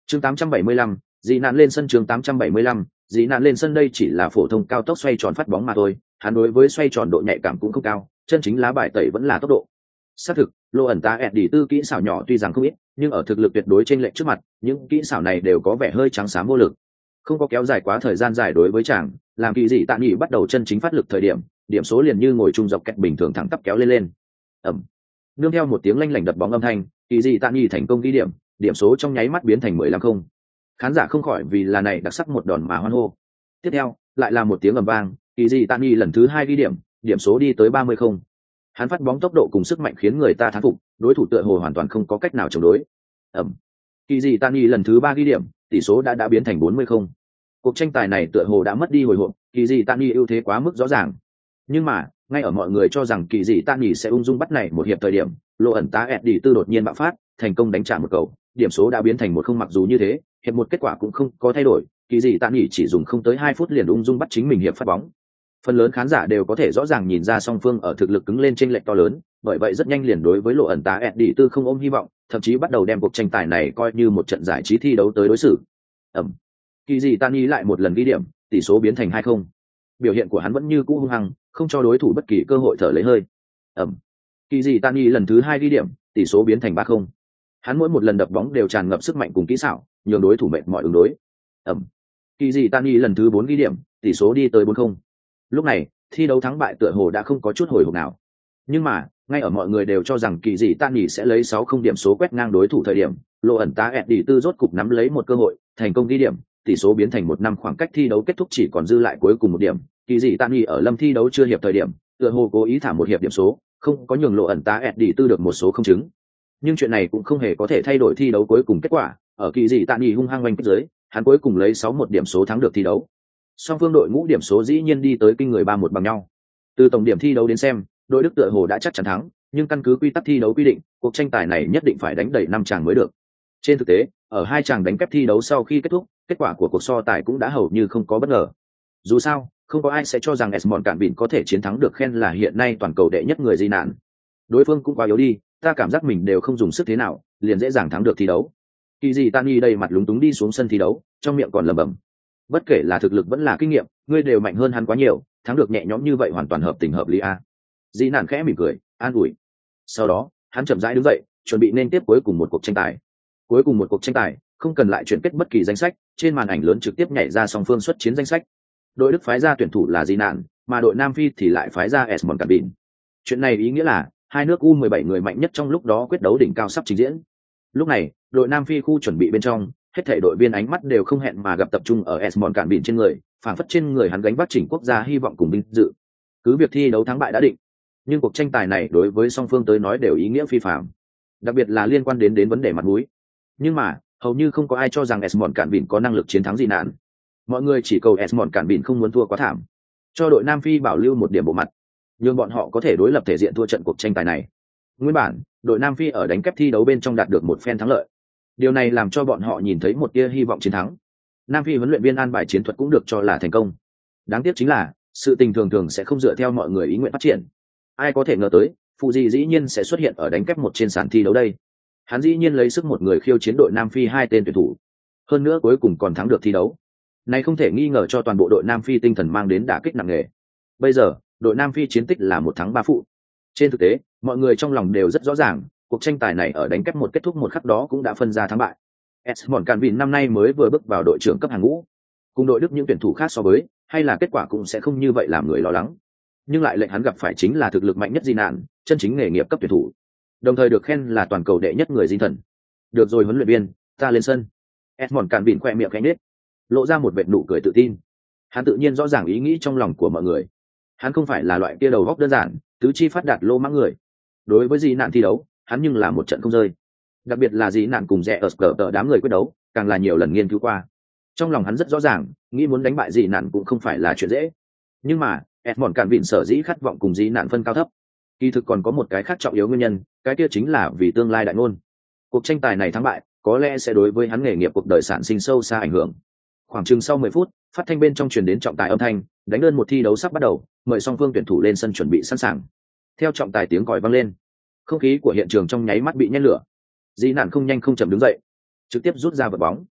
Chương 875, dị nạn lên sân. Chương 875, dị nạn lên sân. Đây chỉ là phổ thông cao tốc xoay tròn phát bóng mà thôi, hắn đối với xoay tròn độ nhạy cảm cũng không cao, chân chính lá bài tẩy vẫn là tốc độ. Xác thực, Lô ẩn tá Eddie tư kỹ xảo nhỏ tuy rằng không ít, nhưng ở thực lực tuyệt đối trên lệnh trước mặt, những kỹ xảo này đều có vẻ hơi trắng xám vô lực. Không có kéo dài quá thời gian dài đối với chàng, làm kỳ dị tạ nghỉ bắt đầu chân chính phát lực thời điểm, điểm số liền như ngồi chung dọc kẹt bình thường thẳng tắp kéo lên. Ẩm. Nương theo một tiếng lanh lảnh đập bóng âm thanh, kỳ dị tạ nghỉ thành công ghi điểm, điểm số trong nháy mắt biến thành 15-0. Khán giả không khỏi vì là này đặc sắc một đòn mà hoan hô. Tiếp theo, lại là một tiếng ầm vang, kỳ dị tạ nghỉ lần thứ 2 ghi điểm, điểm số đi tới 30-0. Hắn phát bóng tốc độ cùng sức mạnh khiến người ta thán phục, đối thủ tựa hồ hoàn toàn không có cách nào chống đối. Ẩm. Kỳ dị tạ nghỉ lần thứ 3 ghi điểm, tỷ số đã biến thành 40-0. Cuộc tranh tài này tựa hồ đã mất đi hồi hộp, kỳ dị tạ nghỉ ưu thế quá mức rõ ràng. Nhưng mà, ngay ở mọi người cho rằng kỳ dị tạ nghỉ sẽ ung dung bắt này một hiệp thời điểm, Lô ẩn tá Eddie tư đột nhiên bạo phát, thành công đánh trả một cầu, điểm số đã biến thành 1-0. Mặc dù như thế, hiệp một kết quả cũng không có thay đổi, kỳ dị tạ nghỉ chỉ dùng không tới 2 phút liền ung dung bắt chính mình hiệp phát bóng. Phần lớn khán giả đều có thể rõ ràng nhìn ra song phương ở thực lực cứng lên chênh lệch to lớn, bởi vậy rất nhanh liền đối với Lô ẩn tá Eddie tư không ôm hy vọng, thậm chí bắt đầu đem cuộc tranh tài này coi như một trận giải trí thi đấu tới đối xử. Ẩm. Kỳ dị tạ nghỉ lại một lần ghi điểm, tỷ số biến thành 2-0. Biểu hiện của hắn vẫn như cũ hung hăng, không cho đối thủ bất kỳ cơ hội thở lấy hơi. Ẩm. Kỳ dị tạ nghỉ lần thứ 2 ghi điểm, tỷ số biến thành 3-0. Hắn mỗi một lần đập bóng đều tràn ngập sức mạnh cùng kỹ xảo, nhường đối thủ mệt mỏi ứng đối. Ẩm. Kỳ dị tạ nghỉ lần thứ 4 ghi điểm, tỷ số đi tới 4-0. Lúc này, thi đấu thắng bại tựa hồ đã không có chút hồi hộp nào. Nhưng mà, ngay ở mọi người đều cho rằng kỳ dị tạ nghỉ sẽ lấy 6-0 điểm số quét ngang đối thủ thời điểm, Lô ẩn tá Eddie tư rốt cục nắm lấy một cơ hội, thành công ghi điểm, tỷ số biến thành 1-5. Khoảng cách thi đấu kết thúc chỉ còn dư lại cuối cùng một điểm, kỳ dị tạ nghỉ ở lâm thi đấu chưa hiệp thời điểm, tựa hồ cố ý thả một hiệp điểm số, không có nhường Lô ẩn tá Eddie tư được một số không chứng. Nhưng chuyện này cũng không hề có thể thay đổi thi đấu cuối cùng kết quả, ở kỳ dị tạ nghỉ hung hăng oanh kích dưới, hắn cuối cùng lấy 6-1 điểm số thắng được thi đấu. Song phương đội ngũ điểm số dĩ nhiên đi tới kinh người 3-1 bằng nhau. Từ tổng điểm thi đấu đến xem, đội Đức tựa hồ đã chắc chắn thắng, nhưng căn cứ quy tắc thi đấu quy định, cuộc tranh tài này nhất định phải đánh đầy 5 tràng mới được. Trên thực tế, ở 2 tràng đánh kép thi đấu sau khi kết thúc, kết quả của cuộc so tài cũng đã hầu như không có bất ngờ. Dù sao, không có ai sẽ cho rằng Esmond Cản Bỉn có thể chiến thắng được khen là hiện nay toàn cầu đệ nhất người di nạn. Đối phương cũng quá yếu đi, ta cảm giác mình đều không dùng sức thế nào, liền dễ dàng thắng được thi đấu. Kỳ dị tạ nghỉ đầy mặt lúng túng đi xuống sân thi đấu, trong miệng còn lẩm bẩm. Bất kể là thực lực vẫn là kinh nghiệm, ngươi đều mạnh hơn hắn quá nhiều, thắng được nhẹ nhõm như vậy hoàn toàn hợp tình hợp lý a. Di nạn khẽ mỉm cười, an ủi. Sau đó, hắn chậm rãi đứng dậy, chuẩn bị nên tiếp cuối cùng một cuộc tranh tài. Cuối cùng một cuộc tranh tài, không cần lại chuyển kết bất kỳ danh sách, trên màn ảnh lớn trực tiếp nhảy ra song phương xuất chiến danh sách. Đội Đức phái ra tuyển thủ là Di nạn, mà đội Nam Phi thì lại phái ra Esmond Cản Bỉn. Chuyện này ý nghĩa là hai nước U17 người mạnh nhất trong lúc đó quyết đấu đỉnh cao sắp trình diễn. Lúc này, đội Nam Phi khu chuẩn bị bên trong, hết thảy đội viên ánh mắt đều không hẹn mà gặp tập trung ở Esmond Cản Bỉn trên người, phảng phất trên người hắn gánh vác chỉnh quốc gia hy vọng cùng vinh dự. Cứ việc thi đấu thắng bại đã định, nhưng cuộc tranh tài này đối với song phương tới nói đều ý nghĩa phi phàm, đặc biệt là liên quan đến vấn đề mặt mũi. Nhưng mà, hầu như không có ai cho rằng Esmond Cản Bỉn có năng lực chiến thắng Di nạn. Mọi người chỉ cầu Esmond Cản Bỉn không muốn thua quá thảm, cho đội Nam Phi bảo lưu một điểm bộ mặt, nhưng bọn họ có thể đối lập thể diện thua trận cuộc tranh tài này. Nguyên bản, đội Nam Phi ở đánh kép thi đấu bên trong đạt được một phen thắng lợi. Điều này làm cho bọn họ nhìn thấy một tia hy vọng chiến thắng. Nam Phi huấn luyện viên an bài chiến thuật cũng được cho là thành công. Đáng tiếc chính là, sự tình thường sẽ không dựa theo mọi người ý nguyện phát triển. Ai có thể ngờ tới, Fuji dĩ nhiên sẽ xuất hiện ở đánh kép một trên sàn thi đấu đây. Hắn dĩ nhiên lấy sức một người khiêu chiến đội Nam Phi 2 tên tuyển thủ. Hơn nữa cuối cùng còn thắng được thi đấu. Này không thể nghi ngờ cho toàn bộ đội Nam Phi tinh thần mang đến đả kích nặng nề. Bây giờ, đội Nam Phi chiến tích là 1 thắng 3 phụ. Trên thực tế, mọi người trong lòng đều rất rõ ràng, cuộc tranh tài này ở đánh kép một kết thúc một khắc đó cũng đã phân ra thắng bại. Esmond Cản Bỉn năm nay mới vừa bước vào đội trưởng cấp hàng ngũ, cùng đội Đức những tuyển thủ khác so với, hay là kết quả cũng sẽ không như vậy làm người lo lắng. Nhưng lại lệnh hắn gặp phải chính là thực lực mạnh nhất Di nạn, chân chính nghề nghiệp cấp tuyển thủ, đồng thời được khen là toàn cầu đệ nhất người di thần. Được rồi huấn luyện viên, ta lên sân. Esmond Cản Bỉn khoe miệng khẽ nhếch, lộ ra một vệt nụ cười tự tin. Hắn tự nhiên rõ ràng ý nghĩ trong lòng của mọi người. Hắn không phải là loại kia đầu óc đơn giản, tứ chi phát đạt lô mãng người. Đối với Di nạn thi đấu, hắn nhưng là một trận không rơi. Đặc biệt là Di nạn cùng rẽ ở cờ đám người quyết đấu, càng là nhiều lần nghiên cứu qua. Trong lòng hắn rất rõ ràng, nghĩ muốn đánh bại Di nạn cũng không phải là chuyện dễ. Nhưng mà, Esmond Cản Bỉn sở dĩ khát vọng cùng Di nạn phân cao thấp, kỳ thực còn có một cái khác trọng yếu nguyên nhân, cái kia chính là vì tương lai đại ngôn. Cuộc tranh tài này thắng bại, có lẽ sẽ đối với hắn nghề nghiệp cuộc đời sản sinh sâu xa ảnh hưởng. Khoảng chừng sau 10 phút, phát thanh bên trong truyền đến trọng tài âm thanh, đánh đơn một thi đấu sắp bắt đầu, mời song phương tuyển thủ lên sân chuẩn bị sẵn sàng. Theo trọng tài tiếng còi vang lên, không khí của hiện trường trong nháy mắt bị nhen lửa. Di nạn không nhanh không chậm đứng dậy, trực tiếp rút ra vật bóng.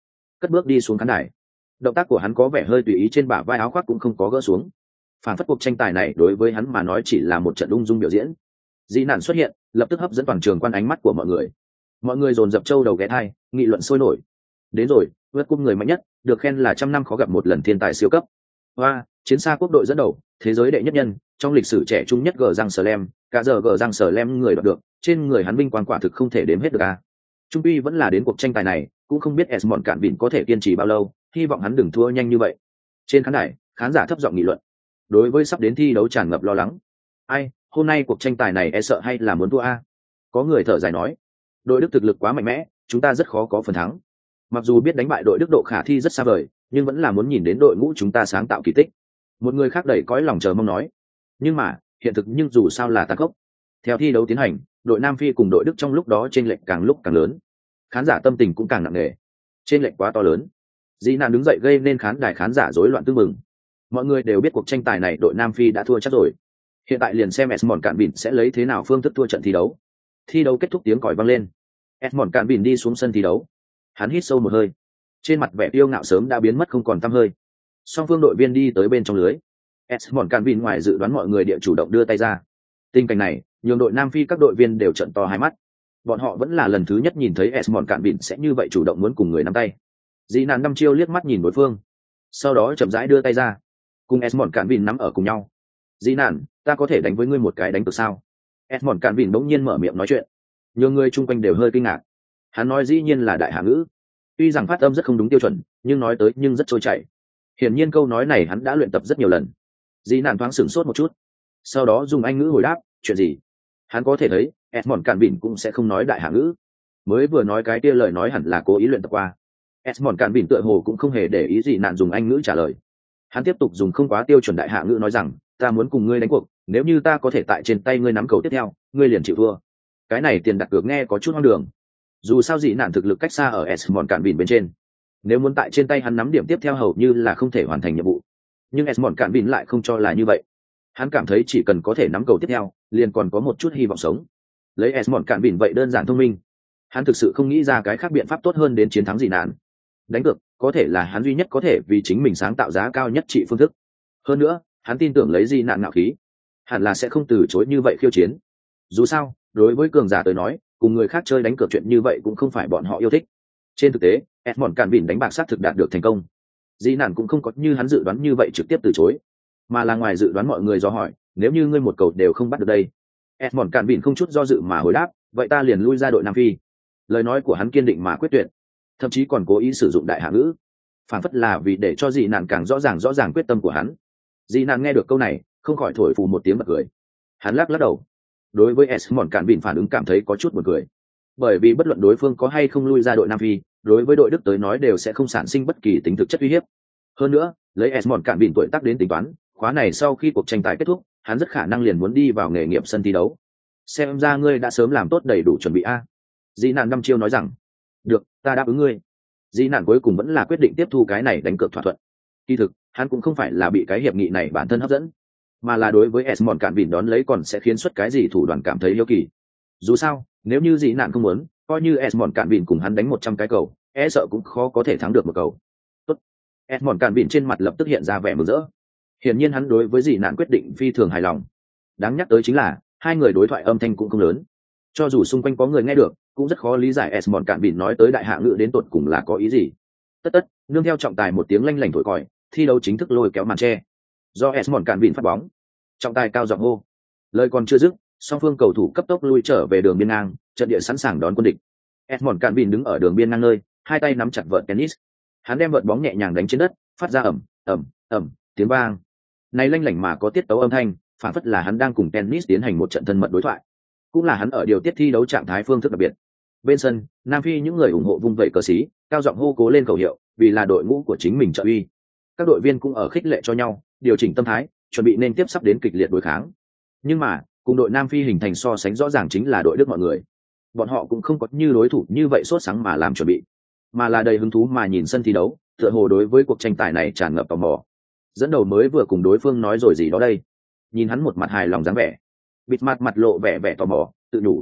cất bước đi xuống khán đài. Động tác của hắn có vẻ hơi tùy ý, trên bả vai áo khoác cũng không có gỡ xuống, phản phất cuộc tranh tài này đối với hắn mà nói chỉ là một trận ung dung biểu diễn. Dị nạn xuất hiện lập tức hấp dẫn toàn trường quan ánh mắt của mọi người dồn dập trâu đầu ghé thai, nghị luận sôi nổi. Đến rồi, vượt cung người mạnh nhất, được khen là trăm năm khó gặp một lần thiên tài siêu cấp. Hoa, chiến xa quốc đội dẫn đầu, thế giới đệ nhất nhân, trong lịch sử trẻ trung nhất gờ răng slam, cả giờ gờ răng slam người đoạt được, trên người hắn vinh quang quả thực không thể đếm hết được a. Trung quy vẫn là đến cuộc tranh tài này, cũng không biết Esmond cạn vịn có thể kiên trì bao lâu, hy vọng hắn đừng thua nhanh như vậy. Trên khán đài, khán giả thấp giọng nghị luận. Đối với sắp đến thi đấu tràn ngập lo lắng. Ai, hôm nay cuộc tranh tài này e sợ hay là muốn thua a? Có người thở dài nói. Đội Đức thực lực quá mạnh mẽ, chúng ta rất khó có phần thắng. Mặc dù biết đánh bại đội Đức độ khả thi rất xa vời, nhưng vẫn là muốn nhìn đến đội ngũ chúng ta sáng tạo kỳ tích. Một người khác đầy cõi lòng chờ mong nói. Nhưng mà, hiện thực nhưng dù sao là tàn khốc. Theo thi đấu tiến hành, đội Nam Phi cùng đội Đức trong lúc đó chênh lệch càng lúc càng lớn. Khán giả tâm tình cũng càng nặng nề. Chênh lệch quá to lớn. Dĩ nạn đứng dậy gây nên khán đài khán giả rối loạn tương mừng. Mọi người đều biết cuộc tranh tài này đội Nam Phi đã thua chắc rồi. Hiện tại liền xem Esmond cạn vịn sẽ lấy thế nào phương thức thua trận thi đấu. Thi đấu kết thúc, tiếng còi vang lên. Esmond cạn vịn đi xuống sân thi đấu. Hắn hít sâu một hơi. Trên mặt vẻ kiêu ngạo sớm đã biến mất không còn tăm hơi. Song phương đội viên đi tới bên trong lưới. Esmond cạn vịn ngoài dự đoán mọi người địa chủ động đưa tay ra. Tình cảnh này, nhường đội Nam Phi các đội viên đều trợn to hai mắt. Bọn họ vẫn là lần thứ nhất nhìn thấy Esmond cạn vịn sẽ như vậy chủ động muốn cùng người nắm tay. Dĩ nạn năm chiêu liếc mắt nhìn đối phương, sau đó chậm rãi đưa tay ra, cùng Esmond cạn vịn nắm ở cùng nhau. Dĩ nạn, ta có thể đánh với ngươi một cái đánh cược sao? Esmond cạn vịn bỗng nhiên mở miệng nói chuyện, nhiều người chung quanh đều hơi kinh ngạc. Hắn nói dĩ nhiên là đại hạ ngữ, tuy rằng phát âm rất không đúng tiêu chuẩn, nhưng nói tới nhưng rất trôi chảy. Hiển nhiên câu nói này hắn đã luyện tập rất nhiều lần. Dĩ nạn thoáng sửng sốt một chút, sau đó dùng Anh ngữ hồi đáp, chuyện gì? Hắn có thể thấy Esmond cạn vịn cũng sẽ không nói đại hạ ngữ, mới vừa nói cái kia lời nói hẳn là cố ý luyện tập qua. Esmond cạn vịn tựa hồ cũng không hề để ý gì nạn dùng Anh ngữ trả lời. Hắn tiếp tục dùng không quá tiêu chuẩn đại hạ ngữ nói rằng, ta muốn cùng ngươi đánh cuộc, nếu như ta có thể tại trên tay ngươi nắm cầu tiếp theo, ngươi liền chịu thua. Cái này tiền đặt cược nghe có chút hoang đường. Dù sao dị nạn thực lực cách xa ở Esmond cạn vịn bên trên, nếu muốn tại trên tay hắn nắm điểm tiếp theo hầu như là không thể hoàn thành nhiệm vụ. Nhưng Esmond cạn vịn lại không cho là như vậy. Hắn cảm thấy chỉ cần có thể nắm cầu tiếp theo, liền còn có một chút hy vọng sống. Lấy Esmond cạn vịn vậy đơn giản thông minh, hắn thực sự không nghĩ ra cái khác biện pháp tốt hơn đến chiến thắng dị nạn. Đánh cược có thể là hắn duy nhất có thể vì chính mình sáng tạo giá cao nhất trị phương thức. Hơn nữa, hắn tin tưởng lấy dị nạn ngạo khí, hẳn là sẽ không từ chối như vậy khiêu chiến. Dù sao, đối với cường giả tới nói, cùng người khác chơi đánh cược chuyện như vậy cũng không phải bọn họ yêu thích. Trên thực tế, Esmond cạn vịn đánh bạc xác thực đạt được thành công. Dị nạn cũng không có như hắn dự đoán như vậy trực tiếp từ chối, mà là ngoài dự đoán mọi người do hỏi, nếu như ngươi một cầu đều không bắt được đây. Esmond cạn vịn không chút do dự mà hồi đáp, vậy ta liền lui ra đội Nam Phi. Lời nói của hắn kiên định mà quyết tuyệt, thậm chí còn cố ý sử dụng đại hạ ngữ, phản phất là vì để cho dị nạn càng rõ ràng quyết tâm của hắn. Dị nạn nghe được câu này, không khỏi thổi phù một tiếng bật cười. Hắn lắc đầu. Đối với Esmond cạn vịn phản ứng cảm thấy có chút buồn cười, bởi vì bất luận đối phương có hay không lui ra đội Nam Phi, đối với đội Đức tới nói đều sẽ không sản sinh bất kỳ tính thực chất uy hiếp. Hơn nữa, lấy Esmond cạn vịn tuổi tác đến tính toán, khóa này sau khi cuộc tranh tài kết thúc, hắn rất khả năng liền muốn đi vào nghề nghiệp sân thi đấu. Xem ra ngươi đã sớm làm tốt đầy đủ chuẩn bị a. Dị nạn năm chiêu nói rằng, được, ta đáp ứng ngươi. Dị nạn cuối cùng vẫn là quyết định tiếp thu cái này đánh cược thỏa thuận. Kỳ thực, hắn cũng không phải là bị cái hiệp nghị này bản thân hấp dẫn, mà là đối với Esmond cạn vịn đón lấy còn sẽ khiến xuất cái gì thủ đoạn cảm thấy yêu kỳ. Dù sao, nếu như dị nạn không muốn, coi như Esmond cạn vịn cùng hắn đánh 100 cái cầu, e sợ cũng khó có thể thắng được một cầu. Tốt. Esmond cạn vịn trên mặt lập tức hiện ra vẻ mừng rỡ. Hiển nhiên hắn đối với dị nạn quyết định phi thường hài lòng. Đáng nhắc tới chính là, hai người đối thoại âm thanh cũng không lớn. Cho dù xung quanh có người nghe được, cũng rất khó lý giải Esmond cạn vịn nói tới đại hạ ngữ đến tột cùng là có ý gì. Tất, nương theo trọng tài một tiếng lanh lảnh thổi còi, thi đấu chính thức lôi kéo màn che. Do Esmond cạn vịn phát bóng, trọng tài cao giọng hô. Lời còn chưa dứt, song phương cầu thủ cấp tốc lui trở về đường biên ngang, trận địa sẵn sàng đón quân địch. Esmond cạn vịn đứng ở đường biên ngang nơi, hai tay nắm chặt vợt tennis. Hắn đem vợt bóng nhẹ nhàng đánh trên đất, phát ra ầm tiếng vang. Này lanh lảnh mà có tiết tấu âm thanh, phản phất là hắn đang cùng tennis tiến hành một trận thân mật đối thoại. Cũng là hắn ở điều tiết thi đấu trạng thái phương thức đặc biệt. Bên sân, Nam Phi những người ủng hộ vung vẩy cờ xí, cao giọng hô cố lên khẩu hiệu, vì là đội ngũ của chính mình trợ uy. Các đội viên cũng ở khích lệ cho nhau, điều chỉnh tâm thái, chuẩn bị nên tiếp sắp đến kịch liệt đối kháng. Nhưng mà, cùng đội Nam Phi hình thành so sánh rõ ràng chính là đội Đức mọi người. Bọn họ cũng không có như đối thủ như vậy sốt sắng mà làm chuẩn bị, mà là đầy hứng thú mà nhìn sân thi đấu, tựa hồ đối với cuộc tranh tài này tràn ngập tò mò. Dẫn đầu mới vừa cùng đối phương nói rồi gì đó đây, nhìn hắn một mặt hài lòng dáng vẻ, bịt mặt lộ vẻ tò mò, tự nhủ,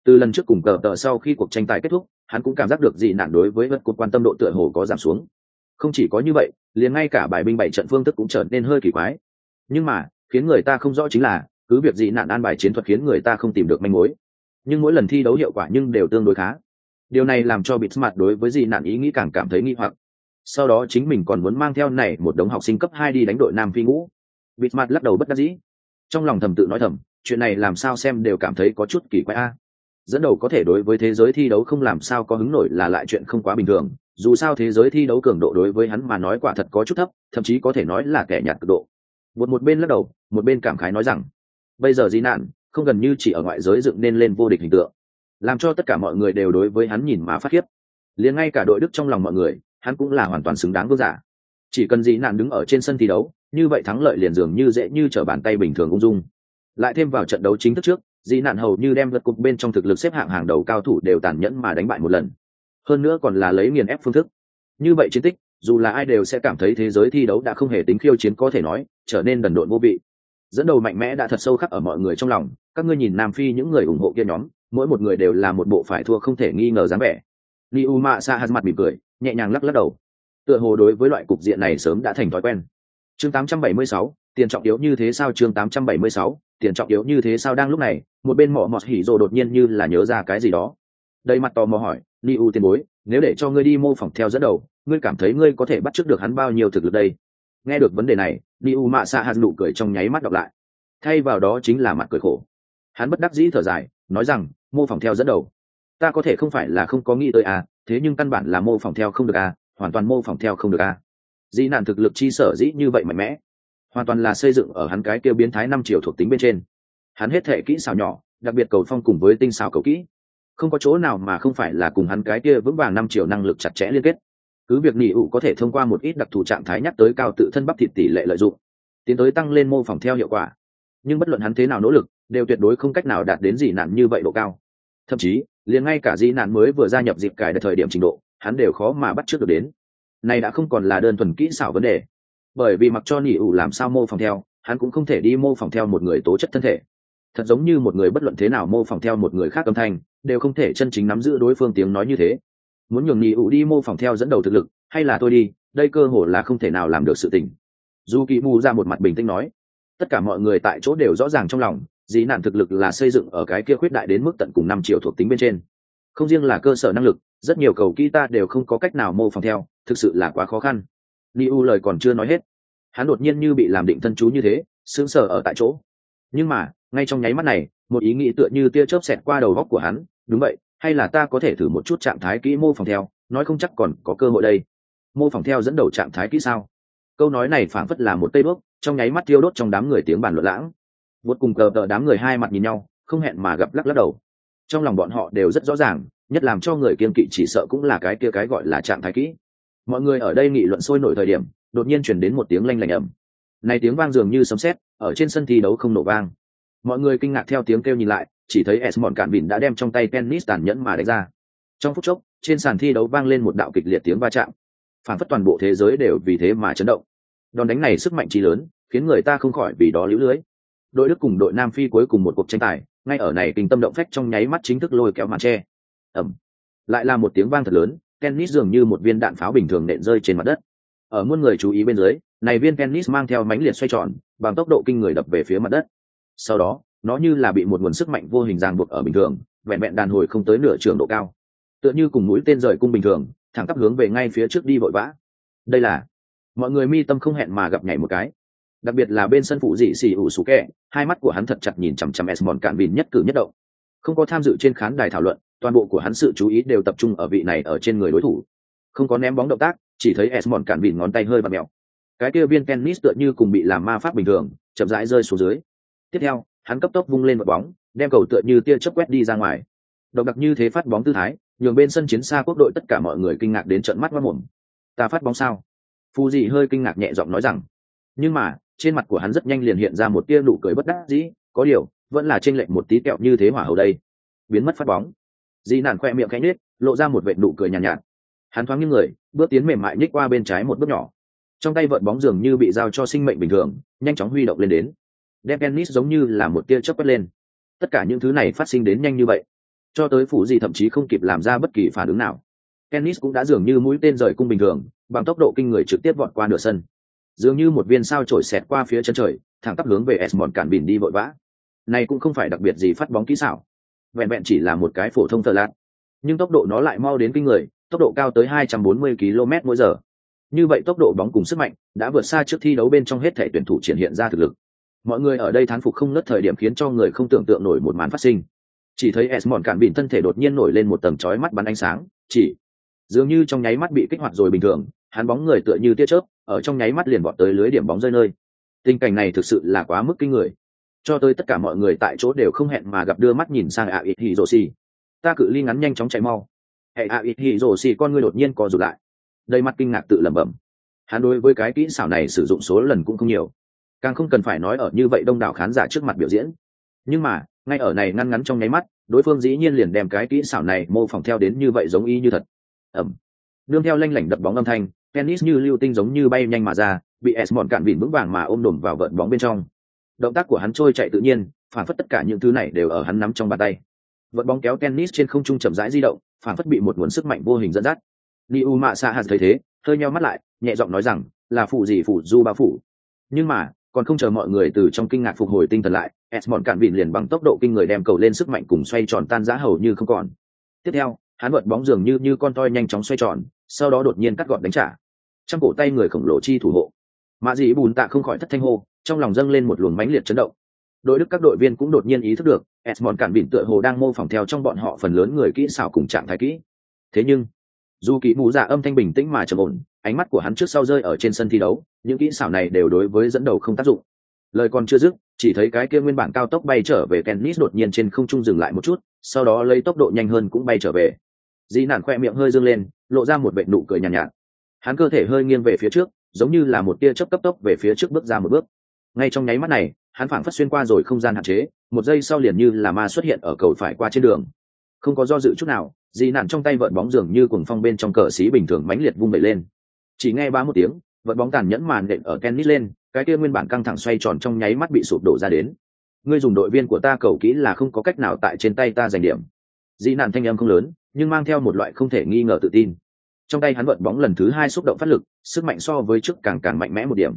Từ lần trước cùng cờ tờ sau khi cuộc tranh tài kết thúc, hắn cũng cảm giác được dị nạn đối với vật cột quan tâm độ tựa hồ có giảm xuống. Không chỉ có như vậy, liền ngay cả bài binh bảy trận phương thức cũng trở nên hơi kỳ quái. Nhưng mà khiến người ta không rõ chính là, cứ việc dị nạn an bài chiến thuật khiến người ta không tìm được manh mối, nhưng mỗi lần thi đấu hiệu quả nhưng đều tương đối khá. Điều này làm cho Bitsmart đối với dị nạn ý nghĩ càng cảm thấy nghi hoặc. Sau đó chính mình còn muốn mang theo này một đống học sinh cấp 2 đi đánh đội Nam Phi ngũ. Bitsmart lắc đầu bất đắc dĩ, trong lòng thầm tự nói thầm, chuyện này làm sao xem đều cảm thấy có chút kỳ quái a. Dẫn đầu có thể đối với thế giới thi đấu không làm sao có hứng nổi là lại chuyện không quá bình thường, dù sao thế giới thi đấu cường độ đối với hắn mà nói quả thật có chút thấp, thậm chí có thể nói là kẻ nhạt cực độ. Một bên lắc đầu, một bên cảm khái nói rằng, bây giờ Di nạn không gần như chỉ ở ngoại giới dựng nên lên vô địch hình tượng, làm cho tất cả mọi người đều đối với hắn nhìn mà phát khiếp. Liền ngay cả đội Đức trong lòng mọi người, hắn cũng là hoàn toàn xứng đáng vương giả. Chỉ cần Di nạn đứng ở trên sân thi đấu, như vậy thắng lợi liền dường như dễ như trở bàn tay bình thường ung dung. Lại thêm vào trận đấu chính thức trước, Di nạn hầu như đem lượt cục bên trong thực lực xếp hạng hàng đầu cao thủ đều tàn nhẫn mà đánh bại một lần. Hơn nữa còn là lấy nghiền ép phương thức. Như vậy chiến tích, dù là ai đều sẽ cảm thấy thế giới thi đấu đã không hề tính khiêu chiến có thể nói, trở nên đần độn vô vị. Dẫn đầu mạnh mẽ đã thật sâu khắc ở mọi người trong lòng, các ngươi nhìn Nam Phi những người ủng hộ kia nhóm, mỗi một người đều là một bộ phải thua không thể nghi ngờ dáng vẻ. Niuma Sa mặt mỉm cười, nhẹ nhàng lắc lắc đầu. Tựa hồ đối với loại cục diện này sớm đã thành thói quen. Chương 876, tiền trọng yếu như thế sao? Chương 876, tiền trọng yếu như thế sao? Đang lúc này, một bên mỏ mọt hỉ rồ đột nhiên như là nhớ ra cái gì đó. Đầy mặt tò mò hỏi, Niu tiền bối, nếu để cho ngươi đi mô phỏng theo dẫn đầu, ngươi cảm thấy ngươi có thể bắt chước được hắn bao nhiêu thực lực đây? Nghe được vấn đề này, Niu Mạ Sa hạt nụ cười trong nháy mắt đọc lại. Thay vào đó chính là mặt cười khổ. Hắn bất đắc dĩ thở dài, nói rằng, mô phỏng theo dẫn đầu, ta có thể không phải là không có nghĩ tới à, thế nhưng căn bản là mô phỏng theo không được à, hoàn toàn mô phỏng theo không được à. Dĩ nạn thực lực chi sở dĩ như vậy mạnh mẽ, hoàn toàn là xây dựng ở hắn cái kia biến thái 5 triệu thuộc tính bên trên. Hắn hết thể kỹ xảo nhỏ, đặc biệt cầu phong cùng với tinh xảo cầu kỹ, không có chỗ nào mà không phải là cùng hắn cái kia vững vàng 5 triệu năng lực chặt chẽ liên kết. Cứ việc Nỉ ủ có thể thông qua một ít đặc thù trạng thái nhắc tới cao tự thân bắp thịt tỷ lệ lợi dụng, tiến tới tăng lên mô phỏng theo hiệu quả, nhưng bất luận hắn thế nào nỗ lực, đều tuyệt đối không cách nào đạt đến dị nạn như vậy độ cao. Thậm chí, liền ngay cả dị nạn mới vừa gia nhập dịp cải ở thời điểm trình độ, hắn đều khó mà bắt chước được đến. Này đã không còn là đơn thuần kỹ xảo vấn đề, bởi vì mặc cho Nỉ ủ làm sao mô phỏng theo, hắn cũng không thể đi mô phỏng theo một người tố chất thân thể. Thật giống như một người bất luận thế nào mô phỏng theo một người khác âm thanh, đều không thể chân chính nắm giữ đối phương tiếng nói như thế. Muốn nhường Nỉ ủ đi mô phỏng theo dẫn đầu thực lực, hay là tôi đi, đây cơ hội là không thể nào làm được sự tình. Dù Kỳ Mù ra một mặt bình tĩnh nói, tất cả mọi người tại chỗ đều rõ ràng trong lòng, dĩ nạn thực lực là xây dựng ở cái kia khuyết đại đến mức tận cùng 5 triệu thuộc tính bên trên. Không riêng là cơ sở năng lực, rất nhiều cầu kỹ ta đều không có cách nào mô phỏng theo, thực sự là quá khó khăn. Liu lời còn chưa nói hết, hắn đột nhiên như bị làm định thân chú như thế, sững sờ ở tại chỗ. Nhưng mà, ngay trong nháy mắt này, một ý nghĩ tựa như tia chớp xẹt qua đầu óc của hắn, đúng vậy, hay là ta có thể thử một chút trạng thái kỹ mô phỏng theo, nói không chắc còn có cơ hội đây. Mô phỏng theo dẫn đầu trạng thái kỹ sao? Câu nói này phảng phất là một tây bước, trong nháy mắt tiêu đốt trong đám người tiếng bàn luận lãng. Vượt cùng cờ đám người hai mặt nhìn nhau, không hẹn mà gặp lắc lắc đầu. Trong lòng bọn họ đều rất rõ ràng, nhất làm cho người kiên kỵ chỉ sợ cũng là cái kia cái gọi là trạng thái kỹ. Mọi người ở đây nghị luận sôi nổi thời điểm, đột nhiên truyền đến một tiếng lanh lảnh ầm. Này tiếng vang dường như sấm sét, ở trên sân thi đấu không nổ vang. Mọi người kinh ngạc theo tiếng kêu nhìn lại, chỉ thấy Esmond Cản Bỉn đã đem trong tay tennis tàn nhẫn mà đánh ra. Trong phút chốc, trên sàn thi đấu vang lên một đạo kịch liệt tiếng va chạm. Phản phất toàn bộ thế giới đều vì thế mà chấn động. Đòn đánh này sức mạnh chí lớn, khiến người ta không khỏi vì đó líu lưới. Đội Đức cùng đội Nam Phi cuối cùng một cuộc tranh tài, ngay ở này kinh tâm động phách trong nháy mắt chính thức lôi kéo màn che. Ầm. Lại là một tiếng vang thật lớn, tennis dường như một viên đạn pháo bình thường nện rơi trên mặt đất. Ở muôn người chú ý bên dưới, này viên tennis mang theo mãnh liệt xoay tròn, bằng tốc độ kinh người đập về phía mặt đất. Sau đó, nó như là bị một nguồn sức mạnh vô hình ràng buộc ở bình thường, vẹn vẹn đàn hồi không tới nửa trường độ cao, tựa như cùng mũi tên rời cung bình thường, thẳng tắp hướng về ngay phía trước đi vội vã. Đây là, mọi người mi tâm không hẹn mà gặp nhảy một cái. Đặc biệt là bên sân phụ dị xì ủ sủ kẹ, hai mắt của hắn thật chặt nhìn chằm chằm Esmond Cản Bỉn nhất cử nhất động. Không có tham dự trên khán đài thảo luận, toàn bộ của hắn sự chú ý đều tập trung ở vị này ở trên người đối thủ. Không có ném bóng động tác, chỉ thấy Esmond Cản Bỉn ngón tay hơi vặn mèo. Cái kia viên tennis tựa như cùng bị làm ma pháp bình thường, chậm rãi rơi xuống dưới. Tiếp theo, hắn cấp tốc vung lên một bóng, đem cầu tựa như tia chớp quét đi ra ngoài. Độc đặc như thế phát bóng tư thái, nhường bên sân chiến xa quốc đội tất cả mọi người kinh ngạc đến trợn mắt ngoác mồm. Ta phát bóng sao? Phu dị hơi kinh ngạc nhẹ giọng nói rằng. Nhưng mà, trên mặt của hắn rất nhanh liền hiện ra một tia nụ cười bất đắc dĩ, có điều, vẫn là chênh lệch một tí kẹo như thế hỏa hầu đây. Biến mất phát bóng. Di nản khoe miệng khẽ nhếch, lộ ra một vệt nụ cười nhàn nhạt. Hắn thoáng nghiêng người, bước tiến mềm mại nhích qua bên trái một bước nhỏ. Trong tay vợt bóng dường như bị giao cho sinh mệnh bình thường, nhanh chóng huy động lên đến. Đem tennis giống như là một tia chớp quét lên. Tất cả những thứ này phát sinh đến nhanh như vậy. cho tới phủ gì thậm chí không kịp làm ra bất kỳ phản ứng nào. Kennis cũng đã dường như mũi tên rời cung bình thường, bằng tốc độ kinh người trực tiếp vọt qua nửa sân, dường như một viên sao chổi xẹt qua phía chân trời, thẳng tắp hướng về Esmond cản bỉn đi vội vã. Này cũng không phải đặc biệt gì phát bóng kỹ xảo, vẹn vẹn chỉ là một cái phổ thông thợ lạt, nhưng tốc độ nó lại mau đến kinh người, tốc độ cao tới 240 km/h. Như vậy tốc độ bóng cùng sức mạnh đã vượt xa trước thi đấu bên trong hết thể tuyển thủ triển hiện ra thực lực. Mọi người ở đây thán phục không ngớt, thời điểm khiến cho người không tưởng tượng nổi một màn phát sinh. Chỉ thấy Esmond cản bỉn thân thể đột nhiên nổi lên một tầng chói mắt bắn ánh sáng, chỉ dường như trong nháy mắt bị kích hoạt rồi bình thường, hắn bóng người tựa như tia chớp, ở trong nháy mắt liền vọt tới lưới điểm bóng rơi nơi. Tình cảnh này thực sự là quá mức kinh người, cho tới tất cả mọi người tại chỗ đều không hẹn mà gặp đưa mắt nhìn sang Hiroshi. Ta cự ly ngắn nhanh chóng chạy mau. Hệ Hiroshi con ngươi đột nhiên co rụt lại, đầy mặt kinh ngạc tự lẩm bẩm. Hắn đối với cái kỹ xảo này sử dụng số lần cũng không nhiều, càng không cần phải nói ở như vậy đông đảo khán giả trước mặt biểu diễn. Nhưng mà ngay ở này ngăn ngắn trong nháy mắt, đối phương dĩ nhiên liền đem cái kỹ xảo này mô phỏng theo đến như vậy giống y như thật. Nương theo lanh lảnh đập bóng âm thanh, Dennis như lưu tinh giống như bay nhanh mà ra, bị Esmond cản bỉn vững vàng mà ôm đồm vào vợt bóng bên trong. Động tác của hắn trôi chạy tự nhiên, phản phất tất cả những thứ này đều ở hắn nắm trong bàn tay. Vợt bóng kéo Dennis trên không trung chậm rãi di động, phản phất bị một nguồn sức mạnh vô hình dẫn dắt. Liu Mạ Sa Hạt thấy thế, hơi nheo mắt lại, nhẹ giọng nói rằng, là phụ gì phụ du ba phụ. Nhưng mà còn không chờ mọi người từ trong kinh ngạc phục hồi tinh thần lại, Esmond cản bỉn liền bằng tốc độ kinh người đem cầu lên sức mạnh cùng xoay tròn tan rã hầu như không còn. Tiếp theo, hắn vợt bóng dường như con toi nhanh chóng xoay tròn, sau đó đột nhiên cắt gọn đánh trả. Trong cổ tay người khổng lồ chi thủ hộ, Mã Dĩ Bùn Tạ không khỏi thất thanh hô, trong lòng dâng lên một luồng mãnh liệt chấn động. Đội Đức các đội viên cũng đột nhiên ý thức được, Esmond cản bỉn tựa hồ đang mô phỏng theo trong bọn họ phần lớn người kỹ xảo cùng trạng thái kỹ. Thế nhưng, dù kỹ mũ dạ âm thanh bình tĩnh mà trầm ổn, ánh mắt của hắn trước sau rơi ở trên sân thi đấu, những kỹ xảo này đều đối với dẫn đầu không tác dụng. Lời còn chưa dứt, chỉ thấy cái kia nguyên bản cao tốc bay trở về Kennis đột nhiên trên không trung dừng lại một chút, sau đó lấy tốc độ nhanh hơn cũng bay trở về. Dĩ Nản khoe miệng hơi dương lên, lộ ra một vệt nụ cười nhàn nhạt. Hắn cơ thể hơi nghiêng về phía trước, giống như là một tia chớp cấp tốc về phía trước bước ra một bước. Ngay trong nháy mắt này, hắn phảng phất xuyên qua rồi không gian hạn chế, một giây sau liền như là ma xuất hiện ở cầu phải qua trên đường. Không có do dự chút nào, Dĩ Nản trong tay vợt bóng dường như cuồng phong bên trong cờ xí bình thường mãnh liệt vung đẩy lên. Chỉ nghe bá một tiếng, vợt bóng tàn nhẫn màn nện ở Kennis lên, cái kia nguyên bản căng thẳng xoay tròn trong nháy mắt bị sụp đổ ra đến. Ngươi dùng đội viên của ta cầu kỹ là không có cách nào tại trên tay ta giành điểm. Dĩ Nản thanh âm không lớn, nhưng mang theo một loại không thể nghi ngờ tự tin. Trong tay hắn vợt bóng lần thứ hai xúc động phát lực, sức mạnh so với trước càng mạnh mẽ một điểm.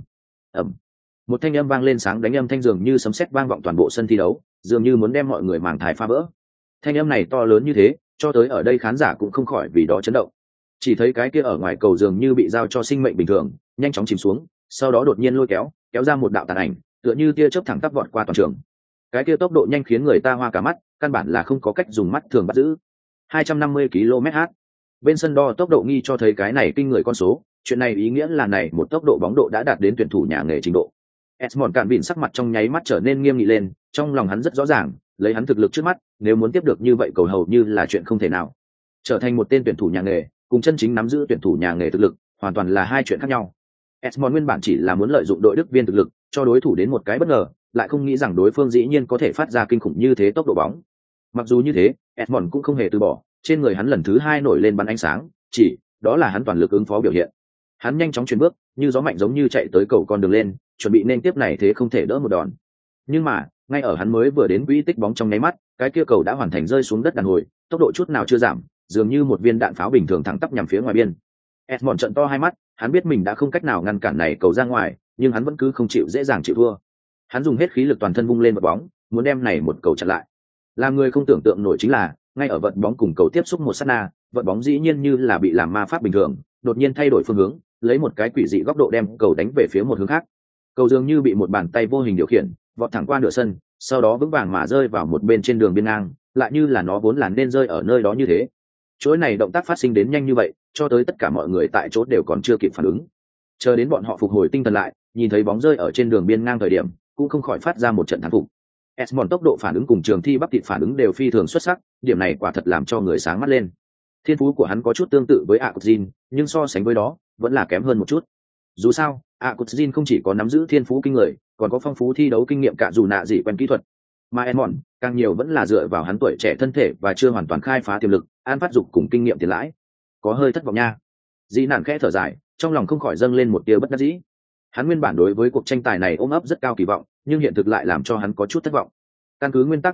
Một thanh âm vang lên sáng đánh âm thanh dường như sấm sét vang vọng toàn bộ sân thi đấu, dường như muốn đem mọi người màng thai phá vỡ. Thanh âm này to lớn như thế, cho tới ở đây khán giả cũng không khỏi vì đó chấn động. Chỉ thấy cái kia ở ngoài cầu dường như bị giao cho sinh mệnh bình thường, nhanh chóng chìm xuống, sau đó đột nhiên lôi kéo ra một đạo tàn ảnh, tựa như tia chớp thẳng tắp vọt qua toàn trường. Cái kia tốc độ nhanh khiến người ta hoa cả mắt, căn bản là không có cách dùng mắt thường bắt giữ. 250 km/h. Bên sân đo tốc độ nghi cho thấy cái này kinh người con số, chuyện này ý nghĩa là này một tốc độ bóng độ đã đạt đến tuyển thủ nhà nghề trình độ. Esmond cản bỉn sắc mặt trong nháy mắt trở nên nghiêm nghị lên, trong lòng hắn rất rõ ràng, lấy hắn thực lực trước mắt, nếu muốn tiếp được như vậy cầu hầu như là chuyện không thể nào. Trở thành một tên tuyển thủ nhà nghề, cùng chân chính nắm giữ tuyển thủ nhà nghề thực lực, hoàn toàn là hai chuyện khác nhau. Esmond nguyên bản chỉ là muốn lợi dụng đội Đức viên thực lực, cho đối thủ đến một cái bất ngờ, lại không nghĩ rằng đối phương dĩ nhiên có thể phát ra kinh khủng như thế tốc độ bóng. Mặc dù như thế, Esmond cũng không hề từ bỏ, trên người hắn lần thứ hai nổi lên bắn ánh sáng, chỉ đó là hắn toàn lực ứng phó biểu hiện. Hắn nhanh chóng chuyển bước, như gió mạnh giống như chạy tới cầu con đường lên, chuẩn bị nên tiếp này thế không thể đỡ một đòn. Nhưng mà, ngay ở hắn mới vừa đến quỹ tích bóng trong nháy mắt, cái kia cầu đã hoàn thành rơi xuống đất đàn hồi, tốc độ chút nào chưa giảm, dường như một viên đạn pháo bình thường thẳng tắp nhằm phía ngoài biên. Esmond trợn to hai mắt, hắn biết mình đã không cách nào ngăn cản này cầu ra ngoài, nhưng hắn vẫn cứ không chịu dễ dàng chịu thua. Hắn dùng hết khí lực toàn thân vung lên vật bóng, muốn đem này một cầu chặn lại. Làm người không tưởng tượng nổi chính là, ngay ở vận bóng cùng cầu tiếp xúc một sát na, vận bóng dĩ nhiên như là bị làm ma pháp bình thường, đột nhiên thay đổi phương hướng, lấy một cái quỷ dị góc độ đem cầu đánh về phía một hướng khác. Cầu dường như bị một bàn tay vô hình điều khiển, vọt thẳng qua nửa sân, sau đó vững vàng mà rơi vào một bên trên đường biên ngang, lại như là nó vốn là nên rơi ở nơi đó như thế. Chuỗi này động tác phát sinh đến nhanh như vậy, cho tới tất cả mọi người tại chỗ đều còn chưa kịp phản ứng. Chờ đến bọn họ phục hồi tinh thần lại, nhìn thấy bóng rơi ở trên đường biên ngang thời điểm, cũng không khỏi phát ra một trận thán phục. Esmond tốc độ phản ứng cùng trường thi bắp thịt phản ứng đều phi thường xuất sắc, điểm này quả thật làm cho người sáng mắt lên. Thiên phú của hắn có chút tương tự với Akutjin, nhưng so sánh với đó, vẫn là kém hơn một chút. Dù sao, Akutjin không chỉ có nắm giữ thiên phú kinh người, còn có phong phú thi đấu kinh nghiệm cả dù nạ gì quen kỹ thuật. Mà Esmond, càng nhiều vẫn là dựa vào hắn tuổi trẻ thân thể và chưa hoàn toàn khai phá tiềm lực, an phát dục cùng kinh nghiệm tiền lãi. Có hơi thất vọng nha. Dĩ Nản khẽ thở dài, trong lòng không khỏi dâng lên một tia bất đắc dĩ. Hắn nguyên bản đối với cuộc tranh tài này ôm ấp rất cao kỳ vọng, nhưng hiện thực lại làm cho hắn có chút thất vọng. Căn cứ nguyên tắc miêu tả,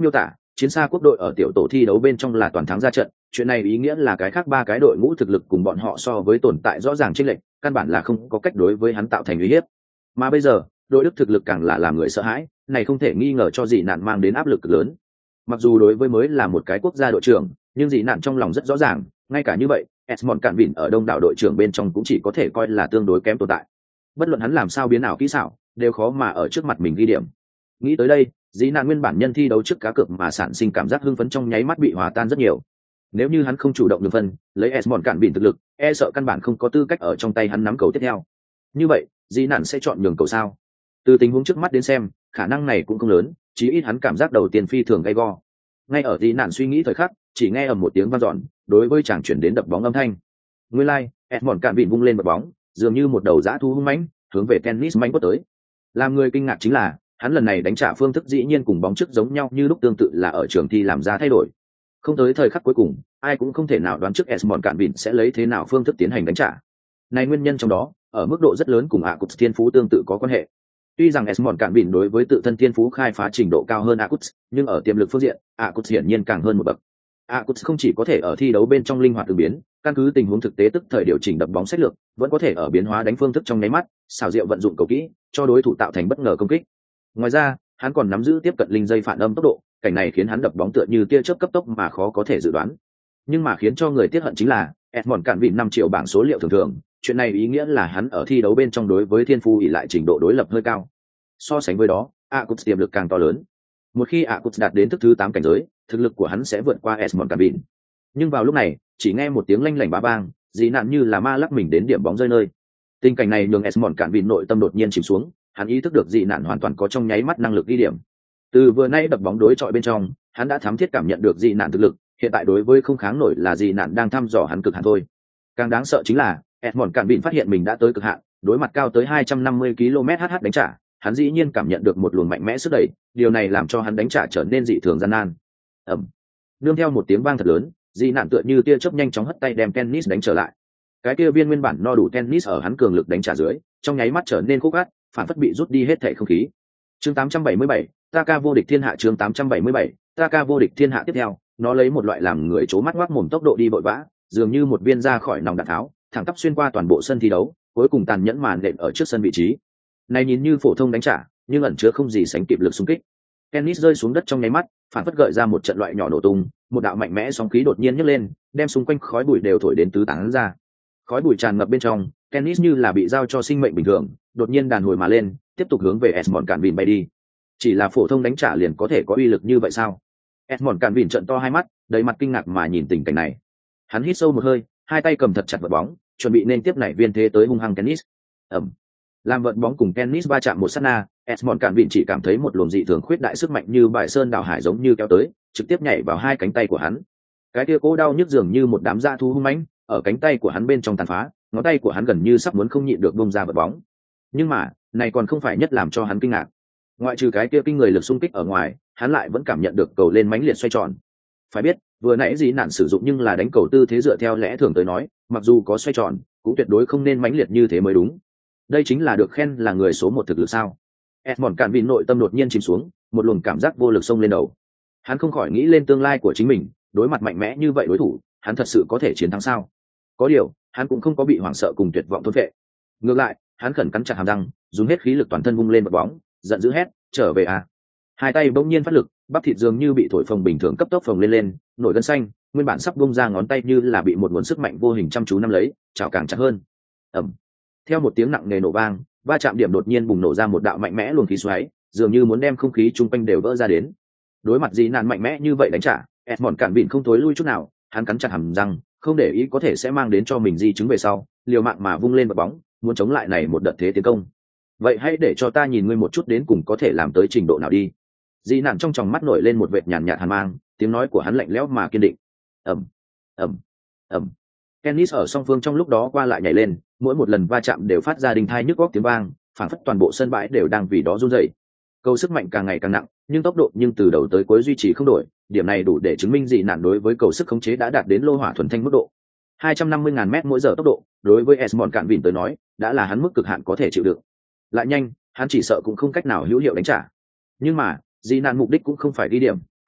chiến xa quốc đội ở tiểu tổ thi đấu bên trong là toàn thắng ra trận, chuyện này ý nghĩa là cái khác ba cái đội ngũ thực lực cùng bọn họ so với tồn tại rõ ràng chênh lệch, căn bản là không có cách đối với hắn tạo thành uy hiếp. Mà bây giờ, đội Đức thực lực càng là làm người sợ hãi, này không thể nghi ngờ cho dị nạn mang đến áp lực lớn. Mặc dù đối với mới là một cái quốc gia đội trưởng, nhưng dị nạn trong lòng rất rõ ràng, ngay cả như vậy, Esmond Cạn Vịn ở đông đảo đội trưởng bên trong cũng chỉ có thể coi là tương đối kém tồn tại. Bất luận hắn làm sao biến ảo kỹ xảo, đều khó mà ở trước mặt mình ghi điểm. Nghĩ tới đây, dĩ nạn nguyên bản nhân thi đấu trước cá cược mà sản sinh cảm giác hưng phấn trong nháy mắt bị hòa tan rất nhiều. Nếu như hắn không chủ động được phân, lấy Esmond Cạn Vịn thực lực, e sợ căn bản không có tư cách ở trong tay hắn nắm cầu tiếp theo. Như vậy, dĩ nạn sẽ chọn nhường cầu sao? Từ tình huống trước mắt đến xem, khả năng này cũng không lớn, chí ít hắn cảm giác đầu tiên phi thường gay go. Ngay ở dĩ nạn suy nghĩ thời khắc, chỉ nghe ầm một tiếng vang dọn, đối với chàng chuyển đến đập bóng âm thanh. Nguyên lai, Esmond Cạn Vịn vung lên bật bóng, dường như một đầu dã thú hung mãnh, hướng về tennis mãnh quất tới. Làm người kinh ngạc chính là, hắn lần này đánh trả phương thức dĩ nhiên cùng bóng trước giống nhau như lúc tương tự là ở trường thi làm ra thay đổi. Không tới thời khắc cuối cùng, ai cũng không thể nào đoán trước Esmond Cạn Vịn sẽ lấy thế nào phương thức tiến hành đánh trả. Này nguyên nhân trong đó, ở mức độ rất lớn cùng Akut thiên phú tương tự có quan hệ. Tuy rằng Esmond Cạn Vịn đối với tự thân thiên phú khai phá trình độ cao hơn Akut, nhưng ở tiềm lực phương diện, Akut hiển nhiên càng hơn một bậc. Akut không chỉ có thể ở thi đấu bên trong linh hoạt ứng biến, căn cứ tình huống thực tế tức thời điều chỉnh đập bóng sách lược, vẫn có thể ở biến hóa đánh phương thức trong nháy mắt, xảo diệu vận dụng cầu kỹ, cho đối thủ tạo thành bất ngờ công kích. Ngoài ra, hắn còn nắm giữ tiếp cận linh dây phản âm tốc độ, cảnh này khiến hắn đập bóng tựa như tia chớp cấp tốc mà khó có thể dự đoán. Nhưng mà khiến cho người tiếc hận chính là, Esmond Cạn Vịn 5 triệu bảng số liệu thường thường, chuyện này ý nghĩa là hắn ở thi đấu bên trong đối với thiên phú ỷ lại trình độ đối lập hơi cao. So sánh với đó, Akut tiềm lực càng to lớn. Một khi Akut đạt đến thức thứ 8 cảnh giới, thực lực của hắn sẽ vượt qua Esmond Cạn Vịn. Nhưng vào lúc này, chỉ nghe một tiếng lanh lảnh bá vang, dị nạn như là ma lắc mình đến điểm bóng rơi nơi. Tình cảnh này nhường Esmond Cạn Vịn nội tâm đột nhiên chìm xuống, hắn ý thức được dị nạn hoàn toàn có trong nháy mắt năng lực ghi điểm. Từ vừa nay đập bóng đối chọi bên trong, hắn đã thám thiết cảm nhận được dị nạn thực lực, hiện tại đối với không kháng nổi là dị nạn đang thăm dò hắn cực hạn thôi. Càng đáng sợ chính là, Esmond Cạn Vịn phát hiện mình đã tới cực hạn, đối mặt cao tới 250 km/h đánh trả, hắn dĩ nhiên cảm nhận được một luồng mạnh mẽ sức đẩy, điều này làm cho hắn đánh trả trở nên dị thường gian nan. Ầm. Nương theo một tiếng vang thật lớn, dị nạn tựa như tia chớp nhanh chóng hất tay đem tennis đánh trở lại. Cái kia viên nguyên bản no đủ tennis ở hắn cường lực đánh trả dưới, trong nháy mắt trở nên khô gắt, phản phất bị rút đi hết thể không khí. Chương 877, Taka vô địch thiên hạ. Chương 877, Taka vô địch thiên hạ. Tiếp theo, nó lấy một loại làm người chố mắt ngoác mồm tốc độ đi vội vã, dường như một viên ra khỏi nòng đạn tháo, thẳng tắp xuyên qua toàn bộ sân thi đấu, cuối cùng tàn nhẫn màn đệm ở trước sân vị trí. Này nhìn như phổ thông đánh trả, nhưng ẩn chứa không gì sánh kịp lực xung kích. Tennis rơi xuống đất trong nháy mắt, phản phất gợi ra một trận loại nhỏ nổ tung, một đạo mạnh mẽ sóng khí đột nhiên nhấc lên, đem xung quanh khói bụi đều thổi đến tứ tán ra. Khói bụi tràn ngập bên trong, tennis như là bị giao cho sinh mệnh bình thường, đột nhiên đàn hồi mà lên, tiếp tục hướng về Esmond Cạn Vịn bay đi. Chỉ là phổ thông đánh trả liền có thể có uy lực như vậy sao? Esmond Cạn Vịn trợn to hai mắt, đầy mặt kinh ngạc mà nhìn tình cảnh này. Hắn hít sâu một hơi, hai tay cầm thật chặt vợt bóng, chuẩn bị nên tiếp nảy viên thế tới hung hăng tennis. Ầm. Làm vợt bóng cùng tennis va chạm một sát na, Esmond Cạn Vịn chỉ cảm thấy một luồng dị thường khuyết đại sức mạnh như bài sơn đảo hải giống như kéo tới, trực tiếp nhảy vào hai cánh tay của hắn. Cái kia cố đau nhức dường như một đám dã thú hung mãnh, ở cánh tay của hắn bên trong tàn phá, ngón tay của hắn gần như sắp muốn không nhịn được bung ra vợt bóng. Nhưng mà, này còn không phải nhất làm cho hắn kinh ngạc. Ngoại trừ cái kia kinh người lực xung kích ở ngoài, hắn lại vẫn cảm nhận được cầu lên mãnh liệt xoay tròn. Phải biết, vừa nãy dị nạn sử dụng nhưng là đánh cầu tư thế dựa theo lẽ thường tới nói, mặc dù có xoay tròn, cũng tuyệt đối không nên mãnh liệt như thế mới đúng. Đây chính là được khen là người số một thực lực sao? Esmond Cạn Vịn nội tâm đột nhiên chìm xuống, một luồng cảm giác vô lực xông lên đầu. Hắn không khỏi nghĩ lên tương lai của chính mình, đối mặt mạnh mẽ như vậy đối thủ, hắn thật sự có thể chiến thắng sao? Có điều, hắn cũng không có bị hoảng sợ cùng tuyệt vọng thôn phệ. Ngược lại, hắn khẩn cắn chặt hàm răng, dùng hết khí lực toàn thân vung lên một bóng, giận dữ hét, trở về à! Hai tay bỗng nhiên phát lực, bắp thịt dường như bị thổi phồng bình thường cấp tốc phồng lên, nổi gân xanh, nguyên bản sắp bung ra ngón tay như là bị một nguồn sức mạnh vô hình chăm chú nắm lấy, chảo càng chặt hơn. Ầm. Theo một tiếng nặng nề nổ vang, va chạm điểm đột nhiên bùng nổ ra một đạo mạnh mẽ luồng khí xoáy, dường như muốn đem không khí chung quanh đều vỡ ra đến. Đối mặt dị nạn mạnh mẽ như vậy đánh trả, Esmond Cạn Vịn không thối lui chút nào, hắn cắn chặt hàm răng, không để ý có thể sẽ mang đến cho mình di chứng về sau, liều mạng mà vung lên vật bóng, muốn chống lại này một đợt thế tiến công. Vậy hãy để cho ta nhìn ngươi một chút đến cùng có thể làm tới trình độ nào đi. Dị nạn trong tròng mắt nổi lên một vệt nhàn nhạt hàn mang, tiếng nói của hắn lạnh lẽo mà kiên định. Ầm, ầm, ầm. Tennis ở song phương trong lúc đó qua lại nhảy lên, mỗi một lần va chạm đều phát ra đinh thai nhức góc tiếng vang, phảng phất toàn bộ sân bãi đều đang vì đó run rẩy. Cầu sức mạnh càng ngày càng nặng, nhưng tốc độ từ đầu tới cuối duy trì không đổi, điểm này đủ để chứng minh dị nạn đối với cầu sức khống chế đã đạt đến lô hỏa thuần thanh mức độ. 250.000 mét mỗi giờ tốc độ, đối với Esmond Cạn Vịn tới nói, đã là hắn mức cực hạn có thể chịu đựng. Lại nhanh, hắn chỉ sợ cũng không cách nào hữu hiệu đánh trả. Nhưng mà, dị nạn mục đích cũng không phải ghi điểm,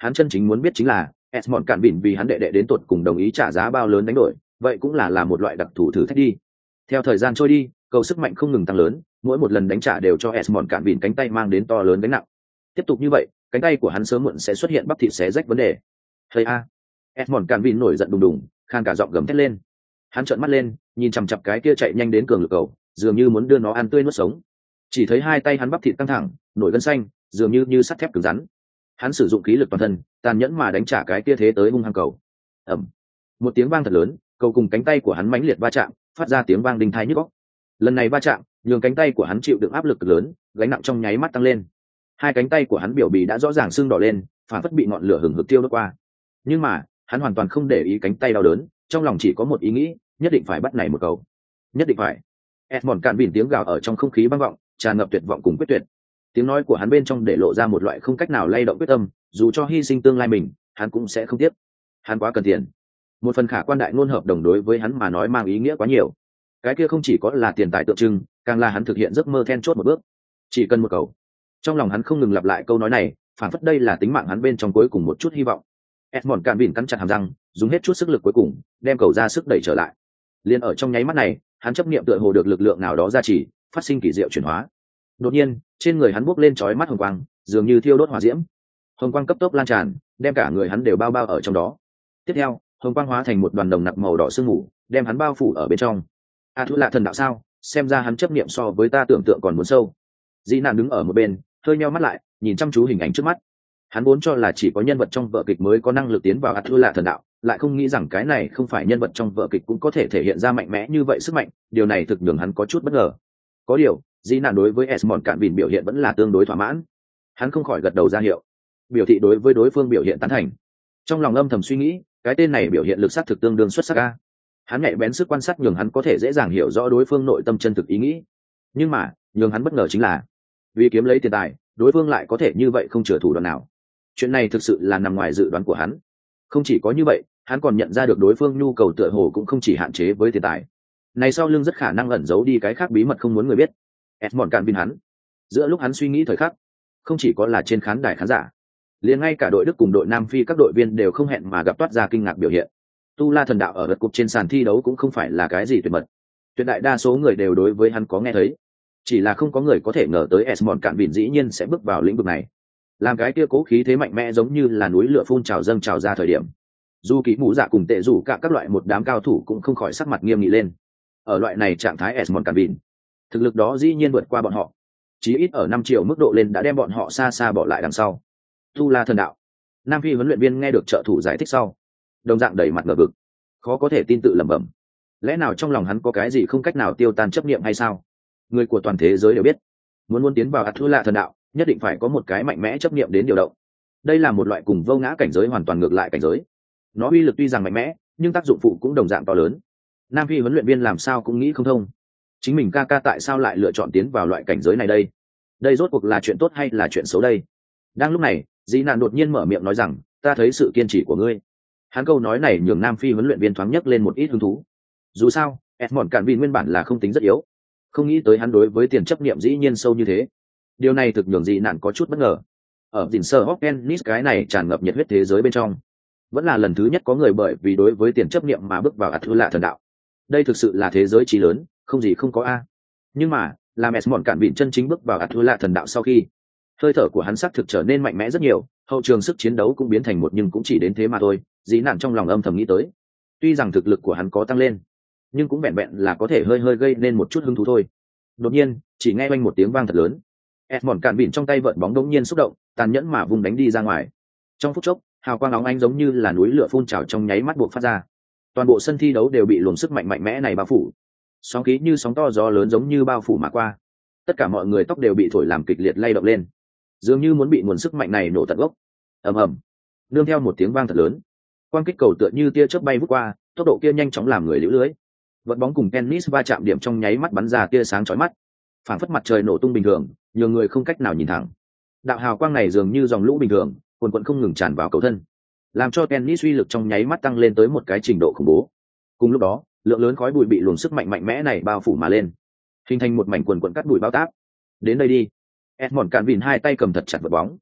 hắn chân chính muốn biết chính là Esmond cạn bỉn vì hắn đệ đệ đến tột cùng đồng ý trả giá bao lớn đánh đổi, vậy cũng là một loại đặc thù thử thách đi. Theo thời gian trôi đi, cầu sức mạnh không ngừng tăng lớn, mỗi một lần đánh trả đều cho Esmond cạn bỉn cánh tay mang đến to lớn gánh nặng. Tiếp tục như vậy, cánh tay của hắn sớm muộn sẽ xuất hiện bắp thịt xé rách vấn đề. Hey a! Esmond cạn bỉn nổi giận đùng đùng, khan cả giọng gầm thét lên. Hắn trợn mắt lên, nhìn chằm chằm cái kia chạy nhanh đến cường lực cầu, dường như muốn đưa nó ăn tươi nuốt sống. Chỉ thấy hai tay hắn bắp thịt căng thẳng, nổi gân xanh, dường như sắt thép cứng rắn. Hắn sử dụng khí lực toàn thân, tàn nhẫn mà đánh trả cái kia thế tới hung hăng cầu. Ầm! Một tiếng vang thật lớn, cầu cùng cánh tay của hắn mãnh liệt va chạm, phát ra tiếng vang đinh tai nhức óc. Lần này va chạm, nhường cánh tay của hắn chịu đựng áp lực cực lớn, gánh nặng trong nháy mắt tăng lên. Hai cánh tay của hắn biểu bì đã rõ ràng sưng đỏ lên, phản phất bị ngọn lửa hừng hực thiêu đốt qua. Nhưng mà, hắn hoàn toàn không để ý cánh tay đau đớn, trong lòng chỉ có một ý nghĩ, nhất định phải bắt này một cầu. Nhất định phải. Esmond cạn bỉn tiếng gào ở trong không khí vang vọng, tràn ngập tuyệt vọng cùng quyết tuyệt. Tiếng nói của hắn bên trong để lộ ra một loại không cách nào lay động quyết tâm, dù cho hy sinh tương lai mình, hắn cũng sẽ không tiếc. Hắn quá cần tiền. Một phần khả quan đại ngôn hợp đồng đối với hắn mà nói mang ý nghĩa quá nhiều. Cái kia không chỉ có là tiền tài tượng trưng, càng là hắn thực hiện giấc mơ then chốt một bước. Chỉ cần một cầu. Trong lòng hắn không ngừng lặp lại câu nói này, phản phất đây là tính mạng hắn bên trong cuối cùng một chút hy vọng. Esmond cạn bỉn cắn chặt hàm răng, dùng hết chút sức lực cuối cùng, đem cầu ra sức đẩy trở lại. Liên ở trong nháy mắt này, hắn chấp niệm tựa hồ được lực lượng nào đó gia trì, phát sinh kỳ diệu chuyển hóa. Đột nhiên, trên người hắn bốc lên chói mắt hồng quang, dường như thiêu đốt hỏa diễm. Hồng quang cấp tốc lan tràn, đem cả người hắn đều bao bao ở trong đó. Tiếp theo, hồng quang hóa thành một đoàn đồng nặc màu đỏ sương mù, đem hắn bao phủ ở bên trong. Thu lạ thần đạo sao? Xem ra hắn chấp niệm so với ta tưởng tượng còn muốn sâu. Dĩ Nạn đứng ở một bên, hơi nheo mắt lại, nhìn chăm chú hình ảnh trước mắt. Hắn vốn cho là chỉ có nhân vật trong vở kịch mới có năng lực tiến vào Thu lạ thần đạo, lại không nghĩ rằng cái này không phải nhân vật trong vở kịch cũng có thể thể hiện ra mạnh mẽ như vậy sức mạnh. Điều này thực nhường hắn có chút bất ngờ. Có điều, Dĩ Nạn đối với Esmond cạn bỉn biểu hiện vẫn là tương đối thỏa mãn. Hắn không khỏi gật đầu ra hiệu, biểu thị đối với đối phương biểu hiện tán thành. Trong lòng âm thầm suy nghĩ, cái tên này biểu hiện lực sắc thực tương đương xuất sắc a. Hắn nhạy bén sức quan sát nhường hắn có thể dễ dàng hiểu rõ đối phương nội tâm chân thực ý nghĩ. Nhưng mà, nhường hắn bất ngờ chính là, vì kiếm lấy tiền tài, đối phương lại có thể như vậy không chừa thủ đoạn nào. Chuyện này thực sự là nằm ngoài dự đoán của hắn. Không chỉ có như vậy, hắn còn nhận ra được đối phương nhu cầu tựa hồ cũng không chỉ hạn chế với tiền tài. Này sau lưng rất khả năng ẩn giấu đi cái khác bí mật không muốn người biết. Esmond cạn bỉn hắn. Giữa lúc hắn suy nghĩ thời khắc, không chỉ có là trên khán đài khán giả, liền ngay cả đội Đức cùng đội Nam Phi các đội viên đều không hẹn mà gặp toát ra kinh ngạc biểu hiện. Tu La thần đạo ở lượt cục trên sàn thi đấu cũng không phải là cái gì tuyệt mật. Tuyệt đại đa số người đều đối với hắn có nghe thấy. Chỉ là không có người có thể ngờ tới Esmond cạn bỉn dĩ nhiên sẽ bước vào lĩnh vực này. Làm cái kia cố khí thế mạnh mẽ giống như là núi lửa phun trào dâng trào ra thời điểm. Dù kỹ mũ dạ cùng tệ rủ cả các loại một đám cao thủ cũng không khỏi sắc mặt nghiêm nghị lên. Ở loại này trạng thái Esmond cạn bỉn, thực lực đó dĩ nhiên vượt qua bọn họ. Chí ít ở 5 triệu mức độ lên đã đem bọn họ xa xa bỏ lại đằng sau. Tu La thần đạo. Nam Phi huấn luyện viên nghe được trợ thủ giải thích sau, đồng dạng đầy mặt ngờ vực, khó có thể tin tự lẩm bẩm. Lẽ nào trong lòng hắn có cái gì không cách nào tiêu tan chấp niệm hay sao? Người của toàn thế giới đều biết, muốn tiến vào Tu La thần đạo, nhất định phải có một cái mạnh mẽ chấp niệm đến điều động. Đây là một loại cùng vô ngã cảnh giới hoàn toàn ngược lại cảnh giới. Nó uy lực tuy rằng mạnh mẽ, nhưng tác dụng phụ cũng đồng dạng to lớn. Nam Phi huấn luyện viên làm sao cũng nghĩ không thông, chính mình ca tại sao lại lựa chọn tiến vào loại cảnh giới này đây? Đây rốt cuộc là chuyện tốt hay là chuyện xấu đây? Đang lúc này, Dĩ Nạn đột nhiên mở miệng nói rằng, ta thấy sự kiên trì của ngươi. Hắn câu nói này nhường Nam Phi huấn luyện viên thoáng nhấc lên một ít hứng thú. Dù sao, Esmond cạn bỉn nguyên bản là không tính rất yếu, không nghĩ tới hắn đối với tiền chấp niệm dĩ nhiên sâu như thế. Điều này thực nhường Dĩ Nạn có chút bất ngờ. Ở đỉnh sơ Hopkins cái này tràn ngập nhiệt huyết thế giới bên trong, vẫn là lần thứ nhất có người bởi vì đối với tiền chấp niệm mà bước vào Atula thần đạo. Đây thực sự là thế giới chí lớn, không gì không có a. Nhưng mà, làm Esmond cạn bỉn chân chính bước vào Atula thần đạo sau khi, hơi thở của hắn xác thực trở nên mạnh mẽ rất nhiều, hậu trường sức chiến đấu cũng biến thành một nhưng cũng chỉ đến thế mà thôi. Dĩ Nạn trong lòng âm thầm nghĩ tới, tuy rằng thực lực của hắn có tăng lên, nhưng cũng vẹn vẹn là có thể hơi hơi gây nên một chút hứng thú thôi. Đột nhiên, chỉ nghe oanh một tiếng vang thật lớn, Esmond cạn bỉn trong tay vợt bóng đống nhiên xúc động, tàn nhẫn mà vung đánh đi ra ngoài. Trong phút chốc, hào quang óng ánh giống như là núi lửa phun trào trong nháy mắt buộc phát ra. Toàn bộ sân thi đấu đều bị luồng sức mạnh mạnh mẽ này bao phủ. Sóng khí như sóng to gió lớn giống như bao phủ mà qua. Tất cả mọi người tóc đều bị thổi làm kịch liệt lay động lên, dường như muốn bị nguồn sức mạnh này nổ tận gốc. Ầm ầm, nương theo một tiếng vang thật lớn, quang kích cầu tựa như tia chớp bay vút qua, tốc độ kia nhanh chóng làm người liễu lưới. Vật bóng cùng tennis va chạm điểm trong nháy mắt bắn ra tia sáng chói mắt, phảng phất mặt trời nổ tung bình thường, nhiều người không cách nào nhìn thẳng. Đạo hào quang này dường như dòng lũ bình thường, cuồn cuộn không ngừng tràn vào cầu thân, làm cho tennis uy lực trong nháy mắt tăng lên tới một cái trình độ khủng bố. Cùng lúc đó, lượng lớn khói bụi bị luồng sức mạnh mạnh mẽ này bao phủ mà lên, hình thành một mảnh cuồn cuộn cắt bụi bao táp. Đến đây đi. Esmond cạn bỉn hai tay cầm thật chặt vật bóng.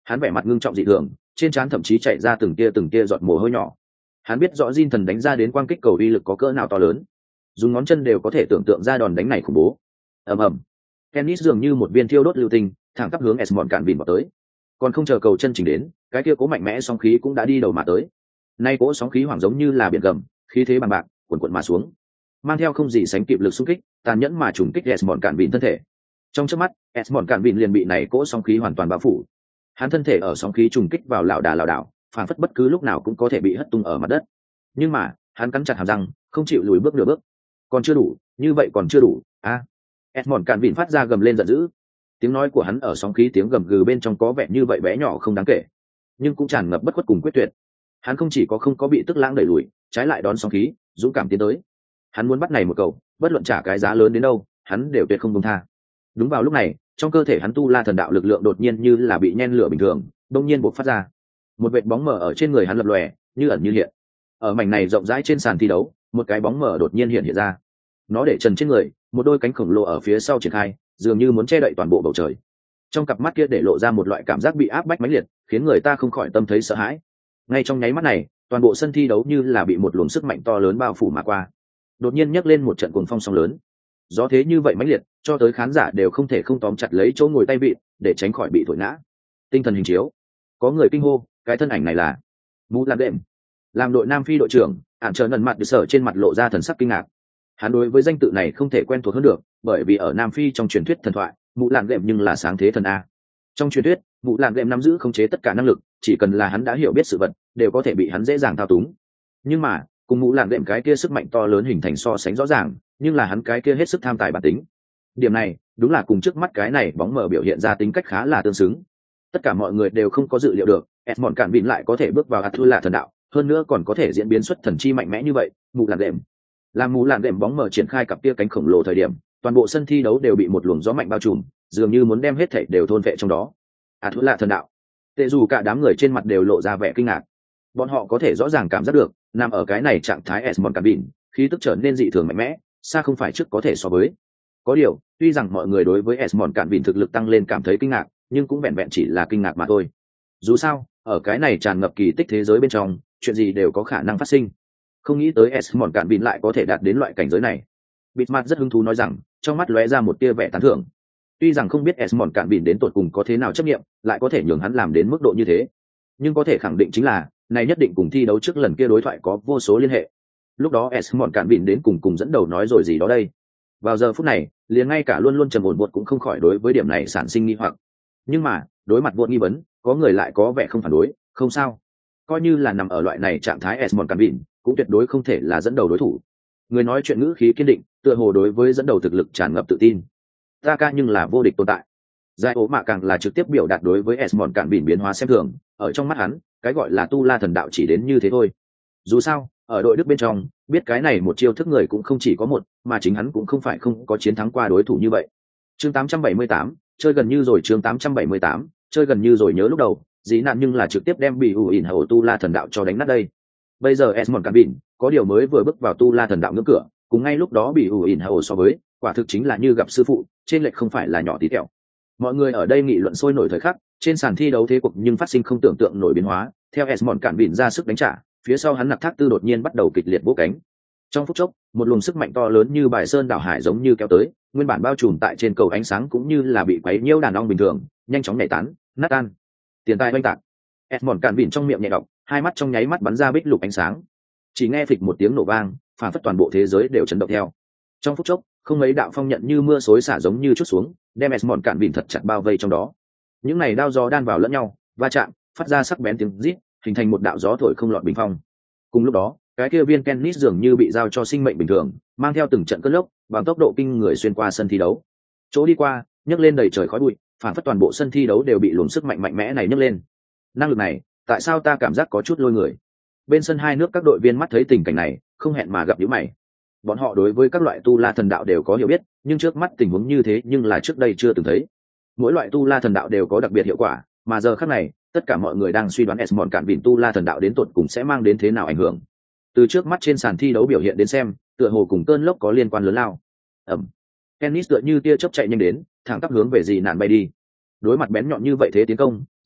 hắn vẻ mặt ngưng trọng dị thường, trên trán thậm chí chạy ra từng tia giọt mồ hôi nhỏ. Hắn biết rõ Jin thần đánh ra đến quang kích cầu uy lực có cỡ nào to lớn, dùng ngón chân đều có thể tưởng tượng ra đòn đánh này khủng bố. Ầm ầm, Kennis dường như một viên thiêu đốt lưu tinh, thẳng tắp hướng Esmond cạn vịn vào tới. Còn không chờ cầu chân chỉnh đến, cái kia cố mạnh mẽ sóng khí cũng đã đi đầu mà tới. Nay cỗ sóng khí hoảng giống như là biển gầm, khí thế bằng bạc, cuồn cuộn mà xuống, mang theo không gì sánh kịp lực xung kích, tàn nhẫn mà trùng kích Esmond cạn vịn thân thể. Trong chớp mắt, Esmond cạn vịn liền bị này cỗ sóng khí hoàn toàn bao phủ. Hắn thân thể ở sóng khí trùng kích vào lảo đảo, phản phất bất cứ lúc nào cũng có thể bị hất tung ở mặt đất. Nhưng mà, hắn cắn chặt hàm răng, không chịu lùi bước nửa bước. Còn chưa đủ, như vậy còn chưa đủ. Esmond cạn vịn phát ra gầm lên giận dữ. Tiếng nói của hắn ở sóng khí tiếng gầm gừ bên trong có vẻ như vậy bé nhỏ không đáng kể, nhưng cũng tràn ngập bất khuất cùng quyết tuyệt. Hắn không chỉ có không có bị tức lãng đẩy lùi, trái lại đón sóng khí, dũng cảm tiến tới. Hắn muốn bắt này một cầu, bất luận trả cái giá lớn đến đâu, hắn đều tuyệt không buông tha. Đúng vào lúc này, trong cơ thể hắn tu la thần đạo lực lượng đột nhiên như là bị nhen lửa bình thường, đột nhiên bộc phát ra. Một vệt bóng mờ ở trên người hắn lập lòe, như ẩn như hiện. Ở mảnh này rộng rãi trên sàn thi đấu, một cái bóng mờ đột nhiên hiện ra. Nó để trần trên người, một đôi cánh khổng lồ ở phía sau triển khai, dường như muốn che đậy toàn bộ bầu trời. Trong cặp mắt kia để lộ ra một loại cảm giác bị áp bách mãnh liệt, khiến người ta không khỏi tâm thấy sợ hãi. Ngay trong nháy mắt này, toàn bộ sân thi đấu như là bị một luồng sức mạnh to lớn bao phủ mà qua. Đột nhiên nhấc lên một trận cuồng phong sóng lớn. Gió thế như vậy mãnh liệt, cho tới khán giả đều không thể không tóm chặt lấy chỗ ngồi tay vịn, để tránh khỏi bị thổi ngã. Tinh thần hình chiếu. Có người kinh hô, cái thân ảnh này là Mũ Lan Đệm. Làm đội Nam Phi đội trưởng, ản trở ngần mặt được sở trên mặt lộ ra thần sắc kinh ngạc. Hắn đối với danh tự này không thể quen thuộc hơn được, bởi vì ở Nam Phi trong truyền thuyết thần thoại, Mũ Lan Đệm nhưng là sáng thế thần a. Trong truyền thuyết, Mũ Lan Đệm nắm giữ khống chế tất cả năng lực, chỉ cần là hắn đã hiểu biết sự vật, đều có thể bị hắn dễ dàng thao túng. Nhưng mà, cùng Mũ Lan Đệm cái kia sức mạnh to lớn hình thành so sánh rõ ràng, nhưng là hắn cái kia hết sức tham tài bản tính. Điểm này, đúng là cùng trước mắt cái này bóng mờ biểu hiện ra tính cách khá là tương xứng. Tất cả mọi người đều không có dự liệu được, Esmond cạn vịn lại có thể bước vào Atula thần đạo, hơn nữa còn có thể diễn biến xuất thần chi mạnh mẽ như vậy. Mũ Lan Đệm. Làm Mũ Lan Đệm bóng mờ triển khai cặp kia cánh khổng lồ thời điểm, toàn bộ sân thi đấu đều bị một luồng gió mạnh bao trùm, dường như muốn đem hết thảy đều thôn phệ trong đó. Atula thần đạo. Tệ dù cả đám người trên mặt đều lộ ra vẻ kinh ngạc. Bọn họ có thể rõ ràng cảm giác được, nằm ở cái này trạng thái Esmond cạn vịn, khí tức trở nên dị thường mạnh mẽ, xa không phải trước có thể so với. Có điều, tuy rằng mọi người đối với Esmond cạn vịn thực lực tăng lên cảm thấy kinh ngạc, nhưng cũng vẹn vẹn chỉ là kinh ngạc mà thôi. Dù sao, ở cái này tràn ngập kỳ tích thế giới bên trong, chuyện gì đều có khả năng phát sinh. Không nghĩ tới Esmond cạn vịn lại có thể đạt đến loại cảnh giới này. Bitmart rất hứng thú nói rằng, trong mắt lóe ra một tia vẻ tán thưởng. Tuy rằng không biết Esmond cạn vịn đến tột cùng có thế nào chấp nghiệm, lại có thể nhường hắn làm đến mức độ như thế, nhưng có thể khẳng định chính là, này nhất định cùng thi đấu trước lần kia đối thoại có vô số liên hệ. Lúc đó Esmond cạn vịn đến cùng dẫn đầu nói rồi gì đó đây. Vào giờ phút này, liền ngay cả luôn luôn trầm ổn buột cũng không khỏi đối với điểm này sản sinh nghi hoặc. Nhưng mà, đối mặt buột nghi vấn, có người lại có vẻ không phản đối, không sao. Coi như là nằm ở loại này trạng thái Esmond cạn vịn, cũng tuyệt đối không thể là dẫn đầu đối thủ. Người nói chuyện ngữ khí kiên định, tựa hồ đối với dẫn đầu thực lực tràn ngập tự tin. Taka nhưng là vô địch tồn tại. Giải ố mạ càng là trực tiếp biểu đạt đối với Esmond cạn vịn biến hóa xem thường, ở trong mắt hắn, cái gọi là tu la thần đạo chỉ đến như thế thôi. Dù sao, ở đội Đức bên trong, biết cái này một chiêu thức người cũng không chỉ có một, mà chính hắn cũng không phải không có chiến thắng qua đối thủ như vậy. Chương 878, chơi gần như rồi. Chương 878, chơi gần như rồi. Nhớ lúc đầu, dĩ nạn nhưng là trực tiếp đem bị ủi hầu tu la thần đạo cho đánh nát đây. Bây giờ Esmond cạn vịn có điều mới vừa bước vào tu la thần đạo ngưỡng cửa, cùng ngay lúc đó bị ủi hầu so với, quả thực chính là như gặp sư phụ, trên lệch không phải là nhỏ tí tẹo. Mọi người ở đây nghị luận sôi nổi thời khắc, trên sàn thi đấu thế cuộc nhưng phát sinh không tưởng tượng nổi biến hóa. Theo Esmond cạn vịn ra sức đánh trả, phía sau hắn Nặc Thác Tư đột nhiên bắt đầu kịch liệt vỗ cánh. Trong phút chốc, một luồng sức mạnh to lớn như bài sơn đảo hải giống như kéo tới, nguyên bản bao trùm tại trên cầu ánh sáng cũng như là bị quấy nhiễu đàn ong bình thường, nhanh chóng nhảy tán, nát tan. Tiền tài oanh tạc. Esmond cạn vịn trong miệng nhẹ đọc, hai mắt trong nháy mắt bắn ra bích lục ánh sáng. Chỉ nghe phịch một tiếng nổ vang, phản phất toàn bộ thế giới đều chấn động theo. Trong phút chốc, không mấy đạo phong nhận như mưa xối xả giống như chút xuống, đem Esmond cạn vịn thật chặt bao vây trong đó. Những này đao gió đan vào lẫn nhau, va chạm, phát ra sắc bén tiếng rít, hình thành một đạo gió thổi không lọt bình phong. Cùng lúc đó, cái kia viên Kennis dường như bị giao cho sinh mệnh bình thường, mang theo từng trận cơn lốc, bằng tốc độ kinh người xuyên qua sân thi đấu. Chỗ đi qua, nhấc lên đầy trời khói bụi, phản phất toàn bộ sân thi đấu đều bị luồng sức mạnh mạnh mẽ này nhấc lên. Năng lực này, tại sao ta cảm giác có chút lôi người? Bên sân hai nước các đội viên mắt thấy tình cảnh này, không hẹn mà gặp nhíu mày. Bọn họ đối với các loại tu la thần đạo đều có hiểu biết, nhưng trước mắt tình huống như thế nhưng là trước đây chưa từng thấy. Mỗi loại tu la thần đạo đều có đặc biệt hiệu quả, mà giờ khắc này, tất cả mọi người đang suy đoán Esmond cạn vịn tu la thần đạo đến tột cùng sẽ mang đến thế nào ảnh hưởng. Từ trước mắt trên sàn thi đấu biểu hiện đến xem, tựa hồ cùng cơn lốc có liên quan lớn lao. Kennis tựa như tia chớp chạy nhanh đến, thẳng tắp hướng về dì nạn bay đi. Đối mặt bén nhọn như vậy thế tiến công,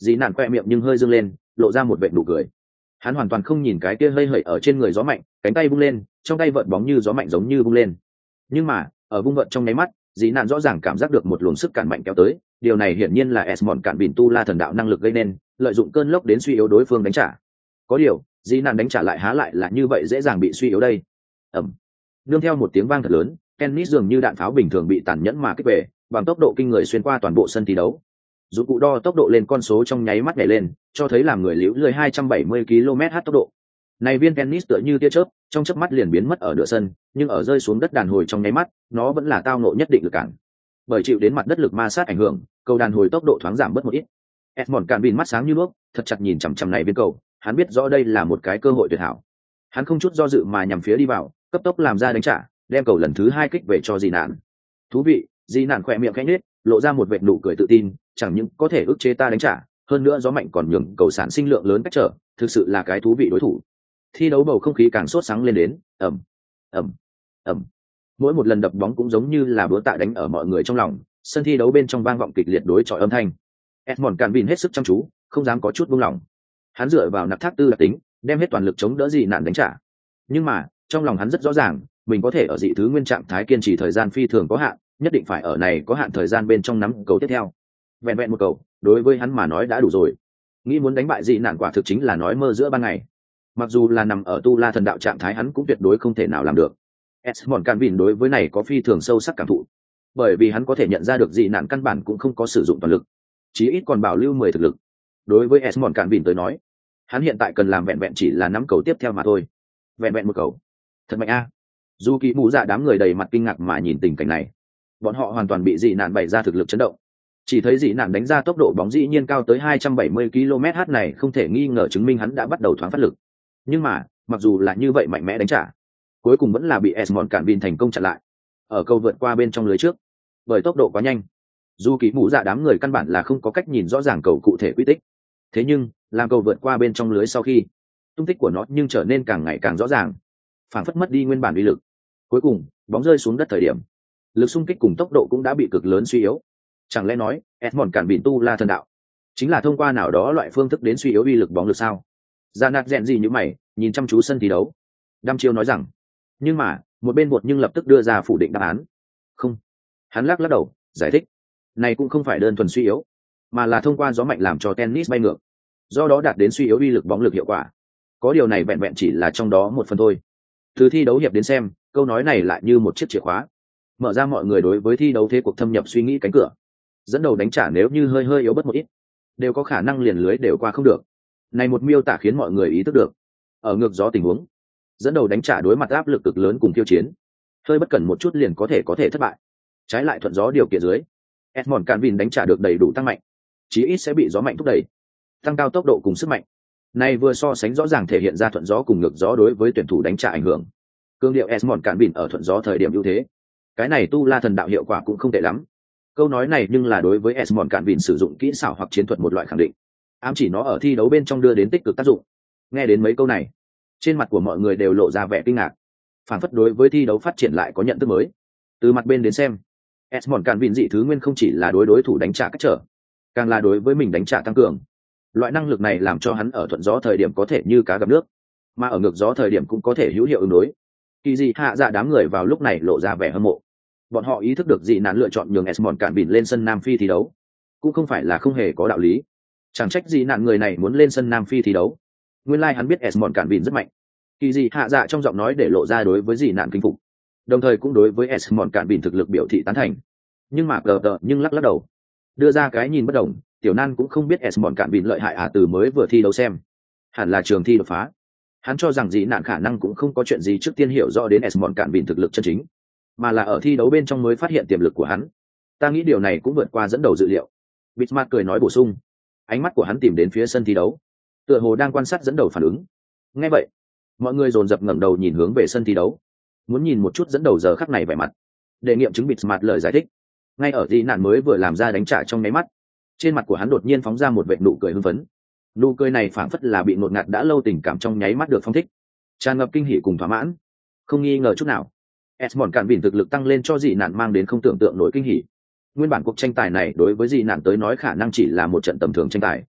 Dĩ nạn khoe miệng nhưng hơi dương lên, lộ ra một vệt nụ cười. Hắn hoàn toàn không nhìn cái kia hơi hẩy ở trên người gió mạnh, cánh tay vung lên, trong tay vợt bóng như gió mạnh giống như vung lên. Nhưng mà ở vung vợt trong nháy mắt, Dĩ nạn rõ ràng cảm giác được một luồng sức cản mạnh kéo tới. Điều này hiển nhiên là Esmond cản bỉn tu la thần đạo năng lực gây nên, lợi dụng cơn lốc đến suy yếu đối phương đánh trả. Có điều Dĩ nạn đánh trả lại há lại là như vậy dễ dàng bị suy yếu đây. Ầm. Nương theo một tiếng vang thật lớn, tennis dường như đạn pháo bình thường bị tàn nhẫn mà kích về, bằng tốc độ kinh người xuyên qua toàn bộ sân thi đấu. Dụng cụ đo tốc độ lên con số trong nháy mắt nhảy lên, cho thấy làm người liễu lười 270 km/h tốc độ. Này viên tennis tựa như tia chớp, trong chớp mắt liền biến mất ở nửa sân, nhưng ở rơi xuống đất đàn hồi trong nháy mắt, nó vẫn là tao ngộ nhất định lực cản. Bởi chịu đến mặt đất lực ma sát ảnh hưởng, cầu đàn hồi tốc độ thoáng giảm bớt một ít. Esmond cản bìn mắt sáng như nước, thật chặt nhìn chằm chằm này viên cầu, hắn biết rõ đây là một cái cơ hội tuyệt hảo. Hắn không chút do dự mà nhằm phía đi vào, cấp tốc làm ra đánh trả, đem cầu lần thứ 2 kích về cho Dĩ nạn. Thú vị, Dĩ nạn khỏe miệng khẽ nhếch, lộ ra một vệt nụ cười tự tin, chẳng những có thể ức chế ta đánh trả, hơn nữa gió mạnh còn nhường cầu sản sinh lượng lớn cách trở, thực sự là cái thú vị đối thủ. Thi đấu bầu không khí càng sốt sắng lên đến, ầm ầm ầm. Mỗi một lần đập bóng cũng giống như là búa tạ đánh ở mọi người trong lòng, sân thi đấu bên trong vang vọng kịch liệt đối chọi âm thanh. Esmond cản bìn hết sức chăm chú, không dám có chút buông lỏng. Hắn dựa vào nặc thác tư đặc tính, đem hết toàn lực chống đỡ Dị nạn đánh trả. Nhưng mà trong lòng hắn rất rõ ràng, mình có thể ở dị thứ nguyên trạng thái kiên trì thời gian phi thường có hạn, nhất định phải ở này có hạn thời gian bên trong nắm cầu tiếp theo. Vẹn vẹn một cầu, đối với hắn mà nói đã đủ rồi. Nghĩ muốn đánh bại Dị nạn quả thực chính là nói mơ giữa ban ngày. Mặc dù là nằm ở tu la thần đạo trạng thái hắn cũng tuyệt đối không thể nào làm được. Esmond cản bìn đối với này có phi thường sâu sắc cảm thụ, bởi vì hắn có thể nhận ra được Dị nạn căn bản cũng không có sử dụng toàn lực, chí ít còn bảo lưu 10 thực lực. Đối với Esmond cản bìn tới nói, hắn hiện tại cần làm vẹn vẹn chỉ là nắm cầu tiếp theo mà thôi. Vẹn vẹn một cầu, thật mạnh a. Dù kỳ mù dạ đám người đầy mặt kinh ngạc mà nhìn tình cảnh này, bọn họ hoàn toàn bị Dị nạn bày ra thực lực chấn động. Chỉ thấy Dị nạn đánh ra tốc độ bóng dĩ nhiên cao tới 270 km/h này không thể nghi ngờ chứng minh hắn đã bắt đầu thoáng phát lực. Nhưng mà mặc dù là như vậy mạnh mẽ đánh trả, cuối cùng vẫn là bị Esmond cản bìn thành công chặn lại ở cầu vượt qua bên trong lưới trước. Bởi tốc độ quá nhanh, dù kỳ mù dạ đám người căn bản là không có cách nhìn rõ ràng cầu cụ thể quy tích. Thế nhưng làm cầu vượt qua bên trong lưới sau khi, tung tích của nó nhưng trở nên càng ngày càng rõ ràng, phản phất mất đi nguyên bản uy lực. Cuối cùng bóng rơi xuống đất thời điểm, lực xung kích cùng tốc độ cũng đã bị cực lớn suy yếu. Chẳng lẽ nói Esmond cản bìn tu la thần đạo chính là thông qua nào đó loại phương thức đến suy yếu uy lực bóng lực sao? Ra nạt rèn gì như mày nhìn chăm chú sân thi đấu, đăm chiêu nói rằng. Nhưng mà một bên bột nhưng lập tức đưa ra phủ định đáp án. Không, hắn lắc đầu giải thích, này cũng không phải đơn thuần suy yếu, mà là thông qua gió mạnh làm cho tennis bay ngược, do đó đạt đến suy yếu uy lực bóng lực hiệu quả. Có điều này vẹn vẹn chỉ là trong đó một phần thôi. Từ thi đấu hiệp đến xem, câu nói này lại như một chiếc chìa khóa, mở ra mọi người đối với thi đấu thế cuộc thâm nhập suy nghĩ cánh cửa. Dẫn đầu đánh trả nếu như hơi yếu bất một ít, đều có khả năng liền lưới đều qua không được. Này một miêu tả khiến mọi người ý thức được, ở ngược gió tình huống, dẫn đầu đánh trả đối mặt áp lực cực lớn cùng tiêu chiến, hơi bất cẩn một chút liền có thể thất bại. Trái lại thuận gió điều kiện dưới, Esmond cản bìn đánh trả được đầy đủ tăng mạnh, chí ít sẽ bị gió mạnh thúc đẩy, tăng cao tốc độ cùng sức mạnh. Này vừa so sánh rõ ràng thể hiện ra thuận gió cùng ngược gió đối với tuyển thủ đánh trả ảnh hưởng. Cương điệu Esmond cản bìn ở thuận gió thời điểm ưu thế, cái này tu la thần đạo hiệu quả cũng không tệ lắm. Câu nói này nhưng là đối với Esmond cản bìn sử dụng kỹ xảo hoặc chiến thuật một loại khẳng định, ám chỉ nó ở thi đấu bên trong đưa đến tích cực tác dụng. Nghe đến mấy câu này, trên mặt của mọi người đều lộ ra vẻ kinh ngạc, phản phất đối với thi đấu phát triển lại có nhận thức mới. Từ mặt bên đến xem, Esmond cản bìn dị thứ nguyên không chỉ là đối thủ đánh trả cách trở, càng là đối với mình đánh trả tăng cường. Loại năng lực này làm cho hắn ở thuận gió thời điểm có thể như cá gặp nước, mà ở ngược gió thời điểm cũng có thể hữu hiệu ứng đối. Kỳ dị hạ dạ đám người vào lúc này lộ ra vẻ hâm mộ. Bọn họ ý thức được Dị nạn lựa chọn nhường Esmond cản bìn lên sân Nam Phi thi đấu, cũng không phải là không hề có đạo lý. Chẳng trách Dị nạn người này muốn lên sân Nam Phi thi đấu. Nguyên lai hắn biết Esmond cản bìn rất mạnh. Kỳ dị hạ dạ trong giọng nói để lộ ra đối với Dị nạn kính phục, đồng thời cũng đối với Esmond cản bìn thực lực biểu thị tán thành. Nhưng mà nhưng lắc đầu, đưa ra cái nhìn bất đồng. Tiểu Nan cũng không biết Esmond cản bìn lợi hại từ mới vừa thi đấu xem, hẳn là trường thi đột phá. Hắn cho rằng Dị nạn khả năng cũng không có chuyện gì trước tiên hiểu rõ đến Esmond cản bìn thực lực chân chính, mà là ở thi đấu bên trong mới phát hiện tiềm lực của hắn. Ta nghĩ điều này cũng vượt qua dẫn đầu dự liệu. Bismarck cười nói bổ sung, ánh mắt của hắn tìm đến phía sân thi đấu, tựa hồ đang quan sát dẫn đầu phản ứng. Nghe vậy, mọi người dồn dập ngẩng đầu nhìn hướng về sân thi đấu, muốn nhìn một chút dẫn đầu giờ khắc này vẻ mặt, để nghiệm chứng Bismarck lời giải thích. Ngay ở Dị nạn mới vừa làm ra đánh trả trong nháy mắt, trên mặt của hắn đột nhiên phóng ra một vệt nụ cười hưng phấn. Nụ cười này phảng phất là bị ngột ngạt đã lâu tình cảm trong nháy mắt được phong thích, tràn ngập kinh hỉ cùng thỏa mãn. Không nghi ngờ chút nào, Esmond cản bìn thực lực tăng lên cho Dị nạn mang đến không tưởng tượng nổi kinh hỉ. Nguyên bản cuộc tranh tài này đối với Dị nạn tới nói khả năng chỉ là một trận tầm thường tranh tài,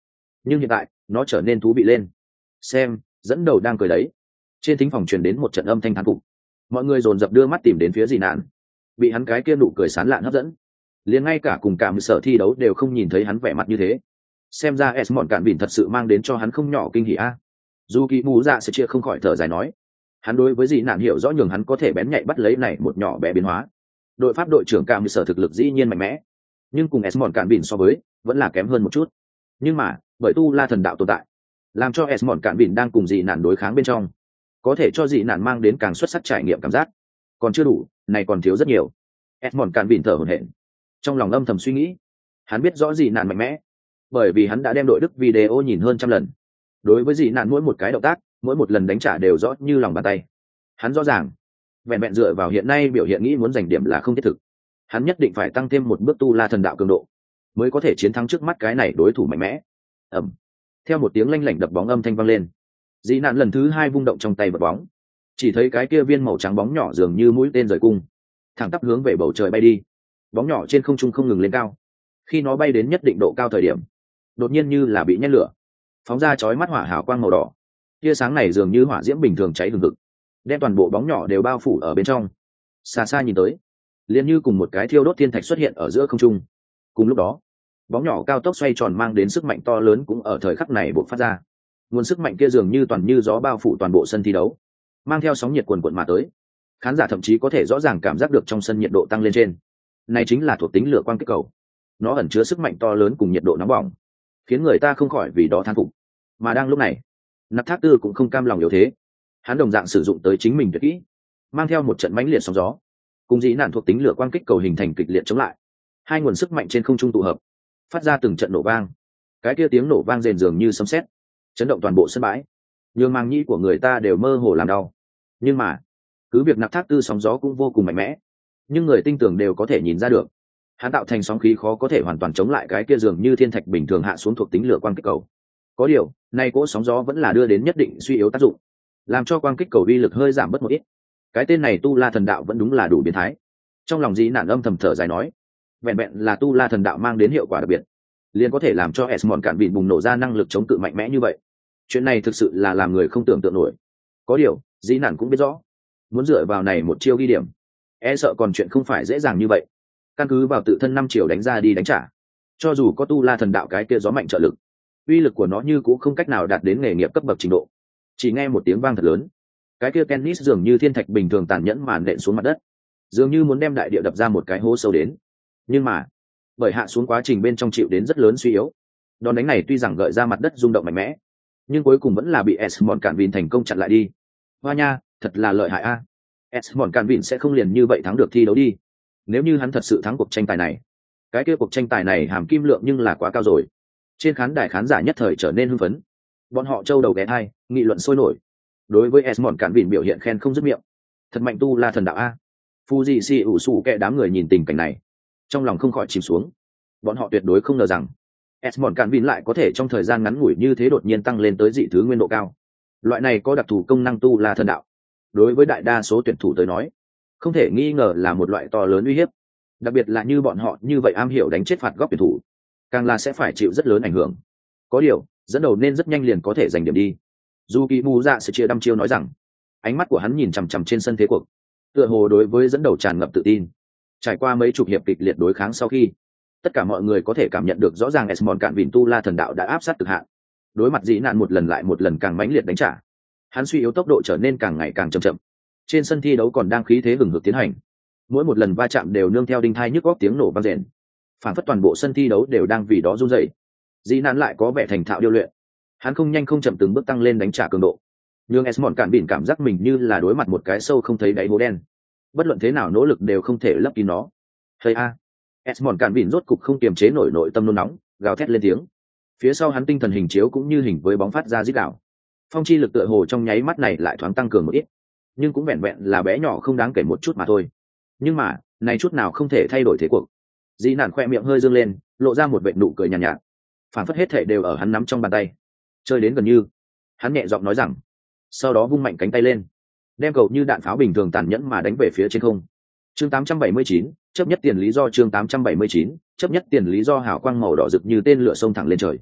nhưng hiện tại nó trở nên thú vị lên. Xem, dẫn đầu đang cười đấy. Trên thính phòng truyền đến một trận âm thanh thán phục. Mọi người dồn dập đưa mắt tìm đến phía dị nạn, bị hắn cái kia nụ cười sán lạn hấp dẫn. Liền ngay cả cùng cả một sở thi đấu đều không nhìn thấy hắn vẻ mặt như thế. Xem ra Esmond Cản Vịn thật sự mang đến cho hắn không nhỏ kinh hỉ a. Dù kỳ mù dạ sẽ chia không khỏi thở dài nói, hắn đối với dị nạn hiểu rõ nhường hắn có thể bén nhạy bắt lấy này một nhỏ bé biến hóa. Đội pháp đội trưởng cả một sở thực lực dĩ nhiên mạnh mẽ, nhưng cùng Esmond Cản Vịn so với vẫn là kém hơn một chút. Nhưng mà bởi tu la thần đạo tồn tại, làm cho Esmond Cản Vịn đang cùng dị nạn đối kháng bên trong, có thể cho dị nạn mang đến càng xuất sắc trải nghiệm cảm giác. Còn chưa đủ, này còn thiếu rất nhiều. Esmond Cản Vịn thở hổn hển, trong lòng âm thầm suy nghĩ. Hắn biết rõ dị nạn mạnh mẽ, bởi vì hắn đã đem đội đức video nhìn hơn trăm lần. Đối với dị nạn mỗi một cái động tác, mỗi một lần đánh trả đều rõ như lòng bàn tay. Hắn rõ ràng, vẹn vẹn dựa vào hiện nay biểu hiện nghĩ muốn giành điểm là không thiết thực. Hắn nhất định phải tăng thêm một bước tu la thần đạo cường độ, mới có thể chiến thắng trước mắt cái này đối thủ mạnh mẽ. Ầm. Theo một tiếng lanh lảnh đập bóng âm thanh vang lên, dị nạn lần thứ hai vung động trong tay vật bóng, chỉ thấy cái kia viên màu trắng bóng nhỏ dường như mũi tên rời cung, thẳng tắp hướng về bầu trời bay đi. Bóng nhỏ trên không trung không ngừng lên cao, khi nó bay đến nhất định độ cao thời điểm, đột nhiên như là bị nhét lửa, phóng ra chói mắt hỏa hào quang màu đỏ. Tia sáng này dường như hỏa diễm bình thường cháy hừng hực, đem toàn bộ bóng nhỏ đều bao phủ ở bên trong. Xa xa nhìn tới, liền như cùng một cái thiêu đốt thiên thạch xuất hiện ở giữa không trung. Cùng lúc đó, bóng nhỏ cao tốc xoay tròn mang đến sức mạnh to lớn cũng ở thời khắc này bộc phát ra. Nguồn sức mạnh kia dường như toàn như gió bao phủ toàn bộ sân thi đấu, mang theo sóng nhiệt cuồn cuộn mà tới. Khán giả thậm chí có thể rõ ràng cảm giác được trong sân nhiệt độ tăng lên trên. Này chính là thuộc tính lửa quang kích cầu. Nó ẩn chứa sức mạnh to lớn cùng nhiệt độ nóng bỏng, khiến người ta không khỏi vì đó thán phục. Mà đang lúc này, Nạp Thác Tư cũng không cam lòng yếu thế. Hắn đồng dạng sử dụng tới chính mình tuyệt kỹ, mang theo một trận mãnh liệt sóng gió, cùng dĩ nạn thuộc tính lửa quang kích cầu hình thành kịch liệt chống lại. Hai nguồn sức mạnh trên không trung tụ hợp, phát ra từng trận nổ vang. Cái kia tiếng nổ vang rền dường như sấm sét, chấn động toàn bộ sân bãi, nhường màng nhĩ của người ta đều mơ hồ làm đau. Nhưng mà, cứ việc Nạp Thác Tư sóng gió cũng vô cùng mạnh mẽ, nhưng người tinh tường đều có thể nhìn ra được, hắn tạo thành sóng khí khó có thể hoàn toàn chống lại cái kia dường như thiên thạch bình thường hạ xuống thuộc tính lửa quang kích cầu. Có điều, nay cỗ sóng gió vẫn là đưa đến nhất định suy yếu tác dụng, làm cho quang kích cầu uy lực hơi giảm bớt một ít. Cái tên này tu la thần đạo vẫn đúng là đủ biến thái. Trong lòng dĩ nạn âm thầm thở dài nói, vẹn vẹn là tu la thần đạo mang đến hiệu quả đặc biệt, liền có thể làm cho Esmond Cản Vịn bùng nổ ra năng lực chống cự mạnh mẽ như vậy. Chuyện này thực sự là làm người không tưởng tượng nổi. Có điều, dĩ nạn cũng biết rõ, muốn dựa vào này một chiêu ghi điểm, e sợ còn chuyện không phải dễ dàng như vậy. Căn cứ vào tự thân 5 chiều đánh ra đi đánh trả, cho dù có tu la thần đạo cái kia gió mạnh trợ lực, uy lực của nó như cũng không cách nào đạt đến nghề nghiệp cấp bậc trình độ. Chỉ nghe một tiếng vang thật lớn, cái kia tennis dường như thiên thạch bình thường tàn nhẫn màn nện xuống mặt đất, dường như muốn đem đại địa đập ra một cái hố sâu đến. Nhưng mà, bởi hạ xuống quá trình bên trong chịu đến rất lớn suy yếu, đòn đánh này tuy rằng gợi ra mặt đất rung động mạnh mẽ, nhưng cuối cùng vẫn là bị Esmond Cản Vịn thành công chặn lại đi. Hoa nha, thật là lợi hại a. Esmond Cản Vịn sẽ không liền như vậy thắng được thi đấu đi. Nếu như hắn thật sự thắng cuộc tranh tài này, cái kia cuộc tranh tài này hàm kim lượng nhưng là quá cao rồi. Trên khán đài khán giả nhất thời trở nên hưng phấn, bọn họ trâu đầu ghé thai, nghị luận sôi nổi. Đối với Esmond Cản Vịn biểu hiện khen không dứt miệng. Thật mạnh tu la thần đạo a. Fuji si ủ sủ kệ đám người nhìn tình cảnh này, trong lòng không khỏi chìm xuống. Bọn họ tuyệt đối không ngờ rằng Esmond Cản Vịn lại có thể trong thời gian ngắn ngủi như thế đột nhiên tăng lên tới dị thứ nguyên độ cao. Loại này có đặc thù công năng tu la thần đạo, đối với đại đa số tuyển thủ tới nói, không thể nghi ngờ là một loại to lớn uy hiếp. Đặc biệt là như bọn họ như vậy am hiểu đánh chết phạt góc tuyển thủ, càng là sẽ phải chịu rất lớn ảnh hưởng. Có điều, dẫn đầu nên rất nhanh liền có thể giành điểm đi. Dù kỳ mù dạ sẽ chia đăm chiêu nói rằng, ánh mắt của hắn nhìn chằm chằm trên sân thế cuộc, tựa hồ đối với dẫn đầu tràn ngập tự tin. Trải qua mấy chục hiệp kịch liệt đối kháng sau khi, tất cả mọi người có thể cảm nhận được rõ ràng Esmond Cản Vịn tu la thần đạo đã áp sát cực hạn. Đối mặt dĩ nạn một lần lại một lần càng mãnh liệt đánh trả, hắn suy yếu tốc độ trở nên càng ngày càng chậm chậm. Trên sân thi đấu còn đang khí thế hừng hực tiến hành, mỗi một lần va chạm đều nương theo đinh thai nhức góc tiếng nổ vang rền, phản phất toàn bộ sân thi đấu đều đang vì đó run rẩy. Dĩ nạn lại có vẻ thành thạo điêu luyện, hắn không nhanh không chậm từng bước tăng lên đánh trả cường độ, nhưng Esmond Cản Vịn cảm giác mình như là đối mặt một cái sâu không thấy đáy hố đen, bất luận thế nào nỗ lực đều không thể lấp kín nó. Hay a, Esmond Cản Vịn rốt cục không kiềm chế nổi nội tâm nôn nóng, gào thét lên tiếng. Phía sau hắn tinh thần hình chiếu cũng như hình với bóng phát ra rít gào. Phong chi lực tựa hồ trong nháy mắt này lại thoáng tăng cường một ít, nhưng cũng vẹn vẹn là bé nhỏ không đáng kể một chút mà thôi. Nhưng mà, này chút nào không thể thay đổi thế cuộc. Dĩ nạn khoe miệng hơi dương lên, lộ ra một vệt nụ cười nhàn nhạt, phản phất hết thể đều ở hắn nắm trong bàn tay. Chơi đến gần như, hắn nhẹ giọng nói rằng, sau đó vung mạnh cánh tay lên, đem cầu như đạn pháo bình thường tàn nhẫn mà đánh về phía trên không. Chương 879, chấp nhất tiền lý do chương 879, chấp nhất tiền lý do hào quang màu đỏ rực như tên lửa xông thẳng lên trời.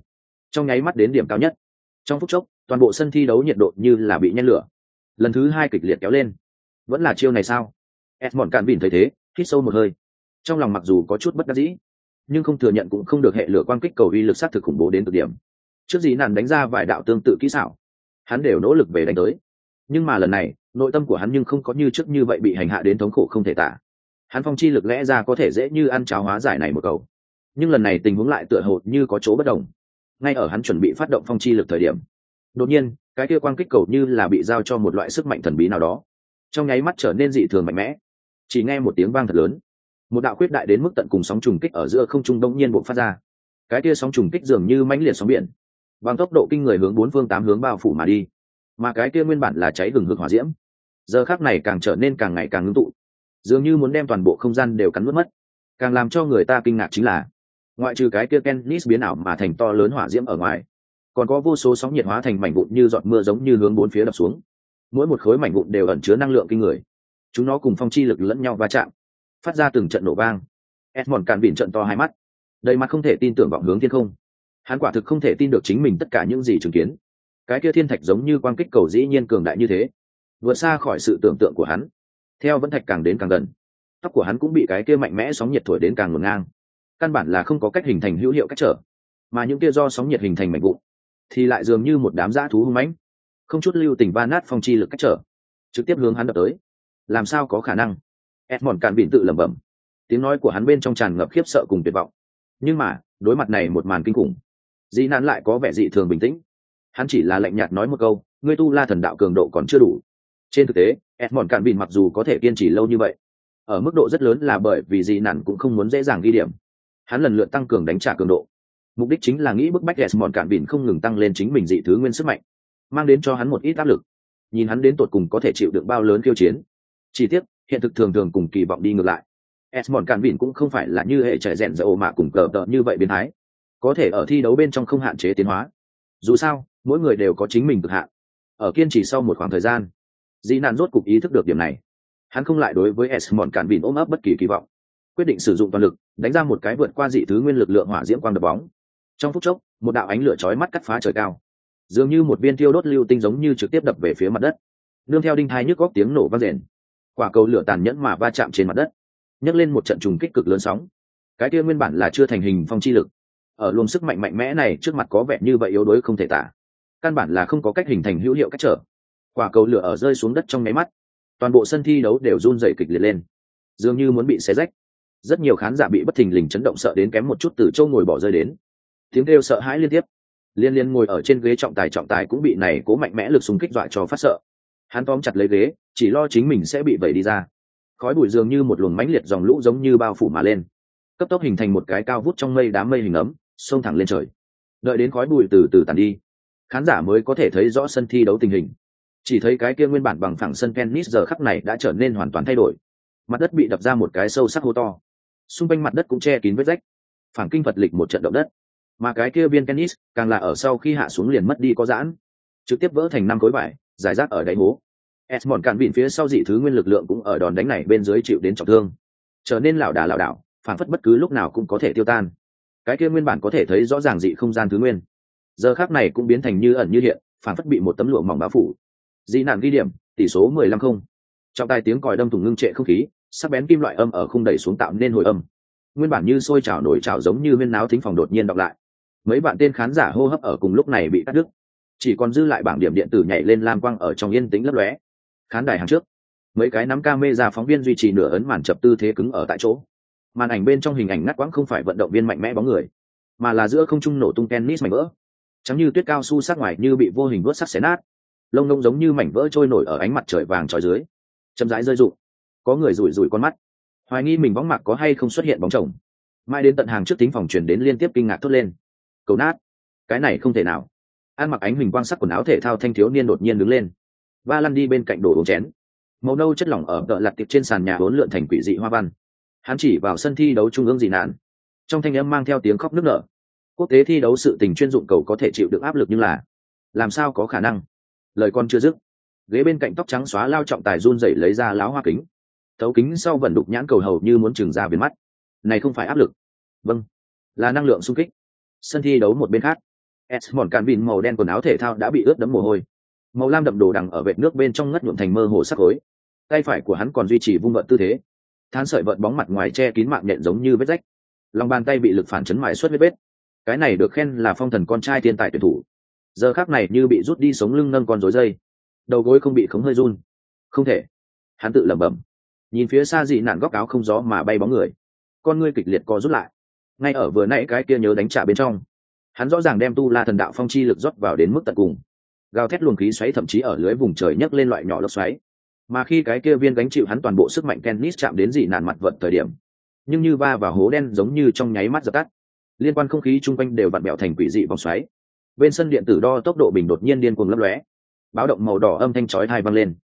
trong nháy mắt đến điểm cao nhất. Trong phút chốc, toàn bộ sân thi đấu nhiệt độ như là bị nhen lửa. Lần thứ hai kịch liệt kéo lên. Vẫn là chiêu này sao? Edmond Cản Vin thấy thế, hít sâu một hơi. Trong lòng mặc dù có chút bất đắc dĩ, nhưng không thừa nhận cũng không được, hệ lửa quang kích cầu uy lực sát thực khủng bố đến cực điểm. Trước gì nàn đánh ra vài đạo tương tự kỹ xảo, hắn đều nỗ lực về đánh tới. Nhưng mà lần này, nội tâm của hắn nhưng không có như trước như vậy bị hành hạ đến thống khổ không thể tả. Hắn phong chi lực lẽ ra có thể dễ như ăn cháo hóa giải này một cầu, nhưng lần này tình huống lại tựa hồ như có chỗ bất đồng. Ngay ở hắn chuẩn bị phát động phong chi lực thời điểm, đột nhiên cái kia quang kích cầu như là bị giao cho một loại sức mạnh thần bí nào đó, trong nháy mắt trở nên dị thường mạnh mẽ. Chỉ nghe một tiếng vang thật lớn, một đạo khuyết đại đến mức tận cùng sóng trùng kích ở giữa không trung đông nhiên bộc phát ra. Cái kia sóng trùng kích dường như mãnh liệt sóng biển, bằng tốc độ kinh người hướng bốn phương tám hướng bao phủ mà đi. Mà cái kia nguyên bản là cháy hừng hực hỏa diễm, giờ khắc này càng trở nên càng ngày càng ngưng tụ, dường như muốn đem toàn bộ không gian đều cắn nuốt mất. Càng làm cho người ta kinh ngạc chính là, ngoại trừ cái kia Kennis biến ảo mà thành to lớn hỏa diễm ở ngoài, còn có vô số sóng nhiệt hóa thành mảnh vụn như giọt mưa, giống như hướng bốn phía đập xuống. Mỗi một khối mảnh vụn đều ẩn chứa năng lượng kinh người, chúng nó cùng phong chi lực lẫn nhau va chạm, phát ra từng trận nổ vang. Edmond Cản Vin trợn to hai mắt, đầy mặt không thể tin tưởng vọng hướng thiên không. Hắn quả thực không thể tin được chính mình tất cả những gì chứng kiến. Cái kia thiên thạch giống như quang kích cầu dĩ nhiên cường đại như thế, vượt xa khỏi sự tưởng tượng của hắn. Theo vẫn thạch càng đến càng gần, tóc của hắn cũng bị cái kia mạnh mẽ sóng nhiệt thổi đến càng ngổn ngang, căn bản là không có cách hình thành hữu hiệu cách trở. Mà những kia do sóng nhiệt hình thành mảnh vụn thì lại dường như một đám dã thú hung mãnh, không chút lưu tình va nát phong chi lực cách trở, trực tiếp hướng hắn đập tới. Làm sao có khả năng? Edmond Cản Vin tự lẩm bẩm, tiếng nói của hắn bên trong tràn ngập khiếp sợ cùng tuyệt vọng. Nhưng mà đối mặt này một màn kinh khủng, Dĩ Nán lại có vẻ dị thường bình tĩnh. Hắn chỉ là lạnh nhạt nói một câu, ngươi tu la thần đạo cường độ còn chưa đủ. Trên thực tế, Edmond Cản Vin mặc dù có thể kiên trì lâu như vậy, ở mức độ rất lớn là bởi vì Dĩ Nán cũng không muốn dễ dàng ghi điểm. Hắn lần lượt tăng cường đánh trả cường độ, mục đích chính là nghĩ bức bách Edmond Cản Vin không ngừng tăng lên chính mình dị thứ nguyên sức mạnh, mang đến cho hắn một ít áp lực, nhìn hắn đến tột cùng có thể chịu đựng bao lớn khiêu chiến. Chỉ tiếc hiện thực thường thường cùng kỳ vọng đi ngược lại. Edmond Cản Vin cũng không phải là như hệ trẻ rèn dậu mà cùng cờ tợ như vậy biến thái, có thể ở thi đấu bên trong không hạn chế tiến hóa. Dù sao mỗi người đều có chính mình cực hạn. Ở kiên trì sau một khoảng thời gian, Dĩ Nán rốt cục ý thức được điểm này. Hắn không lại đối với Edmond Cản Vin ôm ấp bất kỳ kỳ vọng, quyết định sử dụng toàn lực đánh ra một cái vượt qua dị thứ nguyên lực lượng hỏa diễm quang đập bóng. Trong phút chốc, một đạo ánh lửa chói mắt cắt phá trời cao, dường như một viên thiêu đốt lưu tinh giống như trực tiếp đập về phía mặt đất, nương theo đinh thai nhức góc tiếng nổ vang rền. Quả cầu lửa tàn nhẫn mà va chạm trên mặt đất, nhấc lên một trận trùng kích cực lớn sóng. Cái kia nguyên bản là chưa thành hình phong chi lực, ở luồng sức mạnh mạnh mẽ này trước mặt có vẻ như vậy yếu đuối không thể tả, căn bản là không có cách hình thành hữu hiệu cách trở. Quả cầu lửa ở rơi xuống đất trong nháy mắt, toàn bộ sân thi đấu đều run rẩy kịch liệt lên, dường như muốn bị xé rách. Rất nhiều khán giả bị bất thình lình chấn động sợ đến kém một chút từ châu ngồi bỏ rơi đến, tiếng kêu sợ hãi liên tiếp. Liên ngồi ở trên ghế trọng tài cũng bị này cố mạnh mẽ lực xung kích dọa cho phát sợ. Hắn tóm chặt lấy ghế, chỉ lo chính mình sẽ bị vẩy đi ra. Khói bụi dường như một luồng mãnh liệt dòng lũ giống như bao phủ mà lên, cấp tốc hình thành một cái cao vút trong mây đám mây hình ấm, xông thẳng lên trời. Đợi đến khói bụi từ từ tàn đi, khán giả mới có thể thấy rõ sân thi đấu tình hình. Chỉ thấy cái kia nguyên bản bằng phẳng sân tennis giờ khắc này đã trở nên hoàn toàn thay đổi. Mặt đất bị đập ra một cái sâu sắc hố to, xung quanh mặt đất cũng che kín vết rách, phản kinh vật lịch một trận động đất. Mà cái kia viên tennis càng là ở sau khi hạ xuống liền mất đi có giãn, trực tiếp vỡ thành 5 khối vải, rải rác ở đáy hố. Edmond Cản Vin phía sau dị thứ nguyên lực lượng cũng ở đòn đánh này bên dưới chịu đến trọng thương, trở nên lảo đảo, phản phất bất cứ lúc nào cũng có thể tiêu tan. Cái kia nguyên bản có thể thấy rõ ràng dị không gian thứ nguyên, giờ khắc này cũng biến thành như ẩn như hiện, phản phất bị một tấm lụa mỏng bao phủ. Dĩ Nán ghi điểm, tỷ số 15-0. Trong tai tiếng còi đâm thủng ngưng trệ không khí, sắc bén kim loại âm ở khung đẩy xuống tạo nên hồi âm. Nguyên bản như sôi trào nổi trào giống như huyên náo thính phòng đột nhiên đọc lại. Mấy bạn tên khán giả hô hấp ở cùng lúc này bị cắt đứt, chỉ còn dư lại bảng điểm điện tử nhảy lên lam quang ở trong yên tĩnh lấp lóe. Khán đài hàng trước, mấy cái nắm camera phóng viên duy trì nửa ấn màn chập tư thế cứng ở tại chỗ. Màn ảnh bên trong hình ảnh ngắt quãng không phải vận động viên mạnh mẽ bóng người, mà là giữa không trung nổ tung tennis mảnh vỡ, trắng như tuyết cao su sắc ngoài như bị vô hình vuốt sắc xé nát, lông lông giống như mảnh vỡ trôi nổi ở ánh mặt trời vàng trói dưới, chậm rãi rơi rụng. Có người rủi rủi con mắt, hoài nghi mình bóng mạc có hay không xuất hiện bóng chồng. Mai đến tận hàng trước thính phòng truyền đến liên tiếp kinh ngạc thốt lên, cầu nát, cái này không thể nào. Ăn mặc ánh huỳnh quang sắc quần áo thể thao thanh thiếu niên đột nhiên đứng lên, va lăn đi bên cạnh đổ uống chén. Màu nâu chất lỏng ở tợ lặt tiệp trên sàn nhà uốn lượn thành quỷ dị hoa văn. Hắn chỉ vào sân thi đấu trung ương Dĩ Nán, trong thanh âm mang theo tiếng khóc nức nở. Quốc tế thi đấu sự tình chuyên dụng cầu có thể chịu được áp lực, nhưng là làm sao có khả năng. Lời con chưa dứt, ghế bên cạnh tóc trắng xóa lao trọng tài run rẩy lấy ra láo hoa kính, thấu kính sau vẩn đục nhãn cầu hầu như muốn trừng ra viền mắt. Này không phải áp lực, vâng, là năng lượng xung kích. Sân thi đấu một bên khác, Esmond Canvin màu đen quần áo thể thao đã bị ướt đẫm mồ hôi, màu lam đậm đồ đằng ở vệt nước bên trong ngất nhuộm thành mơ hồ sắc khối. Tay phải của hắn còn duy trì vung vợt tư thế, than sợi vợt bóng mặt ngoài che kín mạng nhện giống như vết rách, lòng bàn tay bị lực phản chấn mài xuất vết. Cái này được khen là phong thần con trai thiên tài tuyển thủ, giờ khắc này như bị rút đi sống lưng nâng con rối dây, đầu gối không bị khống hơi run. Không thể, hắn tự lẩm bẩm, nhìn phía xa dị nạn góc áo không gió mà bay bóng người, con ngươi kịch liệt co rút lại. Ngay ở vừa nãy cái kia nhớ đánh trả bên trong, hắn rõ ràng đem tu la thần đạo phong chi lực rót vào đến mức tận cùng, gào thét luồng khí xoáy thậm chí ở lưới vùng trời nhấc lên loại nhỏ lốc xoáy. Mà khi cái kia viên gánh chịu hắn toàn bộ sức mạnh tennis chạm đến dị nạn mặt vận thời điểm, nhưng như va vào hố đen giống như trong nháy mắt dập tắt, liên quan không khí chung quanh đều vặn bẹo thành quỷ dị vòng xoáy. Bên sân điện tử đo tốc độ bình đột nhiên điên cuồng lấp lóe, báo động màu đỏ âm thanh chói tai vang lên.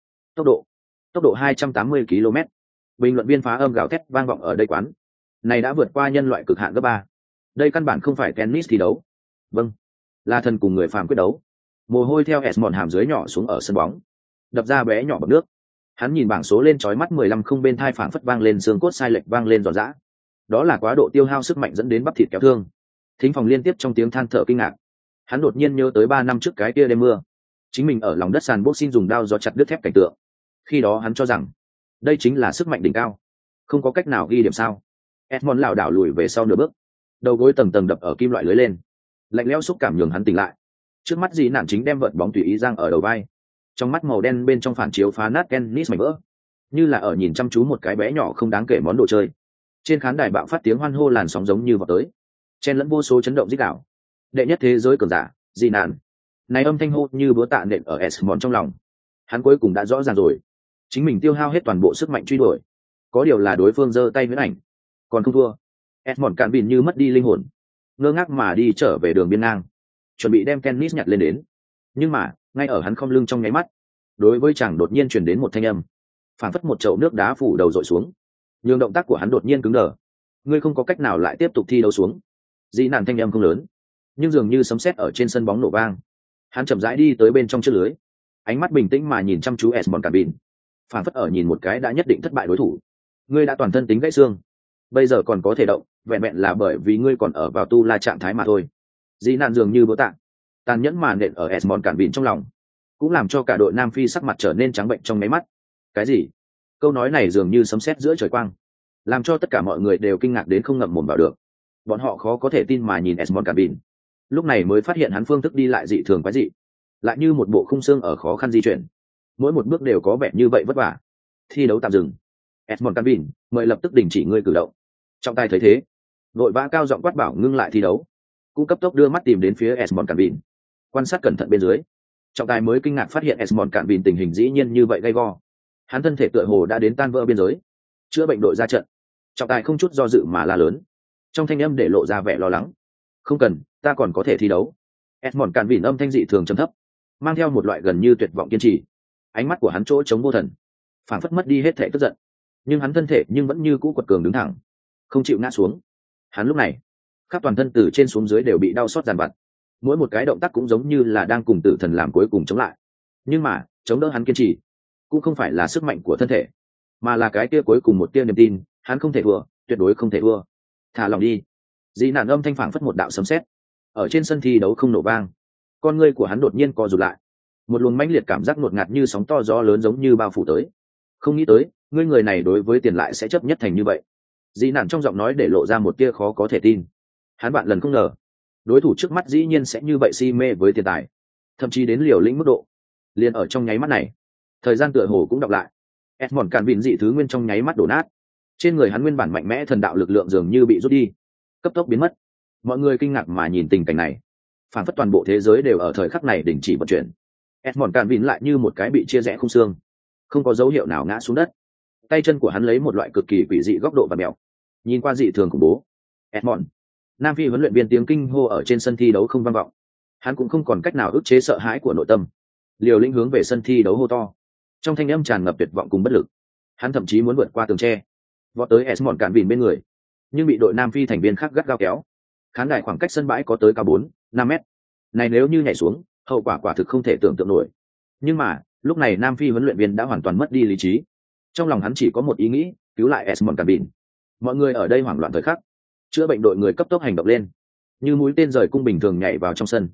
Tốc độ 280 km. Bình luận viên phá âm gào thét vang vọng ở đây quán. Này đã vượt qua nhân loại cực hạn cấp 3. Đây căn bản không phải tennis thi đấu. Vâng, là thần cùng người phàm quyết đấu. Mồ hôi theo Esmond hàm dưới nhỏ xuống ở sân bóng, đập ra bé nhỏ bọt nước. Hắn nhìn bảng số lên chói mắt 15 không bên thai phảng phất vang lên, xương cốt sai lệch vang lên giòn giã. Đó là quá độ tiêu hao sức mạnh dẫn đến bắp thịt kéo thương. Thính phòng liên tiếp trong tiếng than thở kinh ngạc. Hắn đột nhiên nhớ tới 3 năm trước cái kia đêm mưa, chính mình ở lòng đất sàn boxing dùng đao gió chặt đứt thép cảnh tượng. Khi đó hắn cho rằng đây chính là sức mạnh đỉnh cao, không có cách nào ghi điểm sao. Edmond lảo đảo lùi về sau nửa bước, đầu gối tầng tầng đập ở kim loại lưới lên, lạnh lẽo xúc cảm nhường hắn tỉnh lại. Trước mắt dị nạn chính đem vợt bóng tùy ý giang ở đầu vai, trong mắt màu đen bên trong phản chiếu phá nát tennis mảnh vỡ, như là ở nhìn chăm chú một cái bé nhỏ không đáng kể món đồ chơi. Trên khán đài bạo phát tiếng hoan hô làn sóng giống như vào tới, chen lẫn vô số chấn động rít gào. Đệ nhất thế giới cường giả dị nạn, này âm thanh hô như búa tạ nện ở Esmond trong lòng. Hắn cuối cùng đã rõ ràng rồi, chính mình tiêu hao hết toàn bộ sức mạnh truy đuổi, có điều là đối phương giơ tay huyễn ảnh, còn không thua. Esmond cạn bìn như mất đi linh hồn, ngơ ngác mà đi trở về đường biên ngang, chuẩn bị đem tennis nhặt lên đến. Nhưng mà ngay ở hắn khom lưng trong nháy mắt, đối với chàng đột nhiên truyền đến một thanh âm, phảng phất một chậu nước đá phủ đầu dội xuống, nhường động tác của hắn đột nhiên cứng đờ. Ngươi không có cách nào lại tiếp tục thi đấu xuống. Dị nạn thanh âm không lớn, nhưng dường như sấm sét ở trên sân bóng nổ vang. Hắn chậm rãi đi tới bên trong chiếc lưới, ánh mắt bình tĩnh mà nhìn chăm chú Esmond cạn bìn, phảng phất ở nhìn một cái đã nhất định thất bại đối thủ. Ngươi đã toàn thân tính gãy xương, bây giờ còn có thể động, vẹn vẹn là bởi vì ngươi còn ở vào tu la trạng thái mà thôi. Dị nạn dường như búa tạ tàn nhẫn mà nện ở Esmond cạn bìn trong lòng, cũng làm cho cả đội Nam Phi sắc mặt trở nên trắng bệnh trong mấy mắt. Cái gì? Câu nói này dường như sấm sét giữa trời quang, làm cho tất cả mọi người đều kinh ngạc đến không ngậm mồm vào được. Bọn họ khó có thể tin mà nhìn Esmond cạn bìn, lúc này mới phát hiện hắn phương thức đi lại dị thường quái dị, lại như một bộ khung xương ở khó khăn di chuyển, mỗi một bước đều có vẻ như vậy vất vả. Thi đấu tạm dừng. Esmond cạn bìn, mời lập tức đình chỉ ngươi cử động. Trọng tài thấy thế, vội vã cao giọng quát bảo ngưng lại thi đấu, cũng cấp tốc đưa mắt tìm đến phía Esmond cạn bìn, quan sát cẩn thận bên dưới. Trọng tài mới kinh ngạc phát hiện Esmond cạn bìn tình hình dĩ nhiên như vậy gay go, hắn thân thể tựa hồ đã đến tan vỡ biên giới. Chữa bệnh đội ra trận. Trọng tài không chút do dự mà la lớn, trong thanh âm để lộ ra vẻ lo lắng. Không cần, ta còn có thể thi đấu. Esmond cạn bìn âm thanh dị thường trầm thấp, mang theo một loại gần như tuyệt vọng kiên trì. Ánh mắt của hắn chỗ trống vô thần, phảng phất mất đi hết thể tức giận, nhưng hắn thân thể nhưng vẫn như cũ quật cường đứng thẳng, không chịu ngã xuống. Hắn lúc này khắp toàn thân từ trên xuống dưới đều bị đau xót dằn vặt, mỗi một cái động tác cũng giống như là đang cùng tử thần làm cuối cùng chống lại. Nhưng mà chống đỡ hắn kiên trì cũng không phải là sức mạnh của thân thể, mà là cái kia cuối cùng một tia niềm tin. Hắn không thể thua, tuyệt đối không thể thua. Thả lòng đi. Dị nạn âm thanh phảng phất một đạo sấm sét ở trên sân thi đấu không nổ vang. Con ngươi của hắn đột nhiên co rụt lại, một luồng mãnh liệt cảm giác ngột ngạt như sóng to gió lớn giống như bao phủ tới. Không nghĩ tới ngươi người này đối với tiền lại sẽ chấp nhất thành như vậy. Dị nạn trong giọng nói để lộ ra một tia khó có thể tin. Hắn vạn lần không ngờ đối thủ trước mắt dĩ nhiên sẽ như vậy si mê với tiền tài, thậm chí đến liều lĩnh mức độ. Liền ở trong nháy mắt này, thời gian tựa hồ cũng đọc lại. Esmond cạn bìn dị thứ nguyên trong nháy mắt đổ nát, trên người hắn nguyên bản mạnh mẽ thần đạo lực lượng dường như bị rút đi, cấp tốc biến mất. Mọi người kinh ngạc mà nhìn tình cảnh này, phản phất toàn bộ thế giới đều ở thời khắc này đình chỉ vận chuyển. Esmond cạn bìn lại như một cái bị chia rẽ khung xương, không có dấu hiệu nào ngã xuống đất. Tay chân của hắn lấy một loại cực kỳ quỷ dị góc độ và mèo, nhìn qua dị thường khủng bố. Esmond, Nam Phi huấn luyện viên tiếng kinh hô ở trên sân thi đấu không vang vọng. Hắn cũng không còn cách nào ức chế sợ hãi của nội tâm, liều lĩnh hướng về sân thi đấu hô to, trong thanh âm tràn ngập tuyệt vọng cùng bất lực. Hắn thậm chí muốn vượt qua tường tre, vọt tới Esmond cạn bìn bên người, nhưng bị đội Nam Phi thành viên khác gắt gao kéo. Khán đài khoảng cách sân bãi có tới cao 4-5 mét, này nếu như nhảy xuống, hậu quả quả thực không thể tưởng tượng nổi. Nhưng mà lúc này Nam Phi huấn luyện viên đã hoàn toàn mất đi lý trí, trong lòng hắn chỉ có một ý nghĩ: cứu lại Esmond cạn bìn. Mọi người ở đây hoảng loạn thời khắc, chữa bệnh đội người cấp tốc hành động lên, như mũi tên rời cung bình thường nhảy vào trong sân,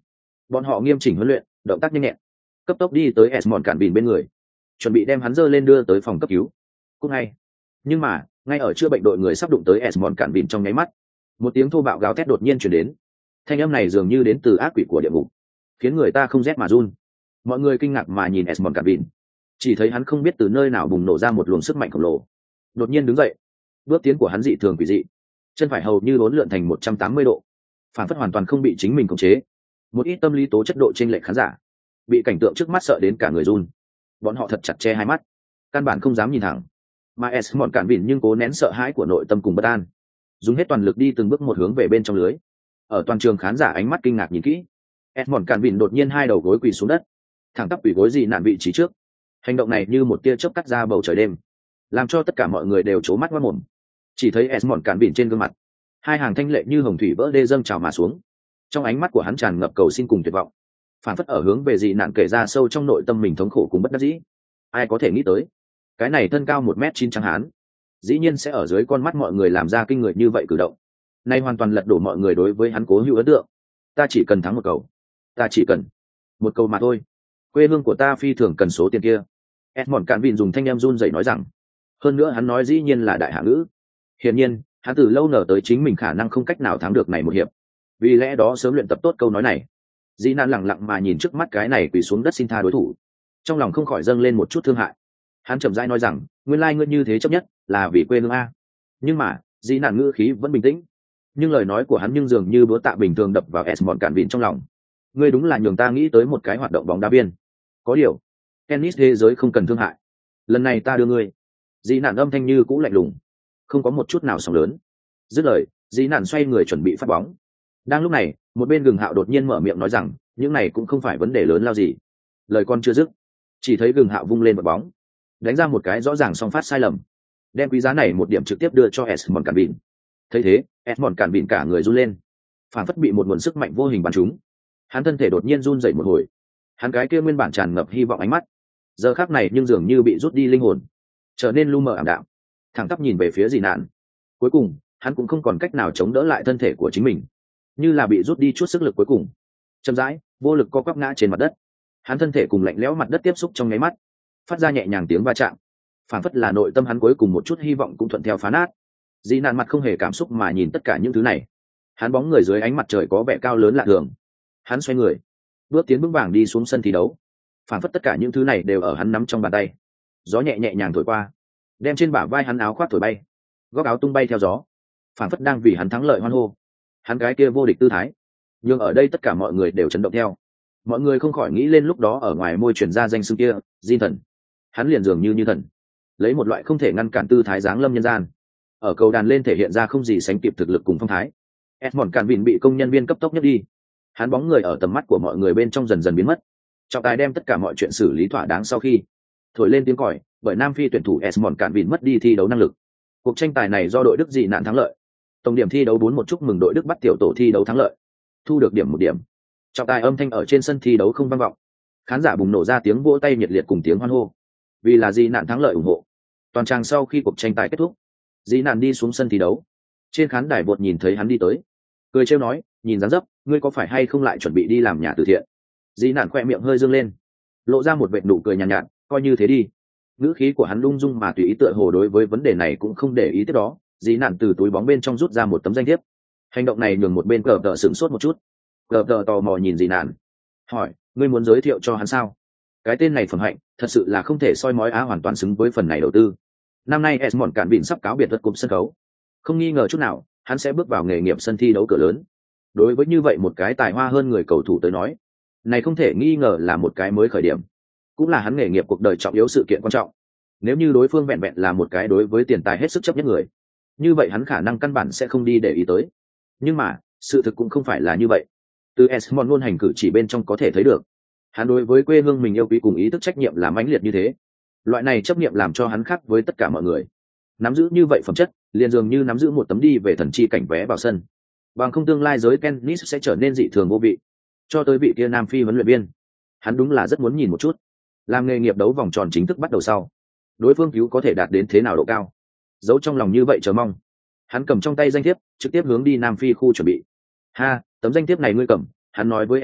Bọn họ nghiêm chỉnh huấn luyện, động tác nhanh nhẹn, cấp tốc đi tới Esmond cản bìn bên người, chuẩn bị đem hắn dơ lên đưa tới phòng cấp cứu. Cũng ngay, nhưng mà ngay ở chữa bệnh đội người sắp đụng tới Esmond cản bìn trong nháy mắt, một tiếng thô bạo gào thét đột nhiên truyền đến. Thanh âm này dường như đến từ ác quỷ của địa ngục, khiến người ta không rét mà run. Mọi người kinh ngạc mà nhìn Esmond cản bìn, chỉ thấy hắn không biết từ nơi nào bùng nổ ra một luồng sức mạnh khổng lồ, đột nhiên đứng dậy. Bước tiến của hắn dị thường quỷ dị, chân phải hầu như uốn lượn thành 180 độ, phản phất hoàn toàn không bị chính mình khống chế. Một ít tâm lý tố chất độ trên lệch khán giả bị cảnh tượng trước mắt sợ đến cả người run, bọn họ thật chặt che hai mắt, căn bản không dám nhìn thẳng. Mà Esmond cản bìn nhưng cố nén sợ hãi của nội tâm cùng bất an, dùng hết toàn lực đi từng bước một hướng về bên trong lưới. Ở toàn trường khán giả ánh mắt kinh ngạc nhìn kỹ, Esmond cản bìn đột nhiên hai đầu gối quỳ xuống đất, thẳng tắp quỳ gối dị nạn vị trí trước. Hành động này như một tia chớp cắt ra bầu trời đêm, làm cho tất cả mọi người đều trố mắt ngoác mồm. Chỉ thấy Esmond cản bìn trên gương mặt, hai hàng thanh lệ như hồng thủy vỡ đê dâng trào mà xuống. Trong ánh mắt của hắn tràn ngập cầu xin cùng tuyệt vọng, phản phất ở hướng về dị nạn kể ra sâu trong nội tâm mình thống khổ cùng bất đắc dĩ. Ai có thể nghĩ tới, cái này thân cao 1m9 trắng hán, dĩ nhiên sẽ ở dưới con mắt mọi người làm ra kinh người như vậy cử động. Nay hoàn toàn lật đổ mọi người đối với hắn cố hữu ấn tượng. Ta chỉ cần thắng một cầu, ta chỉ cần một cầu mà thôi. Quê hương của ta phi thường cần số tiền kia. Esmond cản bìn dùng thanh em run rẩy nói rằng. Hơn nữa hắn nói dĩ nhiên là đại hạ ngữ. Hiển nhiên, hắn từ lâu nở tới chính mình khả năng không cách nào thắng được này một hiệp. Vì lẽ đó sớm luyện tập tốt câu nói này. Dĩ nạn lẳng lặng mà nhìn trước mắt cái này quỳ xuống đất xin tha đối thủ, trong lòng không khỏi dâng lên một chút thương hại. Hắn chậm rãi nói rằng, nguyên lai ngươi như thế chấp nhất là vì quê hương a. Nhưng mà dĩ nạn ngữ khí vẫn bình tĩnh, nhưng lời nói của hắn nhưng dường như búa tạ bình thường đập vào Esmond cản bìn trong lòng. Ngươi đúng là nhường ta nghĩ tới một cái hoạt động bóng đá viên. Có điều tennis thế giới không cần thương hại, lần này ta đưa ngươi. Dĩ nạn âm thanh như cũ lạnh lùng, không có một chút nào sóng lớn. Dứt lời, dĩ nạn xoay người chuẩn bị phát bóng. Đang lúc này, một bên Gừng Hạo đột nhiên mở miệng nói rằng, những này cũng không phải vấn đề lớn lao gì. Lời con chưa dứt, chỉ thấy Gừng Hạo vung lên một bóng, đánh ra một cái rõ ràng song phát sai lầm, đem quý giá này một điểm trực tiếp đưa cho Esmond cản bìn. Thấy thế, Esmond cản bìn cả người run lên, phản phất bị một nguồn sức mạnh vô hình bắn trúng. Hắn thân thể đột nhiên run rẩy một hồi, hắn cái kia nguyên bản tràn ngập hy vọng ánh mắt, giờ khắc này nhưng dường như bị rút đi linh hồn, trở nên lu mờ ảm đạm, thẳng tắp nhìn về phía dị nạn. Cuối cùng, hắn cũng không còn cách nào chống đỡ lại thân thể của chính mình, như là bị rút đi chút sức lực cuối cùng, chậm rãi vô lực co quắp ngã trên mặt đất. Hắn thân thể cùng lạnh lẽo mặt đất tiếp xúc trong nháy mắt, phát ra nhẹ nhàng tiếng va chạm, phản phất là nội tâm hắn cuối cùng một chút hy vọng cũng thuận theo phá nát. Dĩ nạn mặt không hề cảm xúc mà nhìn tất cả những thứ này. Hắn bóng người dưới ánh mặt trời có vẻ cao lớn lạ thường. Hắn xoay người, bước tiến vững vàng đi xuống sân thi đấu, phản phất tất cả những thứ này đều ở hắn nắm trong bàn tay. Gió nhẹ nhẹ nhàng thổi qua, đem trên bả vai hắn áo khoác thổi bay, góc áo tung bay theo gió, phản phất đang vì hắn thắng lợi hoan hô. Hắn cái kia vô địch tư thái, nhưng ở đây tất cả mọi người đều chấn động theo. Mọi người không khỏi nghĩ lên lúc đó ở ngoài môi truyền ra danh xưng kia, Jin thần. Hắn liền dường như thần, lấy một loại không thể ngăn cản tư thái giáng lâm nhân gian, ở cầu đàn lên thể hiện ra không gì sánh kịp thực lực cùng phong thái. Esmond cản bìn bị công nhân viên cấp tốc nhất đi, hắn bóng người ở tầm mắt của mọi người bên trong dần dần biến mất. Trọng tài đem tất cả mọi chuyện xử lý thỏa đáng sau khi thổi lên tiếng còi, bởi Nam Phi tuyển thủ Esmond cản bìn mất đi thi đấu năng lực. Cuộc tranh tài này do đội Đức dị nạn thắng lợi. Tổng điểm thi đấu 4-1, chúc mừng đội Đức bắt tiểu tổ thi đấu thắng lợi, thu được điểm 1 điểm. Trọng tài âm thanh ở trên sân thi đấu không vang vọng, khán giả bùng nổ ra tiếng vỗ tay nhiệt liệt cùng tiếng hoan hô, vì là dị nạn thắng lợi ủng hộ. Toàn trang sau khi cuộc tranh tài kết thúc, dị nạn đi xuống sân thi đấu. Trên khán đài bột nhìn thấy hắn đi tới, cười trêu nói, nhìn dáng dấp, ngươi có phải hay không lại chuẩn bị đi làm nhà từ thiện? Dị nạn khoe miệng hơi dương lên, lộ ra một vệt nụ cười nhàn nhạt, coi như thế đi. Ngữ khí của hắn lung dung mà tùy ý, tựa hồ đối với vấn đề này cũng không để ý. Tiếp đó, dị nạn từ túi bóng bên trong rút ra một tấm danh thiếp. Hành động này nhường một bên cờ tờ sửng sốt một chút. Cờ tờ tò mò nhìn dị nạn, hỏi, ngươi muốn giới thiệu cho hắn sao? Cái tên này phẩm hạnh thật sự là không thể soi mói á, hoàn toàn xứng với phần này đầu tư. Năm nay Esmond cản bìn sắp cáo biệt vật cụm sân khấu, không nghi ngờ chút nào hắn sẽ bước vào nghề nghiệp sân thi đấu cửa lớn. Đối với như vậy một cái tài hoa hơn người cầu thủ tới nói, này không thể nghi ngờ là một cái mới khởi điểm, cũng là hắn nghề nghiệp cuộc đời trọng yếu sự kiện quan trọng. Nếu như đối phương vẹn vẹn là một cái đối với tiền tài hết sức chấp nhất người, như vậy hắn khả năng căn bản sẽ không đi để ý tới. Nhưng mà sự thực cũng không phải là như vậy. Từ Esmond luôn hành cử chỉ bên trong có thể thấy được, hắn đối với quê hương mình yêu quý cùng ý thức trách nhiệm là mãnh liệt như thế. Loại này chấp nhiệm làm cho hắn khác với tất cả mọi người. Nắm giữ như vậy phẩm chất, liền dường như nắm giữ một tấm đi về thần chi cảnh vé vào sân. Bằng không tương lai giới tennis sẽ trở nên dị thường vô vị. Cho tới vị kia Nam Phi huấn luyện viên, hắn đúng là rất muốn nhìn một chút, làm nghề nghiệp đấu vòng tròn chính thức bắt đầu sau, đối phương cứu có thể đạt đến thế nào độ cao. Giấu trong lòng như vậy chờ mong, hắn cầm trong tay danh thiếp, trực tiếp hướng đi Nam Phi khu chuẩn bị. Ha, tấm danh thiếp này ngươi cầm, hắn nói với Esmond,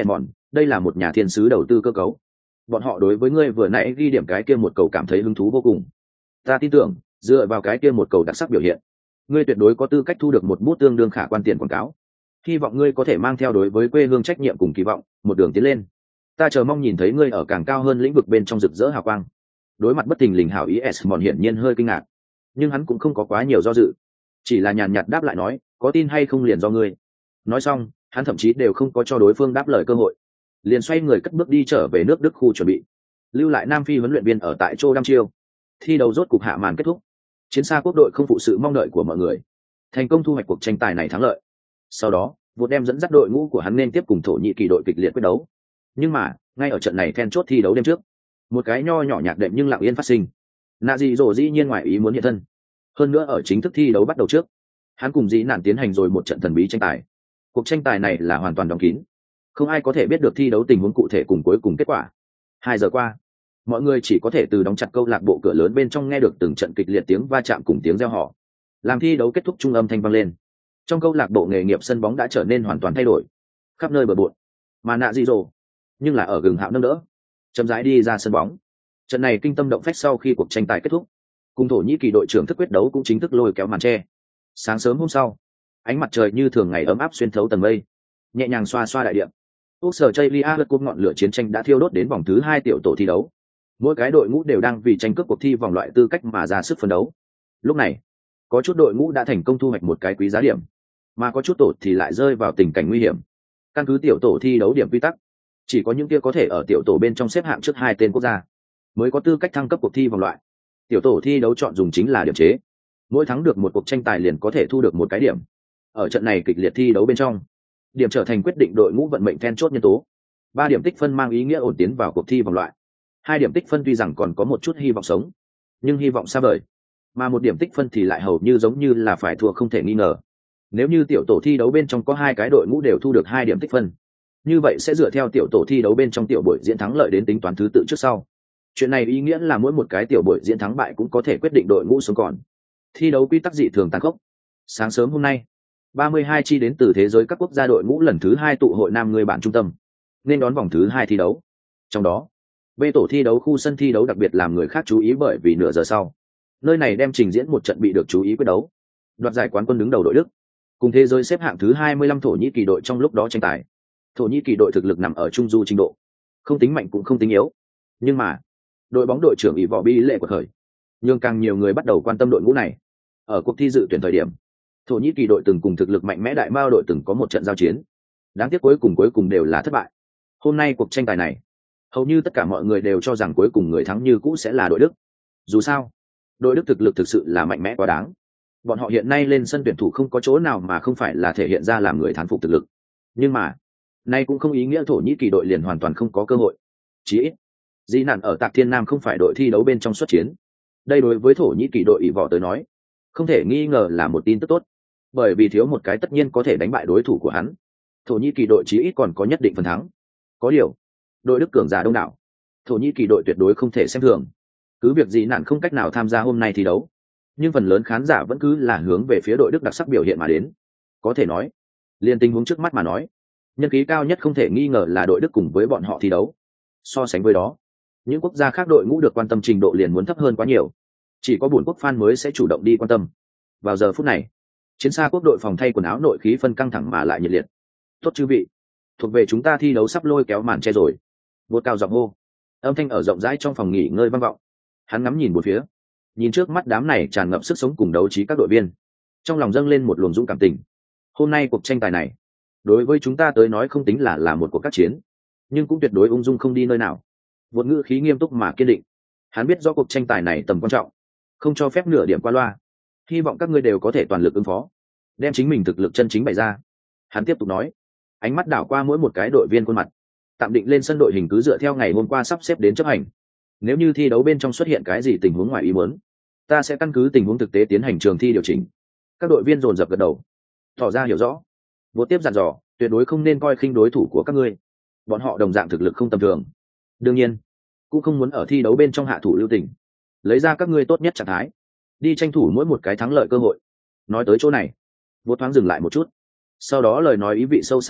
đây là một nhà thiên sứ đầu tư cơ cấu. Bọn họ đối với ngươi vừa nãy ghi điểm cái kia một cầu cảm thấy hứng thú vô cùng. Ta tin tưởng dựa vào cái kia một cầu đặc sắc biểu hiện, ngươi tuyệt đối có tư cách thu được một bút tương đương khả quan tiền quảng cáo. Hy vọng ngươi có thể mang theo đối với quê hương trách nhiệm cùng kỳ vọng, một đường tiến lên. Ta chờ mong nhìn thấy ngươi ở càng cao hơn lĩnh vực bên trong rực rỡ hào quang. Đối mặt bất thình lình hảo ý Esmond hiển nhiên hơi kinh ngạc, nhưng hắn cũng không có quá nhiều do dự, chỉ là nhàn nhạt đáp lại nói, có tin hay không liền do ngươi. Nói xong, hắn thậm chí đều không có cho đối phương đáp lời cơ hội, liền xoay người cất bước đi trở về nước Đức khu chuẩn bị, lưu lại Nam Phi huấn luyện viên ở tại chỗ đăm chiêu. Thi đấu rốt cục hạ màn kết thúc, chiến xa quốc đội không phụ sự mong đợi của mọi người, thành công thu hoạch cuộc tranh tài này thắng lợi. Sau đó, Vụt đem dẫn dắt đội ngũ của hắn nên tiếp cùng Thổ Nhĩ Kỳ đội kịch liệt quyết đấu. Nhưng mà, ngay ở trận này then chốt thi đấu đêm trước, một cái nho nhỏ nhạc đệm nhưng lặng yên phát sinh. Nạ dị dỗ dĩ nhiên ngoài ý muốn hiện thân. Hơn nữa ở chính thức thi đấu bắt đầu trước, hắn cùng dĩ nạn tiến hành rồi một trận thần bí tranh tài. Cuộc tranh tài này là hoàn toàn đóng kín, không ai có thể biết được thi đấu tình huống cụ thể cùng cuối cùng kết quả. 2 giờ qua, mọi người chỉ có thể từ đóng chặt câu lạc bộ cửa lớn bên trong nghe được từng trận kịch liệt tiếng va chạm cùng tiếng reo hò. Làm thi đấu kết thúc trung âm thanh vang lên, trong câu lạc bộ nghề nghiệp sân bóng đã trở nên hoàn toàn thay đổi, khắp nơi bừa bộn. Mà Nạ dị dỗ nhưng là ở gừng hạo nâng đỡ, chậm rãi đi ra sân bóng. Trận này kinh tâm động phách sau khi cuộc tranh tài kết thúc, cùng Thổ Nhĩ Kỳ đội trưởng thức quyết đấu cũng chính thức lôi kéo màn che. Sáng sớm hôm sau, ánh mặt trời như thường ngày ấm áp xuyên thấu tầng mây, nhẹ nhàng xoa xoa đại địa. Úc sở Chaylia lật cúp ngọn lửa chiến tranh đã thiêu đốt đến vòng thứ 2 tiểu tổ thi đấu. Mỗi cái đội ngũ đều đang vì tranh cướp cuộc thi vòng loại tư cách mà ra sức phấn đấu. Lúc này, có chút đội ngũ đã thành công thu hoạch một cái quý giá điểm, mà có chút tổ thì lại rơi vào tình cảnh nguy hiểm. Căn cứ tiểu tổ thi đấu điểm quy tắc, chỉ có những kia có thể ở tiểu tổ bên trong xếp hạng trước 2 tên quốc gia mới có tư cách thăng cấp cuộc thi vòng loại. Tiểu tổ thi đấu chọn dùng chính là điểm chế, mỗi thắng được một cuộc tranh tài liền có thể thu được một cái điểm. Ở trận này kịch liệt thi đấu bên trong, điểm trở thành quyết định đội ngũ vận mệnh then chốt nhân tố. 3 điểm tích phân mang ý nghĩa ổn tiến vào cuộc thi vòng loại. 2 điểm tích phân tuy rằng còn có một chút hy vọng sống, nhưng hy vọng xa vời. Mà 1 điểm tích phân thì lại hầu như giống như là phải thua không thể nghi ngờ. Nếu như tiểu tổ thi đấu bên trong có 2 cái đội ngũ đều thu được 2 điểm tích phân, như vậy sẽ dựa theo tiểu tổ thi đấu bên trong tiểu buổi diễn thắng lợi đến tính toán thứ tự trước sau. Chuyện này ý nghĩa là mỗi một cái tiểu buổi diễn thắng bại cũng có thể quyết định đội ngũ sống còn. Thi đấu quy tắc dị thường tàn khốc. Sáng sớm hôm nay, 32 chi đến từ thế giới các quốc gia đội ngũ lần thứ 2 tụ hội Nam người bạn trung tâm, nên đón vòng thứ 2 thi đấu. Trong đó, B tổ thi đấu khu sân thi đấu đặc biệt làm người khác chú ý bởi vì nửa giờ sau, nơi này đem trình diễn một trận bị được chú ý quyết đấu. Đoạt giải quán quân đứng đầu đội Đức, cùng thế giới xếp hạng thứ 25 Thổ Nhĩ Kỳ đội trong lúc đó tranh tài. Thổ Nhĩ Kỳ đội thực lực nằm ở trung du trình độ, không tính mạnh cũng không tính yếu. Nhưng mà, đội bóng đội trưởng ỷ võ bi lệ của khởi, nhưng càng nhiều người bắt đầu quan tâm đội ngũ này. Ở cuộc thi dự tuyển thời điểm, Thổ Nhĩ Kỳ đội từng cùng thực lực mạnh mẽ Đại Mao đội từng có một trận giao chiến. Đáng tiếc cuối cùng đều là thất bại. Hôm nay cuộc tranh tài này, hầu như tất cả mọi người đều cho rằng cuối cùng người thắng như cũ sẽ là đội Đức. Dù sao, đội Đức thực lực thực sự là mạnh mẽ quá đáng. Bọn họ hiện nay lên sân tuyển thủ không có chỗ nào mà không phải là thể hiện ra làm người thán phục thực lực. Nhưng mà, nay cũng không ý nghĩa Thổ Nhĩ Kỳ đội liền hoàn toàn không có cơ hội. Chỉ ít, Di nạn ở Tạc Thiên Nam không phải đội thi đấu bên trong xuất chiến. Đây đối với Thổ Nhĩ Kỳ đội ỷ võ tới nói, không thể nghi ngờ là một tin tức tốt, bởi vì thiếu một cái tất nhiên có thể đánh bại đối thủ của hắn. Thổ Nhĩ Kỳ đội chí ít còn có nhất định phần thắng. Có điều, đội Đức cường giả đông đảo, Thổ Nhĩ Kỳ đội tuyệt đối không thể xem thường. Cứ việc Di nạn không cách nào tham gia hôm nay thi đấu, nhưng phần lớn khán giả vẫn cứ là hướng về phía đội Đức đặc sắc biểu hiện mà đến. Có thể nói, liên tình huống trước mắt mà nói, nhân khí cao nhất không thể nghi ngờ là đội Đức cùng với bọn họ thi đấu. So sánh với đó, những quốc gia khác đội ngũ được quan tâm trình độ liền muốn thấp hơn quá nhiều. Chỉ có buồn quốc fan mới sẽ chủ động đi quan tâm. Vào giờ phút này, chiến xa quốc đội phòng thay quần áo nội khí phân căng thẳng mà lại nhiệt liệt. Tốt chư vị, thuộc về chúng ta thi đấu sắp lôi kéo màn che rồi. Vượt cao giọng hô, âm thanh ở rộng rãi trong phòng nghỉ ngơi vang vọng. Hắn ngắm nhìn bốn phía, nhìn trước mắt đám này tràn ngập sức sống cùng đấu trí các đội viên, trong lòng dâng lên một luồng dũng cảm tình. Hôm nay cuộc tranh tài này, đối với chúng ta tới nói không tính là một cuộc các chiến, nhưng cũng tuyệt đối ung dung không đi nơi nào. Vượt ngữ khí nghiêm túc mà kiên định. Hắn biết rõ cuộc tranh tài này tầm quan trọng, không cho phép nửa điểm qua loa. Hy vọng các ngươi đều có thể toàn lực ứng phó, đem chính mình thực lực chân chính bày ra. Hắn tiếp tục nói, ánh mắt đảo qua mỗi một cái đội viên khuôn mặt. Tạm định lên sân đội hình cứ dựa theo ngày hôm qua sắp xếp đến chấp hành. Nếu như thi đấu bên trong xuất hiện cái gì tình huống ngoài ý muốn, ta sẽ căn cứ tình huống thực tế tiến hành trường thi điều chỉnh. Các đội viên dồn dập gật đầu, tỏ ra hiểu rõ. Vô tiếp dặn dò, tuyệt đối không nên coi khinh đối thủ của các ngươi. Bọn họ đồng dạng thực lực không tầm thường. Đương nhiên, cũng không muốn ở thi đấu bên trong hạ thủ lưu tình, lấy ra các ngươi tốt nhất trạng thái, đi tranh thủ mỗi một cái thắng lợi cơ hội. Nói tới chỗ này, Vô thoáng dừng lại một chút, sau đó lời nói ý vị sâu xa nói,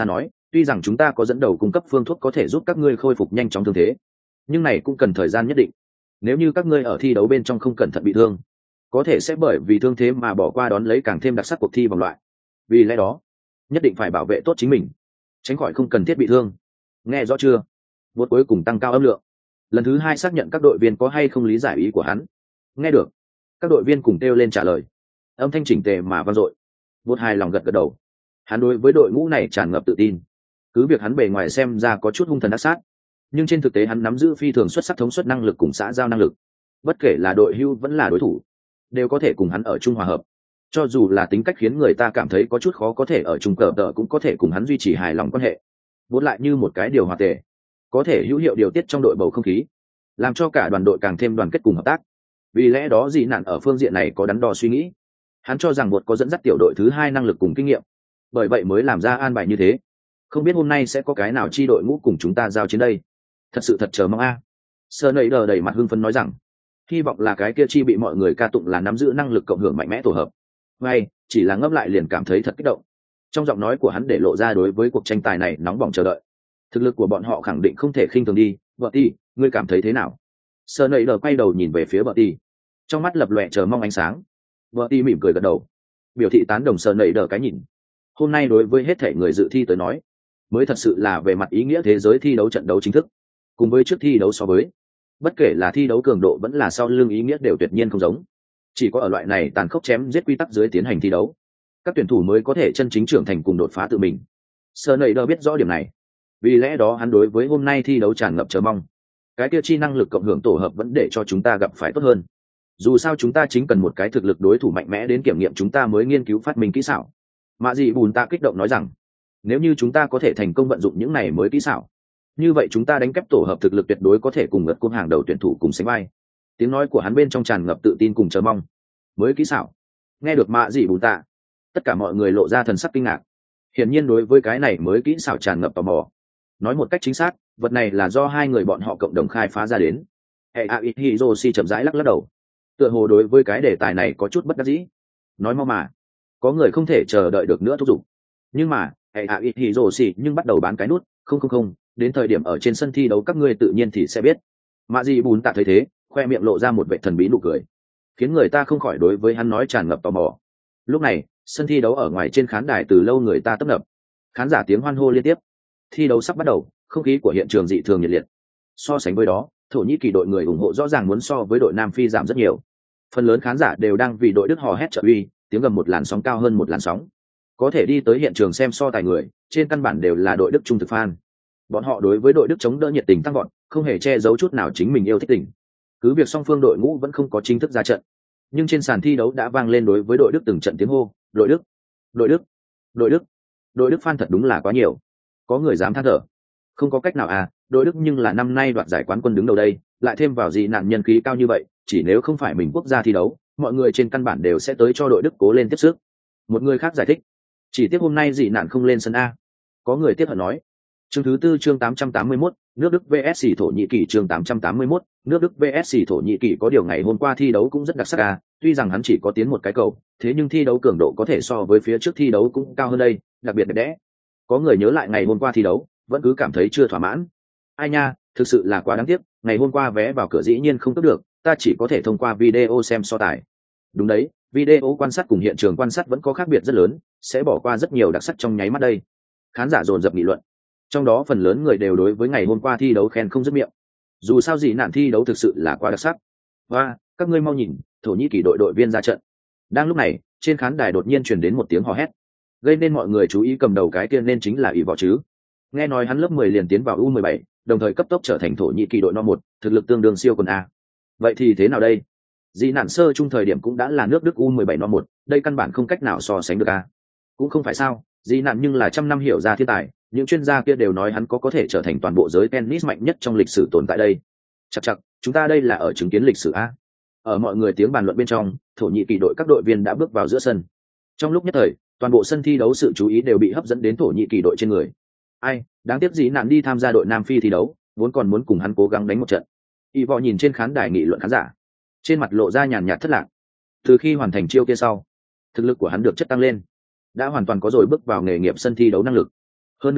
Tuy rằng chúng ta có dẫn đầu cung cấp phương thuốc có thể giúp các ngươi khôi phục nhanh chóng thương thế, nhưng này cũng cần thời gian nhất định. Nếu như các ngươi ở thi đấu bên trong không cẩn thận bị thương, có thể sẽ bởi vì thương thế mà bỏ qua đón lấy càng thêm đặc sắc cuộc thi vòng loại. Vì lẽ đó, nhất định phải bảo vệ tốt chính mình, tránh khỏi không cần thiết bị thương. Nghe rõ chưa? Vốt cuối cùng tăng cao âm lượng, lần thứ hai xác nhận các đội viên có hay không lý giải ý của hắn. Nghe được, các đội viên cùng kêu lên trả lời, âm thanh chỉnh tề mà vang dội. Vốt hài lòng gật gật đầu, hắn đối với đội ngũ này tràn ngập tự tin. Cứ việc hắn bề ngoài xem ra có chút hung thần ác sát, nhưng trên thực tế hắn nắm giữ phi thường xuất sắc thống suất năng lực cùng xã giao năng lực. Bất kể là đội hưu vẫn là đối thủ, đều có thể cùng hắn ở chung hòa hợp. Cho dù là tính cách khiến người ta cảm thấy có chút khó có thể ở chung cờ tợ, cũng có thể cùng hắn duy trì hài lòng quan hệ. Vốn lại như một cái điều hòa tề, có thể hữu hiệu điều tiết trong đội bầu không khí, làm cho cả đoàn đội càng thêm đoàn kết cùng hợp tác. Vì lẽ đó dị nạn ở phương diện này có đắn đo suy nghĩ. Hắn cho rằng Bột có dẫn dắt tiểu đội thứ hai năng lực cùng kinh nghiệm, bởi vậy mới làm ra an bài như thế. Không biết hôm nay sẽ có cái nào chi đội ngũ cùng chúng ta giao chiến đây. Thật sự thật chờ mong a. Sơ nầy đờ đầy mặt hưng phấn nói rằng, hy vọng là cái kia chi bị mọi người ca tụng là nắm giữ năng lực cộng hưởng mạnh mẽ tổ hợp. Ngay, chỉ là ngấp lại liền cảm thấy thật kích động. Trong giọng nói của hắn để lộ ra đối với cuộc tranh tài này nóng bỏng chờ đợi. Thực lực của bọn họ khẳng định không thể khinh thường đi. Vợ Ti, ngươi cảm thấy thế nào? Sơ nầy đờ quay đầu nhìn về phía Vợ Ti, trong mắt lập lòe chờ mong ánh sáng. Vợ Ti mỉm cười gật đầu, biểu thị tán đồng Sơ nầy đờ cái nhìn. Hôm nay đối với hết thể người dự thi tới nói, mới thật sự là về mặt ý nghĩa thế giới thi đấu trận đấu chính thức. Cùng với trước thi đấu so với, bất kể là thi đấu cường độ vẫn là sau lưng ý nghĩa đều tuyệt nhiên không giống. Chỉ có ở loại này tàn khốc chém giết quy tắc dưới tiến hành thi đấu, các tuyển thủ mới có thể chân chính trưởng thành cùng đột phá tự mình. Sơ nầy đờ biết rõ điểm này, vì lẽ đó hắn đối với hôm nay thi đấu tràn ngập chờ mong. Cái kia chi năng lực cộng hưởng tổ hợp vẫn để cho chúng ta gặp phải tốt hơn. Dù sao chúng ta chính cần một cái thực lực đối thủ mạnh mẽ đến kiểm nghiệm chúng ta mới nghiên cứu phát minh kỹ xảo. Mạ dị bùn tạ kích động nói rằng, nếu như chúng ta có thể thành công vận dụng những này mới kỹ xảo, như vậy chúng ta đánh kép tổ hợp thực lực tuyệt đối có thể cùng ngật cung hàng đầu tuyển thủ cùng sánh vai. Tiếng nói của hắn bên trong tràn ngập tự tin cùng chờ mong. Mới kỹ xảo. Nghe được mạ dị bùn tạ, tất cả mọi người lộ ra thần sắc kinh ngạc. Hiển nhiên đối với cái này mới kỹ xảo tràn ngập tò mò. Nói một cách chính xác, vật này là do hai người bọn họ cộng đồng khai phá ra đến. Hệ Hiroshi chậm rãi lắc lắc đầu, tựa hồ đối với cái đề tài này có chút bất đắc dĩ. Nói mau mà, có người không thể chờ đợi được nữa thúc giục. Nhưng mà hệ Hiroshi nhưng bắt đầu bán cái nút, không, đến thời điểm ở trên sân thi đấu các ngươi tự nhiên thì sẽ biết. Mạ dị bùn tạ thấy thế, khoe miệng lộ ra một vẻ thần bí nụ cười, khiến người ta không khỏi đối với hắn nói tràn ngập tò mò. Lúc này sân thi đấu ở ngoài trên khán đài từ lâu người ta tấp nập, khán giả tiếng hoan hô liên tiếp. Thi đấu sắp bắt đầu, không khí của hiện trường dị thường nhiệt liệt. So sánh với đó, Thổ Nhĩ Kỳ đội người ủng hộ rõ ràng muốn so với đội Nam Phi giảm rất nhiều. Phần lớn khán giả đều đang vì đội Đức hò hét trợ uy, tiếng gầm một làn sóng cao hơn một làn sóng. Có thể đi tới hiện trường xem so tài người, trên căn bản đều là đội Đức trung thực fan. Bọn họ đối với đội Đức chống đỡ nhiệt tình tăng vọt, không hề che giấu chút nào chính mình yêu thích tình. Cứ việc song phương đội ngũ vẫn không có chính thức ra trận, nhưng trên sàn thi đấu đã vang lên đối với đội Đức từng trận tiếng hô, đội Đức, đội Đức, đội Đức. Đội Đức fan thật đúng là quá nhiều. Có người dám than thở. Không có cách nào à, đội Đức nhưng là năm nay đoạt giải quán quân đứng đầu đây, lại thêm vào gì nạn nhân khí cao như vậy, chỉ nếu không phải mình quốc gia thi đấu, mọi người trên căn bản đều sẽ tới cho đội Đức cố lên tiếp sức. Một người khác giải thích, chỉ tiếc hôm nay dị nạn không lên sân A. Có người tiếp hận nói. Chương thứ tư chương 881, nước Đức vs Thổ Nhĩ Kỳ chương 881, nước Đức vs Thổ Nhĩ Kỳ có điều ngày hôm qua thi đấu cũng rất đặc sắc A, tuy rằng hắn chỉ có tiến một cái cầu, thế nhưng thi đấu cường độ có thể so với phía trước thi đấu cũng cao hơn đây, đặc biệt đẹp đẽ. Có người nhớ lại ngày hôm qua thi đấu, vẫn cứ cảm thấy chưa thỏa mãn. Ai nha, thực sự là quá đáng tiếc, ngày hôm qua vé vào cửa dĩ nhiên không cướp được, ta chỉ có thể thông qua video xem so tài. Đúng đấy, video quan sát cùng hiện trường quan sát vẫn có khác biệt rất lớn, sẽ bỏ qua rất nhiều đặc sắc trong nháy mắt đây. Khán giả dồn dập nghị luận, trong đó phần lớn người đều đối với ngày hôm qua thi đấu khen không dứt miệng. Dù sao gì nạn thi đấu thực sự là quá đặc sắc. Và các ngươi mau nhìn, Thổ Nhĩ Kỳ đội viên ra trận. Đang lúc này, trên khán đài đột nhiên truyền đến một tiếng hò hét, gây nên mọi người chú ý. Cầm đầu cái kia nên chính là ỷ võ chứ. Nghe nói hắn lớp 10 liền tiến vào U17, đồng thời cấp tốc trở thành Thổ Nhĩ Kỳ đội No 1, thực lực tương đương siêu quần A. Vậy thì thế nào đây? Dị nạn sơ chung thời điểm cũng đã là nước Đức U17 No 1, đây căn bản không cách nào so sánh được A. Cũng không phải sao, dị nạn nhưng là trăm năm hiểu ra thiên tài, những chuyên gia kia đều nói hắn có thể trở thành toàn bộ giới tennis mạnh nhất trong lịch sử tồn tại đây. Chắc, chúng ta đây là ở chứng kiến lịch sử A. Ở mọi người tiếng bàn luận bên trong, Thổ Nhĩ Kỳ đội các đội viên đã bước vào giữa sân. Trong lúc nhất thời, toàn bộ sân thi đấu sự chú ý đều bị hấp dẫn đến Thổ Nhĩ Kỳ đội trên người. Ai, đáng tiếc dị nạn đi tham gia đội Nam Phi thi đấu, vốn còn muốn cùng hắn cố gắng đánh một trận. Y võ nhìn trên khán đài nghị luận khán giả, trên mặt lộ ra nhàn nhạt thất lạc. Từ khi hoàn thành chiêu kia sau, thực lực của hắn được chất tăng lên, đã hoàn toàn có rồi bước vào nghề nghiệp sân thi đấu năng lực. Hơn nữa,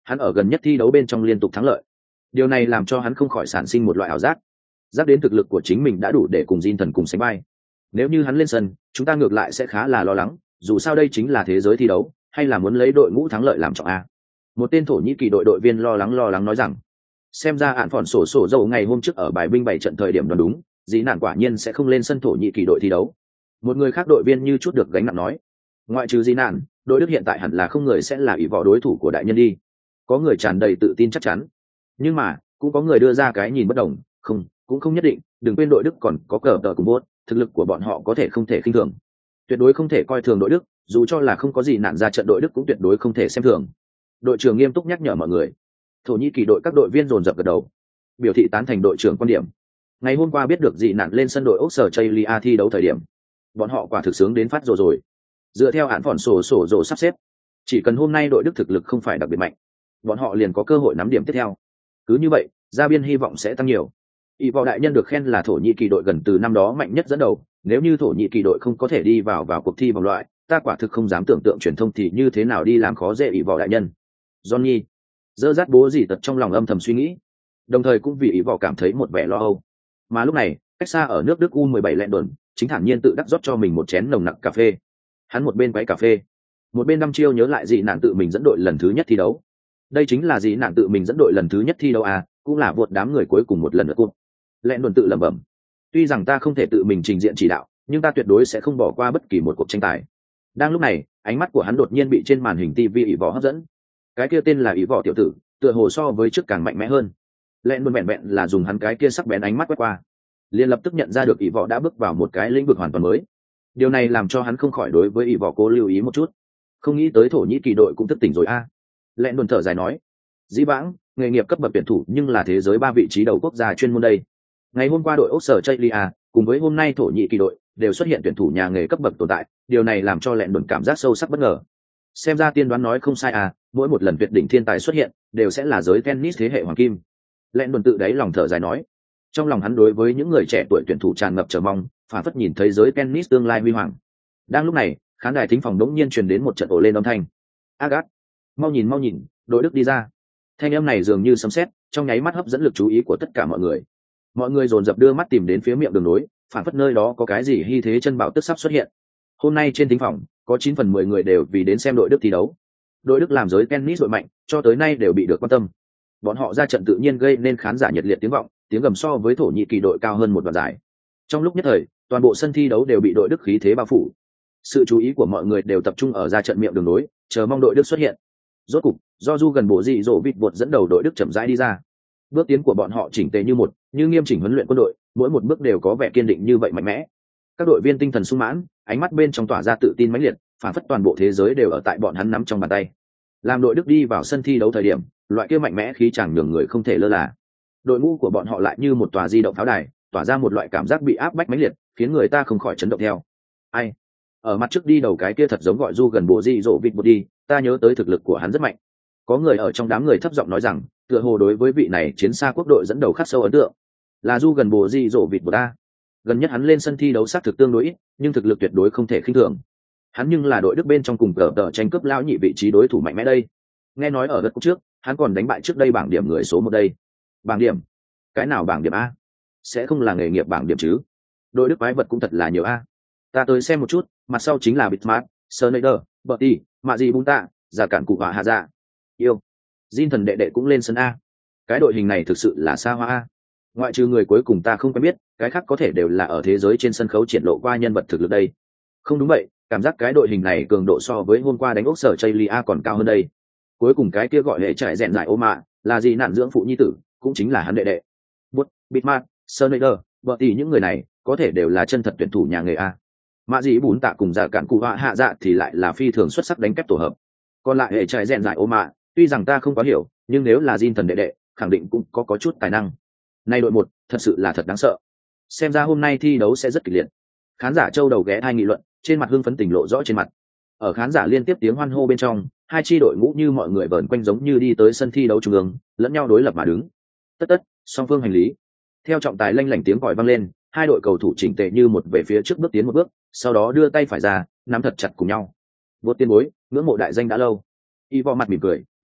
hắn ở gần nhất thi đấu bên trong liên tục thắng lợi. Điều này làm cho hắn không khỏi sản sinh một loại ảo giác, giác đến thực lực của chính mình đã đủ để cùng Jin thần cùng sánh vai. Nếu như hắn lên sân, chúng ta ngược lại sẽ khá là lo lắng, dù sao đây chính là thế giới thi đấu, hay là muốn lấy đội ngũ thắng lợi làm trọng a. Một tên Thổ Nhĩ Kỳ đội viên lo lắng nói rằng, xem ra ạn phòn sổ dầu ngày hôm trước ở bài binh 7 trận thời điểm đoán đúng, dĩ nạn quả nhiên sẽ không lên sân Thổ Nhĩ Kỳ đội thi đấu. Một người khác đội viên như chút được gánh nặng nói, ngoại trừ dĩ nạn, đội Đức hiện tại hẳn là không người sẽ là ỷ võ đối thủ của đại nhân đi. Có người tràn đầy tự tin chắc chắn, nhưng mà cũng có người đưa ra cái nhìn bất đồng, cũng không nhất định. Đừng quên đội Đức còn có cờ tờ cùng bốt, thực lực của bọn họ có thể không thể khinh thường, tuyệt đối không thể coi thường đội Đức, dù cho là không có gì nạn ra trận đội Đức cũng tuyệt đối không thể xem thường. Đội trưởng nghiêm túc nhắc nhở mọi người. Thổ Nhĩ Kỳ đội các đội viên dồn dập gật đầu, biểu thị tán thành đội trưởng quan điểm. Ngày hôm qua biết được dị nạn lên sân đội Australia thi đấu thời điểm, bọn họ quả thực sướng đến phát rồi. Dựa theo hạn phỏn sổ sắp xếp, chỉ cần hôm nay đội Đức thực lực không phải đặc biệt mạnh, bọn họ liền có cơ hội nắm điểm tiếp theo. Cứ như vậy, ra biên hy vọng sẽ tăng nhiều. Y võ đại nhân được khen là Thổ Nhĩ Kỳ đội gần từ năm đó mạnh nhất dẫn đầu, nếu như Thổ Nhĩ Kỳ đội không có thể đi vào cuộc thi vòng loại, ta quả thực không dám tưởng tượng truyền thông thì như thế nào đi làm khó dễ Y võ đại nhân. Johnny dơ rát bố gì tật trong lòng âm thầm suy nghĩ, đồng thời cũng vì Y võ cảm thấy một vẻ lo âu. Mà lúc này, cách xa ở nước Đức U17 lẹn đồn, chính thản nhiên tự đắc rót cho mình một chén nồng nặc cà phê. Hắn một bên quấy cà phê, một bên đăm chiêu nhớ lại dị nạn tự mình dẫn đội lần thứ nhất thi đấu. Đây chính là dị nạn tự mình dẫn đội lần thứ nhất thi đấu à, cũng là vượt đám người cuối cùng một lần nữa cuộc. Lẹn đồn tự lẩm bẩm, tuy rằng ta không thể tự mình trình diện chỉ đạo, nhưng ta tuyệt đối sẽ không bỏ qua bất kỳ một cuộc tranh tài. Đang lúc này, ánh mắt của hắn đột nhiên bị trên màn hình TV ỷ võ hấp dẫn. Cái kia tên là ỷ võ tiểu tử, tựa hồ so với trước càng mạnh mẽ hơn. Lẹn đồn vẹn là dùng hắn cái kia sắc bén ánh mắt quét qua, liền lập tức nhận ra được ỷ võ đã bước vào một cái lĩnh vực hoàn toàn mới. Điều này làm cho hắn không khỏi đối với ỷ võ cố lưu ý một chút. Không nghĩ tới Thổ Nhĩ Kỳ đội cũng thức tỉnh rồi a. Lẹn đồn thở dài nói, dĩ vãng nghề nghiệp cấp bậc tuyển thủ nhưng là thế giới 3 vị trí đầu quốc gia chuyên môn đây. Ngày hôm qua đội Australia cùng với hôm nay Thổ Nhĩ Kỳ đội đều xuất hiện tuyển thủ nhà nghề cấp bậc tồn tại, điều này làm cho Lẹn đồn cảm giác sâu sắc bất ngờ. Xem ra tiên đoán nói không sai à, mỗi một lần tuyệt đỉnh thiên tài xuất hiện đều sẽ là giới tennis thế hệ hoàng kim. Lẹn đồn tự đáy lòng thở dài nói, trong lòng hắn đối với những người trẻ tuổi tuyển thủ tràn ngập chờ mong, phản phất nhìn thấy giới tennis tương lai huy hoàng. Đang lúc này, khán đài thính phòng đống nhiên truyền đến một trận ồ lên âm thanh. Agat, mau nhìn, đội Đức đi ra. Thanh âm này dường như sấm sét, trong nháy mắt hấp dẫn lực chú ý của tất cả mọi người. Mọi người dồn dập đưa mắt tìm đến phía miệng đường nối, phản phất nơi đó có cái gì hy thế chân bảo tức sắp xuất hiện. Hôm nay trên thính phòng, có 9 phần 10 người đều vì đến xem đội Đức thi đấu. Đội Đức làm giới tennis đội mạnh, cho tới nay đều bị được quan tâm. Bọn họ ra trận tự nhiên gây nên khán giả nhiệt liệt tiếng vọng, tiếng gầm so với Thổ Nhĩ Kỳ đội cao hơn một đoạn dài. Trong lúc nhất thời, toàn bộ sân thi đấu đều bị đội Đức khí thế bao phủ. Sự chú ý của mọi người đều tập trung ở ra trận miệng đường nối, chờ mong đội Đức xuất hiện. Rốt cục, do du gần bộ dị dỗ vịt vụt dẫn đầu đội Đức chậm rãi đi ra. Bước tiến của bọn họ chỉnh tề như một, như nghiêm chỉnh huấn luyện quân đội, mỗi một bước đều có vẻ kiên định như vậy mạnh mẽ. Các đội viên tinh thần sung mãn, ánh mắt bên trong tỏa ra tự tin mãnh liệt, phản phất toàn bộ thế giới đều ở tại bọn hắn nắm trong bàn tay. Làm đội Đức đi vào sân thi đấu thời điểm, loại kia mạnh mẽ khí chàng nhường người không thể lơ là. Đội ngũ của bọn họ lại như một tòa di động pháo đài, tỏa ra một loại cảm giác bị áp bách mãnh liệt, khiến người ta không khỏi chấn động theo. Ai? Ở mặt trước đi đầu cái kia thật giống gọi du gần bộ dị dỗ vịt một đi, ta nhớ tới thực lực của hắn rất mạnh. Có người ở trong đám người thấp giọng nói rằng, tựa hồ đối với vị này chiến xa quốc đội dẫn đầu khắc sâu ấn tượng. Là du gần bộ dị dỗ vịt một ta. Gần nhất hắn lên sân thi đấu xác thực tương đối ít, nhưng thực lực tuyệt đối không thể khinh thường. Hắn nhưng là đội Đức bên trong cùng cờ tranh cướp lao nhị vị trí đối thủ mạnh mẽ đây. Nghe nói ở đất cúp trước, hắn còn đánh bại trước đây bảng điểm người số 1 đây. Bảng điểm? Cái nào bảng điểm a? Sẽ không là nghề nghiệp bảng điểm chứ? Đội Đức quái vật cũng thật là nhiều a. Ta tới xem một chút, mặt sau chính là Bitmart, Schneider, Bertie, Mạ Dị Bunta, Giả Cản Cụ và Hạ Dạ. Yêu. Jin thần đệ đệ cũng lên sân a. Cái đội hình này thực sự là xa hoa a. Ngoại trừ người cuối cùng ta không quen biết, cái khác có thể đều là ở thế giới trên sân khấu triển lộ qua nhân vật thực lực đây. Không đúng vậy, cảm giác cái đội hình này cường độ so với hôm qua đánh ốc sở Chaylia còn cao hơn đây. Cuối cùng cái kia gọi hệ trại rèn giải ô mạ, là gì nạn dưỡng phụ nhi tử, cũng chính là hắn đệ đệ. Bút, Bitmart, Schneider, Bertie những người này có thể đều là chân thật tuyển thủ nhà nghề a. Mạ Dị Bún Tạ cùng Giả Cản Cụ Họa Hạ Dạ thì lại là phi thường xuất sắc đánh kép tổ hợp. Còn lại hệ trại rèn giải ô mạ, tuy rằng ta không quá hiểu, nhưng nếu là Jin thần đệ đệ, khẳng định cũng có chút tài năng. Nay đội 1, thật sự là thật đáng sợ. Xem ra hôm nay thi đấu sẽ rất kịch liệt. Khán giả châu đầu ghé thai nghị luận, trên mặt hưng phấn tình lộ rõ trên mặt. Ở khán giả liên tiếp tiếng hoan hô bên trong, hai chi đội ngũ như mọi người vờn quanh giống như đi tới sân thi đấu trung ương, lẫn nhau đối lập mà đứng. Tất, song phương hành lý. Theo trọng tài lanh lảnh tiếng còi vang lên, hai đội cầu thủ chỉnh tề như một về phía trước bước tiến một bước, sau đó đưa tay phải ra, nắm thật chặt cùng nhau. Vô tiên bối, ngưỡng mộ đại danh đã lâu. Y vò mặt mỉm cười,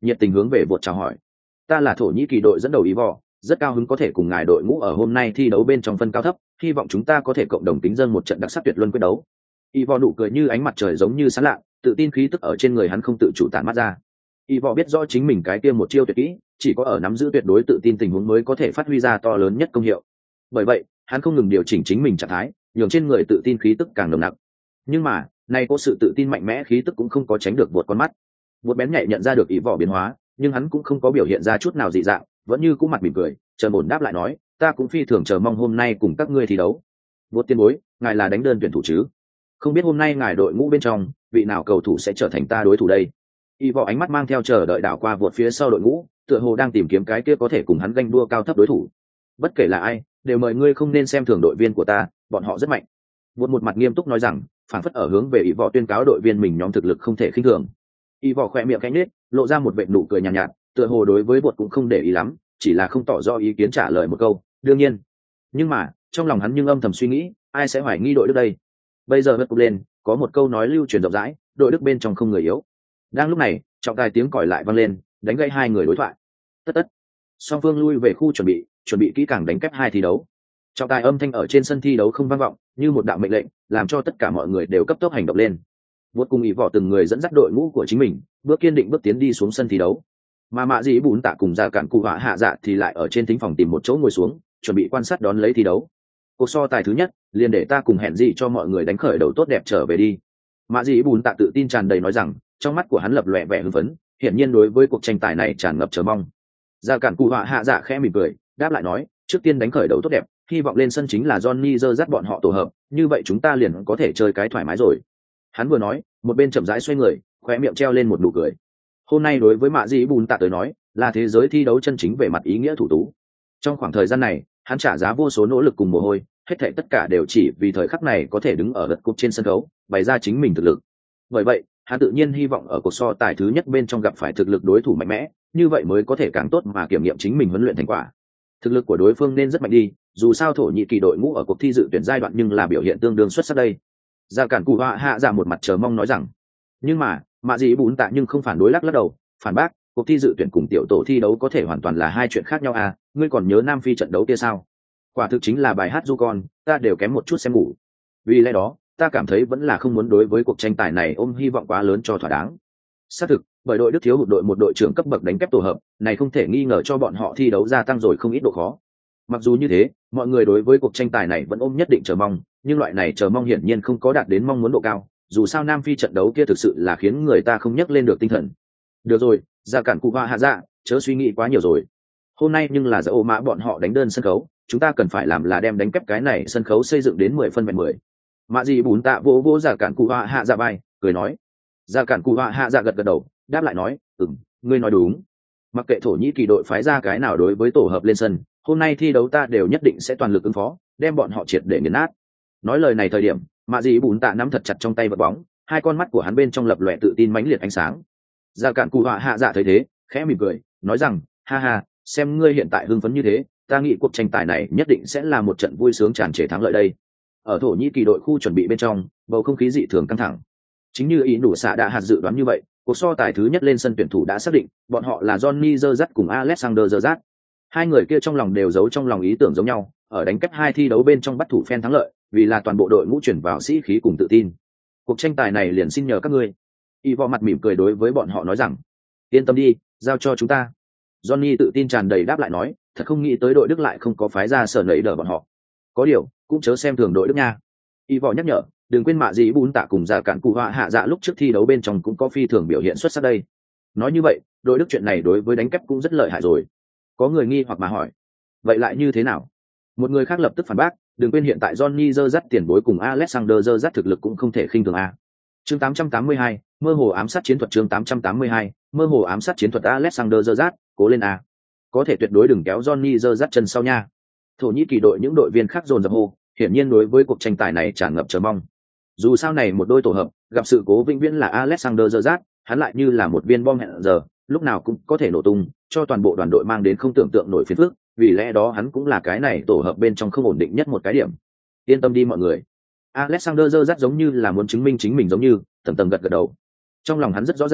nhiệt tình hướng về vượt chào hỏi. Ta là Thổ Nhĩ Kỳ đội dẫn đầu Ivor, rất cao hứng có thể cùng ngài đội ngũ ở hôm nay thi đấu bên trong phân cao thấp, hy vọng chúng ta có thể cộng đồng tính dâng một trận đặc sắc tuyệt luân quyết đấu. Ivor nụ cười như ánh mặt trời giống như sáng lạ, tự tin khí tức ở trên người hắn không tự chủ tản mắt ra. Ivor biết rõ chính mình cái kia một chiêu tuyệt kỹ, chỉ có ở nắm giữ tuyệt đối tự tin tình huống mới có thể phát huy ra to lớn nhất công hiệu. Bởi vậy, hắn không ngừng điều chỉnh chính mình trạng thái, nhường trên người tự tin khí tức càng nồng nặc. Nhưng mà, nay có sự tự tin mạnh mẽ khí tức cũng không có tránh được vượt con mắt. Vượt bén nhạy nhận ra được Ivor biến hóa, nhưng hắn cũng không có biểu hiện ra chút nào dị dạng, vẫn như cũ mặt mỉm cười, chờ ổn đáp lại nói, ta cũng phi thường chờ mong hôm nay cùng các ngươi thi đấu. Vượt tiên bối, ngài là đánh đơn tuyển thủ chứ? Không biết hôm nay ngài đội ngũ bên trong vị nào cầu thủ sẽ trở thành ta đối thủ đây? Ivor ánh mắt mang theo chờ đợi đảo qua vượt phía sau đội ngũ, tựa hồ đang tìm kiếm cái kia có thể cùng hắn ganh đua cao thấp đối thủ. Bất kể là ai, đều mời ngươi không nên xem thường đội viên của ta, bọn họ rất mạnh. Vượt một mặt nghiêm túc nói rằng, phản phất ở hướng về Ivor tuyên cáo đội viên mình nhóm thực lực không thể khinh thường. Ivor khẽ miệng khẽ nhếch, lộ ra một vệt nụ cười nhàn nhạt, tựa hồ đối với vượt cũng không để ý lắm, chỉ là không tỏ rõ ý kiến trả lời một câu, đương nhiên. Nhưng mà, trong lòng hắn nhưng âm thầm suy nghĩ, ai sẽ hoài nghi đội Đức đây? Bây giờ hất cục lên, có một câu nói lưu truyền rộng rãi, đội Đức bên trong không người yếu. Đang lúc này, trọng tài tiếng còi lại vang lên, đánh gãy hai người đối thoại. Tất. Song phương lui về khu chuẩn bị kỹ càng đánh kép hai thi đấu. Trọng tài âm thanh ở trên sân thi đấu không vang vọng, như một đạo mệnh lệnh, làm cho tất cả mọi người đều cấp tốc hành động lên. Vượt cùng Ivor từng người dẫn dắt đội ngũ của chính mình, bước kiên định bước tiến đi xuống sân thi đấu. Mà Mạ Dĩ Bún Tạ cùng Dạ Cản Cụ Họa Hạ Dạ thì lại ở trên thính phòng tìm một chỗ ngồi xuống, chuẩn bị quan sát đón lấy thi đấu. Cuộc so tài thứ nhất, liền để ta cùng hẹn gì cho mọi người đánh khởi đầu tốt đẹp trở về đi. Mạ Dĩ Bún Tạ tự tin tràn đầy nói rằng, trong mắt của hắn lập lòe vẻ hưng phấn, hiển nhiên đối với cuộc tranh tài này tràn ngập chờ mong. Dạ Cản Cụ Họa Hạ Dạ khẽ mỉm cười, đáp lại nói, trước tiên đánh khởi đầu tốt đẹp, hy vọng lên sân chính là Johnny dơ dắt bọn họ tổ hợp, như vậy chúng ta liền có thể chơi cái thoải mái rồi. Hắn vừa nói, một bên chậm rãi xoay người, khóe miệng treo lên một nụ cười. Hôm nay đối với Mạ Dĩ Bún Tạ tới nói, là thế giới thi đấu chân chính về mặt ý nghĩa thủ tú. Trong khoảng thời gian này, hắn trả giá vô số nỗ lực cùng mồ hôi, hết thảy tất cả đều chỉ vì thời khắc này có thể đứng ở gật cúp trên sân khấu, bày ra chính mình thực lực. Bởi vậy, hắn tự nhiên hy vọng ở cuộc so tài thứ nhất bên trong gặp phải thực lực đối thủ mạnh mẽ, như vậy mới có thể càng tốt mà kiểm nghiệm chính mình huấn luyện thành quả. Thực lực của đối phương nên rất mạnh đi, dù sao Thổ Nhĩ Kỳ đội ngũ ở cuộc thi dự tuyển giai đoạn nhưng là biểu hiện tương đương xuất sắc đây. Dạ Cản Cụ Họa Hạ Dạ một mặt chờ mong nói rằng, nhưng mà Mạ Dĩ Bún Tạ nhưng không phản đối, lắc đầu, phản bác, cuộc thi dự tuyển cùng tiểu tổ thi đấu có thể hoàn toàn là hai chuyện khác nhau à, ngươi còn nhớ Nam Phi trận đấu kia sao? Quả thực chính là bài hát du con, ta đều kém một chút xem ngủ. Vì lẽ đó, ta cảm thấy vẫn là không muốn đối với cuộc tranh tài này ôm hy vọng quá lớn cho thỏa đáng. Xác thực, bởi đội Đức thiếu hụt một đội trưởng cấp bậc đánh kép tổ hợp, này không thể nghi ngờ cho bọn họ thi đấu gia tăng rồi không ít độ khó. Mặc dù như thế, mọi người đối với cuộc tranh tài này vẫn ôm nhất định chờ mong, nhưng loại này chờ mong hiển nhiên không có đạt đến mong muốn độ cao, dù sao Nam Phi trận đấu kia thực sự là khiến người ta không nhắc lên được tinh thần. Được rồi, Dạ Cản Cụ Họa Hạ Dạ, chớ suy nghĩ quá nhiều rồi. Hôm nay nhưng là dẫu mã bọn họ đánh đơn sân khấu, chúng ta cần phải làm là đem đánh kép cái này sân khấu xây dựng đến 10 phân vẹn 10. Mạ Dĩ Bún Tạ vỗ vỗ Dạ Cản Cụ Họa Hạ Dạ vai, cười nói. Dạ Cản Cụ Họa Hạ Dạ gật đầu, đáp lại nói, ngươi nói đúng. Mặc kệ Thổ Nhĩ Kỳ đội phái ra cái nào đối với tổ hợp lên sân, hôm nay thi đấu ta đều nhất định sẽ toàn lực ứng phó, đem bọn họ triệt để nghiền nát. Nói lời này thời điểm, Mạ Dĩ Bún Tạ nắm thật chặt trong tay vật bóng, hai con mắt của hắn bên trong lập lòe tự tin mãnh liệt ánh sáng. Dạ Cản Cụ Họa Hạ Dạ thấy thế, khẽ mỉm cười, nói rằng, ha ha, xem ngươi hiện tại hưng phấn như thế, ta nghĩ cuộc tranh tài này nhất định sẽ là một trận vui sướng tràn trề thắng lợi đây. Ở Thổ Nhĩ Kỳ đội khu chuẩn bị bên trong, bầu không khí dị thường căng thẳng. Chính như ý đủ xạ đã hạt dự đoán như vậy, cuộc so tài thứ nhất lên sân tuyển thủ đã xác định, bọn họ là Johnny Zerzat cùng Alexander Zerzat. Hai người kia trong lòng đều giấu trong lòng ý tưởng giống nhau, ở đánh kép hai thi đấu bên trong bắt thủ phen thắng lợi, vì là toàn bộ đội ngũ chuyển vào sĩ khí cùng tự tin. Cuộc tranh tài này liền xin nhờ các ngươi. Ivor mặt mỉm cười đối với bọn họ nói rằng, yên tâm đi, giao cho chúng ta. Johnny tự tin tràn đầy đáp lại nói, thật không nghĩ tới đội Đức lại không có phái ra sở nấy đỡ bọn họ. Có điều, cũng chớ xem thường đội Đức nha. Ivor nhắc nhở, đừng quên Mạ Dĩ Bún Tạ cùng Dạ Cản Cụ Họa Hạ Dạ lúc trước thi đấu bên trong cũng có phi thường biểu hiện xuất sắc đây. Nói như vậy, đội Đức chuyện này đối với đánh kép cũng rất lợi hại rồi. Có người nghi hoặc mà hỏi, vậy lại như thế nào? Một người khác lập tức phản bác, đừng quên hiện tại Johnny Zerzat tiền bối cùng Alexander Zerzat thực lực cũng không thể khinh thường a. Chương 882, mơ hồ ám sát chiến thuật. Chương 882, mơ hồ ám sát chiến thuật. Alexander Zerzat, cố lên a. Có thể tuyệt đối đừng kéo Johnny Zerzat chân sau nha. Thổ Nhĩ Kỳ đội những đội viên khác dồn dập hô, hiển nhiên đối với cuộc tranh tài này tràn ngập chờ mong. Dù sao này một đôi tổ hợp, gặp sự cố vĩnh viễn là Alexander Zerzat, hắn lại như là một viên bom hẹn giờ, lúc nào cũng có thể nổ tung, cho toàn bộ đoàn đội mang đến không tưởng tượng nổi phiền phức, vì lẽ đó hắn cũng là cái này tổ hợp bên trong không ổn định nhất một cái điểm. Yên tâm đi mọi người. Alexander Zerzat giống như là muốn chứng minh chính mình giống như, tầm gật đầu. Trong lòng hắn rất rõ ràng,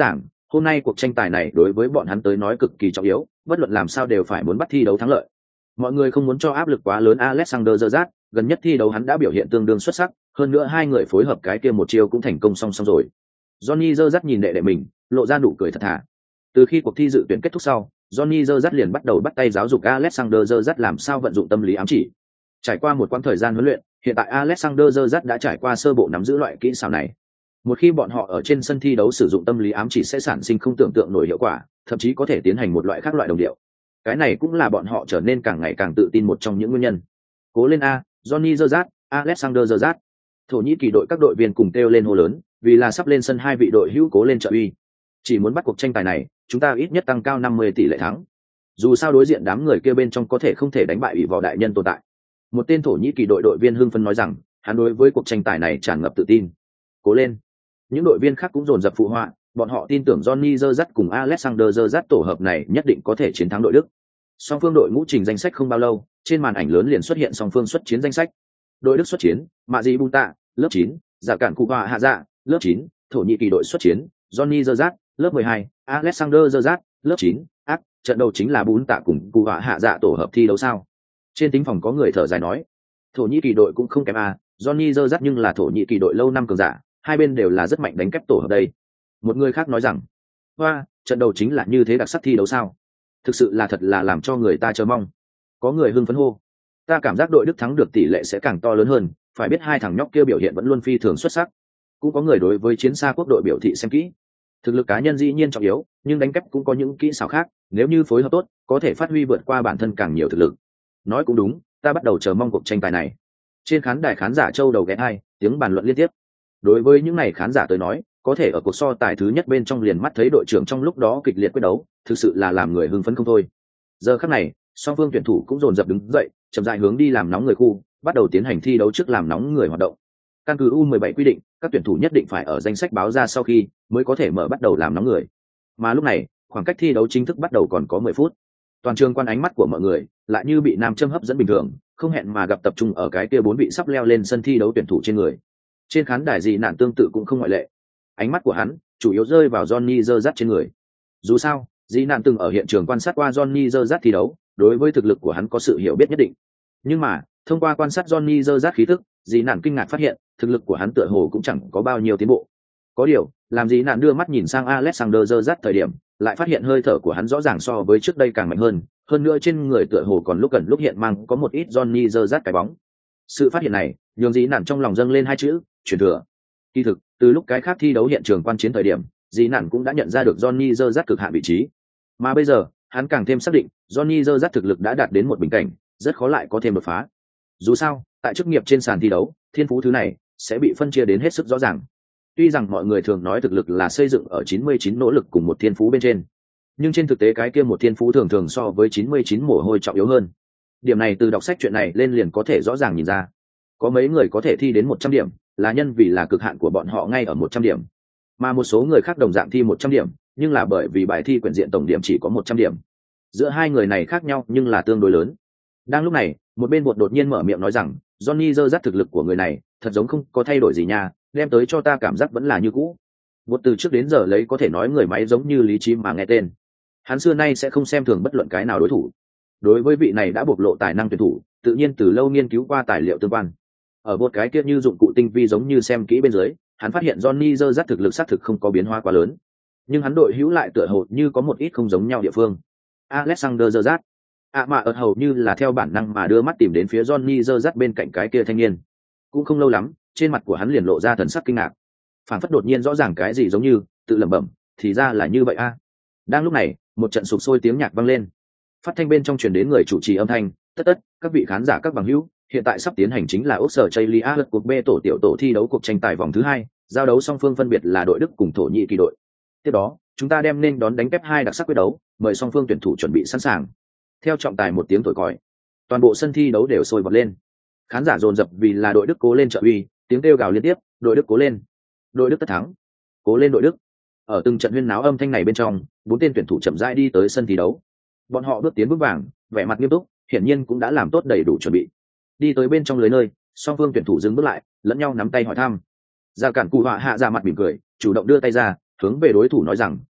Hôm nay cuộc tranh tài này đối với bọn hắn tới nói cực kỳ trọng yếu, bất luận làm sao đều phải muốn bắt thi đấu thắng lợi. Mọi người không muốn cho áp lực quá lớn Alexander Zergat, gần nhất thi đấu hắn đã biểu hiện tương đương xuất sắc, hơn nữa hai người phối hợp cái kia một chiêu cũng thành công song song rồi. Johnny Zergat nhìn đệ đệ mình, lộ ra nụ cười thật thà. Từ khi cuộc thi dự tuyển kết thúc sau, Johnny Zergat liền bắt đầu bắt tay giáo dục Alexander Zergat làm sao vận dụng tâm lý ám chỉ. Trải qua một quãng thời gian huấn luyện, hiện tại Alexander Zergat đã trải qua sơ bộ nắm giữ loại kỹ xảo này. Một khi bọn họ ở trên sân thi đấu sử dụng tâm lý ám chỉ sẽ sản sinh không tưởng tượng nổi hiệu quả, thậm chí có thể tiến hành một loại khác loại đồng điệu. Cái này cũng là bọn họ trở nên càng ngày càng tự tin một trong những nguyên nhân. Cố lên a, Johnny Zergat, Alexander Zergat. Thổ Nhĩ Kỳ đội các đội viên cùng kêu lên hô lớn, vì là sắp lên sân hai vị đội hữu cố lên trợ uy. Chỉ muốn bắt cuộc tranh tài này, chúng ta ít nhất tăng cao 50 tỷ lệ thắng. Dù sao đối diện đám người kia bên trong có thể không thể đánh bại ủy vào đại nhân tồn tại. Một tên Thổ Nhĩ Kỳ đội đội viên hưng phấn nói rằng, hắn đối với cuộc tranh tài này tràn ngập tự tin. Cố lên. Những đội viên khác cũng dồn dập phụ họa, bọn họ tin tưởng Johnny Zergat cùng Alexander Zergat tổ hợp này nhất định có thể chiến thắng đội Đức. Song phương đội ngũ trình danh sách không bao lâu, trên màn ảnh lớn liền xuất hiện song phương xuất chiến danh sách. Đội Đức xuất chiến, Mạ Dị Bunta, lớp 9, Giả Cản Cụ Hòa Hạ Dạ, lớp 9, Thổ Nhĩ Kỳ đội xuất chiến, Johnny Zergat, lớp 12, Alexander Zergat, lớp 9, ác, trận đầu chính là Bunta cùng Cụ Hòa Hạ Dạ tổ hợp thi đấu sao? Trên tính phòng có người thở dài nói, Thổ Nhĩ Kỳ đội cũng không kém à, Johnny Zergat nhưng là Thổ Nhĩ Kỳ đội lâu năm cường giả, hai bên đều là rất mạnh đánh kép tổ hợp đây. Một người khác nói rằng, hoa, trận đầu chính là như thế đặc sắc thi đấu sao? Thực sự là thật là làm cho người ta chờ mong. Có người hưng phấn hô, ta cảm giác đội Đức thắng được tỷ lệ sẽ càng to lớn hơn, phải biết hai thằng nhóc kia biểu hiện vẫn luôn phi thường xuất sắc. Cũng có người đối với chiến xa quốc đội biểu thị xem kỹ. Thực lực cá nhân dĩ nhiên trọng yếu, nhưng đánh kép cũng có những kỹ xảo khác, nếu như phối hợp tốt, có thể phát huy vượt qua bản thân càng nhiều thực lực. Nói cũng đúng, ta bắt đầu chờ mong cuộc tranh tài này. Trên khán đài khán giả châu đầu ghé hai, tiếng bàn luận liên tiếp. Đối với những này khán giả tới nói, có thể ở cuộc so tài thứ nhất bên trong liền mắt thấy đội trưởng trong lúc đó kịch liệt quyết đấu, thực sự là làm người hưng phấn không thôi. Giờ khắc này, song phương tuyển thủ cũng dồn dập đứng dậy, chậm rãi hướng đi làm nóng người khu, bắt đầu tiến hành thi đấu trước làm nóng người hoạt động. Căn cứ U17 quy định, các tuyển thủ nhất định phải ở danh sách báo ra sau khi mới có thể mở bắt đầu làm nóng người. Mà lúc này, khoảng cách thi đấu chính thức bắt đầu còn có 10 phút. Toàn trường quan ánh mắt của mọi người lại như bị nam châm hấp dẫn bình thường, không hẹn mà gặp tập trung ở cái kia bốn vị sắp leo lên sân thi đấu tuyển thủ trên người. Trên khán đài Dị Nạn tương tự cũng không ngoại lệ. Ánh mắt của hắn chủ yếu rơi vào Johnny Zergat trên người. Dù sao, Dị Nạn từng ở hiện trường quan sát qua Johnny Zergat thi đấu, đối với thực lực của hắn có sự hiểu biết nhất định. Nhưng mà, thông qua quan sát Johnny Zergat khí tức, Dị Nạn kinh ngạc phát hiện, thực lực của hắn tựa hồ cũng chẳng có bao nhiêu tiến bộ. Có điều, làm Dị Nạn đưa mắt nhìn sang Alexander Zergat thời điểm, lại phát hiện hơi thở của hắn rõ ràng so với trước đây càng mạnh hơn nữa trên người tựa hồ còn lúc gần lúc hiện mang có một ít Johnny Zergat cái bóng. Sự phát hiện này, nhường Dị Nạn trong lòng dâng lên hai chữ, truyền thừa. Kỳ thực, từ lúc cái khác thi đấu hiện trường quan chiến thời điểm, Dị Nạn cũng đã nhận ra được Johnny Zergat cực hạn vị trí. Mà bây giờ, hắn càng thêm xác định, Johnny Zergat thực lực đã đạt đến một bình cảnh, rất khó lại có thêm đột phá. Dù sao, tại chức nghiệp trên sàn thi đấu, thiên phú thứ này sẽ bị phân chia đến hết sức rõ ràng. Tuy rằng mọi người thường nói thực lực là xây dựng ở 99 nỗ lực cùng một thiên phú bên trên, nhưng trên thực tế cái kia một thiên phú thường thường so với 99 mồ hôi trọng yếu hơn. Điểm này từ đọc sách chuyện này lên liền có thể rõ ràng nhìn ra. Có mấy người có thể thi đến 100 điểm, là nhân vì là cực hạn của bọn họ ngay ở 100 điểm. Mà một số người khác đồng dạng thi 100 điểm, nhưng là bởi vì bài thi quyển diện tổng điểm chỉ có 100 điểm. Giữa hai người này khác nhau nhưng là tương đối lớn. Đang lúc này, một bên bột đột nhiên mở miệng nói rằng, Johnny Zergat thực lực của người này, thật giống không có thay đổi gì nha, đem tới cho ta cảm giác vẫn là như cũ. Bột từ trước đến giờ lấy có thể nói người máy giống như lý trí mà nghe tên. Hắn xưa nay sẽ không xem thường bất luận cái nào đối thủ. Đối với vị này đã bộc lộ tài năng tuyển thủ, tự nhiên từ lâu nghiên cứu qua tài liệu tương quan. Ở bột cái kia như dụng cụ tinh vi giống như xem kỹ bên dưới, hắn phát hiện Johnny Zergat thực lực xác thực không có biến hóa quá lớn, nhưng hắn đội hữu lại tựa hồ như có một ít không giống nhau địa phương. Alexander Zergat, mà ợt hầu như là theo bản năng mà đưa mắt tìm đến phía Johnny Zergat bên cạnh cái kia thanh niên. Cũng không lâu lắm, trên mặt của hắn liền lộ ra thần sắc kinh ngạc, phản phất đột nhiên rõ ràng cái gì giống như tự lẩm bẩm, thì ra là như vậy a. Đang lúc này, một trận sục sôi tiếng nhạc vang lên, phát thanh bên trong truyền đến người chủ trì âm thanh, tất các vị khán giả các bằng hữu, hiện tại sắp tiến hành chính là Australia lượt cuộc B tổ tiểu tổ thi đấu cuộc tranh tài vòng thứ 2, giao đấu song phương phân biệt là đội Đức cùng Thổ Nhĩ Kỳ đội. Tiếp đó, chúng ta đem nên đón đánh kép 2 đặc sắc quyết đấu, mời song phương tuyển thủ chuẩn bị sẵn sàng. Theo trọng tài một tiếng thổi còi, toàn bộ sân thi đấu đều sôi bọt lên. Khán giả dồn dập vì là đội Đức cố lên trợ uy, tiếng kêu gào liên tiếp, đội Đức cố lên, đội Đức tất thắng, cố lên đội Đức. Ở từng trận huyên náo âm thanh này bên trong, 4 tên tuyển thủ chậm rãi đi tới sân thi đấu. Bọn họ bước tiến vững vàng, vẻ mặt nghiêm túc, hiển nhiên cũng đã làm tốt đầy đủ chuẩn bị. Đi tới bên trong lưới nơi, song phương tuyển thủ dừng bước lại, lẫn nhau nắm tay hỏi thăm. Giả Cản Cụ Họa Hạ ra mặt mỉm cười, chủ động đưa tay ra, hướng về đối thủ nói rằng,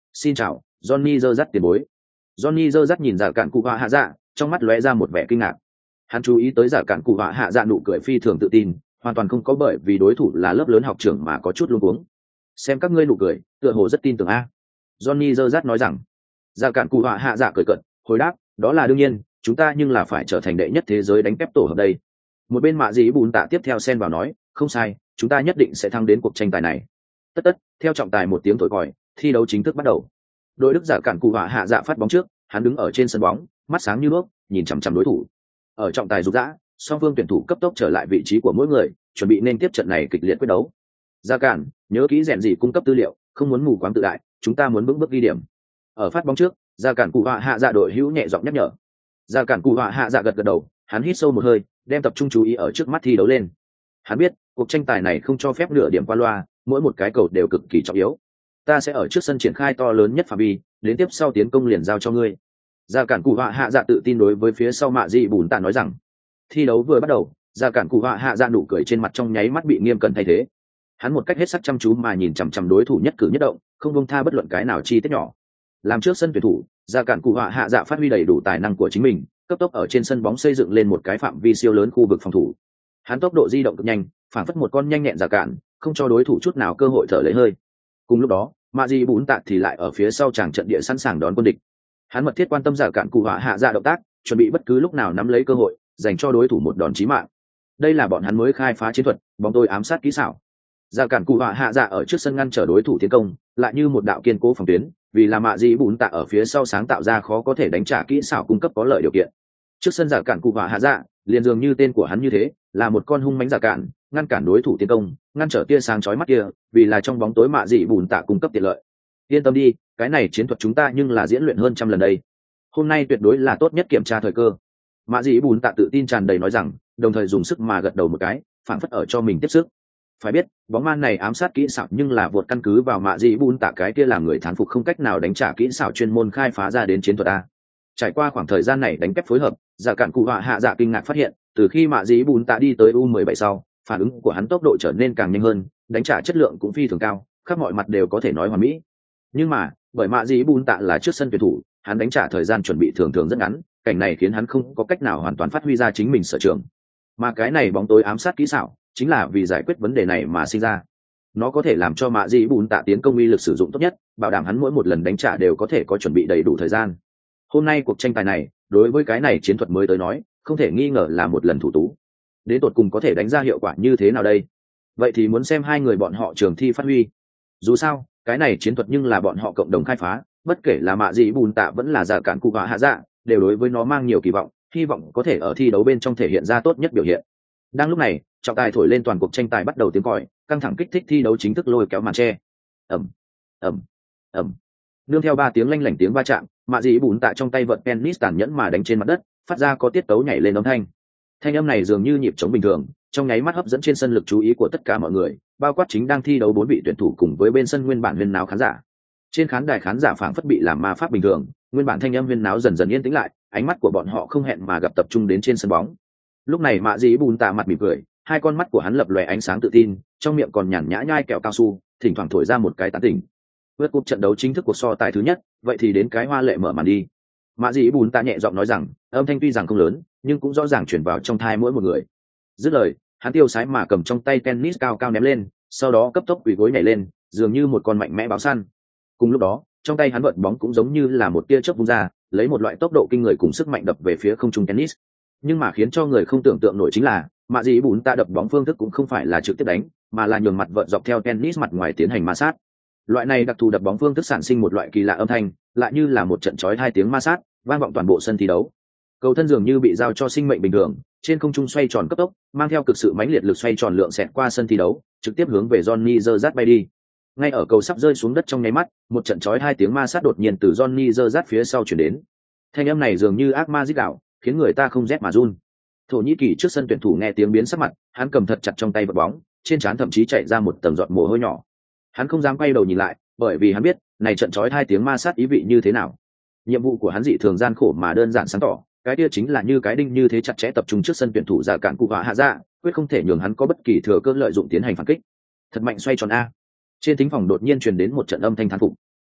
Xin chào, Johnny dơ dắt tiền bối. Johnny dơ dắt nhìn giả cản cụ họa hạ dạ, trong mắt lóe ra một vẻ kinh ngạc. Hắn chú ý tới giả cản cụ họa hạ dạ nụ cười phi thường tự tin, hoàn toàn không có bởi vì đối thủ là lớp lớn học trưởng mà có chút luống cuống. Xem các ngươi nụ cười, tựa hồ rất tin tưởng a. Johnny dơ dắt nói rằng. Giả cản cụ họa hạ dạ cười cợt, hồi đáp, đó là đương nhiên, chúng ta nhưng là phải trở thành đệ nhất thế giới đánh kép tổ hợp đây. Một bên mạ dĩ bùn tạ tiếp theo xen vào nói, không sai, chúng ta nhất định sẽ thắng đến cuộc tranh tài này. Tất theo trọng tài một tiếng thổi còi, thi đấu chính thức bắt đầu. Đội Đức giả cản cụ họa hạ dạ phát bóng trước, hắn đứng ở trên sân bóng, mắt sáng như đuốc, nhìn chằm chằm đối thủ. Ở trọng tài rục rã, song phương tuyển thủ cấp tốc trở lại vị trí của mỗi người, chuẩn bị nên tiếp trận này kịch liệt quyết đấu. Giả cản, nhớ kỹ rèn gì cung cấp tư liệu, không muốn mù quáng tự đại, chúng ta muốn vững bước ghi điểm. Ở phát bóng trước, giả cản cụ họa hạ dạ đội hữu nhẹ giọng nhắc nhở. Giả cản cụ họa hạ dạ gật gật đầu, hắn hít sâu một hơi, đem tập trung chú ý ở trước mắt thi đấu lên. Hắn biết, cuộc tranh tài này không cho phép nửa điểm qua loa, mỗi một cái cầu đều cực kỳ trọng yếu. Ta sẽ ở trước sân triển khai to lớn nhất phạm vi, đến tiếp sau tiến công liền giao cho ngươi. Giả cản cụ họa hạ dạ tự tin đối với phía sau mạ dị bùn tạ nói rằng. Thi đấu vừa bắt đầu, giả cản cụ họa hạ dạ nụ cười trên mặt trong nháy mắt bị nghiêm cẩn thay thế. Hắn một cách hết sức chăm chú mà nhìn chằm chằm đối thủ nhất cử nhất động, không buông tha bất luận cái nào chi tiết nhỏ. Làm trước sân tuyển thủ, giả cản cụ họa hạ dạ phát huy đầy đủ tài năng của chính mình, cấp tốc ở trên sân bóng xây dựng lên một cái phạm vi siêu lớn khu vực phòng thủ. Hắn tốc độ di động cực nhanh, phản phất một con nhanh nhẹn giả cản, không cho đối thủ chút nào cơ hội thở lấy hơi. Cùng lúc đó, mạ dị bùn tạ thì lại ở phía sau tràng trận địa sẵn sàng đón quân địch. Hắn mật thiết quan tâm giả cản cụ họa hạ dạ động tác, chuẩn bị bất cứ lúc nào nắm lấy cơ hội, dành cho đối thủ một đòn chí mạng. Đây là bọn hắn mới khai phá chiến thuật, bóng tôi ám sát kỹ xảo. Giả cản cụ họa hạ dạ ở trước sân ngăn trở đối thủ tiến công, lại như một đạo kiên cố phòng tuyến, vì là mạ dị bùn tạ ở phía sau sáng tạo ra khó có thể đánh trả kỹ xảo cung cấp có lợi điều kiện. Trước sân giả cản cụ họa hạ dạ, liền dường như tên của hắn như thế, là một con hung mãnh giả cản, ngăn cản đối thủ tiến công, ngăn trở tia sáng chói mắt kia, vì là trong bóng tối mạ dị bùn tạ cung cấp tiện lợi. Yên tâm đi, cái này chiến thuật chúng ta nhưng là diễn luyện hơn trăm lần đây. Hôm nay tuyệt đối là tốt nhất kiểm tra thời cơ. Mạ dị bùn tạ tự tin tràn đầy nói rằng, đồng thời dùng sức mà gật đầu một cái, phảng phất ở cho mình tiếp sức. Phải biết, bóng man này ám sát kỹ xảo nhưng là vượt căn cứ vào mạ dị bùn tạ cái kia làm người thán phục không cách nào đánh trả kỹ xảo chuyên môn khai phá ra đến chiến thuật a. Trải qua khoảng thời gian này đánh kép phối hợp, giả cản cụ họa hạ dạ kinh ngạc phát hiện, từ khi mạ dị bùn tạ đi tới U17 sau, phản ứng của hắn tốc độ trở nên càng nhanh hơn, đánh trả chất lượng cũng phi thường cao, khắp mọi mặt đều có thể nói hoàn mỹ. Nhưng mà, bởi mạ dị bùn tạ là trước sân tuyển thủ, hắn đánh trả thời gian chuẩn bị thường thường rất ngắn, cảnh này khiến hắn không có cách nào hoàn toàn phát huy ra chính mình sở trường. Mà cái này bóng tối ám sát kỹ xảo, chính là vì giải quyết vấn đề này mà sinh ra. Nó có thể làm cho mạ dị bùn tạ tiến công uy lực sử dụng tốt nhất, bảo đảm hắn mỗi một lần đánh trả đều có thể có chuẩn bị đầy đủ thời gian. Hôm nay cuộc tranh tài này, đối với cái này chiến thuật mới tới nói, không thể nghi ngờ là một lần thủ tú. Đến tột cùng có thể đánh ra hiệu quả như thế nào đây? Vậy thì muốn xem hai người bọn họ trường thi phát huy. Dù sao, cái này chiến thuật nhưng là bọn họ cộng đồng khai phá, bất kể là mạ dị bùn tạ vẫn là giả cản cụ họa hạ dạ, đều đối với nó mang nhiều kỳ vọng, hy vọng có thể ở thi đấu bên trong thể hiện ra tốt nhất biểu hiện. Đang lúc này, trọng tài thổi lên toàn cuộc tranh tài bắt đầu tiếng còi, căng thẳng kích thích thi đấu chính thức lôi kéo màn che. Ầm, ầm, ầm. Nương theo 3 tiếng lanh lảnh tiếng va chạm, mạ dị bùn tạ trong tay vợt tennis tàn nhẫn mà đánh trên mặt đất, phát ra có tiết tấu nhảy lên âm thanh. Thanh âm này dường như nhịp trống bình thường, trong nháy mắt hấp dẫn trên sân lực chú ý của tất cả mọi người, bao quát chính đang thi đấu 4 vị tuyển thủ cùng với bên sân nguyên bản huyên náo khán giả. Trên khán đài khán giả phảng phất bị làm ma pháp bình thường, nguyên bản thanh âm huyên náo dần dần yên tĩnh lại, ánh mắt của bọn họ không hẹn mà gặp tập trung đến trên sân bóng. Lúc này mạ dị bùn tạ mặt mỉm cười, hai con mắt của hắn lập lòe ánh sáng tự tin, trong miệng còn nhàn nhã nhai kẹo cao su, thỉnh thoảng thổi ra một cái tán tỉnh. Vượt cúp trận đấu chính thức của so tài thứ nhất, vậy thì đến cái hoa lệ mở màn đi. Mạ dị bùn tạ nhẹ giọng nói rằng, âm thanh tuy rằng không lớn, nhưng cũng rõ ràng truyền vào trong tai mỗi một người. Dứt lời, hắn tiêu sái mà cầm trong tay tennis cao cao ném lên, sau đó cấp tốc quỳ gối nhảy lên, dường như một con mạnh mẽ báo săn. Cùng lúc đó, trong tay hắn vợt bóng cũng giống như là một tia chớp vung ra, lấy một loại tốc độ kinh người cùng sức mạnh đập về phía không trung tennis. Nhưng mà khiến cho người không tưởng tượng nổi chính là, mạ dị bùn tạ đập bóng phương thức cũng không phải là trực tiếp đánh, mà là nhường mặt vợt dọc theo tennis mặt ngoài tiến hành ma sát. Loại này đặc thù đập bóng phương thức sản sinh một loại kỳ lạ âm thanh, lại như là một trận chói hai tiếng ma sát, vang vọng toàn bộ sân thi đấu. Cầu thân dường như bị giao cho sinh mệnh bình thường, trên không trung xoay tròn cấp tốc, mang theo cực sự mãnh liệt lực xoay tròn lượng xẹt qua sân thi đấu, trực tiếp hướng về Johnny Zerrat bay đi. Ngay ở cầu sắp rơi xuống đất trong nháy mắt, một trận chói hai tiếng ma sát đột nhiên từ Johnny Zerrat phía sau truyền đến. Thanh âm này dường như ác ma rít gào, khiến người ta không rét mà run. Thổ Nhĩ Kỳ trước sân tuyển thủ nghe tiếng biến sắc mặt, hắn cầm thật chặt trong tay vật bóng, trên trán thậm chí chảy ra một tầng giọt mồ hôi nhỏ. Hắn không dám quay đầu nhìn lại, bởi vì hắn biết, này trận chói hai tiếng ma sát ý vị như thế nào. Nhiệm vụ của hắn dị thường gian khổ mà đơn giản sáng tỏ, cái kia chính là như cái đinh như thế chặt chẽ tập trung trước sân tuyển thủ giả cản cụ họa hạ dạ, quyết không thể nhường hắn có bất kỳ thừa cơ lợi dụng tiến hành phản kích. Thật mạnh xoay tròn a. Trên thính phòng đột nhiên truyền đến một trận âm thanh thán phục.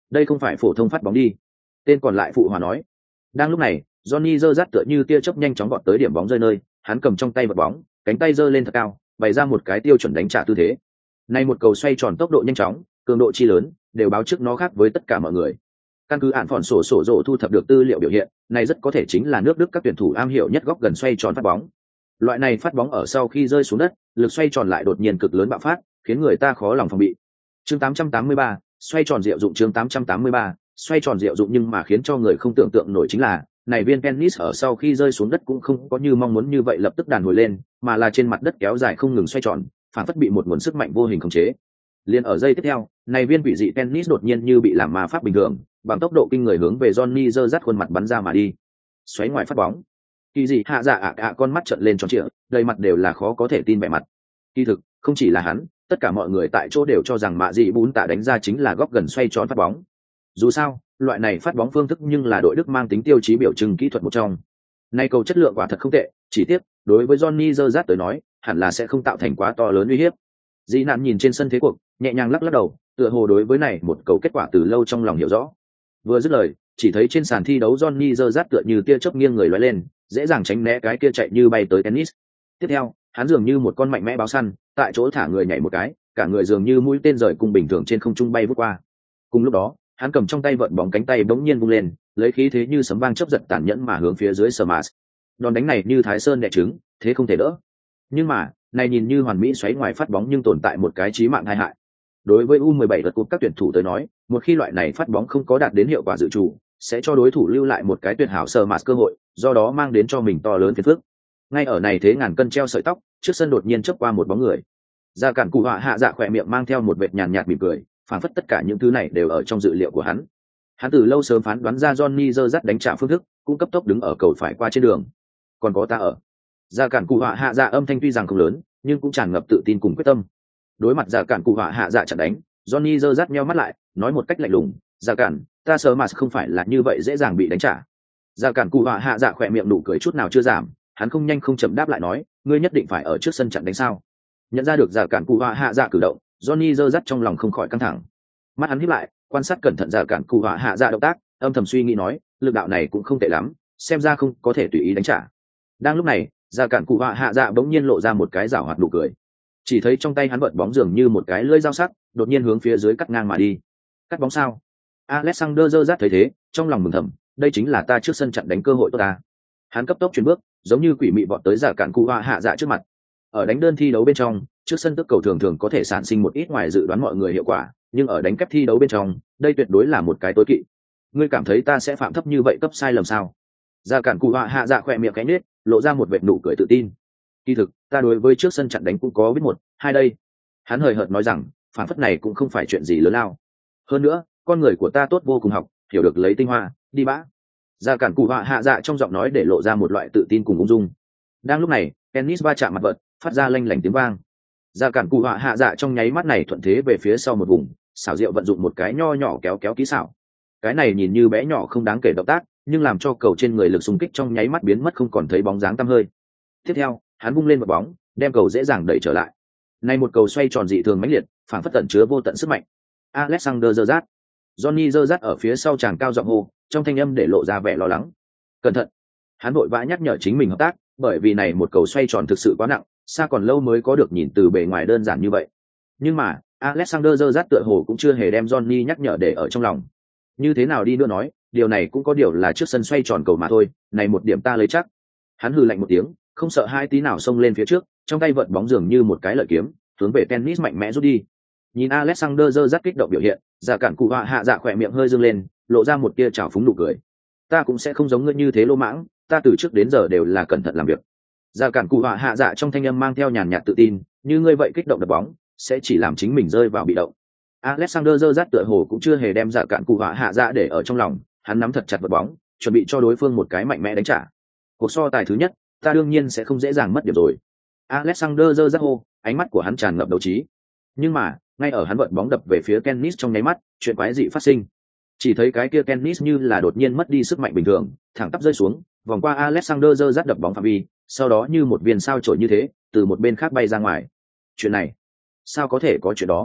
đây không phải phổ thông phát bóng đi. Tên còn lại phụ hòa nói. Đang lúc này, Johnny giơ dắt tựa như tia chớp nhanh chóng vọt tới điểm bóng rơi nơi, hắn cầm trong tay vật bóng, cánh tay giơ lên thật cao, bày ra một cái tiêu chuẩn đánh trả tư thế. Nay một cầu xoay tròn tốc độ nhanh chóng, cường độ chi lớn, đều báo trước nó khác với tất cả mọi người. Căn cứ án phỏn sổ rổ thu thập được tư liệu biểu hiện, này rất có thể chính là nước Đức các tuyển thủ am hiểu nhất góc gần xoay tròn phát bóng. Loại này phát bóng ở sau khi rơi xuống đất, lực xoay tròn lại đột nhiên cực lớn bạo phát, khiến người ta khó lòng phòng bị. Chương 883, xoay tròn diệu dụng. Chương 883, xoay tròn diệu dụng, nhưng mà khiến cho người không tưởng tượng nổi chính là, này viên tennis ở sau khi rơi xuống đất cũng không có như mong muốn như vậy lập tức đàn hồi lên, mà là trên mặt đất kéo dài không ngừng xoay tròn, phản phất bị một nguồn sức mạnh vô hình khống chế. Liên ở giây tiếp theo, này viên quỷ dị tennis đột nhiên như bị làm ma pháp bình thường, bằng tốc độ kinh người hướng về Johnny giơ dắt khuôn mặt bắn ra mà đi. Xoáy ngoài phát bóng. Kỳ dị hạ dạ con mắt trợn lên tròn trịa, đầy mặt đều là khó có thể tin vẻ mặt. Kỳ thực, không chỉ là hắn, tất cả mọi người tại chỗ đều cho rằng mạ dị bún tạ đánh ra chính là góc gần xoay tròn phát bóng. Dù sao, loại này phát bóng phương thức nhưng là đội Đức mang tính tiêu chí biểu trưng kỹ thuật một trong. Nay cầu chất lượng quả thật không tệ, chỉ tiếc, đối với Johnny giơ dắt tới nói, hẳn là sẽ không tạo thành quá to lớn uy hiếp. Dĩ nạn nhìn trên sân thế cuộc, nhẹ nhàng lắc lắc đầu, tựa hồ đối với này một cầu kết quả từ lâu trong lòng hiểu rõ. Vừa dứt lời, chỉ thấy trên sàn thi đấu Johnny giơ dắt tựa như tia chớp nghiêng người lóe lên, dễ dàng tránh né cái kia chạy như bay tới tennis. Tiếp theo, hắn dường như một con mạnh mẽ báo săn, tại chỗ thả người nhảy một cái, cả người dường như mũi tên rời cung bình thường trên không trung bay vút qua. Cùng lúc đó, hắn cầm trong tay vợt bóng, cánh tay bỗng nhiên vung lên, lấy khí thế như sấm vang chớp giật tàn nhẫn mà hướng phía dưới Smart. Đòn đánh này như Thái Sơn đè trứng, thế không thể đỡ. Nhưng mà, này nhìn như hoàn mỹ xoáy ngoài phát bóng nhưng tồn tại một cái chí mạng tai hại. Đối với U17 lượt cúp các tuyển thủ tới nói, một khi loại này phát bóng không có đạt đến hiệu quả dự trù, sẽ cho đối thủ lưu lại một cái tuyệt hảo Smart cơ hội, do đó mang đến cho mình to lớn phiền phức. Ngay ở này thế ngàn cân treo sợi tóc, trước sân đột nhiên chớp qua một bóng người. Ra cản cụ họa hạ dạ khỏe miệng mang theo một vệt nhàn nhạt mỉm cười, phản phất tất cả những thứ này đều ở trong dự liệu của hắn. Hắn từ lâu sớm phán đoán ra Johnny giơ dắt đánh trả phương thức, cũng cấp tốc đứng ở cầu phải qua trên đường. Còn có ta ở. Ra cản cụ họa hạ dạ âm thanh tuy rằng không lớn, nhưng cũng tràn ngập tự tin cùng quyết tâm. Đối mặt ra cản cụ họa hạ dạ chặn đánh, Johnny giơ dắt nheo mắt lại, nói một cách lạnh lùng, "Ra cản, ta sớm mà không phải là như vậy dễ dàng bị đánh trả." Ra cản cụ họa hạ dạ khỏe miệng nụ cười chút nào chưa giảm, hắn không nhanh không chậm đáp lại nói, "Ngươi nhất định phải ở trước sân chặn đánh sao?" Nhận ra được ra cản cụ họa hạ dạ cử động, Johnny giơ dắt trong lòng không khỏi căng thẳng. Mắt hắn híp lại, quan sát cẩn thận ra cản cụ họa hạ dạ động tác, âm thầm suy nghĩ nói, lực đạo này cũng không tệ lắm, xem ra không có thể tùy ý đánh trả. Đang lúc này, ra cản cụ họa hạ dạ bỗng nhiên lộ ra một cái giảo hoạt nụ cười. Chỉ thấy trong tay hắn vợt bóng dường như một cái lưỡi dao sắc, đột nhiên hướng phía dưới cắt ngang mà đi. Cắt bóng sao? Alexander giơ dắt thấy thế, trong lòng mừng thầm, đây chính là ta trước sân chặn đánh cơ hội tốt ta. Hắn cấp tốc chuyển bước, giống như quỷ mị vọt tới ra cản cụ họa hạ dạ trước mặt. Ở đánh đơn thi đấu bên trong, trước sân tước cầu thường thường có thể sản sinh một ít ngoài dự đoán mọi người hiệu quả, nhưng ở đánh kép thi đấu bên trong, đây tuyệt đối là một cái tối kỵ. Ngươi cảm thấy ta sẽ phạm thấp như vậy cấp sai lầm sao? Ra cản cụ họa hạ dạ khỏe miệng cái nết, lộ ra một vệt nụ cười tự tin. Kỳ thực, ta đối với trước sân chặn đánh cũng có biết một, hai đây. Hắn hời hợt nói rằng, phản phất này cũng không phải chuyện gì lớn lao. Hơn nữa, con người của ta tốt vô cùng học, hiểu được lấy tinh hoa, đi bã. Ra cản cụ họa hạ dạ trong giọng nói để lộ ra một loại tự tin cùng ung dung. Đang lúc này, tennis va chạm mặt vợt, phát ra lanh lảnh tiếng vang. Ra cản cụ họa hạ dạ trong nháy mắt này thuận thế về phía sau một vùng, xảo diệu vận dụng một cái nho nhỏ kéo kéo kỹ xảo. Cái này nhìn như bé nhỏ không đáng kể động tác, nhưng làm cho cầu trên người lực xung kích trong nháy mắt biến mất không còn thấy bóng dáng tăm hơi. Tiếp theo, hắn vung lên một bóng, đem cầu dễ dàng đẩy trở lại. Này một cầu xoay tròn dị thường mãnh liệt, phản phất tẩn chứa vô tận sức mạnh. Alexander giơ dắt. Johnny giơ dắt ở phía sau chàng cao giọng hô, trong thanh âm để lộ ra vẻ lo lắng. Cẩn thận. Hắn vội vã nhắc nhở chính mình hợp tác, bởi vì này một cầu xoay tròn thực sự quá nặng, xa còn lâu mới có được nhìn từ bề ngoài đơn giản như vậy. Nhưng mà, Alexander giơ dắt tựa hồ cũng chưa hề đem Johnny nhắc nhở để ở trong lòng. Như thế nào đi nữa nói, điều này cũng có điều là trước sân xoay tròn cầu mà thôi, này một điểm ta lấy chắc. Hắn hừ lạnh một tiếng, không sợ hai tí nào xông lên phía trước, trong tay vợt bóng dường như một cái lợi kiếm, hướng về tennis mạnh mẽ rút đi. Nhìn Alexander giơ dắt kích động biểu hiện, Giả cản cụ họa hạ dạ khỏe miệng hơi dương lên, lộ ra một tia trào phúng nụ cười. Ta cũng sẽ không giống ngươi như thế lô mãng, ta từ trước đến giờ đều là cẩn thận làm việc. Giả cản cụ họa hạ dạ trong thanh âm mang theo nhàn nhạt tự tin, như ngươi vậy kích động đập bóng, sẽ chỉ làm chính mình rơi vào bị động. Alexander giơ dắt tựa hồ cũng chưa hề đem Giả cản cụ họa hạ dạ để ở trong lòng, hắn nắm thật chặt vật bóng, chuẩn bị cho đối phương một cái mạnh mẽ đánh trả. Cuộc so tài thứ nhất, ta đương nhiên sẽ không dễ dàng mất điểm rồi. Alexander giơ dắt hô, ánh mắt của hắn tràn ngập đấu trí. Nhưng mà, ngay ở hắn vận bóng đập về phía Kennis trong nháy mắt, chuyện quái dị phát sinh. Chỉ thấy cái kia Kennis như là đột nhiên mất đi sức mạnh bình thường, thẳng tắp rơi xuống, vòng qua Alexander giơ dắt đập bóng phạm vi, sau đó như một viên sao chổi như thế, từ một bên khác bay ra ngoài. Chuyện này, sao có thể có chuyện đó?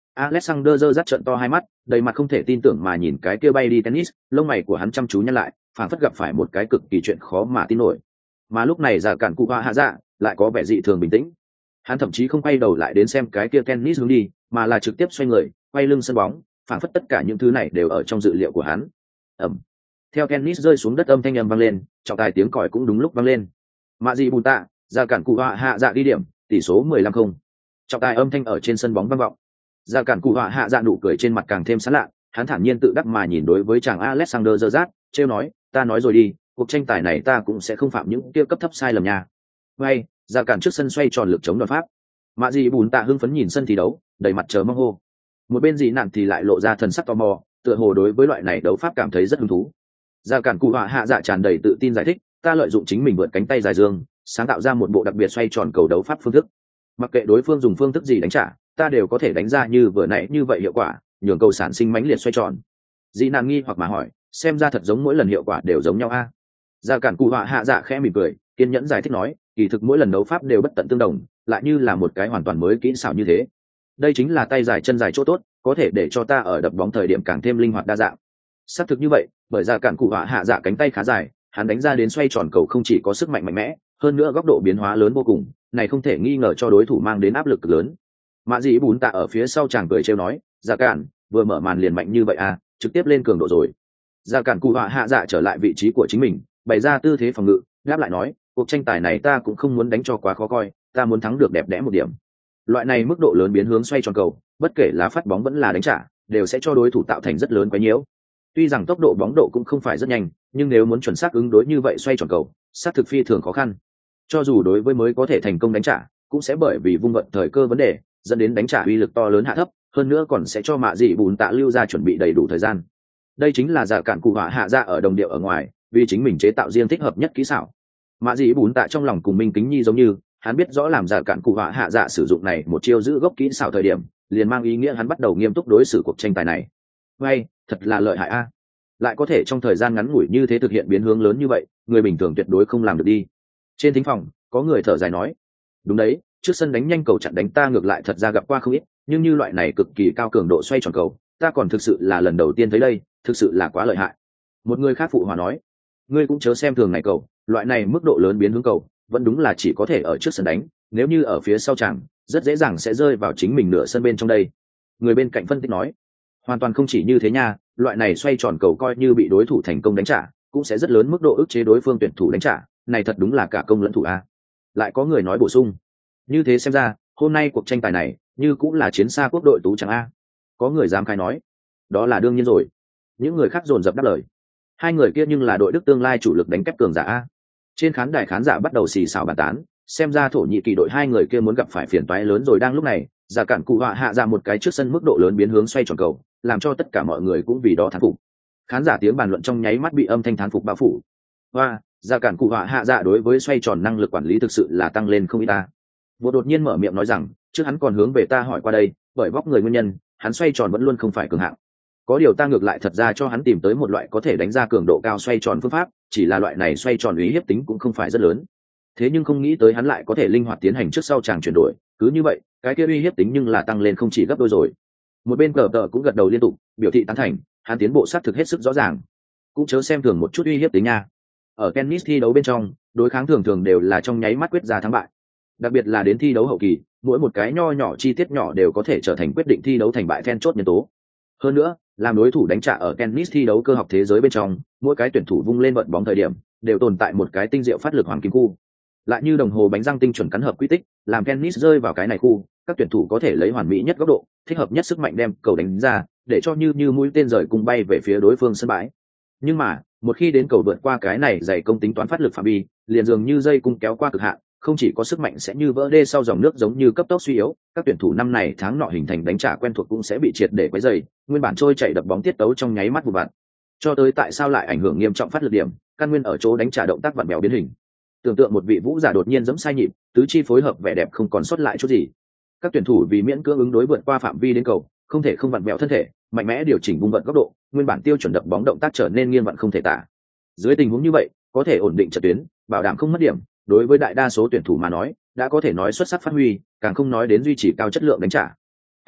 Alexander giơ dắt trợn to hai mắt, đầy mặt không thể tin tưởng mà nhìn cái kia bay đi tennis, lông mày của hắn chăm chú nhăn lại, phảng phất gặp phải một cái cực kỳ chuyện khó mà tin nổi. Mà lúc này giả cản cụ họa hạ dạ lại có vẻ dị thường bình tĩnh. Hắn thậm chí không quay đầu lại đến xem cái kia tennis hướng đi, mà là trực tiếp xoay người, quay lưng sân bóng, phảng phất tất cả những thứ này đều ở trong dự liệu của hắn. Ầm. Theo tennis rơi xuống đất âm thanh ầm vang lên, trọng tài tiếng còi cũng đúng lúc vang lên. Mạ Dị Bùn Tạ, giả cản cụ họa hạ dạ đi điểm, tỷ số 15-0. Trọng tài âm thanh ở trên sân bóng vang vọng. Giả cản cụ họa hạ dạ nụ cười trên mặt càng thêm sán lạ, hắn thản nhiên tự đắc mà nhìn đối với chàng Alexander Zergat, trêu nói, ta nói rồi đi, cuộc tranh tài này ta cũng sẽ không phạm những kia cấp thấp sai lầm nha. Ngay, giả cản trước sân xoay tròn lực chống đòn pháp. Mạ Dị Bùn Tạ hưng phấn nhìn sân thi đấu, đầy mặt chờ mong hô. Một bên Dị Nạn thì lại lộ ra thần sắc tò mò, tựa hồ đối với loại này đấu pháp cảm thấy rất hứng thú. Giả cản cụ họa hạ dạ tràn đầy tự tin giải thích, ta lợi dụng chính mình vượt cánh tay dài dương, sáng tạo ra một bộ đặc biệt xoay tròn cầu đấu pháp phương thức. Mặc kệ đối phương dùng phương thức gì đánh trả, ta đều có thể đánh ra như vừa nãy như vậy hiệu quả, nhường cầu sản sinh mãnh liệt xoay tròn. Dị Nạn nghi hoặc mà hỏi, xem ra thật giống mỗi lần hiệu quả đều giống nhau a? Giả cản cụ họa hạ dạ khẽ mỉm cười, kiên nhẫn giải thích nói, kỳ thực mỗi lần đấu pháp đều bất tận tương đồng, lại như là một cái hoàn toàn mới kỹ xảo như thế. Đây chính là tay dài chân dài chỗ tốt, có thể để cho ta ở đập bóng thời điểm càng thêm linh hoạt đa dạng. Xác thực như vậy, bởi giả cản cụ họa hạ dạ cánh tay khá dài, hắn đánh ra đến xoay tròn cầu không chỉ có sức mạnh mạnh mẽ, hơn nữa góc độ biến hóa lớn vô cùng, này không thể nghi ngờ cho đối thủ mang đến áp lực lớn. Mạ Dị Bùn Tạ ở phía sau chàng cười trêu nói, giả cản vừa mở màn liền mạnh như vậy à, trực tiếp lên cường độ rồi. Giả cản cụ họa hạ dạ trở lại vị trí của chính mình, bày ra tư thế phòng ngự, đáp lại nói, cuộc tranh tài này ta cũng không muốn đánh cho quá khó coi, ta muốn thắng được đẹp đẽ một điểm. Loại này mức độ lớn biến hướng xoay tròn cầu, bất kể là phát bóng vẫn là đánh trả, đều sẽ cho đối thủ tạo thành rất lớn quấy nhiễu. Tuy rằng tốc độ bóng độ cũng không phải rất nhanh, nhưng nếu muốn chuẩn xác ứng đối như vậy xoay tròn cầu, xác thực phi thường khó khăn. Cho dù đối với mới có thể thành công đánh trả, cũng sẽ bởi vì vung vận thời cơ vấn đề, dẫn đến đánh trả uy lực to lớn hạ thấp, hơn nữa còn sẽ cho Mạ Dị Bùn Tạ lưu ra chuẩn bị đầy đủ thời gian. Đây chính là giả cản cụ họa hạ dạ ở đồng điệu ở ngoài, vì chính mình chế tạo riêng thích hợp nhất kỹ xảo. Mạ Dị Bùn Tạ trong lòng cùng Minh Kính Nhi giống như, hắn biết rõ làm giả cản cụ họa hạ dạ sử dụng này một chiêu giữ gốc kỹ xảo thời điểm, liền mang ý nghĩa hắn bắt đầu nghiêm túc đối xử cuộc tranh tài này. Ngay, thật là lợi hại a. Lại có thể trong thời gian ngắn ngủi như thế thực hiện biến hướng lớn như vậy, người bình thường tuyệt đối không làm được đi. Trên thính phòng, có người thở dài nói, đúng đấy, trước sân đánh nhanh cầu chặn đánh ta ngược lại thật ra gặp qua không ít, nhưng như loại này cực kỳ cao cường độ xoay tròn cầu, ta còn thực sự là lần đầu tiên thấy đây, thực sự là quá lợi hại. Một người khác phụ hòa nói, ngươi cũng chớ xem thường này cầu, loại này mức độ lớn biến hướng cầu, vẫn đúng là chỉ có thể ở trước sân đánh, nếu như ở phía sau chẳng, rất dễ dàng sẽ rơi vào chính mình nửa sân bên trong đây. Người bên cạnh phân tích nói, hoàn toàn không chỉ như thế nha, loại này xoay tròn cầu coi như bị đối thủ thành công đánh trả, cũng sẽ rất lớn mức độ ức chế đối phương tuyển thủ đánh trả, này thật đúng là cả công lẫn thủ a. Lại có người nói bổ sung, như thế xem ra, hôm nay cuộc tranh tài này, như cũng là chiến xa quốc đội tú trắng a. Có người dám khai nói, đó là đương nhiên rồi. Những người khác dồn dập đáp lời. Hai người kia nhưng là đội Đức tương lai chủ lực đánh kép cường giả a. Trên khán đài khán giả bắt đầu xì xào bàn tán, xem ra Thổ Nhĩ Kỳ đội hai người kia muốn gặp phải phiền toái lớn rồi. Đang lúc này, giả cản cụ họa hạ ra một cái trước sân mức độ lớn biến hướng xoay tròn cầu, làm cho tất cả mọi người cũng vì đó thán phục. Khán giả tiếng bàn luận trong nháy mắt bị âm thanh thán phục bao phủ. Và giả cản cụ họa hạ dạ đối với xoay tròn năng lực quản lý thực sự là tăng lên không ít ta. Vô đột nhiên mở miệng nói rằng, trước hắn còn hướng về ta hỏi qua đây, bởi vóc người nguyên nhân, hắn xoay tròn vẫn luôn không phải cường hạng. Có điều ta ngược lại thật ra cho hắn tìm tới một loại có thể đánh ra cường độ cao xoay tròn phương pháp, chỉ là loại này xoay tròn uy hiếp tính cũng không phải rất lớn. Thế nhưng không nghĩ tới hắn lại có thể linh hoạt tiến hành trước sau chàng chuyển đổi, cứ như vậy, cái kia uy hiếp tính nhưng là tăng lên không chỉ gấp đôi rồi. Một bên cờ tờ cũng gật đầu liên tục, biểu thị tán thành, hắn tiến bộ sát thực hết sức rõ ràng. Cũng chớ xem thường một chút uy hiếp tính nha. Ở tennis thi đấu bên trong, đối kháng thường thường đều là trong nháy mắt quyết ra thắng bại. Đặc biệt là đến thi đấu hậu kỳ, mỗi một cái nho nhỏ chi tiết nhỏ đều có thể trở thành quyết định thi đấu thành bại then chốt nhân tố. Hơn nữa, làm đối thủ đánh trả ở tennis thi đấu cơ học thế giới bên trong, mỗi cái tuyển thủ vung lên vận bóng thời điểm, đều tồn tại một cái tinh diệu phát lực hoàng kim khu. Lại như đồng hồ bánh răng tinh chuẩn cắn hợp quy tích, làm tennis rơi vào cái này khu, các tuyển thủ có thể lấy hoàn mỹ nhất góc độ, thích hợp nhất sức mạnh đem cầu đánh ra, để cho như mũi tên rời cùng bay về phía đối phương sân bãi. Nhưng mà, một khi đến cầu vượt qua cái này dày công tính toán phát lực phạm vi, liền dường như dây cung kéo qua cực hạn, không chỉ có sức mạnh sẽ như vỡ đê sau dòng nước giống như cấp tốc suy yếu, các tuyển thủ năm này tháng nọ hình thành đánh trả quen thuộc cũng sẽ bị triệt để quấy rầy, nguyên bản trôi chạy đập bóng tiết tấu trong nháy mắt vụ vặt. Cho tới tại sao lại ảnh hưởng nghiêm trọng phát lực điểm, căn nguyên ở chỗ đánh trả động tác vặn vẹo biến hình. Tưởng tượng một vị vũ giả đột nhiên giẫm sai nhịp, tứ chi phối hợp vẻ đẹp không còn sót lại chút gì. Các tuyển thủ vì miễn cưỡng ứng đối vượt qua phạm vi đến cầu, không thể không vặn vẹo thân thể, mạnh mẽ điều chỉnh vùng vận góc độ, nguyên bản tiêu chuẩn đập bóng động tác trở nên nghiêng vặn không thể tả. Dưới tình huống như vậy, có thể ổn định trận tuyến, bảo đảm không mất điểm, đối với đại đa số tuyển thủ mà nói, đã có thể nói xuất sắc phát huy, càng không nói đến duy trì cao chất lượng đánh trả.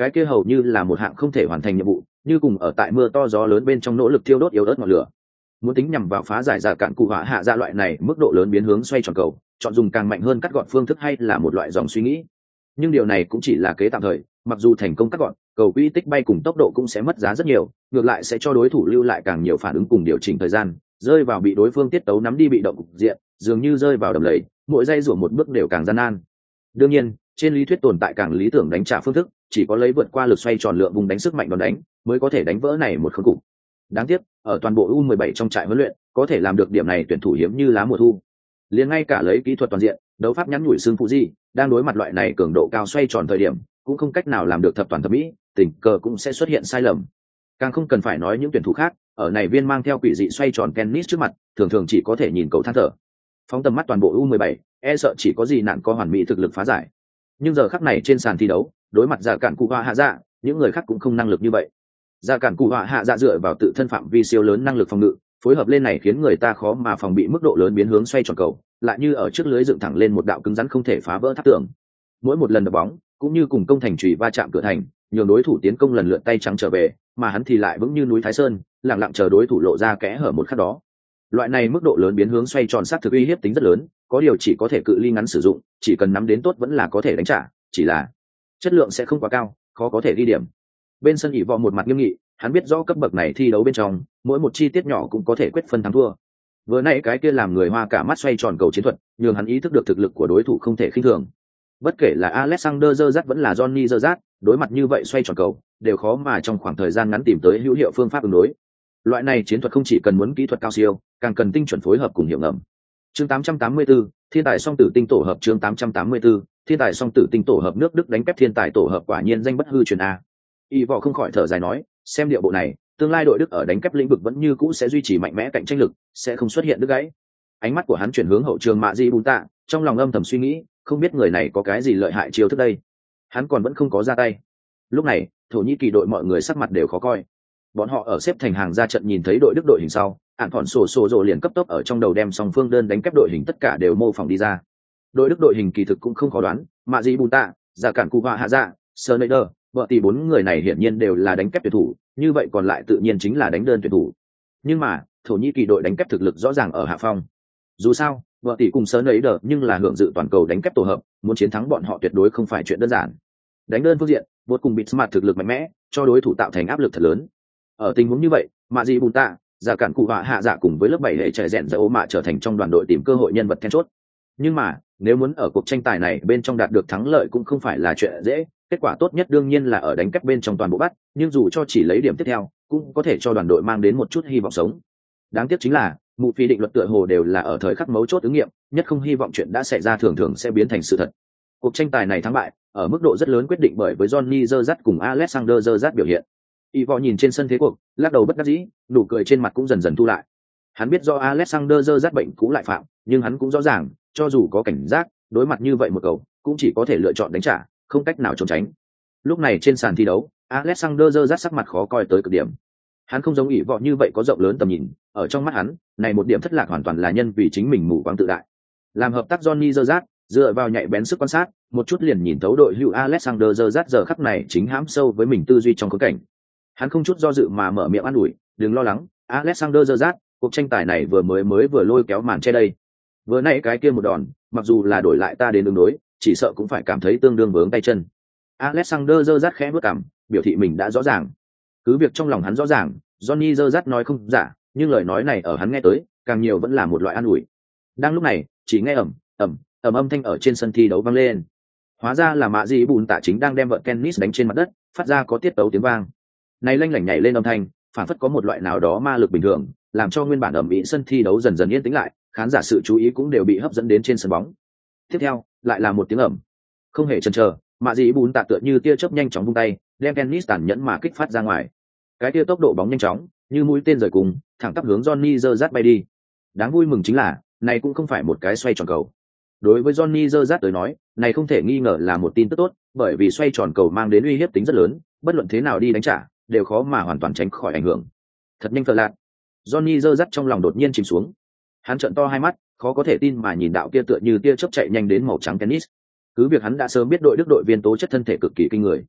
cái kia hầu như là một hạng không thể hoàn thành nhiệm vụ, như cùng ở tại mưa to gió lớn bên trong nỗ lực thiêu đốt yếu ớt ngọn lửa. Muốn tính nhằm vào phá giải giả cạn cụ họa hạ dạ loại này mức độ lớn biến hướng xoay tròn cầu, chọn dùng càng mạnh hơn cắt gọn phương thức hay là một loại dòng suy nghĩ. Nhưng điều này cũng chỉ là kế tạm thời, mặc dù thành công cắt gọn, cầu quỹ tích bay cùng tốc độ cũng sẽ mất giá rất nhiều, ngược lại sẽ cho đối thủ lưu lại càng nhiều phản ứng cùng điều chỉnh thời gian, rơi vào bị đối phương tiết tấu nắm đi bị động cục diện, dường như rơi vào đầm lầy, mỗi giây rủa một bước đều càng gian nan. Đương nhiên, trên lý thuyết tồn tại càng lý tưởng đánh trả phương thức, chỉ có lấy vượt qua lực xoay tròn lượng vùng đánh sức mạnh đòn đánh, mới có thể đánh vỡ này một khối cục. Đáng tiếc, ở toàn bộ U17 trong trại huấn luyện, có thể làm được điểm này tuyển thủ hiếm như lá mùa thu. Liền ngay cả lấy kỹ thuật toàn diện, đấu pháp nhắn nhủi xương phụ gì, đang đối mặt loại này cường độ cao xoay tròn thời điểm, cũng không cách nào làm được thập toàn thập mỹ, tình cờ cũng sẽ xuất hiện sai lầm. Càng không cần phải nói những tuyển thủ khác, ở này viên mang theo quỷ dị xoay tròn tennis trước mặt, thường thường chỉ có thể nhìn cầu than thở. Phóng tầm mắt toàn bộ U17, e sợ chỉ có gì nạn có hoàn mỹ thực lực phá giải. Nhưng giờ khắc này trên sàn thi đấu, đối mặt giả cản cụ họa hạ dạ, những người khác cũng không năng lực như vậy. Giả cản cụ họa hạ dạ dựa vào tự thân phạm vi siêu lớn năng lực phòng ngự, phối hợp lên này khiến người ta khó mà phòng bị mức độ lớn biến hướng xoay tròn cầu, lại như ở trước lưới dựng thẳng lên một đạo cứng rắn không thể phá vỡ tháp tường. Mỗi một lần đập bóng, cũng như cùng công thành chùy va chạm cửa thành, nhường đối thủ tiến công lần lượt tay trắng trở về, mà hắn thì lại vững như núi Thái Sơn, lặng lặng chờ đối thủ lộ ra kẽ hở một khắc đó. Loại này mức độ lớn biến hướng xoay tròn sát thực uy hiếp tính rất lớn, có điều chỉ có thể cự ly ngắn sử dụng, chỉ cần nắm đến tốt vẫn là có thể đánh trả, chỉ là chất lượng sẽ không quá cao, khó có thể ghi điểm. Bên sân ỷ vọ một mặt nghiêm nghị, hắn biết rõ cấp bậc này thi đấu bên trong, mỗi một chi tiết nhỏ cũng có thể quyết phân thắng thua. Vừa nãy cái kia làm người hoa cả mắt xoay tròn cầu chiến thuật, nhường hắn ý thức được thực lực của đối thủ không thể khinh thường. Bất kể là Alexander Zergat vẫn là Johnny Zergat, đối mặt như vậy xoay tròn cầu, đều khó mà trong khoảng thời gian ngắn tìm tới hữu hiệu phương pháp ứng đối. Loại này chiến thuật không chỉ cần muốn kỹ thuật cao siêu, càng cần tinh chuẩn phối hợp cùng hiệu ngầm. Chương 884, Thiên tài song tử tinh tổ hợp. Chương 884, Thiên tài song tử tinh tổ hợp. Nước Đức đánh kép thiên tài tổ hợp quả nhiên danh bất hư truyền a. Y vọ không khỏi thở dài nói, xem điệu bộ này, tương lai đội Đức ở đánh kép lĩnh vực vẫn như cũ sẽ duy trì mạnh mẽ cạnh tranh lực, sẽ không xuất hiện đứt gãy. Ánh mắt của hắn chuyển hướng hậu trường Mạ Di Bùn Tạ, trong lòng âm thầm suy nghĩ, không biết người này có cái gì lợi hại chiêu thức đây. Hắn còn vẫn không có ra tay. Lúc này, Thổ Nhĩ Kỳ đội mọi người sắc mặt đều khó coi. Bọn họ ở xếp thành hàng ra trận nhìn thấy đội Đức đội hình sau, ạn thọn sổ rồ liền cấp tốc ở trong đầu đem song phương đơn đánh kép đội hình tất cả đều mô phỏng đi ra. Đội Đức đội hình kỳ thực cũng không khó đoán, Mạ Di Bùn Tạ, Giả Cản Cụ Họa Hạ Dạ, Schneider, vợ tỷ bốn người này hiển nhiên đều là đánh kép tuyển thủ, như vậy còn lại tự nhiên chính là đánh đơn tuyển thủ. Nhưng mà, Thổ Nhĩ Kỳ đội đánh kép thực lực rõ ràng ở hạ phong. Dù sao, vợ tỷ cùng Schneider nhưng là hưởng dự toàn cầu đánh kép tổ hợp, muốn chiến thắng bọn họ tuyệt đối không phải chuyện đơn giản. Đánh đơn phương diện, vượt cùng Bitsmart thực lực mạnh mẽ, cho đối thủ tạo thành áp lực thật lớn. Ở tình huống như vậy, Mạ Dị Bùn Tạ, Giả Cản Cụ Họa Hạ Dạ cùng với lớp 7 hệ trẻ rèn dẫu mạ trở thành trong đoàn đội tìm cơ hội nhân vật then chốt. Nhưng mà, nếu muốn ở cuộc tranh tài này bên trong đạt được thắng lợi cũng không phải là chuyện dễ, kết quả tốt nhất đương nhiên là ở đánh kép bên trong toàn bộ bắt, nhưng dù cho chỉ lấy điểm tiếp theo, cũng có thể cho đoàn đội mang đến một chút hy vọng sống. Đáng tiếc chính là, mụ phi định luật tựa hồ đều là ở thời khắc mấu chốt ứng nghiệm, nhất không hy vọng chuyện đã xảy ra thường thường sẽ biến thành sự thật. Cuộc tranh tài này thắng bại, ở mức độ rất lớn quyết định bởi với Johnny Zergat cùng Alexander Zergat biểu hiện. Ivo nhìn trên sân thế cuộc, lắc đầu bất đắc dĩ, nụ cười trên mặt cũng dần dần thu lại. Hắn biết do Alexander Zergat bệnh cũ lại phạm, nhưng hắn cũng rõ ràng, cho dù có cảnh giác, đối mặt như vậy một cầu, cũng chỉ có thể lựa chọn đánh trả, không cách nào trốn tránh. Lúc này trên sàn thi đấu, Alexander Zergat sắc mặt khó coi tới cực điểm. Hắn không giống Ivo như vậy có rộng lớn tầm nhìn, ở trong mắt hắn, này một điểm thất lạc hoàn toàn là nhân vì chính mình mù quáng tự đại. Làm hợp tác Johnny Zergat, dựa vào nhạy bén sức quan sát, một chút liền nhìn thấu đội hữu Alexander Zergat giờ khắc này chính hãm sâu với mình tư duy trong khốn cảnh. Hắn không chút do dự mà mở miệng an ủi, đừng lo lắng, Alexander Zergat, cuộc tranh tài này vừa mới vừa lôi kéo màn che đây. Vừa nãy cái kia một đòn, mặc dù là đổi lại ta đến ứng đối, chỉ sợ cũng phải cảm thấy tương đương vướng tay chân. Alexander Zergat khẽ bước cằm, biểu thị mình đã rõ ràng. Cứ việc trong lòng hắn rõ ràng, Johnny Zergat nói không giả, nhưng lời nói này ở hắn nghe tới, càng nhiều vẫn là một loại an ủi. Đang lúc này, chỉ nghe ầm âm thanh ở trên sân thi đấu vang lên. Hóa ra là Mạ Dị Bùn Tạ chính đang đem vợt tennis đánh trên mặt đất, phát ra có tiết tấu tiếng vang. Này lanh lảnh nhảy lên âm thanh, phản phất có một loại nào đó ma lực bình thường, làm cho nguyên bản ầm ĩ sân thi đấu dần dần yên tĩnh lại, khán giả sự chú ý cũng đều bị hấp dẫn đến trên sân bóng. Tiếp theo, lại là một tiếng ầm. Không hề chần chờ, Mạ Dị Bùn Tạ tựa như tia chớp nhanh chóng vung tay, đem tennis tàn nhẫn mà kích phát ra ngoài. Cái tia tốc độ bóng nhanh chóng, như mũi tên rời cùng, thẳng tắp hướng Johnny Zergat bay đi. Đáng vui mừng chính là, này cũng không phải một cái xoay tròn cầu. Đối với Johnny Zergat tới nói, này không thể nghi ngờ là một tin tức tốt, bởi vì xoay tròn cầu mang đến uy hiếp tính rất lớn, bất luận thế nào đi đánh trả, đều khó mà hoàn toàn tránh khỏi ảnh hưởng. Thật nhanh phờ lạc. Johnny Zergat trong lòng đột nhiên chìm xuống. Hắn trợn to hai mắt, khó có thể tin mà nhìn đạo kia tựa như tia chớp chạy nhanh đến màu trắng tennis. Cứ việc hắn đã sớm biết đội Đức đội viên tố chất thân thể cực kỳ kinh người,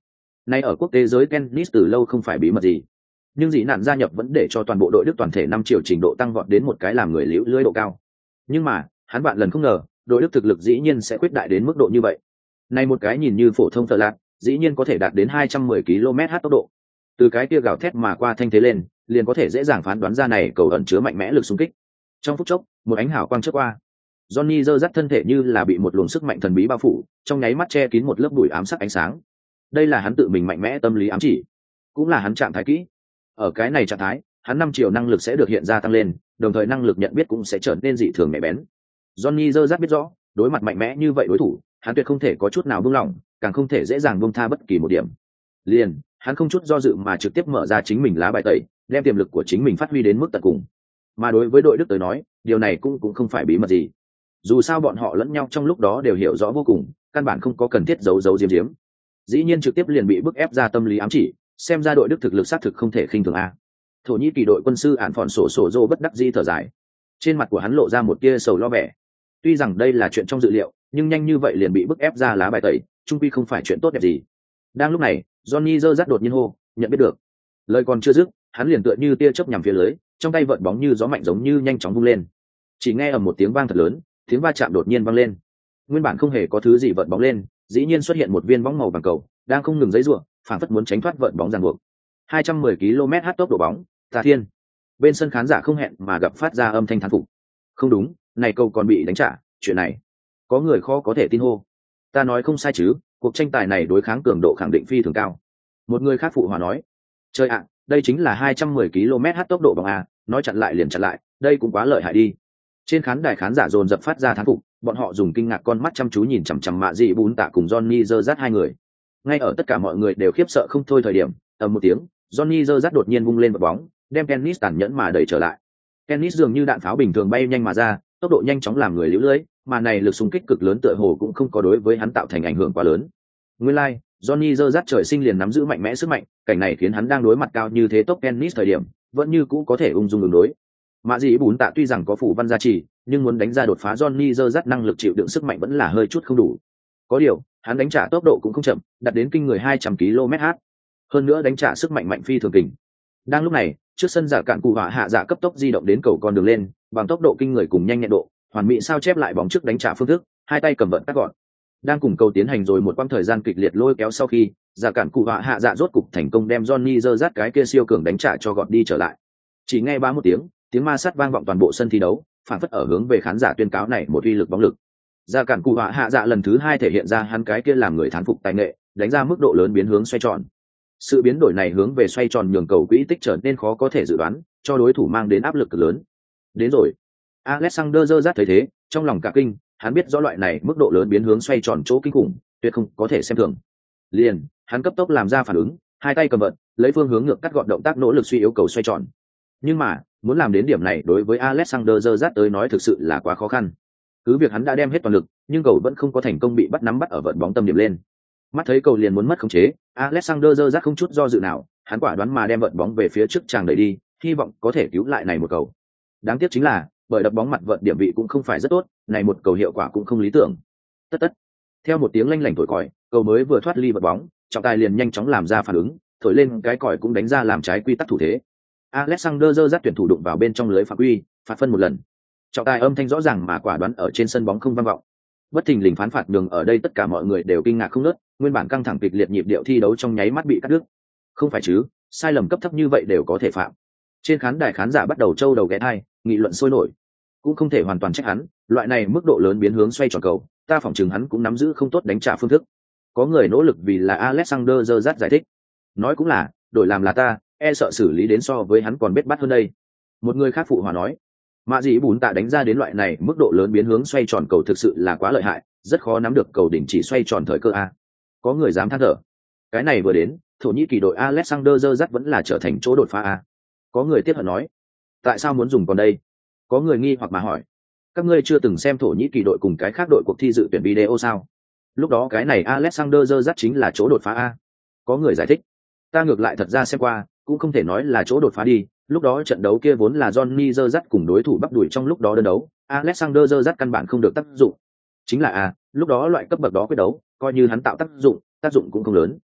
Nay ở quốc tế giới tennis từ lâu không phải bí mật gì. Nhưng dị nạn gia nhập vẫn để cho toàn bộ đội Đức toàn thể 5 triệu trình độ tăng vọt đến một cái làm người liễu lưỡi độ cao. Nhưng mà, hắn bạn lần không ngờ, đội Đức thực lực dĩ nhiên sẽ khuyết đại đến mức độ như vậy. Này một cái nhìn như phổ thông thợ lạc, dĩ nhiên có thể đạt đến 210 km/h tốc độ. Từ cái kia gào thét mà qua thanh thế lên, liền có thể dễ dàng phán đoán ra này cầu ẩn chứa mạnh mẽ lực xung kích. Trong phút chốc, một ánh hào quang chớp qua. Johnny giơ dắt thân thể như là bị một luồng sức mạnh thần bí bao phủ, trong nháy mắt che kín một lớp bụi ám sắc ánh sáng. Đây là hắn tự mình mạnh mẽ tâm lý ám chỉ, cũng là hắn trạng thái kỹ. Ở cái này trạng thái, hắn 5 triệu năng lực sẽ được hiện ra tăng lên, đồng thời năng lực nhận biết cũng sẽ trở nên dị thường nhạy bén. Johnny giơ dắt biết rõ, đối mặt mạnh mẽ như vậy đối thủ, hắn tuyệt không thể có chút nào buông lỏng, càng không thể dễ dàng buông tha bất kỳ một điểm. Liền, hắn không chút do dự mà trực tiếp mở ra chính mình lá bài tẩy, đem tiềm lực của chính mình phát huy đến mức tận cùng. Mà đối với đội Đức tới nói, điều này cũng không phải bí mật gì. Dù sao bọn họ lẫn nhau trong lúc đó đều hiểu rõ vô cùng, căn bản không có cần thiết giấu giấu giếm giếm. Dĩ nhiên trực tiếp liền bị bức ép ra tâm lý ám chỉ, xem ra đội Đức thực lực xác thực không thể khinh thường a. Thổ Nhĩ Kỳ đội quân sư Ản Phòn Sổ Dô bất đắc dĩ thở dài. Trên mặt của hắn lộ ra một tia sầu lo vẻ. Tuy rằng đây là chuyện trong dự liệu, nhưng nhanh như vậy liền bị bức ép ra lá bài tẩy, chung quy không phải chuyện tốt đẹp gì. Đang lúc này, Johnny giơ dắt đột nhiên hô, nhận biết được. Lời còn chưa dứt, hắn liền tựa như tia chớp nhằm phía lưới, trong tay vợt bóng như gió mạnh giống như nhanh chóng vung lên. Chỉ nghe ầm một tiếng vang thật lớn, tiếng va chạm đột nhiên vang lên. Nguyên bản không hề có thứ gì vợt bóng lên, dĩ nhiên xuất hiện một viên bóng màu vàng cầu, đang không ngừng giãy giụa, phảng phất muốn tránh thoát vợt bóng ràng buộc. 210 km/h tốc độ bóng, Tà Thiên. Bên sân khán giả không hẹn mà gặp phát ra âm thanh thán phục. Không đúng, này cầu còn bị đánh trả, chuyện này, có người khó có thể tin hô. Ta nói không sai chứ, cuộc tranh tài này đối kháng cường độ khẳng định phi thường cao. Một người khác phụ hòa nói, trời ạ, đây chính là 210 km/h tốc độ bóng a, nói chặn lại liền chặn lại, đây cũng quá lợi hại đi. Trên khán đài khán giả dồn dập phát ra thán phục, bọn họ dùng kinh ngạc con mắt chăm chú nhìn chằm chằm Mạ Dị Bún Tạ cùng Johnny giơ dắt hai người. Ngay ở tất cả mọi người đều khiếp sợ không thôi thời điểm, ầm một tiếng, Johnny giơ dắt đột nhiên vung lên một bóng, đem Kennis tàn nhẫn mà đẩy trở lại. Kennis dường như đạn pháo bình thường bay nhanh mà ra, tốc độ nhanh chóng làm người liễu lưới, mà này lực xung kích cực lớn tựa hồ cũng không có đối với hắn tạo thành ảnh hưởng quá lớn. Nguyên lai, Johnny giơ dắt trời sinh liền nắm giữ mạnh mẽ sức mạnh, cảnh này khiến hắn đang đối mặt cao như thế tốc Kennis thời điểm, vẫn như cũ có thể ung dung ứng đối. Mạ Dị Bún Tạ tuy rằng có phủ văn gia trì, nhưng muốn đánh ra đột phá Johnny giơ dắt năng lực chịu đựng sức mạnh vẫn là hơi chút không đủ. Có điều, hắn đánh trả tốc độ cũng không chậm, đạt đến kinh người 200 km/h. Hơn nữa đánh trả sức mạnh mạnh phi thường kình. Đang lúc này, trước sân giả cạn cụ hỏa hạ dạ cấp tốc di động đến cầu con đường lên, bằng tốc độ kinh người cùng nhanh nhẹn độ, hoàn mỹ sao chép lại bóng trước đánh trả phương thức, hai tay cầm vận cắt gọn. Đang cùng cầu tiến hành rồi một quãng thời gian kịch liệt lôi kéo sau khi, giả cạn cụ hỏa hạ dạ rốt cục thành công đem Johnny giơ dắt cái kia siêu cường đánh trả cho gọn đi trở lại. Chỉ nghe ba một tiếng ma sát vang vọng toàn bộ sân thi đấu, phản phất ở hướng về khán giả tuyên cáo này một uy lực bóng lực. Giả cạn cụ hỏa hạ dạ lần thứ hai thể hiện ra hắn cái kia làm người thán phục tài nghệ, đánh ra mức độ lớn biến hướng xoay tròn. Sự biến đổi này hướng về xoay tròn nhường cầu quỹ tích trở nên khó có thể dự đoán, cho đối thủ mang đến áp lực cực lớn. Đến rồi. Alexander giơ dắt thấy thế, trong lòng cả kinh, hắn biết rõ loại này mức độ lớn biến hướng xoay tròn chỗ kinh khủng, tuyệt không có thể xem thường. Liền, hắn cấp tốc làm ra phản ứng, hai tay cầm vận, lấy phương hướng ngược cắt gọn động tác nỗ lực suy yếu cầu xoay tròn. Nhưng mà, muốn làm đến điểm này đối với Alexander giơ dắt tới nói thực sự là quá khó khăn. Cứ việc hắn đã đem hết toàn lực, nhưng cầu vẫn không có thành công bị nắm bắt ở vận bóng tâm điểm lên. Mắt thấy cầu liền muốn mất khống chế, Alexander giơ dắt không chút do dự nào, hắn quả đoán mà đem vận bóng về phía trước chàng đẩy đi, hy vọng có thể cứu lại này một cầu. Đáng tiếc chính là, bởi đập bóng mặt vận điểm vị cũng không phải rất tốt, này một cầu hiệu quả cũng không lý tưởng. Tất. Theo một tiếng lanh lảnh thổi còi, cầu mới vừa thoát ly vận bóng, trọng tài liền nhanh chóng làm ra phản ứng, thổi lên cái còi cũng đánh ra làm trái quy tắc thủ thế. Alexander giơ dắt tuyển thủ đụng vào bên trong lưới phạm quy, phạt phân một lần. Trọng tài âm thanh rõ ràng mà quả đoán ở trên sân bóng không vang vọng. Bất thình lình phán phạt đường ở đây tất cả mọi người đều kinh ngạc không ngớt, nguyên bản căng thẳng kịch liệt nhịp điệu thi đấu trong nháy mắt bị cắt đứt. Không phải chứ, sai lầm cấp thấp như vậy đều có thể phạm. Trên khán đài khán giả bắt đầu trâu đầu ghé thai, nghị luận sôi nổi. Cũng không thể hoàn toàn trách hắn, loại này mức độ lớn biến hướng xoay tròn cầu, ta phỏng chừng hắn cũng nắm giữ không tốt đánh trả phương thức. Có người nỗ lực vì là Alexander giơ dắt giải thích. Nói cũng là, đổi làm là ta, e sợ xử lý đến so với hắn còn bết bát hơn đây. Một người khác phụ hòa nói. Mạ Dị Bún Tạ đánh ra đến loại này mức độ lớn biến hướng xoay tròn cầu thực sự là quá lợi hại, rất khó nắm được cầu đỉnh chỉ xoay tròn thời cơ a. Có người dám than thở. Cái này vừa đến, Thổ Nhĩ Kỳ đội Alexander giơ dắt vẫn là trở thành chỗ đột phá a. Có người tiếc hận nói, tại sao muốn dùng còn đây? Có người nghi hoặc mà hỏi, các ngươi chưa từng xem Thổ Nhĩ Kỳ đội cùng cái khác đội cuộc thi dự tuyển video sao? Lúc đó cái này Alexander giơ dắt chính là chỗ đột phá a. Có người giải thích, ta ngược lại thật ra xem qua, cũng không thể nói là chỗ đột phá đi. Lúc đó trận đấu kia vốn là Johnny giơ dắt cùng đối thủ bắp đuổi trong lúc đó đơn đấu, Alexander giơ dắt căn bản không được tác dụng. Chính là lúc đó loại cấp bậc đó quyết đấu, coi như hắn tạo tác dụng cũng không lớn.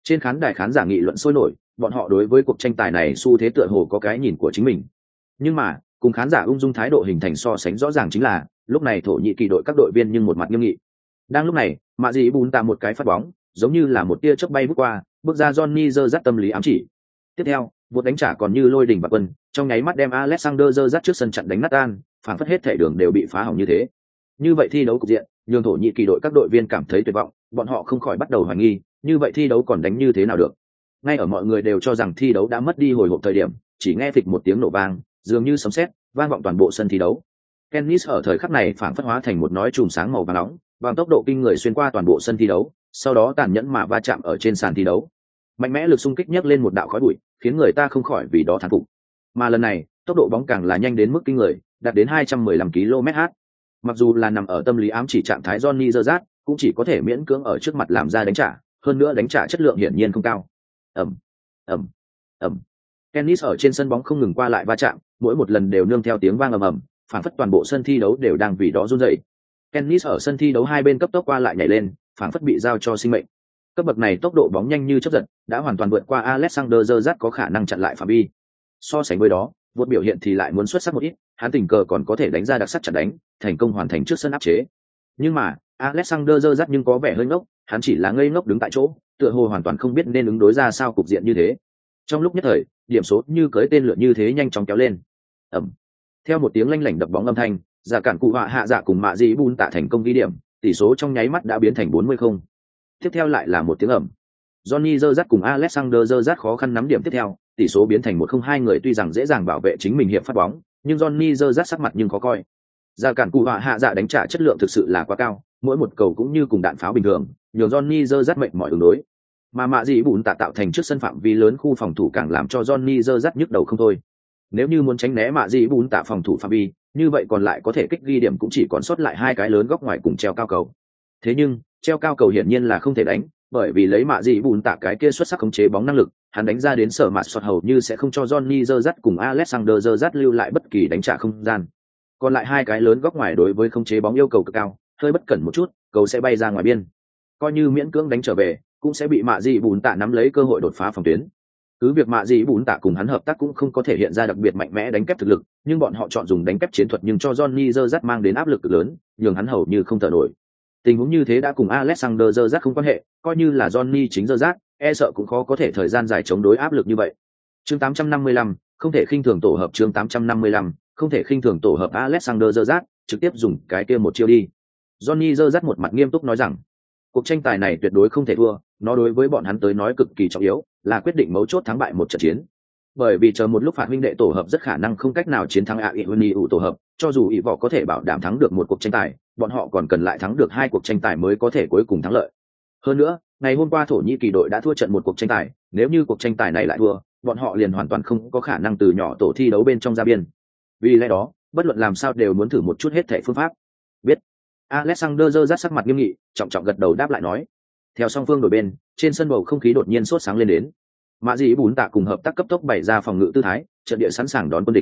Trên khán đài khán giả nghị luận sôi nổi, bọn họ đối với cuộc tranh tài này xu thế tựa hồ có cái nhìn của chính mình. Nhưng mà, cùng khán giả ung dung thái độ hình thành so sánh rõ ràng chính là, lúc này Thổ Nhĩ Kỳ đội các đội viên nhưng một mặt nghiêm nghị. Đang lúc này, Mạ Dị Bùn Tạ một cái phát bóng, giống như là một tia chớp bay vút qua, bước ra Johnny giơ dắt tâm lý ám chỉ. Tiếp theo, một đánh trả còn như lôi đình bạc quân, trong nháy mắt đem Alexander giơ dắt trước sân chặn đánh nát tan, phảng phất hết thể đường đều bị phá hỏng như thế. Như vậy thi đấu cục diện, nhường Thổ Nhĩ Kỳ đội các đội viên cảm thấy tuyệt vọng, bọn họ không khỏi bắt đầu hoài nghi, như vậy thi đấu còn đánh như thế nào được. Ngay ở mọi người đều cho rằng thi đấu đã mất đi hồi hộp thời điểm, chỉ nghe phịch một tiếng nổ vang, dường như sấm sét, vang vọng toàn bộ sân thi đấu. Kennis ở thời khắc này phảng phất hóa thành một nói chùm sáng màu vàng nóng, bằng tốc độ kinh người xuyên qua toàn bộ sân thi đấu, sau đó tàn nhẫn mà va chạm ở trên sàn thi đấu. Mạnh mẽ lực xung kích nhấc lên một đạo khói bụi, khiến người ta không khỏi vì đó thán phục. Mà lần này, tốc độ bóng càng là nhanh đến mức kinh người, đạt đến 215 km/h. Mặc dù là nằm ở tâm lý ám chỉ trạng thái Johnny Gerrard, cũng chỉ có thể miễn cưỡng ở trước mặt làm ra đánh trả, hơn nữa đánh trả chất lượng hiển nhiên không cao. Ầm, ầm, ầm. Kennis ở trên sân bóng không ngừng qua lại va chạm, mỗi một lần đều nương theo tiếng vang ầm ầm, phảng phất toàn bộ sân thi đấu đều đang vì đó run rẩy. Kennis ở sân thi đấu hai bên cấp tốc qua lại nhảy lên, phảng phất bị giao cho sinh mệnh. Cấp bậc này tốc độ bóng nhanh như chớp giật, đã hoàn toàn vượt qua Alexander Gerrard có khả năng chặn lại phạm vi. So sánh với đó, vượt biểu hiện thì lại muốn xuất sắc một ít, hắn tình cờ còn có thể đánh ra đặc sắc chặn đánh, thành công hoàn thành trước sân áp chế. Nhưng mà, Alexander Gerrard nhưng có vẻ hơi ngốc, hắn chỉ là ngây ngốc đứng tại chỗ, tựa hồ hoàn toàn không biết nên ứng đối ra sao cục diện như thế. Trong lúc nhất thời, điểm số như cưỡi tên lửa như thế nhanh chóng kéo lên. Ầm. Theo một tiếng lanh lảnh đập bóng âm thanh, giả cản cụ họa hạ dạ cùng Mạ Dị Bùn Tạ thành công ghi điểm, tỷ số trong nháy mắt đã biến thành 40-0. Tiếp theo lại là một tiếng ầm. Johnny Gerrard cùng Alexander Gerrard khó khăn nắm điểm tiếp theo, tỷ số biến thành 1-0, hai người tuy rằng dễ dàng bảo vệ chính mình hiệp phát bóng, nhưng Johnny Gerrard sắc mặt nhưng khó coi. Giả cản cụ họa hạ dạ đánh trả chất lượng thực sự là quá cao, mỗi một cầu cũng như cùng đạn pháo bình thường, nhường Johnny Gerrard mệt mỏi ứng đối. Mà Mạ Dị Bùn Tạ tạo thành trước sân phạm vi lớn khu phòng thủ càng làm cho Johnny Gerrard nhức đầu không thôi. Nếu như muốn tránh né Mạ Dị Bùn Tạ phòng thủ phạm vi, như vậy còn lại có thể kích ghi điểm cũng chỉ còn sót lại hai cái lớn góc ngoài cùng treo cao cầu. Thế nhưng, treo cao cầu hiển nhiên là không thể đánh, bởi vì lấy Mạ Dị Bùn Tạ cái kia xuất sắc khống chế bóng năng lực, hắn đánh ra đến sở mạt sọt hầu như sẽ không cho Johnny Gerrard cùng Alexander Gerrard lưu lại bất kỳ đánh trả không gian. Còn lại hai cái lớn góc ngoài đối với khống chế bóng yêu cầu cực cao, hơi bất cẩn một chút, cầu sẽ bay ra ngoài biên. Coi như miễn cưỡng đánh trở về, cũng sẽ bị Mạ Dị Bùn Tạ nắm lấy cơ hội đột phá phòng tuyến. Cứ việc Mạ Dị Bùn Tạ cùng hắn hợp tác cũng không có thể hiện ra đặc biệt mạnh mẽ đánh kép thực lực, nhưng bọn họ chọn dùng đánh kép chiến thuật nhưng cho Johnny Gerrard mang đến áp lực cực lớn, nhường hắn hầu như không thở nổi. Tình huống như thế đã cùng Alexander Gerrard không quan hệ, coi như là Johnny chính Gerrard, e sợ cũng khó có thể thời gian dài chống đối áp lực như vậy. Chương 855, không thể khinh thường tổ hợp. Chương 855, không thể khinh thường tổ hợp. Alexander Gerrard trực tiếp dùng cái kia một chiêu đi. Johnny Gerrard một mặt nghiêm túc nói rằng, cuộc tranh tài này tuyệt đối không thể thua, nó đối với bọn hắn tới nói cực kỳ trọng yếu, là quyết định mấu chốt thắng bại một trận chiến. Bởi vì chờ một lúc phạt huynh đệ tổ hợp rất khả năng không cách nào chiến thắng AEW tổ hợp, cho dù ỷ võ có thể bảo đảm thắng được một cuộc tranh tài, bọn họ còn cần lại thắng được hai cuộc tranh tài mới có thể cuối cùng thắng lợi. Hơn nữa, ngày hôm qua Thổ Nhĩ Kỳ đội đã thua trận một cuộc tranh tài, nếu như cuộc tranh tài này lại thua, bọn họ liền hoàn toàn không có khả năng từ nhỏ tổ thi đấu bên trong ra biên. Vì lẽ đó, bất luận làm sao đều muốn thử một chút hết thảy phương pháp. Biết. Alexander Gerrard sắc mặt nghiêm nghị, trọng trọng gật đầu đáp lại nói. Theo song phương đổi bên, trên sân bầu không khí đột nhiên sốt sáng lên đến. Mạ Dị Bùn Tạ cùng hợp tác cấp tốc bày ra phòng ngự tư thái, trận địa sẵn sàng đón quân địch.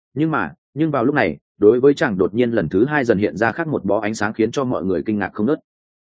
Nhưng vào lúc này, đối với chàng đột nhiên lần thứ hai dần hiện ra khác một bó ánh sáng khiến cho mọi người kinh ngạc không ngớt.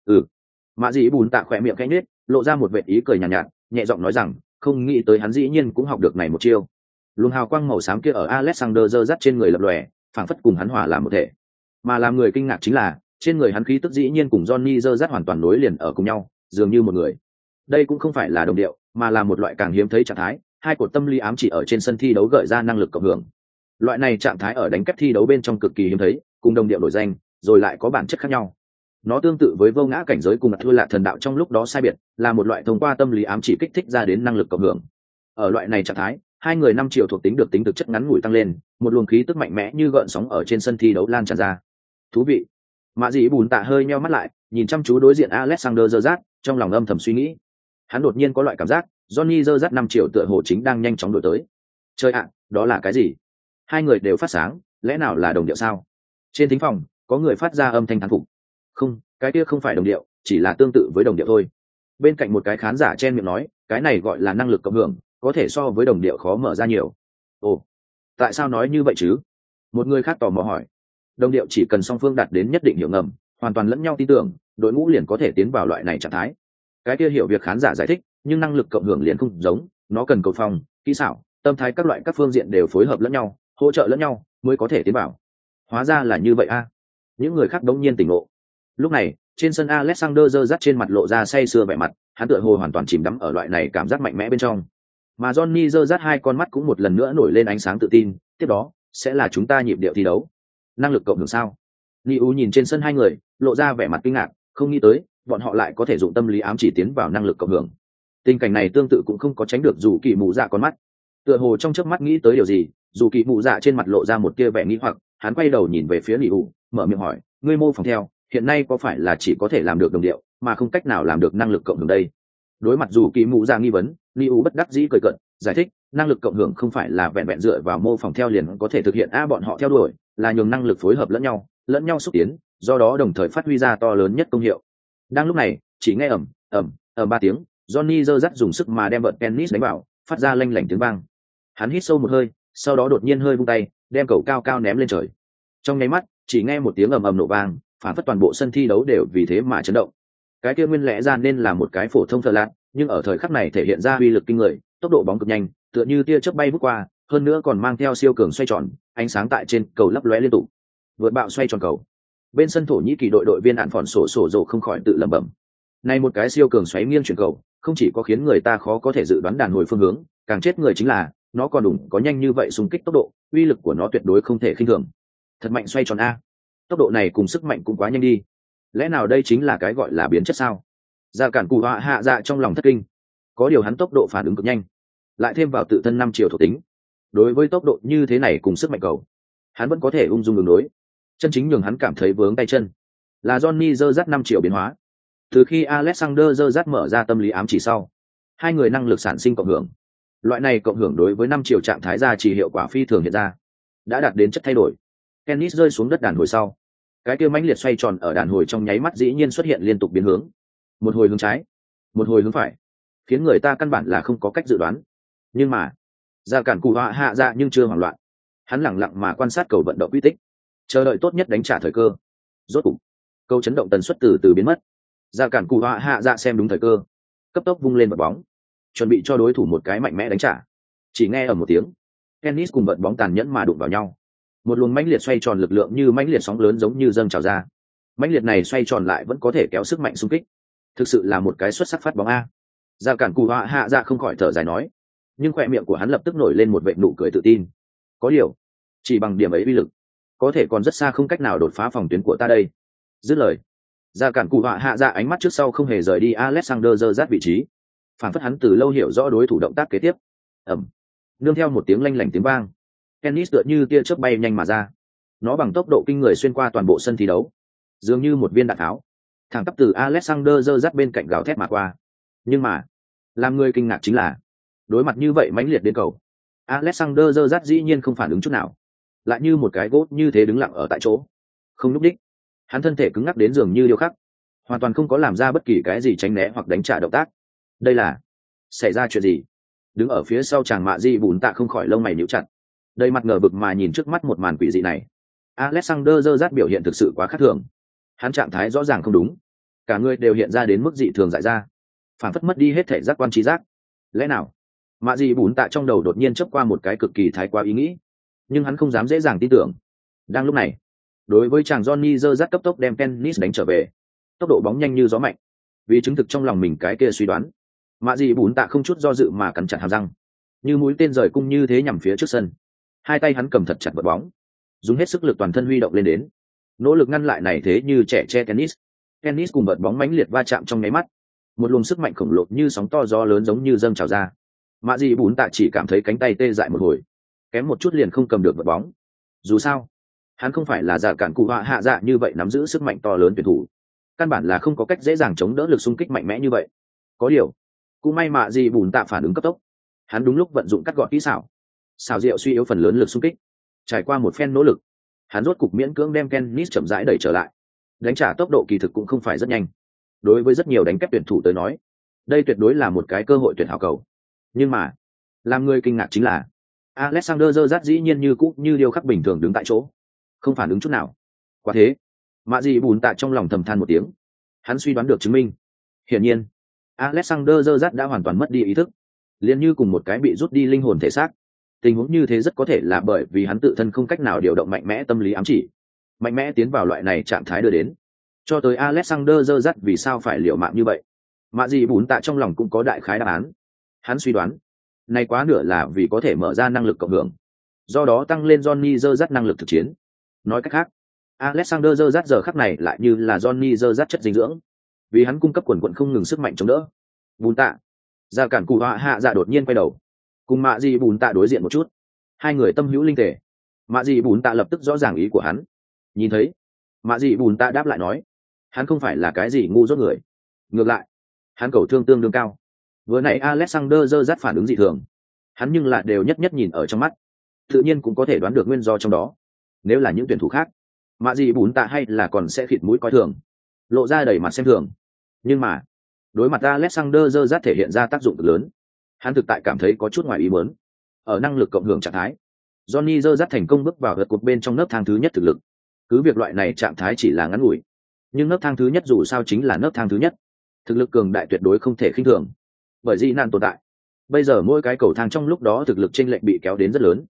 Mạ Dị Bùn Tạ khỏe miệng khẽ nhếch, lộ ra một vệt ý cười nhàn nhạt, nhẹ giọng nói rằng, không nghĩ tới hắn dĩ nhiên cũng học được này một chiêu. Luồng hào quang màu xám kia ở Alexander Gerrard trên người lập lòe, phảng phất cùng hắn hòa làm một thể. Mà làm người kinh ngạc chính là, trên người hắn khí tức dĩ nhiên cùng Johnny Gerrard hoàn toàn nối liền ở cùng nhau, dường như một người. Đây cũng không phải là đồng điệu, mà là một loại càng hiếm thấy trạng thái, hai cột tâm lý ám chỉ ở trên sân thi đấu gợi ra năng lực cộng hưởng. Loại này trạng thái ở đánh kép thi đấu bên trong cực kỳ hiếm thấy, cùng đồng điệu đổi danh, rồi lại có bản chất khác nhau. Nó tương tự với vô ngã cảnh giới cùng thua lạ thần đạo trong lúc đó sai biệt, là một loại thông qua tâm lý ám chỉ kích thích ra đến năng lực cộng hưởng. Ở loại này trạng thái, hai người 5 triệu thuộc tính được tính thực chất ngắn ngủi tăng lên, một luồng khí tức mạnh mẽ như gợn sóng ở trên sân thi đấu lan tràn ra. Thú vị. Mạ Dị Bùn Tạ hơi nheo mắt lại, nhìn chăm chú đối diện Alexander Gerrard, trong lòng âm thầm suy nghĩ. Hắn đột nhiên có loại cảm giác, Johnny Gerrard 5 triệu tựa hồ chính đang nhanh chóng đổi tới. Chơi ạ, đó là cái gì? Hai người đều phát sáng, lẽ nào là đồng điệu sao? Trên thính phòng, có người phát ra âm thanh thán phục. Không, cái kia không phải đồng điệu, chỉ là tương tự với đồng điệu thôi. Bên cạnh một cái khán giả chen miệng nói, cái này gọi là năng lực cộng hưởng, có thể so với đồng điệu khó mở ra nhiều. Ồ, tại sao nói như vậy chứ? Một người khác tò mò hỏi. Đồng điệu chỉ cần song phương đạt đến nhất định hiểu ngầm, hoàn toàn lẫn nhau tin tưởng, đội ngũ liền có thể tiến vào loại này trạng thái. Cái kia hiểu việc khán giả giải thích, nhưng năng lực cộng hưởng liền không giống, nó cần cầu phòng, kỹ xảo, tâm thái các loại các phương diện đều phối hợp lẫn nhau, hỗ trợ lẫn nhau mới có thể tiến vào. Hóa ra là như vậy a. Những người khác đống nhiên tỉnh ngộ. Lúc này trên sân Alexander giơ dắt trên mặt lộ ra say sưa vẻ mặt, hắn tựa hồ hoàn toàn chìm đắm ở loại này cảm giác mạnh mẽ bên trong. Mà Johnny giơ dắt hai con mắt cũng một lần nữa nổi lên ánh sáng tự tin, tiếp đó sẽ là chúng ta nhịp điệu thi đấu. Năng lực cộng hưởng sao? Liu nhìn trên sân hai người, lộ ra vẻ mặt kinh ngạc, không nghĩ tới bọn họ lại có thể dụng tâm lý ám chỉ tiến vào năng lực cộng hưởng. Tình cảnh này tương tự cũng không có tránh được dù kỳ mù dạ con mắt. Tựa hồ trong chớp mắt nghĩ tới điều gì, dù kỳ mù dạ trên mặt lộ ra một tia vẻ nghi hoặc, hắn quay đầu nhìn về phía Liu, mở miệng hỏi, ngươi mô phỏng theo hiện nay có phải là chỉ có thể làm được đồng điệu mà không cách nào làm được năng lực cộng hưởng đây? Đối mặt dù kỳ mù dạ nghi vấn, Liu bất đắc dĩ cười cợt, giải thích, năng lực cộng hưởng không phải là vẹn vẹn dựa vào mô phỏng theo liền có thể thực hiện, bọn họ theo đuổi là nhường năng lực phối hợp lẫn nhau xúc tiến, do đó đồng thời phát huy ra to lớn nhất công hiệu. Đang lúc này chỉ nghe ầm ba tiếng, Johnny giơ dắt dùng sức mà đem vợt tennis đánh vào, phát ra lanh lảnh tiếng vang. Hắn hít sâu một hơi, sau đó đột nhiên hơi vung tay, đem cầu cao cao ném lên trời. Trong nháy mắt chỉ nghe một tiếng ầm nổ vang, phản phất toàn bộ sân thi đấu đều vì thế mà chấn động. Cái kia nguyên lẽ ra nên là một cái phổ thông thợ lạt, nhưng ở thời khắc này thể hiện ra uy lực kinh người, tốc độ bóng cực nhanh, tựa như tia chớp bay vút qua, hơn nữa còn mang theo siêu cường xoay tròn, ánh sáng tại trên cầu lấp lóe liên tục. Vượt bạo xoay tròn cầu. Bên sân Thổ Nhĩ Kỳ đội viên Ạn Phỏn sổ rồ không khỏi tự lẩm bẩm. Này một cái siêu cường xoáy nghiêng chuyển cầu, không chỉ có khiến người ta khó có thể dự đoán đàn hồi phương hướng, càng chết người chính là nó còn đủ có nhanh như vậy xung kích tốc độ, uy lực của nó tuyệt đối không thể khinh thường. Thật mạnh xoay tròn a. Tốc độ này cùng sức mạnh cũng quá nhanh đi. Lẽ nào đây chính là cái gọi là biến chất sao? Ra cản Cù Họa hạ dạ trong lòng thất kinh. Có điều hắn tốc độ phản ứng cực nhanh, lại thêm vào tự thân 5 triệu thuộc tính. Đối với tốc độ như thế này cùng sức mạnh cầu, hắn vẫn có thể ung dung đường đối. Chân chính nhường hắn cảm thấy vướng tay chân là Johnny giơ dắt 5 triệu biến hóa. Từ khi Alexander giơ dắt mở ra tâm lý ám chỉ sau, hai người năng lực sản sinh cộng hưởng. Loại này cộng hưởng đối với 5 triệu trạng thái ra chỉ hiệu quả phi thường hiện ra, đã đạt đến chất thay đổi. Tennis rơi xuống đất đàn hồi sau, cái kia mãnh liệt xoay tròn ở đàn hồi trong nháy mắt dĩ nhiên xuất hiện liên tục biến hướng, một hồi hướng trái, một hồi hướng phải, khiến người ta căn bản là không có cách dự đoán. Nhưng mà Ra cản Cù Họa hạ dạ nhưng chưa hoảng loạn, hắn lẳng lặng mà quan sát cầu vận động quy tích, chờ đợi tốt nhất đánh trả thời cơ. Rốt cục cầu chấn động tần suất từ từ biến mất. Ra cản Cù Họa hạ dạ xem đúng thời cơ, cấp tốc vung lên vật bóng, chuẩn bị cho đối thủ một cái mạnh mẽ đánh trả. Chỉ nghe ở một tiếng, tennis cùng vật bóng tàn nhẫn mà đụng vào nhau, một luồng mãnh liệt xoay tròn lực lượng như mãnh liệt sóng lớn giống như dâng trào ra. Mãnh liệt này xoay tròn lại vẫn có thể kéo sức mạnh xung kích, thực sự là một cái xuất sắc phát bóng a. Ra cản Cù Họa hạ dạ không khỏi thở dài nói, nhưng khỏe miệng của hắn lập tức nổi lên một vệt nụ cười tự tin. Có điều chỉ bằng điểm ấy uy lực, có thể còn rất xa không cách nào đột phá phòng tuyến của ta đây. Dứt lời, Ra cản Cù Họa hạ dạ ánh mắt trước sau không hề rời đi Alexander giơ dắt vị trí, phản phất hắn từ lâu hiểu rõ đối thủ động tác kế tiếp. Nương theo một tiếng lanh lảnh tiếng vang, tennis tựa như tia chớp bay nhanh mà ra, nó bằng tốc độ kinh người xuyên qua toàn bộ sân thi đấu, dường như một viên đạn tháo, thẳng tắp từ Alexander giơ dắt bên cạnh gào thét mà qua. Nhưng mà làm người kinh ngạc chính là, đối mặt như vậy mãnh liệt đến cầu, Alexander giơ dắt dĩ nhiên không phản ứng chút nào, lại như một cái gỗ như thế đứng lặng ở tại chỗ, không nhúc đích. Hắn thân thể cứng ngắc đến dường như điêu khắc, hoàn toàn không có làm ra bất kỳ cái gì tránh né hoặc đánh trả động tác. Đây là xảy ra chuyện gì? Đứng ở phía sau chàng Mạ Di Bùn Tạ không khỏi lông mày nhíu chặt, đầy mặt ngờ vực mà nhìn trước mắt một màn quỷ dị này. Alexander giơ dắt biểu hiện thực sự quá khác thường, hắn trạng thái rõ ràng không đúng, cả người đều hiện ra đến mức dị thường dại ra, phản phất mất đi hết thể giác quan trí giác. Lẽ nào? Mạ Di Bùn Tạ trong đầu đột nhiên chớp qua một cái cực kỳ thái quá ý nghĩ, nhưng hắn không dám dễ dàng tin tưởng. Đang lúc này, đối với chàng Johnny giơ dắt cấp tốc đem tennis đánh trở về, tốc độ bóng nhanh như gió mạnh. Vì chứng thực trong lòng mình cái kia suy đoán, Mạ Dị Bùn Tạ không chút do dự mà cắn chặt hàm răng, như mũi tên rời cung như thế nhằm phía trước sân. Hai tay hắn cầm thật chặt vật bóng, dùng hết sức lực toàn thân huy động lên đến, nỗ lực ngăn lại này thế như trẻ che tennis. Tennis cùng vật bóng mãnh liệt va chạm trong nháy mắt, một luồng sức mạnh khổng lồ như sóng to gió lớn giống như dâng trào ra. Mạ Dị Bùn Tạ chỉ cảm thấy cánh tay tê dại một hồi, kém một chút liền không cầm được vật bóng. Dù sao, hắn không phải là Dạ Cản Cù Họa hạ dạ như vậy nắm giữ sức mạnh to lớn tuyển thủ, căn bản là không có cách dễ dàng chống đỡ lực xung kích mạnh mẽ như vậy. Có điều cũng may Mạ Dị Bùn Tạ phản ứng cấp tốc, hắn đúng lúc vận dụng cắt gọn kỹ xảo, xảo diệu suy yếu phần lớn lực xung kích. Trải qua một phen nỗ lực, hắn rốt cục miễn cưỡng đem tennis chậm rãi đẩy trở lại. Đánh trả tốc độ kỳ thực cũng không phải rất nhanh, đối với rất nhiều đánh kép tuyển thủ tới nói, đây tuyệt đối là một cái cơ hội tuyệt hảo cầu. Nhưng mà làm người kinh ngạc chính là, Alexander giơ dắt dĩ nhiên như cũ như điêu khắc bình thường đứng tại chỗ, không phản ứng chút nào. Quả thế, Mạ Dị Bùn Tạ trong lòng thầm than một tiếng, hắn suy đoán được chứng minh. Hiển nhiên Alexander Zerrat đã hoàn toàn mất đi ý thức, liền như cùng một cái bị rút đi linh hồn thể xác. Tình huống như thế rất có thể là bởi vì hắn tự thân không cách nào điều động mạnh mẽ tâm lý ám chỉ, mạnh mẽ tiến vào loại này trạng thái đưa đến. Cho tới Alexander Zerrat vì sao phải liều mạng như vậy, Mạ Dị Bùn Tạ trong lòng cũng có đại khái đáp án. Hắn suy đoán, này quá nửa là vì có thể mở ra năng lực cộng hưởng, do đó tăng lên Johnny Zerrat năng lực thực chiến. Nói cách khác, Alexander Zerrat giờ khắc này lại như là Johnny Zerrat chất dinh dưỡng, vì hắn cung cấp quần quần không ngừng sức mạnh chống đỡ. Bùn Tạ, Ra Cản Cụ Hạ Dạ đột nhiên quay đầu, cùng Mạ Dị Bùn Tạ đối diện một chút. Hai người tâm hữu linh tề. Mạ Dị Bùn Tạ lập tức rõ ràng ý của hắn. Nhìn thấy, Mạ Dị Bùn Tạ đáp lại nói, hắn không phải là cái gì ngu dốt người, ngược lại, hắn cầu thương tương đương cao. Vừa nãy Alexander Zerrat phản ứng dị thường, hắn nhưng là đều nhất nhất nhìn ở trong mắt, tự nhiên cũng có thể đoán được nguyên do trong đó. Nếu là những tuyển thủ khác, Mạ Dị Bùn Tạ hay là còn sẽ khịt mũi coi thường, lộ ra đầy mặt xem thường. Nhưng mà đối mặt Alexander Zerrat thể hiện ra tác dụng cực lớn, hắn thực tại cảm thấy có chút ngoài ý muốn. Ở năng lực cộng hưởng trạng thái, Johnny Zerrat thành công bước vào vượt cột bên trong nấc thang thứ nhất thực lực. Cứ việc loại này trạng thái chỉ là ngắn ngủi, nhưng nấc thang thứ nhất dù sao chính là nấc thang thứ nhất, thực lực cường đại tuyệt đối không thể khinh thường. Bởi dị nạn tồn tại, bây giờ mỗi cái cầu thang trong lúc đó thực lực chênh lệch bị kéo đến rất lớn.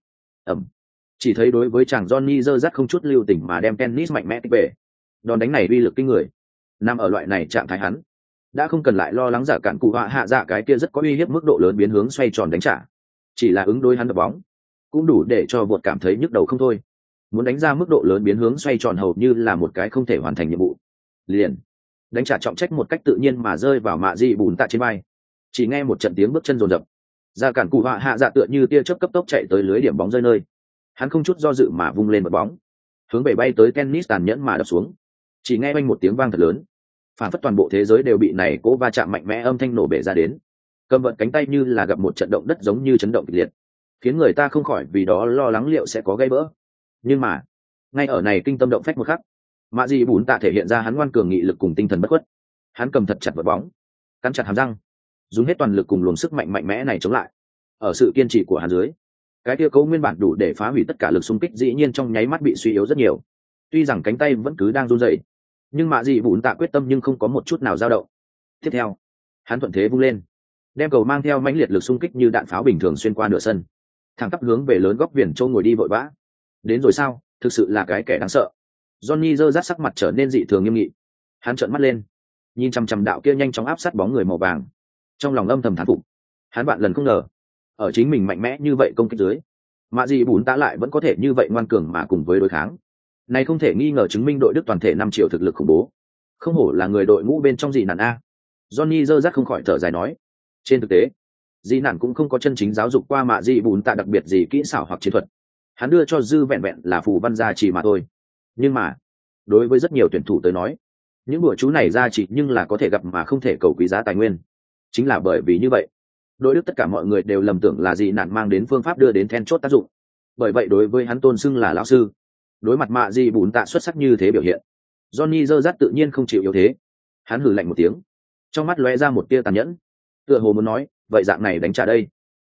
Chỉ thấy đối với chàng Johnny Zerrat không chút lưu tình mà đem tennis mạnh mẽ tích về. Đòn đánh này uy lực kinh người. Nằm ở loại này trạng thái hắn đã không cần lại lo lắng Giả Cản Cụ Hạ Dạ cái kia rất có uy hiếp mức độ lớn biến hướng xoay tròn đánh trả, chỉ là ứng đối hắn đập bóng cũng đủ để cho Vượt cảm thấy nhức đầu không thôi. Muốn đánh ra mức độ lớn biến hướng xoay tròn hầu như là một cái không thể hoàn thành nhiệm vụ. Liền đánh trả trọng trách một cách tự nhiên mà rơi vào Mạ Dị Bùn Tạ trên vai. Chỉ nghe một trận tiếng bước chân rồn rập, Giả Cản Cụ Hạ Dạ tựa như tia chớp cấp tốc chạy tới lưới điểm bóng rơi nơi. Hắn không chút do dự mà vung lên một bóng, hướng về bay tới tennis tàn nhẫn mà đập xuống. Chỉ nghe oanh một tiếng vang thật lớn, phản phất toàn bộ thế giới đều bị này cố va chạm mạnh mẽ âm thanh nổ bể ra đến. Cầm vận cánh tay như là gặp một trận động đất giống như chấn động kịch liệt, khiến người ta không khỏi vì đó lo lắng liệu sẽ có gây vỡ. Nhưng mà ngay ở này kinh tâm động phách một khắc, Mạ Dị Bùn Tạ thể hiện ra hắn ngoan cường nghị lực cùng tinh thần bất khuất. Hắn cầm thật chặt vật bóng, cắn chặt hàm răng, dùng hết toàn lực cùng luồng sức mạnh mạnh mẽ này chống lại. Ở sự kiên trì của hắn dưới, cái kia cấu nguyên bản đủ để phá hủy tất cả lực xung kích dĩ nhiên trong nháy mắt bị suy yếu rất nhiều. Tuy rằng cánh tay vẫn cứ đang run rẩy, nhưng Mạ Dị Bùn Tạ quyết tâm nhưng không có một chút nào dao động. Tiếp theo, hắn thuận thế vung lên, đem cầu mang theo mãnh liệt lực xung kích như đạn pháo bình thường xuyên qua nửa sân, thẳng tắp hướng về lớn góc viền châu ngồi đi vội vã. Đến rồi sao? Thực sự là cái kẻ đáng sợ. Johnny Zerrat sắc mặt trở nên dị thường nghiêm nghị. Hắn trợn mắt lên, nhìn chằm chằm đạo kia nhanh chóng áp sát bóng người màu vàng, trong lòng âm thầm thán phục. Hắn vạn lần không ngờ, ở chính mình mạnh mẽ như vậy công kích dưới, Mạ Dị Bùn Tạ lại vẫn có thể như vậy ngoan cường mà cùng với đối kháng. Này không thể nghi ngờ chứng minh đội Đức toàn thể 5 triệu thực lực khủng bố. Không hổ là người đội ngũ bên trong dị nạn a. Johnny Zerrat không khỏi thở dài nói. Trên thực tế, dị nạn cũng không có chân chính giáo dục qua Mạ Dị Bùn Tạ đặc biệt gì kỹ xảo hoặc chiến thuật. Hắn đưa cho dư vẹn vẹn là phù văn gia chỉ mà thôi. Nhưng mà đối với rất nhiều tuyển thủ tới nói, những bùa chú này gia chỉ nhưng là có thể gặp mà không thể cầu quý giá tài nguyên. Chính là bởi vì như vậy, đội Đức tất cả mọi người đều lầm tưởng là dị nạn mang đến phương pháp đưa đến then chốt tác dụng. Bởi vậy đối với hắn tôn xưng là lão sư. Đối mặt Mạ Dị Bùn Tạ xuất sắc như thế biểu hiện, Johnny Zerrat tự nhiên không chịu yếu thế. Hắn hừ lạnh một tiếng, trong mắt lóe ra một tia tàn nhẫn, tựa hồ muốn nói, vậy dạng này đánh trả đây.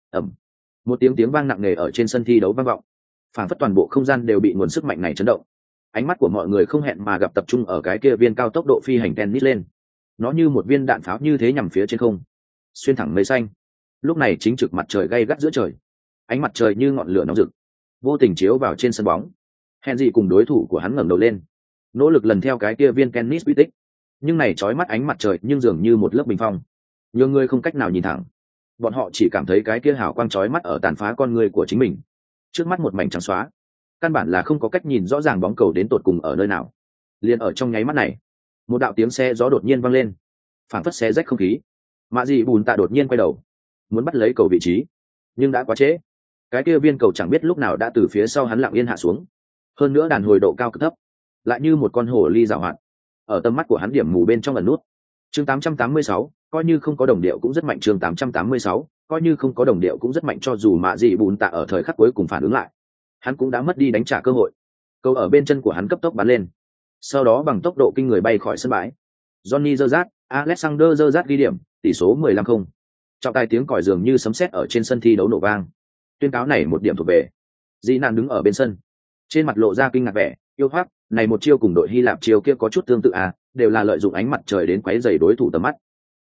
Một tiếng vang nặng nề ở trên sân thi đấu vang vọng, phảng phất toàn bộ không gian đều bị nguồn sức mạnh này chấn động. Ánh mắt của mọi người không hẹn mà gặp tập trung ở cái kia viên cao tốc độ phi hành tennis lên. Nó như một viên đạn pháo như thế nhằm phía trên không, xuyên thẳng mây xanh. Lúc này chính trực mặt trời gay gắt giữa trời, ánh mặt trời như ngọn lửa nóng rực, vô tình chiếu vào trên sân bóng. Henry cùng đối thủ của hắn ngẩng đầu lên, nỗ lực lần theo cái kia viên tennis quy tích, nhưng này chói mắt ánh mặt trời nhưng dường như một lớp bình phong, nhiều người không cách nào nhìn thẳng. Bọn họ chỉ cảm thấy cái kia hào quang chói mắt ở tàn phá con người của chính mình. Trước mắt một mảnh trắng xóa, căn bản là không có cách nhìn rõ ràng bóng cầu đến tột cùng ở nơi nào. Liền ở trong nháy mắt này, một đạo tiếng xe gió đột nhiên vang lên, phảng phất xé rách không khí. Mạ Dị Bùn Tạ đột nhiên quay đầu, muốn bắt lấy cầu vị trí, nhưng đã quá trễ. Cái kia viên cầu chẳng biết lúc nào đã từ phía sau hắn lặng yên hạ xuống. Hơn nữa đàn hồi độ cao cực thấp, lại như một con hổ ly giảo hoạt, ở tầm mắt của hắn điểm mù bên trong ẩn nút. Chương 886, coi như không có đồng điệu cũng rất mạnh. Chương 886, coi như không có đồng điệu cũng rất mạnh. Cho dù Mạ Dị Bùn Tạ ở thời khắc cuối cùng phản ứng lại, hắn cũng đã mất đi đánh trả cơ hội. Cầu ở bên chân của hắn cấp tốc bắn lên, sau đó bằng tốc độ kinh người bay khỏi sân bãi. Johnny Zerrat, Alexander Zerrat ghi điểm, tỷ số 15-0. Trọng tài tiếng còi dường như sấm sét ở trên sân thi đấu nổ vang. Tuyên cáo này một điểm thuộc về. Dị nạn đứng ở bên sân, trên mặt lộ ra kinh ngạc vẻ, yêu hoắc, này một chiêu cùng đội Hy Lạp chiêu kia có chút tương tự à, đều là lợi dụng ánh mặt trời đến quấy rầy đối thủ tầm mắt.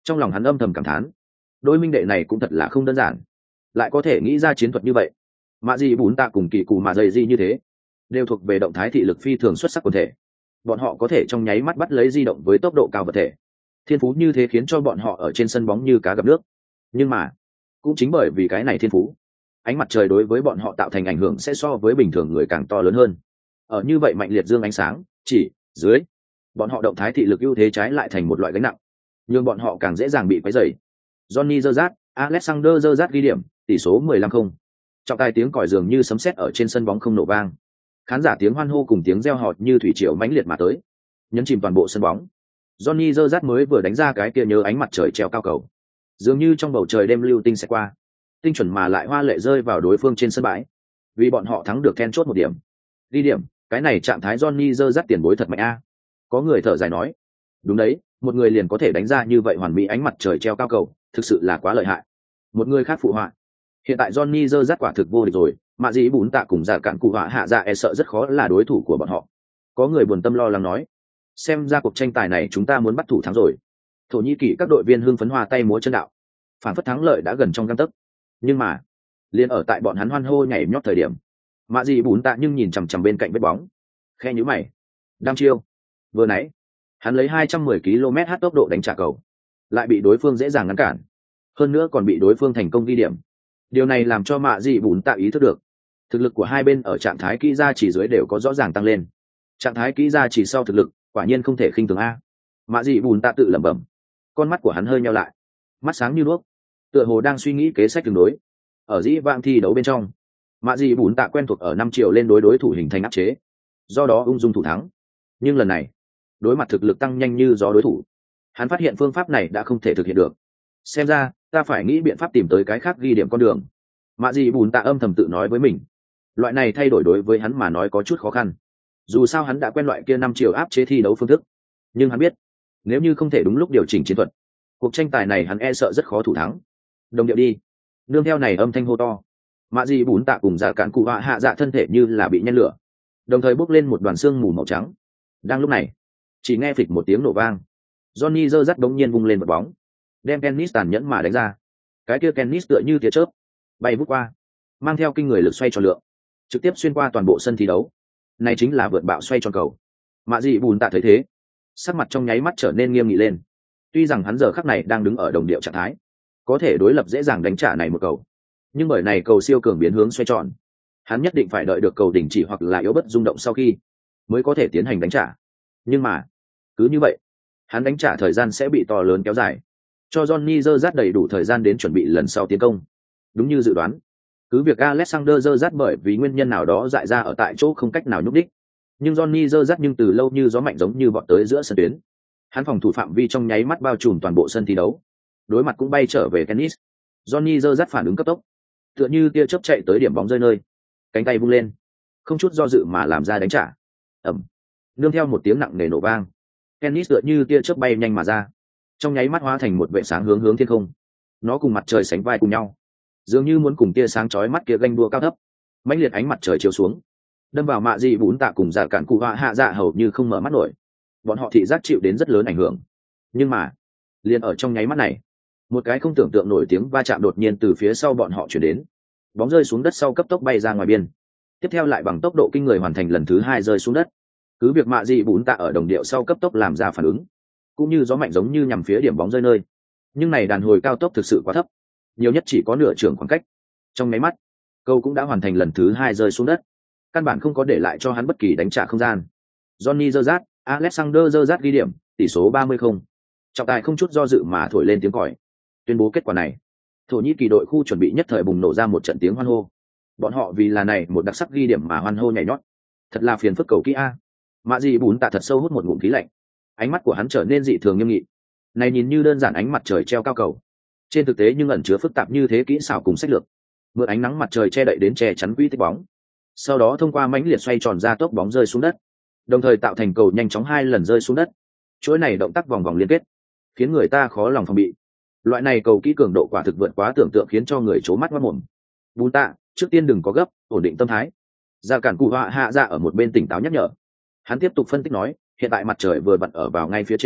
Trong lòng hắn âm thầm cảm thán, đôi minh đệ này cũng thật là không đơn giản, lại có thể nghĩ ra chiến thuật như vậy. Mạ gì bún tạ cùng kỳ cù mà dày gì như thế, đều thuộc về động thái thị lực phi thường xuất sắc quần thể. Bọn họ có thể trong nháy mắt bắt lấy di động với tốc độ cao vật thể. Thiên phú như thế khiến cho bọn họ ở trên sân bóng như cá gặp nước. Nhưng mà, cũng chính bởi vì cái này thiên phú, ánh mặt trời đối với bọn họ tạo thành ảnh hưởng sẽ so với bình thường người càng to lớn hơn. Ở như vậy mạnh liệt dương ánh sáng, chỉ dưới, bọn họ động thái thị lực ưu thế trái lại thành một loại gánh nặng, nhưng bọn họ càng dễ dàng bị quấy rầy. Johnny Gerrard, Alexander Gerrard ghi điểm, tỷ số 15-0. Trọng tài tiếng còi dường như sấm sét ở trên sân bóng không nổ vang. Khán giả tiếng hoan hô cùng tiếng reo hò như thủy triều mãnh liệt mà tới, nhấn chìm toàn bộ sân bóng. Johnny Gerrard mới vừa đánh ra cái kia nhớ ánh mặt trời treo cao cầu, dường như trong bầu trời đêm lưu tinh sẽ qua, tinh chuẩn mà lại hoa lệ rơi vào đối phương trên sân bãi. Vì bọn họ thắng được then chốt một điểm. Ghi điểm, cái này trạng thái Johnny Gerrard tiền bối thật mạnh a. Có người thở dài nói, đúng đấy, một người liền có thể đánh ra như vậy hoàn mỹ ánh mặt trời treo cao cầu, thực sự là quá lợi hại. Một người khác phụ họa, hiện tại Johnny Gerrard quả thực vô địch rồi, mà dĩ bún tạ cùng giả cạn cụ họa hạ dạ sợ rất khó là đối thủ của bọn họ. Có người buồn tâm lo lắng nói, xem ra cuộc tranh tài này chúng ta muốn bắt thủ thắng rồi. Thổ Nhĩ Kỳ các đội viên hưng phấn hoa tay múa chân đạo, phản phất thắng lợi đã gần trong gang tấc. Nhưng mà, liền ở tại bọn hắn hoan hô nhảy nhót thời điểm, mạ dị bún tạ nhưng nhìn chằm chằm bên cạnh vết bóng, khe nhíu mày. Đam chiêu, vừa nãy hắn lấy 210 km/h tốc độ đánh trả cầu, lại bị đối phương dễ dàng ngăn cản, hơn nữa còn bị đối phương thành công ghi điểm. Điều này làm cho mạ dị bún tạ ý thức được, thực lực của hai bên ở trạng thái kỹ ra chỉ dưới đều có rõ ràng tăng lên. Trạng thái kỹ ra chỉ sau thực lực, quả nhiên không thể khinh thường a. Mạ dị bún tạ tự lẩm bẩm, con mắt của hắn hơi nheo lại, mắt sáng như đuốc, tựa hồ đang suy nghĩ kế sách tương đối. Ở dĩ vãng thi đấu bên trong, mạ dị bún tạ quen thuộc ở 5 triệu lên đối thủ hình thành áp chế, do đó ung dung thủ thắng. Nhưng lần này, đối mặt thực lực tăng nhanh như gió đối thủ, hắn phát hiện phương pháp này đã không thể thực hiện được. Xem ra ta phải nghĩ biện pháp tìm tới cái khác ghi điểm con đường. Mạ dị bún tạ âm thầm tự nói với mình. Loại này thay đổi đối với hắn mà nói có chút khó khăn, dù sao hắn đã quen loại kia 5 triệu áp chế thi đấu phương thức. Nhưng hắn biết, nếu như không thể đúng lúc điều chỉnh chiến thuật, cuộc tranh tài này hắn e sợ rất khó thủ thắng. Đồng điệu đi. Nương theo này âm thanh hô to, mạ dị bún tạ cùng giả cản cụ họa hạ dạ thân thể như là bị nhen lửa, đồng thời bốc lên một đoàn xương mù màu trắng. Đang lúc này, chỉ nghe phịch một tiếng nổ vang, Johnny Gerrard đống nhiên vung lên một bóng, đem Kennis tàn nhẫn mà đánh ra. Cái kia Kennis tựa như tia chớp bay vút qua, mang theo kinh người lực xoay tròn lượng, trực tiếp xuyên qua toàn bộ sân thi đấu. Này chính là vượt bạo xoay tròn cầu. Mạ dị bùn tạ thấy thế, sắc mặt trong nháy mắt trở nên nghiêm nghị lên. Tuy rằng hắn giờ khắc này đang đứng ở đồng điệu trạng thái, có thể đối lập dễ dàng đánh trả này một cầu, nhưng bởi này cầu siêu cường biến hướng xoay tròn, hắn nhất định phải đợi được cầu đình chỉ hoặc là yếu bất rung động sau khi mới có thể tiến hành đánh trả. Nhưng mà cứ như vậy, hắn đánh trả thời gian sẽ bị to lớn kéo dài, cho Johnny Gerrard đầy đủ thời gian đến chuẩn bị lần sau tiến công. Đúng như dự đoán, cứ việc Alexander Gerrard bởi vì nguyên nhân nào đó dại ra ở tại chỗ không cách nào nhúc đích, nhưng Johnny Gerrard nhưng từ lâu như gió mạnh giống như vọt tới giữa sân tuyến. Hắn phòng thủ phạm vi trong nháy mắt bao trùm toàn bộ sân thi đấu, đối mặt cũng bay trở về Kennis. Johnny Gerrard phản ứng cấp tốc, tựa như tia chớp chạy tới điểm bóng rơi nơi, cánh tay vung lên, không chút do dự mà làm ra đánh trả. Ầm, nương theo một tiếng nặng nề nổ vang, Kennis tựa như tia chớp bay nhanh mà ra, trong nháy mắt hóa thành một vệ sáng hướng thiên không. Nó cùng mặt trời sánh vai cùng nhau, dường như muốn cùng tia sáng chói mắt kia ganh đua cao thấp. Mãnh liệt ánh mặt trời chiếu xuống, đâm vào mạ dị bún tạ cùng giả cản cụ họa hạ dạ hầu như không mở mắt nổi. Bọn họ thị giác chịu đến rất lớn ảnh hưởng. Nhưng mà liền ở trong nháy mắt này, một cái không tưởng tượng nổi tiếng va chạm đột nhiên từ phía sau bọn họ chuyển đến. Bóng rơi xuống đất sau cấp tốc bay ra ngoài biên, tiếp theo lại bằng tốc độ kinh người hoàn thành lần thứ hai rơi xuống đất. Cứ việc mạ dị bún tạ ở đồng điệu sau cấp tốc làm ra phản ứng, cũng như gió mạnh giống như nhằm phía điểm bóng rơi nơi, nhưng này đàn hồi cao tốc thực sự quá thấp, nhiều nhất chỉ có nửa trường khoảng cách. Trong máy mắt, câu cũng đã hoàn thành lần thứ hai rơi xuống đất, căn bản không có để lại cho hắn bất kỳ đánh trả không gian. Johnny Gerrard, Alexander Gerrard ghi điểm, tỷ số 30-0. Trọng tài không chút do dự mà thổi lên tiếng còi, tuyên bố kết quả này. Thổ Nhĩ Kỳ đội khu chuẩn bị nhất thời bùng nổ ra một trận tiếng hoan hô. Bọn họ vì là này một đặc sắc ghi điểm mà hoan hô nhảy nhót. Thật là phiền phức cầu kỹ a. Mạ dị bún tạ thật sâu hút một ngụm khí lạnh, ánh mắt của hắn trở nên dị thường nghiêm nghị. Này nhìn như đơn giản ánh mặt trời treo cao cầu, trên thực tế nhưng ẩn chứa phức tạp như thế kỹ xảo cùng sách lược. Mượn ánh nắng mặt trời che đậy đến che chắn quỹ tích bóng, sau đó thông qua mãnh liệt xoay tròn ra tốc bóng rơi xuống đất, đồng thời tạo thành cầu nhanh chóng 2 lần rơi xuống đất. Chuỗi này động tác vòng vòng liên kết, khiến người ta khó lòng phòng bị. Loại này cầu kỹ cường độ quả thực vượt quá tưởng tượng, khiến cho người trố mắt ngoác mồm. Bún tạ, trước tiên đừng có gấp, ổn định tâm thái. Ra cản cụ họa hạ dạ ở một bên tỉnh táo nhắc nhở. Hắn tiếp tục phân tích nói, hiện tại mặt trời vừa vặn ở vào ngay phía trên,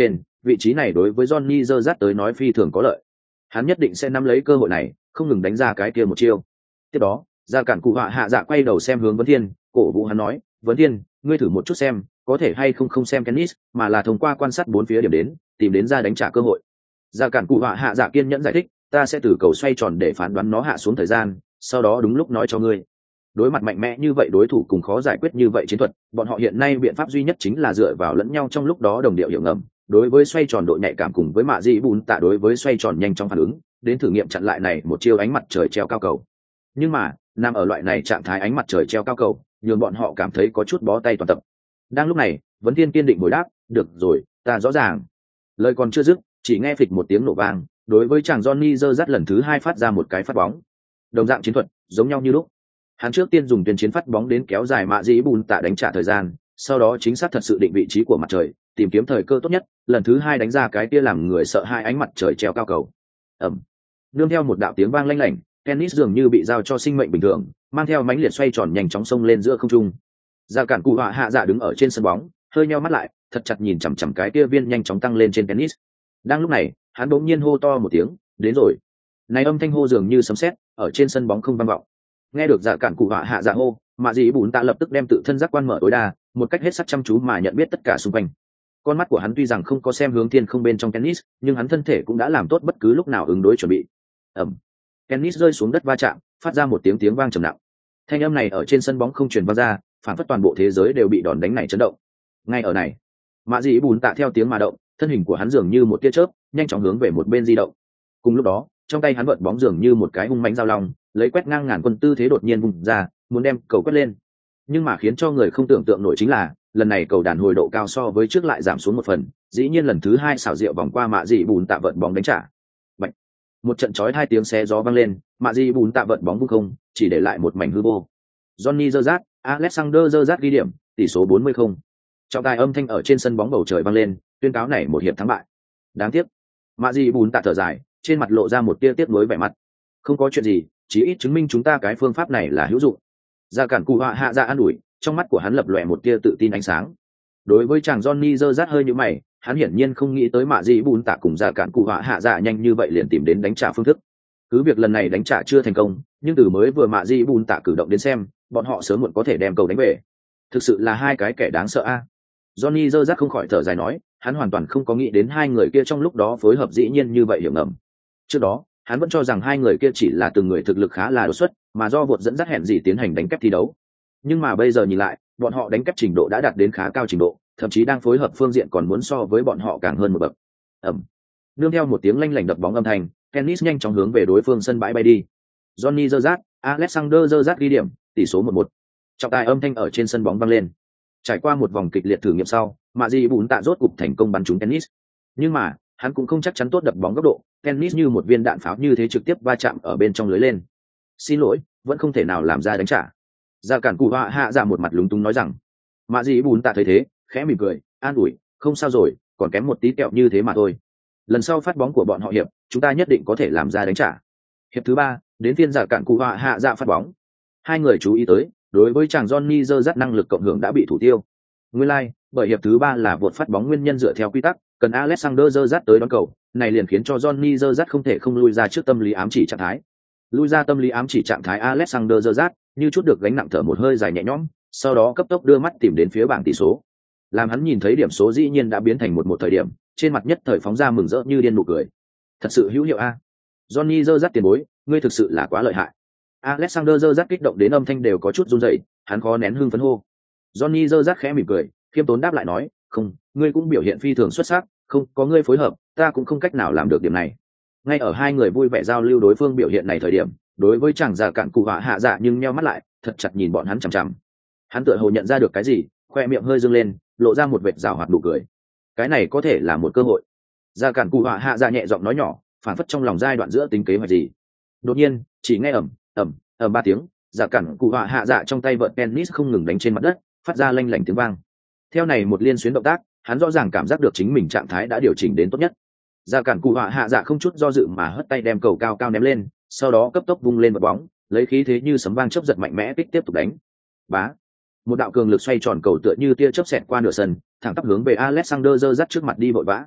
vị trí này đối với Johnny Gerrard tới nói phi thường có lợi. Hắn nhất định sẽ nắm lấy cơ hội này, không ngừng đánh ra cái kia một chiêu. Tiếp đó, Gia Cản Cụ Họa Hạ Dạ quay đầu xem hướng Vấn Thiên, cổ vũ hắn nói, "Vấn Thiên, ngươi thử một chút xem, có thể hay không xem tennis, mà là thông qua quan sát bốn phía điểm đến, tìm đến ra đánh trả cơ hội." Gia Cản Cụ Họa Hạ Dạ kiên nhẫn giải thích, "Ta sẽ từ cầu xoay tròn để phán đoán nó hạ xuống thời gian, sau đó đúng lúc nói cho ngươi." Đối mặt mạnh mẽ như vậy đối thủ cùng khó giải quyết như vậy chiến thuật, bọn họ hiện nay biện pháp duy nhất chính là dựa vào lẫn nhau trong lúc đó đồng điệu hiểu ngầm. Đối với xoay tròn độ nhạy cảm cùng với mạ dị bùn tạ đối với xoay tròn nhanh trong phản ứng, đến thử nghiệm chặn lại này một chiêu ánh mặt trời treo cao cầu. Nhưng mà nằm ở loại này trạng thái ánh mặt trời treo cao cầu, nhường bọn họ cảm thấy có chút bó tay toàn tập. Đang lúc này, Vấn Thiên kiên định hồi đáp, "Được rồi, ta rõ ràng." Lời còn chưa dứt, chỉ nghe phịch một tiếng nổ vang, đối với chàng Johnny Gerrard lần thứ hai phát ra một cái phát bóng. Đồng dạng chiến thuật, giống nhau như lúc. Hắn trước tiên dùng tuyến chiến phát bóng đến kéo dài mạ dĩ bùn tạ đánh trả thời gian, sau đó chính xác thật sự định vị trí của mặt trời, tìm kiếm thời cơ tốt nhất, lần thứ hai đánh ra cái kia làm người sợ hai ánh mặt trời treo cao cầu. Ầm. Nương theo một đạo tiếng vang lanh lảnh, tennis dường như bị giao cho sinh mệnh bình thường, mang theo mãnh liệt xoay tròn nhanh chóng xông lên giữa không trung. Gia Cản Cụ Họa Hạ Dạ đứng ở trên sân bóng, hơi nheo mắt lại, thật chặt nhìn chằm chằm cái kia viên nhanh chóng tăng lên trên tennis. Đang lúc này, hắn bỗng nhiên hô to một tiếng, "Đến rồi!" Này âm thanh hô dường như sấm sét, ở trên sân bóng không vang vọng. Nghe được Dạ Cản Cụ Họa Hạ Dạ hô, mạ dị bùn tạ lập tức đem tự thân giác quan mở tối đa, một cách hết sức chăm chú mà nhận biết tất cả xung quanh. Con mắt của hắn tuy rằng không có xem hướng thiên không bên trong tennis, nhưng hắn thân thể cũng đã làm tốt bất cứ lúc nào ứng đối chuẩn bị. Ầm. Tennis rơi xuống đất va chạm, phát ra một tiếng vang trầm nặng. Thanh âm này ở trên sân bóng không truyền vang ra, phản phất toàn bộ thế giới đều bị đòn đánh này chấn động. Ngay ở này, mạ dị bùn tạ theo tiếng mà động, thân hình của hắn dường như một tia chớp, nhanh chóng hướng về một bên di động. Cùng lúc đó, trong tay hắn vợt bóng dường như một cái hung mãnh dao long, lấy quét ngang ngàn quân tư thế đột nhiên vùng ra, muốn đem cầu quét lên. Nhưng mà khiến cho người không tưởng tượng nổi chính là, lần này cầu đàn hồi độ cao so với trước lại giảm xuống một phần, dĩ nhiên lần thứ hai xảo diệu vòng qua mạ dị bùn tạ vợt bóng đánh trả. Bạch. Một trận chói hai tiếng xé gió vang lên, mạ dị bùn tạ vợt bóng vung không, chỉ để lại một mảnh hư vô. Johnny Gerrard, Alexander Gerrard ghi điểm, tỷ số 40-0. Trọng tài âm thanh ở trên sân bóng bầu trời vang lên, tuyên cáo này một hiệp thắng bại. Đáng tiếc, mạ dị bùn tạ thở dài, trên mặt lộ ra một tia tiếc nuối vẻ mặt. Không có chuyện gì, chỉ ít chứng minh chúng ta cái phương pháp này là hữu dụng. Gia Cản Cụ Họa Hạ Dạ an ủi, trong mắt của hắn lập lòe một tia tự tin ánh sáng. Đối với chàng Johnny Gerrard hơi như mày, hắn hiển nhiên không nghĩ tới mạ dị bùn tạ cùng Gia Cản Cụ Họa Hạ Dạ nhanh như vậy liền tìm đến đánh trả phương thức. Cứ việc lần này đánh trả chưa thành công, nhưng từ mới vừa mạ dị bùn tạ cử động đến xem, bọn họ sớm muộn có thể đem cầu đánh về. Thực sự là hai cái kẻ đáng sợ a. Johnny Gerrard không khỏi thở dài nói, hắn hoàn toàn không có nghĩ đến hai người kia trong lúc đó phối hợp dĩ nhiên như vậy hiểu ngầm. Trước đó, hắn vẫn cho rằng hai người kia chỉ là từng người thực lực khá là đột xuất, mà do vượt dẫn dắt hẹn gì tiến hành đánh kép thi đấu. Nhưng mà bây giờ nhìn lại, bọn họ đánh kép trình độ đã đạt đến khá cao trình độ, thậm chí đang phối hợp phương diện còn muốn so với bọn họ càng hơn một bậc. Ầm. Nương theo một tiếng lanh lảnh đập bóng âm thanh, tennis nhanh chóng hướng về đối phương sân bãi bay đi. Johnny Gerrard, Alexander Gerrard ghi điểm, tỷ số 1-1. Trọng tài âm thanh ở trên sân bóng vang lên. Trải qua một vòng kịch liệt thử nghiệm sau, mạ dị bùn tạ rốt cục thành công bắn trúng tennis. Nhưng mà, hắn cũng không chắc chắn tốt đập bóng góc độ, tennis như một viên đạn pháo như thế trực tiếp va chạm ở bên trong lưới lên. "Xin lỗi, vẫn không thể nào làm ra đánh trả." Gia Cản Cụ Họa Hạ Dạ một mặt lúng túng nói rằng. Mạ dị bùn tạ thấy thế, khẽ mỉm cười, an ủi, "Không sao rồi, còn kém một tí kẹo như thế mà thôi. Lần sau phát bóng của bọn họ hiệp, chúng ta nhất định có thể làm ra đánh trả." Hiệp thứ 3, đến phiên Gia Cản Cụ Họa Hạ Dạ phát bóng. Hai người chú ý tới, đối với chàng Johnny Gerrard năng lực cộng hưởng đã bị thủ tiêu. Nguyên lai, bởi hiệp thứ 3 là vượt phát bóng nguyên nhân dựa theo quy tắc, cần Alexander Gerrard tới đón cầu, này liền khiến cho Johnny Gerrard không thể không lui ra trước tâm lý ám chỉ trạng thái. Lui ra tâm lý ám chỉ trạng thái Alexander Gerrard, như chút được gánh nặng thở một hơi dài nhẹ nhõm, sau đó cấp tốc đưa mắt tìm đến phía bảng tỷ số. Làm hắn nhìn thấy điểm số dĩ nhiên đã biến thành 1-1 thời điểm, trên mặt nhất thời phóng ra mừng rỡ như điên nụ cười. Thật sự hữu hiệu a. Johnny Gerrard tiền bối, ngươi thực sự là quá lợi hại. Alexander Gerrard kích động đến âm thanh đều có chút run rẩy, hắn khó nén hưng phấn hô. Johnny Gerrard khẽ mỉm cười, khiêm tốn đáp lại nói, "Không, ngươi cũng biểu hiện phi thường xuất sắc, không có ngươi phối hợp, ta cũng không cách nào làm được điểm này." Ngay ở hai người vui vẻ giao lưu đối phương biểu hiện này thời điểm, đối với chàng Gia Cản Cụ Họa Hạ Dạ nhưng nheo mắt lại, thật chặt nhìn bọn hắn chằm chằm. Hắn tựa hồ nhận ra được cái gì, khoe miệng hơi dương lên, lộ ra một vệt giảo hoạt nụ cười. Cái này có thể là một cơ hội. Gia Cản Cụ Họa Hạ Dạ nhẹ giọng nói nhỏ, phản phất trong lòng giai đoạn giữa tính kế hoạch gì. Đột nhiên, chỉ nghe ầm 3 tiếng, Gia Cản Cụ Họa Hạ Dạ trong tay vợt tennis không ngừng đánh trên mặt đất, phát ra lanh lảnh tiếng vang. Theo này một liên xuyến động tác, hắn rõ ràng cảm giác được chính mình trạng thái đã điều chỉnh đến tốt nhất. Gia Cản Cụ Họa Hạ Dạ không chút do dự mà hất tay đem cầu cao cao ném lên, sau đó cấp tốc vung lên một bóng, lấy khí thế như sấm vang chớp giật mạnh mẽ kích tiếp tục đánh. Bá, một đạo cường lực xoay tròn cầu tựa như tia chớp xẹt qua nửa sân, thẳng tắp hướng về Alexander Gerrard trước mặt đi vội vã.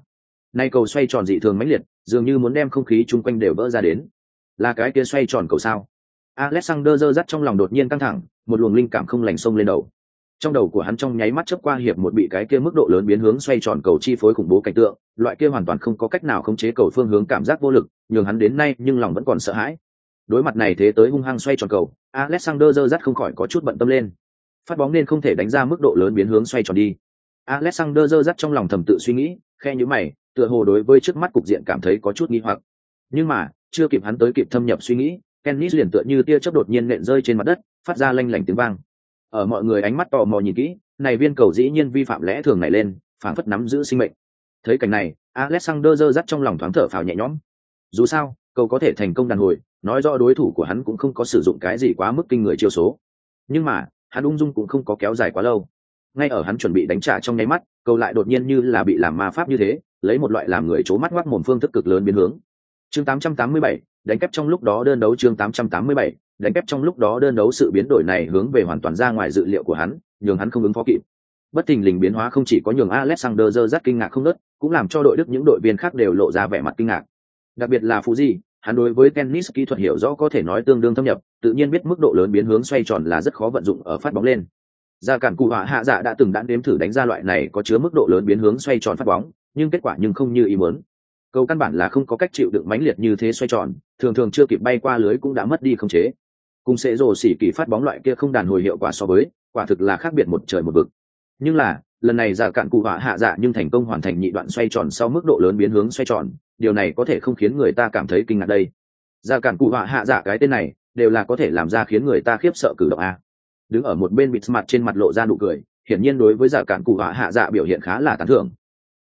Nay cầu xoay tròn dị thường mãnh liệt, dường như muốn đem không khí chung quanh đều vỡ ra đến. Là cái kia xoay tròn cầu sao? Alexander giơ dắt trong lòng đột nhiên căng thẳng, một luồng linh cảm không lành xông lên đầu. Trong đầu của hắn trong nháy mắt chớp qua hiệp một bị cái kia mức độ lớn biến hướng xoay tròn cầu chi phối khủng bố cảnh tượng, loại kia hoàn toàn không có cách nào khống chế cầu phương hướng cảm giác vô lực, nhường hắn đến nay nhưng lòng vẫn còn sợ hãi. Đối mặt này thế tới hung hăng xoay tròn cầu, Alexander giơ dắt không khỏi có chút bận tâm lên. Phát bóng nên không thể đánh ra mức độ lớn biến hướng xoay tròn đi. Alexander giơ dắt trong lòng thầm tự suy nghĩ, khe nhíu mày, tựa hồ đối với trước mắt cục diện cảm thấy có chút nghi hoặc. Nhưng mà, chưa kịp hắn tới kịp thâm nhập suy nghĩ, Kennis liền tựa như tia chớp đột nhiên nện rơi trên mặt đất, phát ra lanh lảnh tiếng vang. Ở mọi người ánh mắt tò mò nhìn kỹ, này viên cầu dĩ nhiên vi phạm lẽ thường này lên, phảng phất nắm giữ sinh mệnh. Thấy cảnh này, Alexander giơ dắt trong lòng thoáng thở phào nhẹ nhõm. Dù sao, cầu có thể thành công đàn hồi, nói rõ đối thủ của hắn cũng không có sử dụng cái gì quá mức kinh người chiêu số. Nhưng mà, hắn ung dung cũng không có kéo dài quá lâu. Ngay ở hắn chuẩn bị đánh trả trong nháy mắt, cầu lại đột nhiên như là bị làm ma pháp như thế, lấy một loại làm người chố mắt ngoác mồm phương thức cực lớn biến hướng. Chương 887, đánh kép trong lúc đó đơn đấu chương 887, đánh kép trong lúc đó đơn đấu sự biến đổi này hướng về hoàn toàn ra ngoài dự liệu của hắn, nhường hắn không ứng phó kịp. Bất thình lình biến hóa không chỉ có nhường Alexander giơ dắt kinh ngạc không ngớt, cũng làm cho đội Đức những đội viên khác đều lộ ra vẻ mặt kinh ngạc. Đặc biệt là Fuji, hắn đối với tennis kỹ thuật hiểu rõ có thể nói tương đương thâm nhập, tự nhiên biết mức độ lớn biến hướng xoay tròn là rất khó vận dụng ở phát bóng lên. Gia cản cụ họa hạ dạ đã từng đếm thử đánh ra loại này có chứa mức độ lớn biến hướng xoay tròn phát bóng, nhưng kết quả nhưng không như ý muốn. Cầu căn bản là không có cách chịu đựng mãnh liệt như thế xoay tròn, thường thường chưa kịp bay qua lưới cũng đã mất đi khống chế. Cùng sẽ rồ xỉ kỳ phát bóng loại kia không đàn hồi hiệu quả so với, quả thực là khác biệt một trời một vực. Nhưng là, lần này Gia cản cụ họa hạ dạ nhưng thành công hoàn thành nhị đoạn xoay tròn sau mức độ lớn biến hướng xoay tròn, điều này có thể không khiến người ta cảm thấy kinh ngạc đây. Gia cản cụ họa hạ dạ cái tên này, đều là có thể làm ra khiến người ta khiếp sợ cử động a. Đứng ở một bên bịt mặt trên mặt lộ ra nụ cười, hiển nhiên đối với Gia cản cụ họa hạ dạ biểu hiện khá là tán thưởng.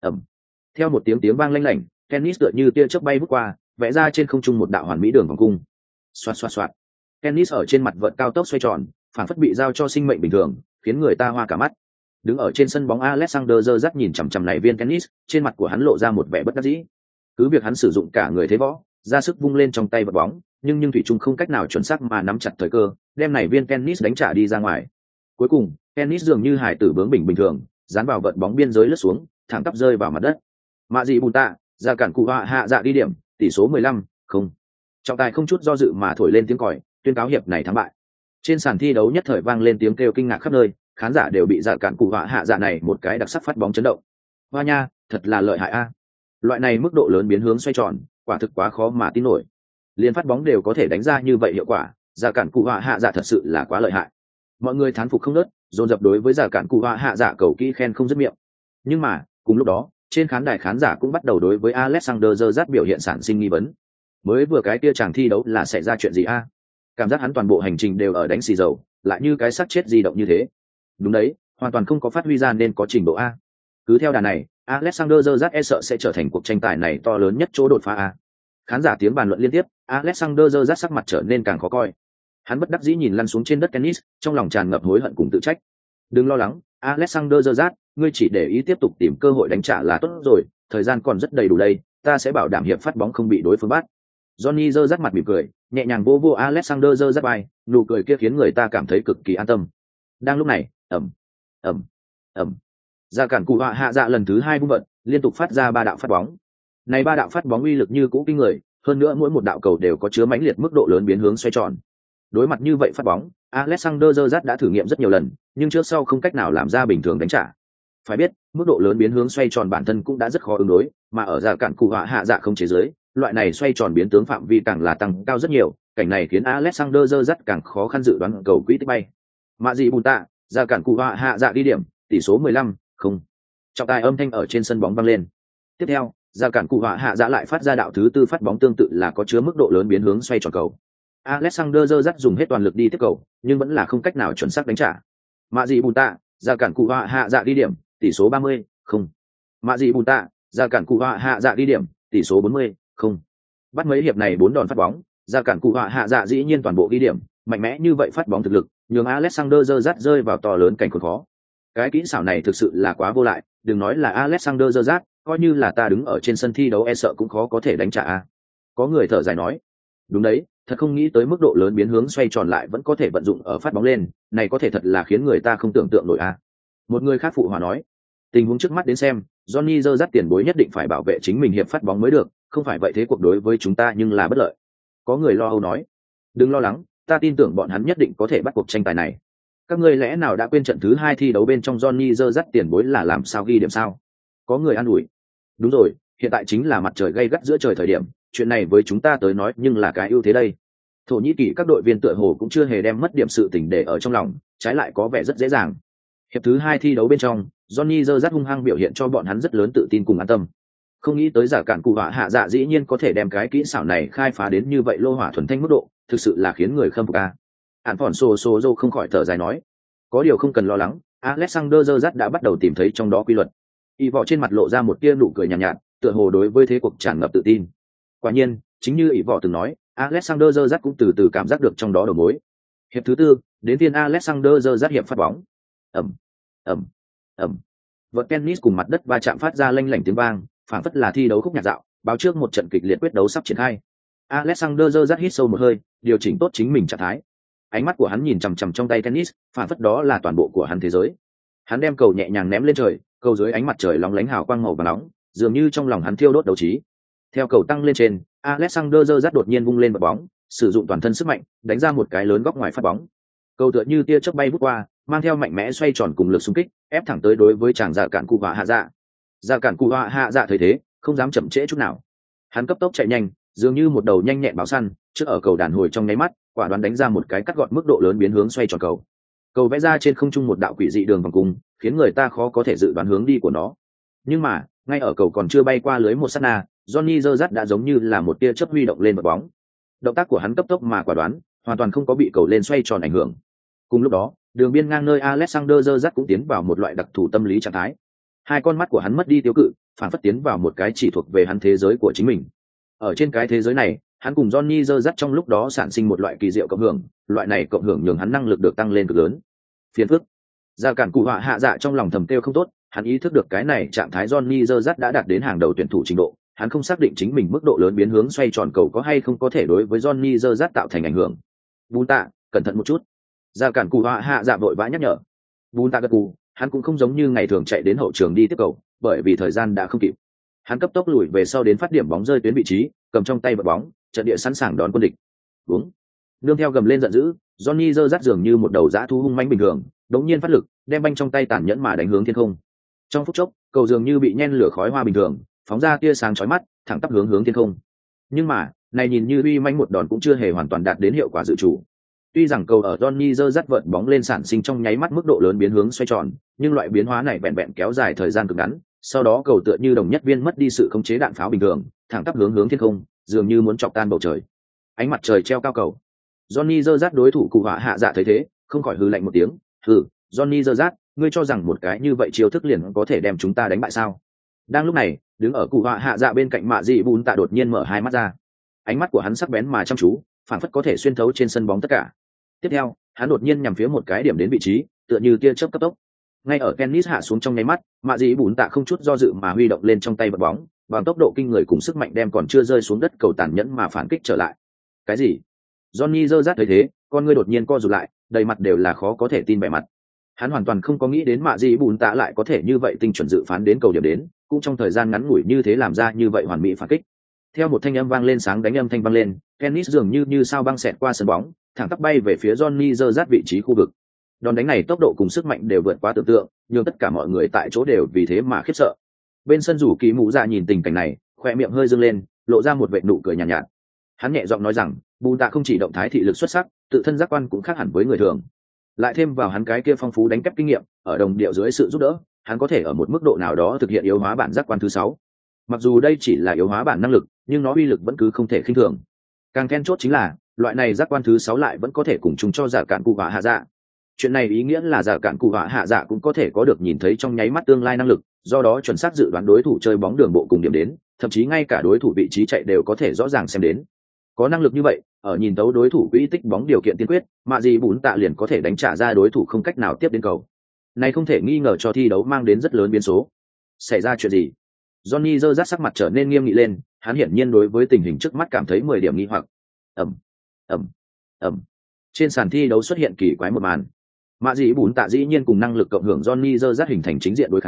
Theo một tiếng vang lanh lảnh, tennis tựa như tia chớp bay vút qua, vẽ ra trên không trung một đạo hoàn mỹ đường vòng cung. Xoạt xoạt xoạt. Tennis ở trên mặt vợt cao tốc xoay tròn, phản phất bị giao cho sinh mệnh bình thường, khiến người ta hoa cả mắt. Đứng ở trên sân bóng Alexander giơ dắt nhìn chằm chằm này viên tennis, trên mặt của hắn lộ ra một vẻ bất đắc dĩ. Cứ việc hắn sử dụng cả người thế võ, ra sức vung lên trong tay vật bóng, nhưng thủy chung không cách nào chuẩn xác mà nắm chặt thời cơ, đem này viên tennis đánh trả đi ra ngoài. Cuối cùng, tennis dường như hải tử bướng bỉnh bình thường, dán vào vợt bóng biên giới lướt xuống, thẳng tắp rơi vào mặt đất. Mạ dị bùn tạ, Gia cản cụ họa hạ dạ đi điểm, tỷ số 15-0. Trọng tài không chút do dự mà thổi lên tiếng còi, tuyên cáo hiệp này thắng bại. Trên sàn thi đấu nhất thời vang lên tiếng kêu kinh ngạc khắp nơi, khán giả đều bị Gia cản cụ họa hạ dạ này một cái đặc sắc phát bóng chấn động. Hoa nha, thật là lợi hại a. Loại này mức độ lớn biến hướng xoay tròn, quả thực quá khó mà tin nổi. Liên phát bóng đều có thể đánh ra như vậy hiệu quả, Gia cản cụ họa hạ dạ thật sự là quá lợi hại. Mọi người thán phục không ngớt, dồn dập đối với Gia cản cụ họa hạ dạ cầu kỹ khen không dứt miệng. Nhưng mà, cùng lúc đó, trên khán đài khán giả cũng bắt đầu đối với Alexander giơ dắt biểu hiện sản sinh nghi vấn. Mới vừa cái kia chàng thi đấu là xảy ra chuyện gì a? Cảm giác hắn toàn bộ hành trình đều ở đánh xì dầu, lại như cái xác chết di động như thế. Đúng đấy, hoàn toàn không có phát huy ra nên có trình độ a. Cứ theo đà này, Alexander giơ dắt e sợ sẽ trở thành cuộc tranh tài này to lớn nhất chỗ đột phá a. Khán giả tiếng bàn luận liên tiếp, Alexander giơ dắt sắc mặt trở nên càng khó coi. Hắn bất đắc dĩ nhìn lăn xuống trên đất tennis, trong lòng tràn ngập hối hận cùng tự trách. Đừng lo lắng, Alexander giơ dắt, ngươi chỉ để ý tiếp tục tìm cơ hội đánh trả là tốt rồi, thời gian còn rất đầy đủ đây, ta sẽ bảo đảm hiệp phát bóng không bị đối phương bắt. Johnny giơ dắt mặt mỉm cười, nhẹ nhàng vô Alexander giơ dắt vai, nụ cười kia khiến người ta cảm thấy cực kỳ an tâm. Đang lúc này, ầm, Gia cản cụ họa hạ dạ lần thứ 2 vung vận, liên tục phát ra 3 đạo phát bóng. Này 3 đạo phát bóng uy lực như cũ kinh người, hơn nữa mỗi một đạo cầu đều có chứa mãnh liệt mức độ lớn biến hướng xoay tròn. Đối mặt như vậy phát bóng, Alexander giơ dắt đã thử nghiệm rất nhiều lần, nhưng trước sau không cách nào làm ra bình thường đánh trả. Phải biết, mức độ lớn biến hướng xoay tròn bản thân cũng đã rất khó ứng đối, mà ở Gia cản cụ họa hạ dạ không chế giới, loại này xoay tròn biến tướng phạm vi càng là tăng cao rất nhiều, cảnh này khiến Alexander giơ dắt càng khó khăn dự đoán cầu quỹ tích bay. Mạ dị bùn tạ, Gia cản cụ họa hạ dạ đi điểm, tỷ số 15-0. Trọng tài âm thanh ở trên sân bóng vang lên. Tiếp theo, Gia cản cụ họa hạ dạ lại phát ra đạo thứ tư phát bóng tương tự là có chứa mức độ lớn biến hướng xoay tròn cầu. Alexander giơ dắt dùng hết toàn lực đi tiếp cầu, nhưng vẫn là không cách nào chuẩn xác đánh trả. Mạ dị bùn tạ, Gia cản cụ họa hạ dạ đi điểm, tỷ số 30-0. Mạ dị bùn tạ, Gia cản cụ họa hạ dạ đi điểm, tỷ số 40-0. Bắt mấy hiệp này 4 đòn phát bóng, Gia cản cụ họa hạ dạ dĩ nhiên toàn bộ ghi điểm, mạnh mẽ như vậy phát bóng thực lực, nhường Alexander giơ dắt rơi vào to lớn cảnh khốn khó. Cái kỹ xảo này thực sự là quá vô lại, đừng nói là Alexander giơ dắt, coi như là ta đứng ở trên sân thi đấu e sợ cũng khó có thể đánh trả a. Có người thở dài nói, đúng đấy, thật không nghĩ tới mức độ lớn biến hướng xoay tròn lại vẫn có thể vận dụng ở phát bóng lên, này có thể thật là khiến người ta không tưởng tượng nổi a. Một người khác phụ hòa nói, Tình huống trước mắt đến xem, Johnny giơ dắt tiền bối nhất định phải bảo vệ chính mình hiệp phát bóng mới được, không phải vậy thế cuộc đối với chúng ta nhưng là bất lợi. Có người lo âu nói. Đừng lo lắng, ta tin tưởng bọn hắn nhất định có thể bắt cuộc tranh tài này. Các ngươi lẽ nào đã quên trận thứ 2 thi đấu bên trong Johnny giơ dắt tiền bối là làm sao ghi điểm sao? Có người an ủi. Đúng rồi, hiện tại chính là mặt trời gay gắt giữa trời thời điểm, chuyện này với chúng ta tới nói nhưng là cái ưu thế đây. Thổ Nhĩ Kỳ các đội viên tựa hồ cũng chưa hề đem mất điểm sự tình để ở trong lòng, trái lại có vẻ rất dễ dàng. Hiệp thứ 2 thi đấu bên trong, Johnny giơ dắt hung hăng biểu hiện cho bọn hắn rất lớn tự tin cùng an tâm. Không nghĩ tới giả cản cụ họa hạ dạ dĩ nhiên có thể đem cái kỹ xảo này khai phá đến như vậy lô hỏa thuần thanh mức độ, thực sự là khiến người khâm phục a. Án phỏn Sozo không khỏi thở dài nói, có điều không cần lo lắng, Alexander giơ dắt đã bắt đầu tìm thấy trong đó quy luật. Y vọ trên mặt lộ ra một tia nụ cười nhàn nhạt, tựa hồ đối với thế cuộc tràn ngập tự tin. Quả nhiên, chính như Y vọ từng nói, Alexander giơ dắt cũng từ từ cảm giác được trong đó đầu mối. Hiệp thứ 4, đến phiên Alexander giơ dắt hiệp phát bóng. Ầm, ầm, ầm. Vợt tennis cùng mặt đất va chạm phát ra lanh lảnh tiếng vang, phảng phất là thi đấu khúc nhạc dạo, báo trước một trận kịch liệt quyết đấu sắp triển khai. Alexander giơ dắt hít sâu một hơi, điều chỉnh tốt chính mình trạng thái. Ánh mắt của hắn nhìn chằm chằm trong tay tennis, phảng phất đó là toàn bộ của hắn thế giới. Hắn đem cầu nhẹ nhàng ném lên trời, cầu dưới ánh mặt trời lóng lánh hào quang màu vàng nóng, dường như trong lòng hắn thiêu đốt đấu trí. Theo cầu tăng lên trên, Alexander giơ dắt đột nhiên vung lên bật bóng, sử dụng toàn thân sức mạnh, đánh ra một cái lớn góc ngoài phát bóng. Cầu tựa như tia chớp bay vút qua, mang theo mạnh mẽ xoay tròn cùng lực xung kích, ép thẳng tới đối với chàng dạ cản cụ họa hạ dạ. Dạ cản cụ họa hạ dạ thấy thế, không dám chậm trễ chút nào. Hắn cấp tốc chạy nhanh, dường như một đầu nhanh nhẹn báo săn, trước ở cầu đàn hồi trong nháy mắt, quả đoán đánh ra một cái cắt gọn mức độ lớn biến hướng xoay tròn cầu. Cầu vẽ ra trên không trung một đạo quỷ dị đường vòng cung, khiến người ta khó có thể dự đoán hướng đi của nó. Nhưng mà, ngay ở cầu còn chưa bay qua lưới một sát na, Johnny giơ dắt đã giống như là một tia chớp huy động lên một bóng. Động tác của hắn cấp tốc mà quả đoán, hoàn toàn không có bị cầu lên xoay tròn ảnh hưởng. Cùng lúc đó, đường biên ngang nơi Alexander giơ dắt cũng tiến vào một loại đặc thù tâm lý trạng thái. Hai con mắt của hắn mất đi tiêu cự, phản phất tiến vào một cái chỉ thuộc về hắn thế giới của chính mình. Ở trên cái thế giới này, hắn cùng Johnny giơ dắt trong lúc đó sản sinh một loại kỳ diệu cộng hưởng, loại này cộng hưởng nhường hắn năng lực được tăng lên cực lớn. Phiền phức. Ra cản cụ họa hạ dạ trong lòng thầm kêu không tốt, hắn ý thức được cái này trạng thái Johnny giơ dắt đã đạt đến hàng đầu tuyển thủ trình độ, hắn không xác định chính mình mức độ lớn biến hướng xoay tròn cầu có hay không có thể đối với Johnny giơ dắt tạo thành ảnh hưởng. Bùn tạ, cẩn thận một chút. Ra cản cụ họa hạ dạ vội vã nhắc nhở. Bùn tạ gật cù, hắn cũng không giống như ngày thường chạy đến hậu trường đi tiếp cầu, bởi vì thời gian đã không kịp. Hắn cấp tốc lùi về sau đến phát điểm bóng rơi tuyến vị trí, cầm trong tay vật bóng, trận địa sẵn sàng đón quân địch. Đúng. Nương theo gầm lên giận dữ, Johnny giơ dắt dường như một đầu dã thú hung mãnh bình thường, đống nhiên phát lực, đem banh trong tay tàn nhẫn mà đánh hướng thiên không. Trong phút chốc, cầu dường như bị nhen lửa khói hoa bình thường, phóng ra tia sáng chói mắt, thẳng tắp hướng thiên không. Nhưng mà, này nhìn như uy mãnh một đòn cũng chưa hề hoàn toàn đạt đến hiệu quả dự chủ. Tuy rằng cầu ở Johnny giơ dắt vợt bóng lên sản sinh trong nháy mắt mức độ lớn biến hướng xoay tròn, nhưng loại biến hóa này vẹn vẹn kéo dài thời gian cực ngắn, sau đó cầu tựa như đồng nhất viên mất đi sự khống chế đạn pháo bình thường, thẳng tắp hướng thiên không, dường như muốn chọc tan bầu trời. Ánh mặt trời treo cao cầu. Johnny giơ dắt đối thủ cụ họa hạ dạ thấy thế, không khỏi hừ lạnh một tiếng, "Hừ, Johnny giơ dắt, ngươi cho rằng một cái như vậy chiêu thức liền có thể đem chúng ta đánh bại sao?" Đang lúc này, đứng ở cụ họa hạ dạ bên cạnh Mạ Dị Bùn Tạ đột nhiên mở hai mắt ra. Ánh mắt của hắn sắc bén mà chăm chú, phản phất có thể xuyên thấu trên sân bóng tất cả. Tiếp theo, hắn đột nhiên nhằm phía một cái điểm đến vị trí, tựa như tia chớp cấp tốc. Ngay ở tennis hạ xuống trong nháy mắt, Mạ Dị Bùn Tạ không chút do dự mà huy động lên trong tay vật bóng, bằng tốc độ kinh người cùng sức mạnh đem còn chưa rơi xuống đất cầu tàn nhẫn mà phản kích trở lại. Cái gì? Johnny giơ dắt thấy thế, con ngươi đột nhiên co rụt lại, đầy mặt đều là khó có thể tin vẻ mặt. Hắn hoàn toàn không có nghĩ đến Mạ Dị Bùn Tạ lại có thể như vậy tinh chuẩn dự phán đến cầu điểm đến, cũng trong thời gian ngắn ngủi như thế làm ra như vậy hoàn mỹ phản kích. Theo một thanh âm vang lên sáng đánh âm thanh vang lên, tennis dường như sao băng xẹt qua sân bóng, thẳng tắp bay về phía Johnny giơ dắt vị trí khu vực. Đòn đánh này tốc độ cùng sức mạnh đều vượt quá tưởng tượng, nhưng tất cả mọi người tại chỗ đều vì thế mà khiếp sợ. Bên sân rủ kỳ mũ dạ nhìn tình cảnh này, khoe miệng hơi dương lên, lộ ra một vệt nụ cười nhàn nhạt. Hắn nhẹ giọng nói rằng, Bùn Tạ không chỉ động thái thị lực xuất sắc, tự thân giác quan cũng khác hẳn với người thường. Lại thêm vào hắn cái kia phong phú đánh kép kinh nghiệm, ở đồng điệu dưới sự giúp đỡ, hắn có thể ở một mức độ nào đó thực hiện yếu hóa bản giác quan thứ 6. Mặc dù đây chỉ là yếu hóa bản năng lực, nhưng nó uy lực vẫn cứ không thể khinh thường. Càng then chốt chính là, loại này giác quan thứ 6 lại vẫn có thể cùng chung cho giả cản cụ họa hạ dạ. Chuyện này ý nghĩa là giả cản cụ họa hạ dạ cũng có thể có được nhìn thấy trong nháy mắt tương lai năng lực, do đó chuẩn xác dự đoán đối thủ chơi bóng đường bộ cùng điểm đến, thậm chí ngay cả đối thủ vị trí chạy đều có thể rõ ràng xem đến. Có năng lực như vậy, ở nhìn tấu đối thủ quỹ tích bóng điều kiện tiên quyết, Mạ Dị Bùn Tạ liền có thể đánh trả ra đối thủ không cách nào tiếp đến cầu. Này không thể nghi ngờ cho thi đấu mang đến rất lớn biến số. Xảy ra chuyện gì? Johnny giơ dắt sắc mặt trở nên nghiêm nghị lên, hắn hiển nhiên đối với tình hình trước mắt cảm thấy 10 điểm nghi hoặc. Ầm, ầm, ầm. Trên sàn thi đấu xuất hiện kỳ quái một màn. Mạ Dị Bùn Tạ dĩ nhiên cùng năng lực cộng hưởng Johnny giơ dắt hình thành chính diện đối kháng,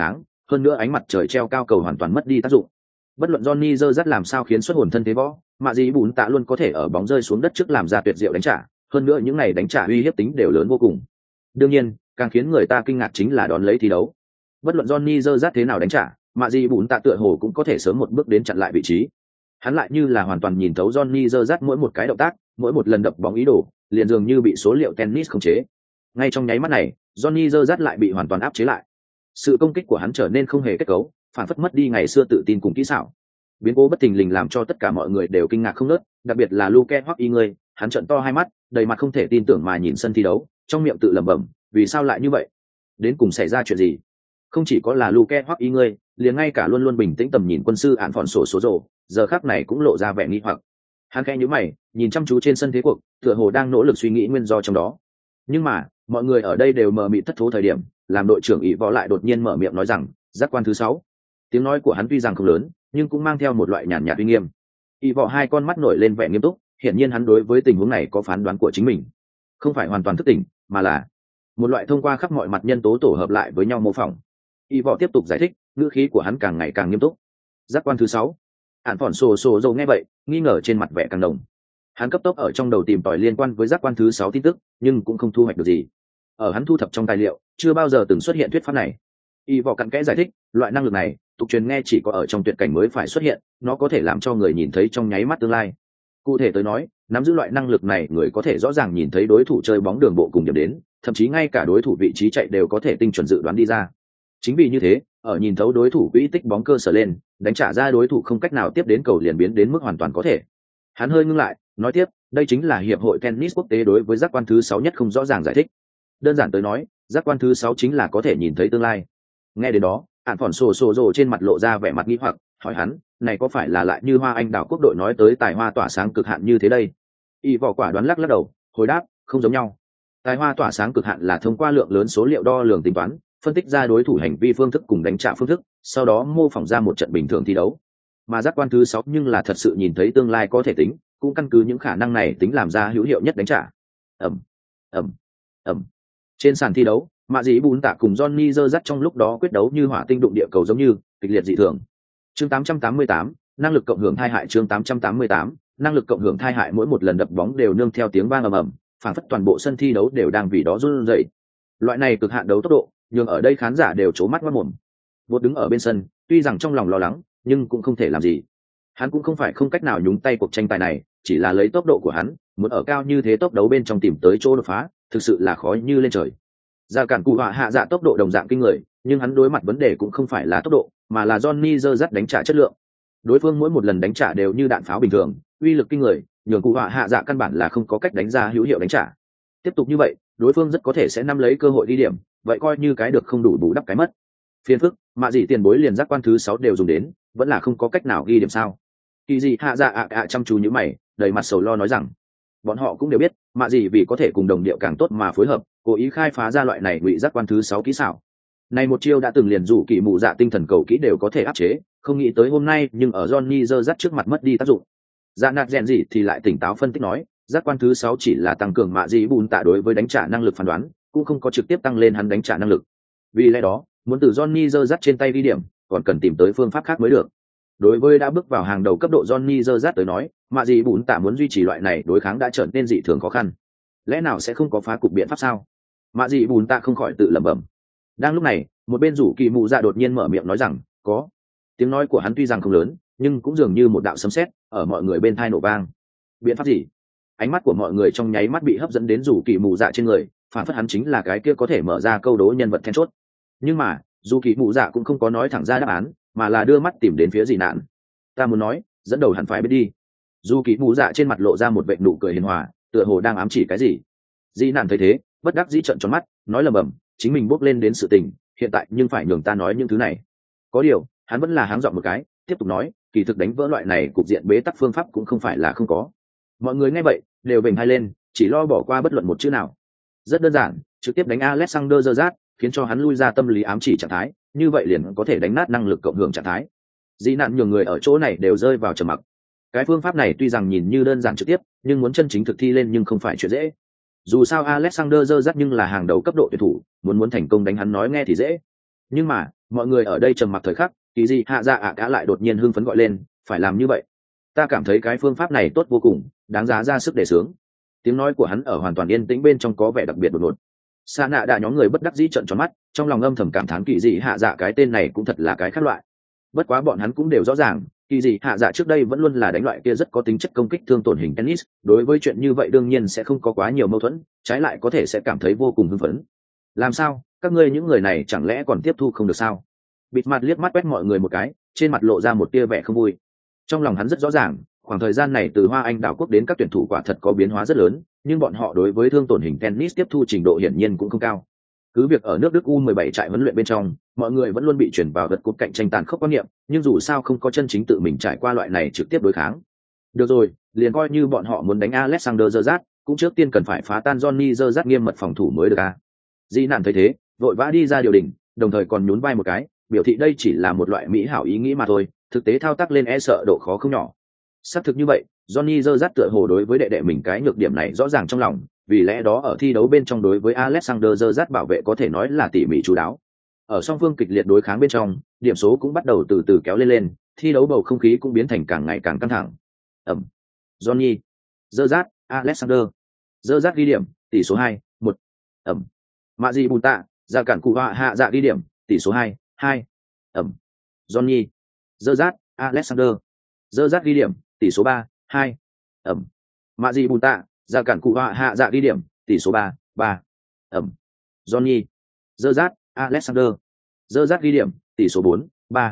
hơn nữa ánh mặt trời treo cao cầu hoàn toàn mất đi tác dụng. Bất luận Johnny giơ dắt làm sao khiến xuất hồn thân thế võ, mạ dị bùn tạ luôn có thể ở bóng rơi xuống đất trước làm ra tuyệt diệu đánh trả, hơn nữa những này đánh trả uy hiếp tính đều lớn vô cùng. Đương nhiên, càng khiến người ta kinh ngạc chính là đón lấy thi đấu. Bất luận Johnny giơ dắt thế nào đánh trả, mạ dị bùn tạ tựa hồ cũng có thể sớm một bước đến chặn lại vị trí. Hắn lại như là hoàn toàn nhìn thấu Johnny giơ dắt mỗi một cái động tác, mỗi một lần đập bóng ý đồ, liền dường như bị số liệu tennis khống chế. Ngay trong nháy mắt này, Johnny giơ dắt lại bị hoàn toàn áp chế lại. Sự công kích của hắn trở nên không hề kết cấu, phản phất mất đi ngày xưa tự tin cùng kỹ xảo. Biến cố bất thình lình làm cho tất cả mọi người đều kinh ngạc không ngớt, đặc biệt là Luke hoặc y người, hắn trợn to hai mắt, đầy mặt không thể tin tưởng mà nhìn sân thi đấu, trong miệng tự lẩm bẩm, vì sao lại như vậy? Đến cùng xảy ra chuyện gì? Không chỉ có là Luke hoặc y người, liền ngay cả luôn luôn bình tĩnh tầm nhìn quân sư án phòn sổ số rồ, giờ khắc này cũng lộ ra vẻ nghi hoặc. Hắn khẽ nhíu mày, nhìn chăm chú trên sân thế cuộc, tựa hồ đang nỗ lực suy nghĩ nguyên do trong đó. Nhưng mà, mọi người ở đây đều mờ mịt thất thố thời điểm, làm đội trưởng ỷ võ lại đột nhiên mở miệng nói rằng, giác quan thứ 6. Tiếng nói của hắn tuy rằng không lớn, nhưng cũng mang theo một loại nhàn nhạt uy nghiêm. ỷ võ hai con mắt nổi lên vẻ nghiêm túc, hiển nhiên hắn đối với tình huống này có phán đoán của chính mình, không phải hoàn toàn thức tỉnh, mà là một loại thông qua khắp mọi mặt nhân tố tổ hợp lại với nhau mô phỏng. ỷ võ tiếp tục giải thích, ngữ khí của hắn càng ngày càng nghiêm túc. Giác quan thứ 6. Án phỏn sổ sổ dầu nghe vậy, nghi ngờ trên mặt vẻ càng đồng. Hắn cấp tốc ở trong đầu tìm tòi liên quan với giác quan thứ 6 tin tức, nhưng cũng không thu hoạch được gì. Ở hắn thu thập trong tài liệu, chưa bao giờ từng xuất hiện thuyết pháp này. Y võ cặn kẽ giải thích, loại năng lực này, tục truyền nghe chỉ có ở trong tuyệt cảnh mới phải xuất hiện, nó có thể làm cho người nhìn thấy trong nháy mắt tương lai. Cụ thể tới nói, nắm giữ loại năng lực này, người có thể rõ ràng nhìn thấy đối thủ chơi bóng đường bộ cùng điểm đến, thậm chí ngay cả đối thủ vị trí chạy đều có thể tinh chuẩn dự đoán đi ra. Chính vì như thế, ở nhìn thấu đối thủ quỹ tích bóng cơ sở lên, đánh trả ra đối thủ không cách nào tiếp đến cầu liền biến đến mức hoàn toàn có thể. Hắn hơi ngưng lại, nói tiếp, đây chính là hiệp hội tennis quốc tế đối với giác quan thứ 6 nhất không rõ ràng giải thích. Đơn giản tới nói, giác quan thứ 6 chính là có thể nhìn thấy tương lai. Nghe đến đó, Án phỏn sổ sổ rồ trên mặt lộ ra vẻ mặt nghi hoặc, hỏi hắn, này có phải là lại như Hoa Anh đảo quốc đội nói tới tài hoa tỏa sáng cực hạn như thế đây? Y vỏ quả đoán lắc lắc đầu, hồi đáp, không giống nhau. Tài hoa tỏa sáng cực hạn là thông qua lượng lớn số liệu đo lường tính toán, phân tích ra đối thủ hành vi phương thức cùng đánh trả phương thức, sau đó mô phỏng ra một trận bình thường thi đấu. Mà giác quan thứ 6 nhưng là thật sự nhìn thấy tương lai có thể tính, cũng căn cứ những khả năng này tính làm ra hữu hiệu nhất đánh trả. ầm ầm ầm. Trên sàn thi đấu, mạ dĩ bùn tạ cùng Johnny giơ dắt trong lúc đó quyết đấu như hỏa tinh đụng địa cầu, giống như kịch liệt dị thường. Chương 888, năng lực cộng hưởng thai hại. Chương 888, năng lực cộng hưởng thai hại. Mỗi một lần đập bóng đều nương theo tiếng vang ầm ầm, phảng phất toàn bộ sân thi đấu đều đang vì đó run rẩy. Loại này cực hạn đấu tốc độ, nhưng ở đây khán giả đều trố mắt ngoác mồm. Vốn đứng ở bên sân, tuy rằng trong lòng lo lắng, nhưng cũng không thể làm gì. Hắn cũng không phải không cách nào nhúng tay cuộc tranh tài này, chỉ là lấy tốc độ của hắn, muốn ở cao như thế tốc đấu bên trong tìm tới chỗ đột phá, thực sự là khó như lên trời. Ra cản cụ họa hạ dạ tốc độ đồng dạng kinh người, nhưng hắn đối mặt vấn đề cũng không phải là tốc độ, mà là Johnny giơ dắt đánh trả chất lượng. Đối phương mỗi một lần đánh trả đều như đạn pháo bình thường, uy lực kinh người, nhường cụ họa hạ dạ căn bản là không có cách đánh ra hữu hiệu đánh trả. Tiếp tục như vậy, đối phương rất có thể sẽ nắm lấy cơ hội đi điểm, vậy coi như cái được không đủ bù đắp cái mất. Phiền phức, mạ gì tiền bối liền giác quan thứ 6 đều dùng đến, vẫn là không có cách nào ghi điểm sao? Kỳ gì hạ dạ chăm chú như mày, đầy mặt sầu lo nói rằng, bọn họ cũng đều biết, mạ gì vì có thể cùng đồng điệu càng tốt mà phối hợp, cố ý khai phá ra loại này ngụy giác quan thứ 6 kỹ xảo. Này một chiêu đã từng liền rủ kỳ mụ dạ tinh thần cầu kỹ đều có thể áp chế, không nghĩ tới hôm nay nhưng ở Johnny giơ dắt trước mặt mất đi tác dụng. Dạ nạt rèn gì thì lại tỉnh táo phân tích nói, giác quan thứ 6 chỉ là tăng cường mạ gì bùn tạ đối với đánh trả năng lực phán đoán, cũng không có trực tiếp tăng lên hắn đánh trả năng lực. Vì lẽ đó, muốn từ Johnny giơ dắt trên tay đi điểm, còn cần tìm tới phương pháp khác mới được. Đối với đã bước vào hàng đầu cấp độ Johnny giơ dắt tới nói, mạ gì bùn tạ muốn duy trì loại này đối kháng đã trở nên dị thường khó khăn. Lẽ nào sẽ không có phá cục biện pháp sao? Mạ gì bùn tạ không khỏi tự lẩm bẩm. Đang lúc này, một bên rủ kỳ mụ dạ đột nhiên mở miệng nói rằng, có. Tiếng nói của hắn tuy rằng không lớn, nhưng cũng dường như một đạo sấm sét ở mọi người bên tai nổ vang. Biện pháp gì? Ánh mắt của mọi người trong nháy mắt bị hấp dẫn đến rủ kỳ mụ dạ trên người, phản phất hắn chính là cái kia có thể mở ra câu đố nhân vật then chốt. Nhưng mà dù kỳ mụ dạ cũng không có nói thẳng ra đáp án, mà là đưa mắt tìm đến phía dị nạn. Ta muốn nói, dẫn đầu hẳn phải biết đi. Dù kỳ mụ dạ trên mặt lộ ra một vệt nụ cười hiền hòa, tựa hồ đang ám chỉ cái gì. Dị nạn thấy thế, bất đắc dĩ trợn tròn mắt, nói lầm bầm, chính mình bước lên đến sự tình, hiện tại nhưng phải nhường ta nói những thứ này. Có điều, hắn vẫn là háng dọn một cái, tiếp tục nói, kỳ thực đánh vỡ loại này cục diện bế tắc phương pháp cũng không phải là không có. Mọi người nghe vậy đều vểnh hai lên, chỉ lo bỏ qua bất luận một chữ nào. Rất đơn giản, trực tiếp đánh Alexander Zergat, khiến cho hắn lui ra tâm lý ám chỉ trạng thái, như vậy liền có thể đánh nát năng lực cộng hưởng trạng thái. Dị nạn nhiều người ở chỗ này đều rơi vào trầm mặc. Cái phương pháp này tuy rằng nhìn như đơn giản trực tiếp, nhưng muốn chân chính thực thi lên nhưng không phải chuyện dễ. Dù sao Alexander Zergat nhưng là hàng đầu cấp độ tuyển thủ, muốn thành công đánh hắn nói nghe thì dễ. Nhưng mà mọi người ở đây trầm mặc thời khắc, kỳ dị hạ dạ ạ cả lại đột nhiên hưng phấn gọi lên, phải làm như vậy, ta cảm thấy cái phương pháp này tốt vô cùng, đáng giá ra sức để sướng. Tiếng nói của hắn ở hoàn toàn yên tĩnh bên trong có vẻ đặc biệt đột ngột. Sa nạ đã nhóm người bất đắc dĩ trợn tròn mắt, trong lòng âm thầm cảm thán kỳ dị hạ dạ cái tên này cũng thật là cái khác loại. Bất quá bọn hắn cũng đều rõ ràng, kỳ dị hạ dạ trước đây vẫn luôn là đánh loại kia rất có tính chất công kích thương tổn hình tennis, đối với chuyện như vậy đương nhiên sẽ không có quá nhiều mâu thuẫn, trái lại có thể sẽ cảm thấy vô cùng hưng phấn. Làm sao, các ngươi những người này chẳng lẽ còn tiếp thu không được sao? Bịt mặt liếc mắt quét mọi người một cái, trên mặt lộ ra một tia vẻ không vui. Trong lòng hắn rất rõ ràng, khoảng thời gian này từ Hoa Anh đảo quốc đến các tuyển thủ quả thật có biến hóa rất lớn, nhưng bọn họ đối với thương tổn hình tennis tiếp thu trình độ hiển nhiên cũng không cao. Cứ việc ở nước Đức U17 trại huấn luyện bên trong, mọi người vẫn luôn bị chuyển vào vật cột cạnh tranh tàn khốc quan niệm, nhưng dù sao không có chân chính tự mình trải qua loại này trực tiếp đối kháng. Được rồi, liền coi như bọn họ muốn đánh Alexander Zergat, cũng trước tiên cần phải phá tan Johnny Zergat nghiêm mật phòng thủ mới được a. Di nạn thấy thế, vội vã đi ra điều đình, đồng thời còn nhún vai một cái, biểu thị đây chỉ là một loại mỹ hảo ý nghĩ mà thôi, thực tế thao tác lên e sợ độ khó không nhỏ. Xác thực như vậy, Johnny Zergat tựa hồ đối với đệ đệ mình cái nhược điểm này rõ ràng trong lòng, vì lẽ đó ở thi đấu bên trong đối với Alexander Zergat bảo vệ có thể nói là tỉ mỉ chú đáo. Ở song phương kịch liệt đối kháng bên trong, điểm số cũng bắt đầu từ từ kéo lên, thi đấu bầu không khí cũng biến thành càng ngày càng căng thẳng. Johnny Zergat, Alexander Zergat ghi điểm, tỷ số 2-1. Mạ gì bùn tạ, ra cản cụ hạ dạ ghi điểm, tỷ số 2-2. Johnny Zergat, Alexander Zergat ghi điểm, tỷ số 3-2. Mạ gì bùn tạ, ra cản cụ hạ dạ ghi điểm, tỷ số 3-3. Johnny Zergat, Alexander Zergat ghi điểm, tỷ số 4-3.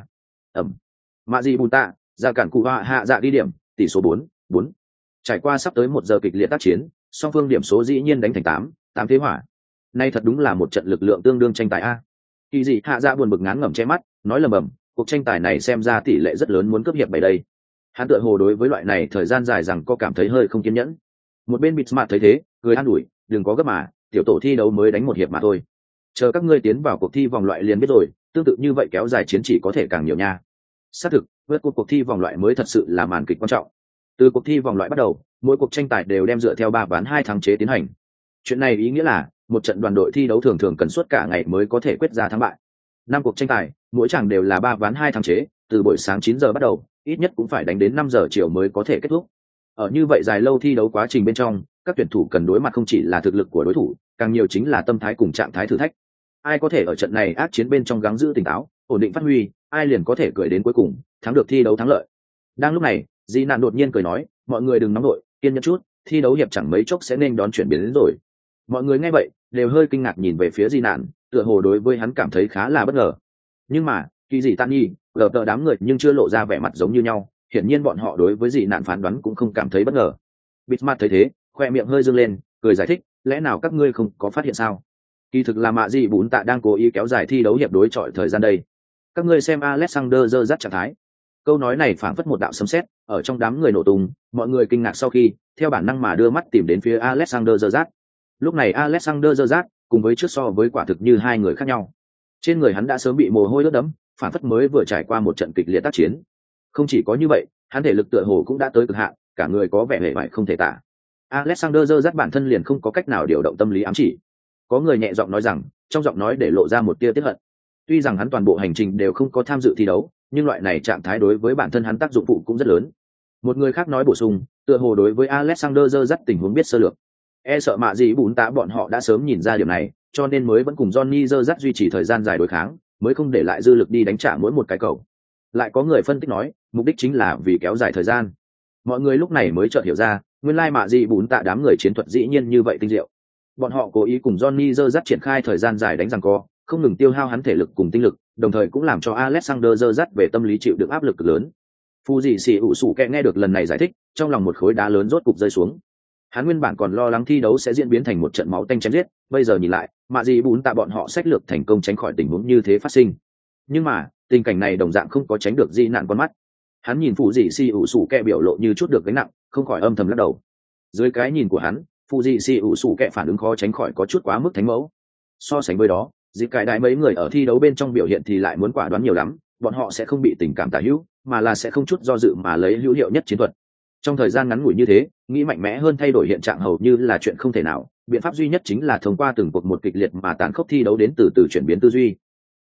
Mạ gì bùn tạ, ra cản cụ hạ dạ ghi điểm, tỷ số 4-4. Trải qua sắp tới 1 giờ kịch liệt tác chiến, song phương điểm số dĩ nhiên đánh thành 8 thế hỏa. Nay thật đúng là một trận lực lượng tương đương tranh tài a. Kỳ dị hạ dạ buồn bực ngán ngẩm che mắt, nói lầm bầm, cuộc tranh tài này xem ra tỷ lệ rất lớn muốn cướp hiệp 7 đây. Hắn tựa hồ đối với loại này thời gian dài rằng có cảm thấy hơi không kiên nhẫn. Một bên bịt mặt thấy thế, cười an ủi, đừng có gấp mà, tiểu tổ thi đấu mới đánh 1 hiệp mà thôi. Chờ các ngươi tiến vào cuộc thi vòng loại liền biết rồi, tương tự như vậy kéo dài chiến chỉ có thể càng nhiều nha. Xác thực, vượt cuộc thi vòng loại mới thật sự là màn kịch quan trọng. Từ cuộc thi vòng loại bắt đầu, mỗi cuộc tranh tài đều đem dựa theo 3 ván 2 thắng chế tiến hành. Chuyện này ý nghĩa là một trận đoàn đội thi đấu thường thường cần suốt cả ngày mới có thể quyết ra thắng bại. 5 cuộc tranh tài, mỗi chàng đều là 3 ván 2 thắng chế, từ buổi sáng 9 giờ bắt đầu, ít nhất cũng phải đánh đến 5 giờ chiều mới có thể kết thúc. Ở như vậy dài lâu thi đấu quá trình bên trong, các tuyển thủ cần đối mặt không chỉ là thực lực của đối thủ, càng nhiều chính là tâm thái cùng trạng thái thử thách. Ai có thể ở trận này ác chiến bên trong gắng giữ tỉnh táo, ổn định phát huy, ai liền có thể cười đến cuối cùng, thắng được thi đấu thắng lợi. Đang lúc này, Di Nạn đột nhiên cười nói, mọi người đừng nóng đội, kiên nhẫn chút, thi đấu hiệp chẳng mấy chốc sẽ nên đón chuyển biến đến rồi. Mọi người nghe vậy đều hơi kinh ngạc nhìn về phía Di Nạn, tựa hồ đối với hắn cảm thấy khá là bất ngờ. Nhưng mà kỳ dị Tạn Nhi, lờ đờ đám người nhưng chưa lộ ra vẻ mặt giống như nhau, hiển nhiên bọn họ đối với Di Nạn phán đoán cũng không cảm thấy bất ngờ. Bịt mặt thấy thế, khoe miệng hơi dương lên, cười giải thích, lẽ nào các ngươi không có phát hiện sao? Kỳ thực là Mạ Dị Bún Tạ đang cố ý kéo dài thi đấu hiệp đối chọi thời gian đây. Các ngươi xem Alexander Zergat trạng thái. Câu nói này phảng phất một đạo sấm sét, ở trong đám người nổ tung, mọi người kinh ngạc sau khi, theo bản năng mà đưa mắt tìm đến phía Alexander Zergat. Lúc này Alexander Zergat cùng với trước so với quả thực như hai người khác nhau. Trên người hắn đã sớm bị mồ hôi ướt đẫm, phảng phất mới vừa trải qua một trận kịch liệt tác chiến. Không chỉ có như vậy, hắn thể lực tựa hồ cũng đã tới cực hạn, cả người có vẻ hề bại không thể tả. Alexander Zergat bản thân liền không có cách nào điều động tâm lý ám chỉ. Có người nhẹ giọng nói rằng, trong giọng nói để lộ ra một tia tiếc hận. Tuy rằng hắn toàn bộ hành trình đều không có tham dự thi đấu, nhưng loại này trạng thái đối với bản thân hắn tác dụng phụ cũng rất lớn. Một người khác nói bổ sung, tựa hồ đối với Alexander Zergat tình huống biết sơ lược. E sợ Mạ Dị Bún Tạ bọn họ đã sớm nhìn ra điểm này, cho nên mới vẫn cùng Johnny Zergat duy trì thời gian dài đối kháng, mới không để lại dư lực đi đánh trả mỗi một cái cầu. Lại có người phân tích nói, mục đích chính là vì kéo dài thời gian. Mọi người lúc này mới chợt hiểu ra, nguyên lai Mạ Dị Bún Tạ đám người chiến thuật dĩ nhiên như vậy tinh diệu. Bọn họ cố ý cùng Johnny Zergat triển khai thời gian dài đánh giằng co, không ngừng tiêu hao hắn thể lực cùng tinh lực, đồng thời cũng làm cho Alexander Zergat về tâm lý chịu được áp lực cực lớn. Phu dị sĩ ủ sủ kẹ nghe được lần này giải thích, trong lòng một khối đá lớn rốt cục rơi xuống. Hắn nguyên bản còn lo lắng thi đấu sẽ diễn biến thành một trận máu tanh chém giết, bây giờ nhìn lại, Mạ Dị Bún Tạ bọn họ sách lược thành công tránh khỏi tình huống như thế phát sinh. Nhưng mà, tình cảnh này đồng dạng không có tránh được Di Nạn con mắt. Hắn nhìn Phu dị sĩ ủ sủ kẹ biểu lộ như chút được gánh nặng, không khỏi âm thầm lắc đầu. Dưới cái nhìn của hắn, Phu dị sĩ ủ sủ kẹ phản ứng khó tránh khỏi có chút quá mức thánh mẫu. So sánh với đó, dịp cải đại mấy người ở thi đấu bên trong biểu hiện thì lại muốn quả đoán nhiều lắm, bọn họ sẽ không bị tình cảm tả hữu, mà là sẽ không chút do dự mà lấy hữu hiệu nhất chiến thuật. Trong thời gian ngắn ngủi như thế, nghĩ mạnh mẽ hơn thay đổi hiện trạng hầu như là chuyện không thể nào, biện pháp duy nhất chính là thông qua từng cuộc một kịch liệt mà tàn khốc thi đấu đến từ từ chuyển biến tư duy.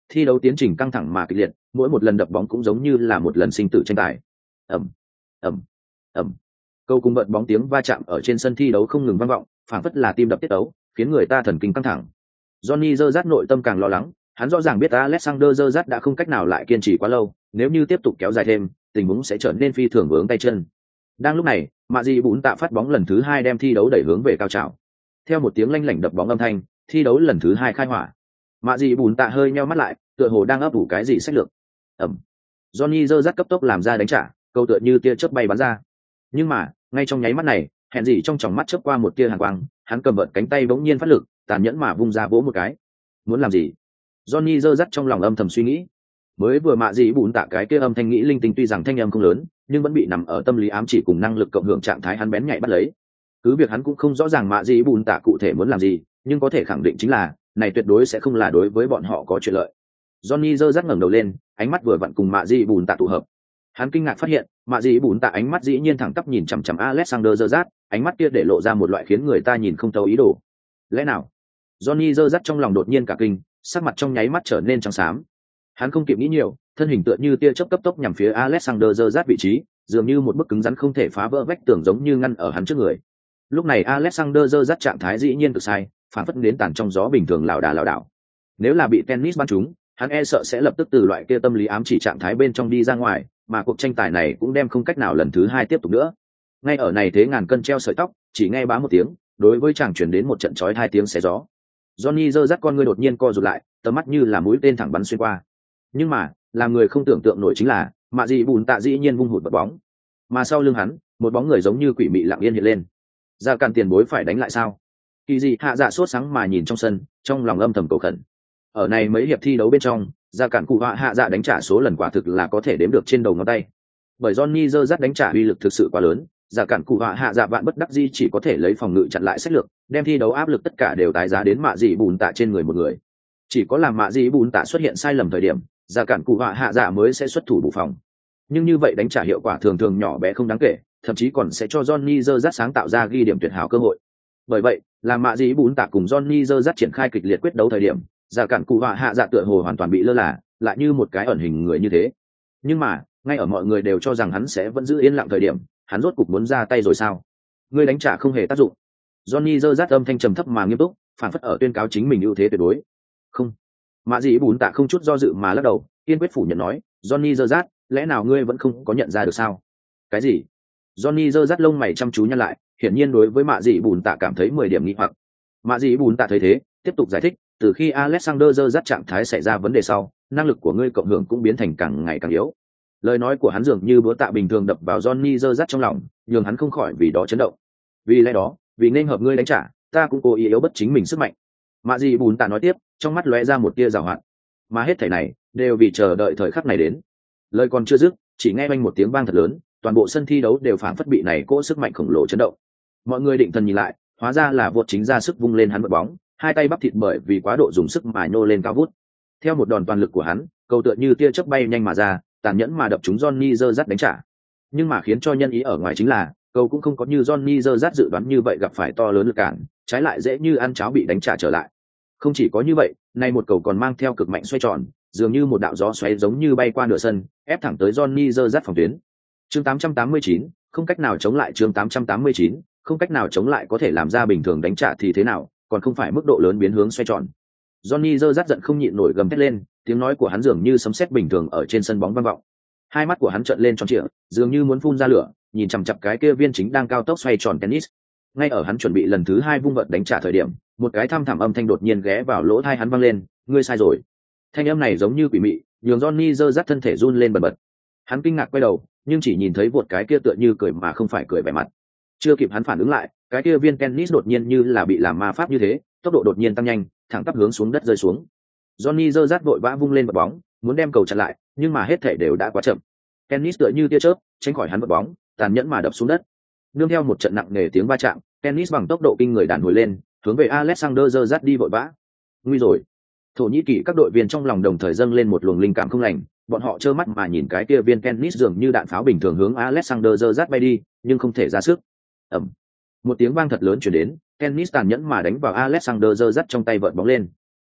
Thi đấu tiến trình căng thẳng mà kịch liệt, mỗi một lần đập bóng cũng giống như là một lần sinh tử tranh tài. Ầm, ầm, ầm. Câu cùng bật bóng tiếng va chạm ở trên sân thi đấu không ngừng vang vọng, phảng phất là tim đập tiết tấu, khiến người ta thần kinh căng thẳng. Johnny Gerrard nội tâm càng lo lắng, hắn rõ ràng biết Alexander Gerrard đã không cách nào lại kiên trì quá lâu, nếu như tiếp tục kéo dài thêm, tình huống sẽ trở nên phi thường vướng tay chân. Đang lúc này, Mạ Dị Bún Tạ phát bóng lần thứ 2 đem thi đấu đẩy hướng về cao trào. Theo một tiếng lanh lảnh đập bóng âm thanh, thi đấu lần thứ 2 khai hỏa. Mạ Dị Bún Tạ hơi nheo mắt lại, tựa hồ đang ấp ủ cái gì sách lược. Ầm. Johnny Gerrard cấp tốc làm ra đánh trả, câu tựa như tia chớp bay bắn ra. Nhưng mà, ngay trong nháy mắt này, hẹn gì trong tròng mắt chớp qua một tia hàn quang, hắn cầm vợt cánh tay bỗng nhiên phát lực, tàn nhẫn mà vung ra vỗ một cái. Muốn làm gì? Johnny Gerrard trong lòng âm thầm suy nghĩ. Mới vừa Mạ Dị Bún Tạ cái kia âm thanh nghĩ linh tinh tuy rằng thanh âm không lớn, nhưng vẫn bị nằm ở tâm lý ám chỉ cùng năng lực cộng hưởng trạng thái hắn bén nhạy bắt lấy. Cứ việc hắn cũng không rõ ràng Mạ Dị Bún Tạ cụ thể muốn làm gì, nhưng có thể khẳng định chính là này tuyệt đối sẽ không là đối với bọn họ có chuyện lợi. Johnny Gerrard ngẩng đầu lên, ánh mắt vừa vặn cùng Mạ Dị Bún Tạ tụ hợp. Hắn kinh ngạc phát hiện, Mạ Dị Bún Tạ ánh mắt dĩ nhiên thẳng tắp nhìn chằm chằm Alexander Gerrard, ánh mắt kia để lộ ra một loại khiến người ta nhìn không thấu ý đồ. Lẽ nào? Johnny Gerrard trong lòng đột nhiên cả kinh, sắc mặt trong nháy mắt trở nên trắng xám. Hắn không kịp nghĩ nhiều, thân hình tựa như tia chớp cấp tốc nhằm phía Alexander Gerrard vị trí, dường như một bức cứng rắn không thể phá vỡ vách tường giống như ngăn ở hắn trước người. Lúc này Alexander Gerrard trạng thái dĩ nhiên cực sai, phản phất đến tàn trong gió bình thường lảo đảo. Nếu là bị tennis bắn trúng, hắn e sợ sẽ lập tức từ loại kia tâm lý ám chỉ trạng thái bên trong đi ra ngoài, mà cuộc tranh tài này cũng đem không cách nào lần thứ 2 tiếp tục nữa. Ngay ở này thế ngàn cân treo sợi tóc, chỉ nghe bá một tiếng, đối với chàng chuyển đến một trận chói 2 tiếng xé gió. Johnny Gerrard con ngươi đột nhiên co rụt lại, tầm mắt như là mũi tên thẳng bắn xuyên qua. Nhưng mà, làm người không tưởng tượng nổi chính là, Mạ Dị Bún Tạ dĩ nhiên vung hụt bật bóng, mà sau lưng hắn, một bóng người giống như quỷ mị lặng yên hiện lên. Ra cản tiền bối phải đánh lại sao? Kỳ Dị Hạ Dạ sốt sáng mà nhìn trong sân, trong lòng âm thầm cầu khẩn. Ở này mấy hiệp thi đấu bên trong, Ra cản cụ Hạ Dạ đánh trả số lần quả thực là có thể đếm được trên đầu ngón tay. Bởi Johnny Gerrard đánh trả uy lực thực sự quá lớn, Ra cản cụ Hạ Dạ vạn bất đắc dĩ chỉ có thể lấy phòng ngự chặn lại sách lược, đem thi đấu áp lực tất cả đều tái giá đến Mạ Dị Bún Tạ trên người một người. Chỉ có làm Mạ Dị Bún Tạ xuất hiện sai lầm thời điểm, Ra cản cụ Hạ Dạ mới sẽ xuất thủ bù phòng. Nhưng như vậy đánh trả hiệu quả thường thường nhỏ bé không đáng kể, thậm chí còn sẽ cho Johnny Gerrard sáng tạo ra ghi điểm tuyệt hảo cơ hội. Bởi vậy, làm Mạ Dị Bún Tạ cùng Johnny Gerrard triển khai kịch liệt quyết đấu thời điểm, Ra cản cụ Hạ Dạ tựa hồ hoàn toàn bị lơ là, lại như một cái ẩn hình người như thế. Nhưng mà, ngay ở mọi người đều cho rằng hắn sẽ vẫn giữ yên lặng thời điểm, hắn rốt cục muốn ra tay rồi sao? Ngươi đánh trả không hề tác dụng. Johnny Gerrard âm thanh trầm thấp mà nghiêm túc, phản phất ở tuyên cáo chính mình ưu thế tuyệt đối. Không. Mạ Dị Bún Tạ không chút do dự mà lắc đầu, kiên quyết phủ nhận nói, Johnny Gerrard, lẽ nào ngươi vẫn không có nhận ra được sao? Cái gì? Johnny Gerrard lông mày chăm chú nhăn lại, hiển nhiên đối với Mạ Dị Bún Tạ cảm thấy 10 điểm nghi hoặc. Mạ Dị Bún Tạ thấy thế, tiếp tục giải thích, từ khi Alexander Gerrard trạng thái xảy ra vấn đề sau, năng lực của ngươi cộng hưởng cũng biến thành càng ngày càng yếu. Lời nói của hắn dường như búa tạ bình thường đập vào Johnny Gerrard trong lòng, nhường hắn không khỏi vì đó chấn động. Vì lẽ đó, vì nên hợp ngươi đánh trả, ta cũng cố ý yếu bất chính mình sức mạnh. Mạ Dị Bún Tạ nói tiếp, trong mắt lóe ra một tia giảo hoạt. Mà hết thảy này đều vì chờ đợi thời khắc này đến. Lời còn chưa dứt, chỉ nghe vang một tiếng vang thật lớn, toàn bộ sân thi đấu đều phảng phất bị này cỗ sức mạnh khổng lồ chấn động. Mọi người định thần nhìn lại, hóa ra là Vột Chính ra sức vung lên hắn bật bóng, hai tay bắp thịt bởi vì quá độ dùng sức mà nhô lên cao vút. Theo một đòn toàn lực của hắn, cầu tựa như tia chớp bay nhanh mà ra, tàn nhẫn mà đập trúng Johnny Gerrard đánh trả. Nhưng mà khiến cho nhân ý ở ngoài chính là, cầu cũng không có như Johnny Gerrard dự đoán như vậy gặp phải to lớn lực cản, trái lại dễ như ăn cháo bị đánh trả trở lại. Không chỉ có như vậy, nay một cầu còn mang theo cực mạnh xoay tròn, dường như một đạo gió xoáy giống như bay qua nửa sân, ép thẳng tới Johnny Gerrard phòng tuyến. Chương 889, không cách nào chống lại. Chương 889, không cách nào chống lại có thể làm ra bình thường đánh trả thì thế nào, còn không phải mức độ lớn biến hướng xoay tròn. Johnny Gerrard giận không nhịn nổi gầm thét lên, tiếng nói của hắn dường như sấm sét bình thường ở trên sân bóng vang vọng. Hai mắt của hắn trợn lên tròn trịa, dường như muốn phun ra lửa, nhìn chằm chằm cái kia viên chính đang cao tốc xoay tròn tennis. Ngay ở hắn chuẩn bị lần thứ 2 vung vợt đánh trả thời điểm, một cái thăm thẳm âm thanh đột nhiên ghé vào lỗ tai hắn vang lên, ngươi sai rồi. Thanh âm này giống như quỷ mị, nhường Johnny Gerrard thân thể run lên bần bật. Hắn kinh ngạc quay đầu, nhưng chỉ nhìn thấy vụt cái kia tựa như cười mà không phải cười vẻ mặt. Chưa kịp hắn phản ứng lại, cái kia viên tennis đột nhiên như là bị làm ma pháp như thế, tốc độ đột nhiên tăng nhanh, thẳng tắp hướng xuống đất rơi xuống. Johnny Gerrard vội vã vung lên bật bóng, muốn đem cầu chặn lại, nhưng mà hết thể đều đã quá chậm. Tennis tựa như tia chớp, tránh khỏi hắn bật bóng, tàn nhẫn mà đập xuống đất. Nương theo một trận nặng nề tiếng va chạm, tennis bằng tốc độ kinh người đàn hồi lên, hướng về Alexander Gerrard đi vội vã. Nguy rồi. Thổ Nhĩ Kỳ các đội viên trong lòng đồng thời dâng lên một luồng linh cảm không lành, bọn họ trơ mắt mà nhìn cái kia viên tennis dường như đạn pháo bình thường hướng Alexander Gerrard bay đi, nhưng không thể ra sức. Ầm. Một tiếng vang thật lớn truyền đến, tennis tàn nhẫn mà đánh vào Alexander Gerrard trong tay vợt bóng lên.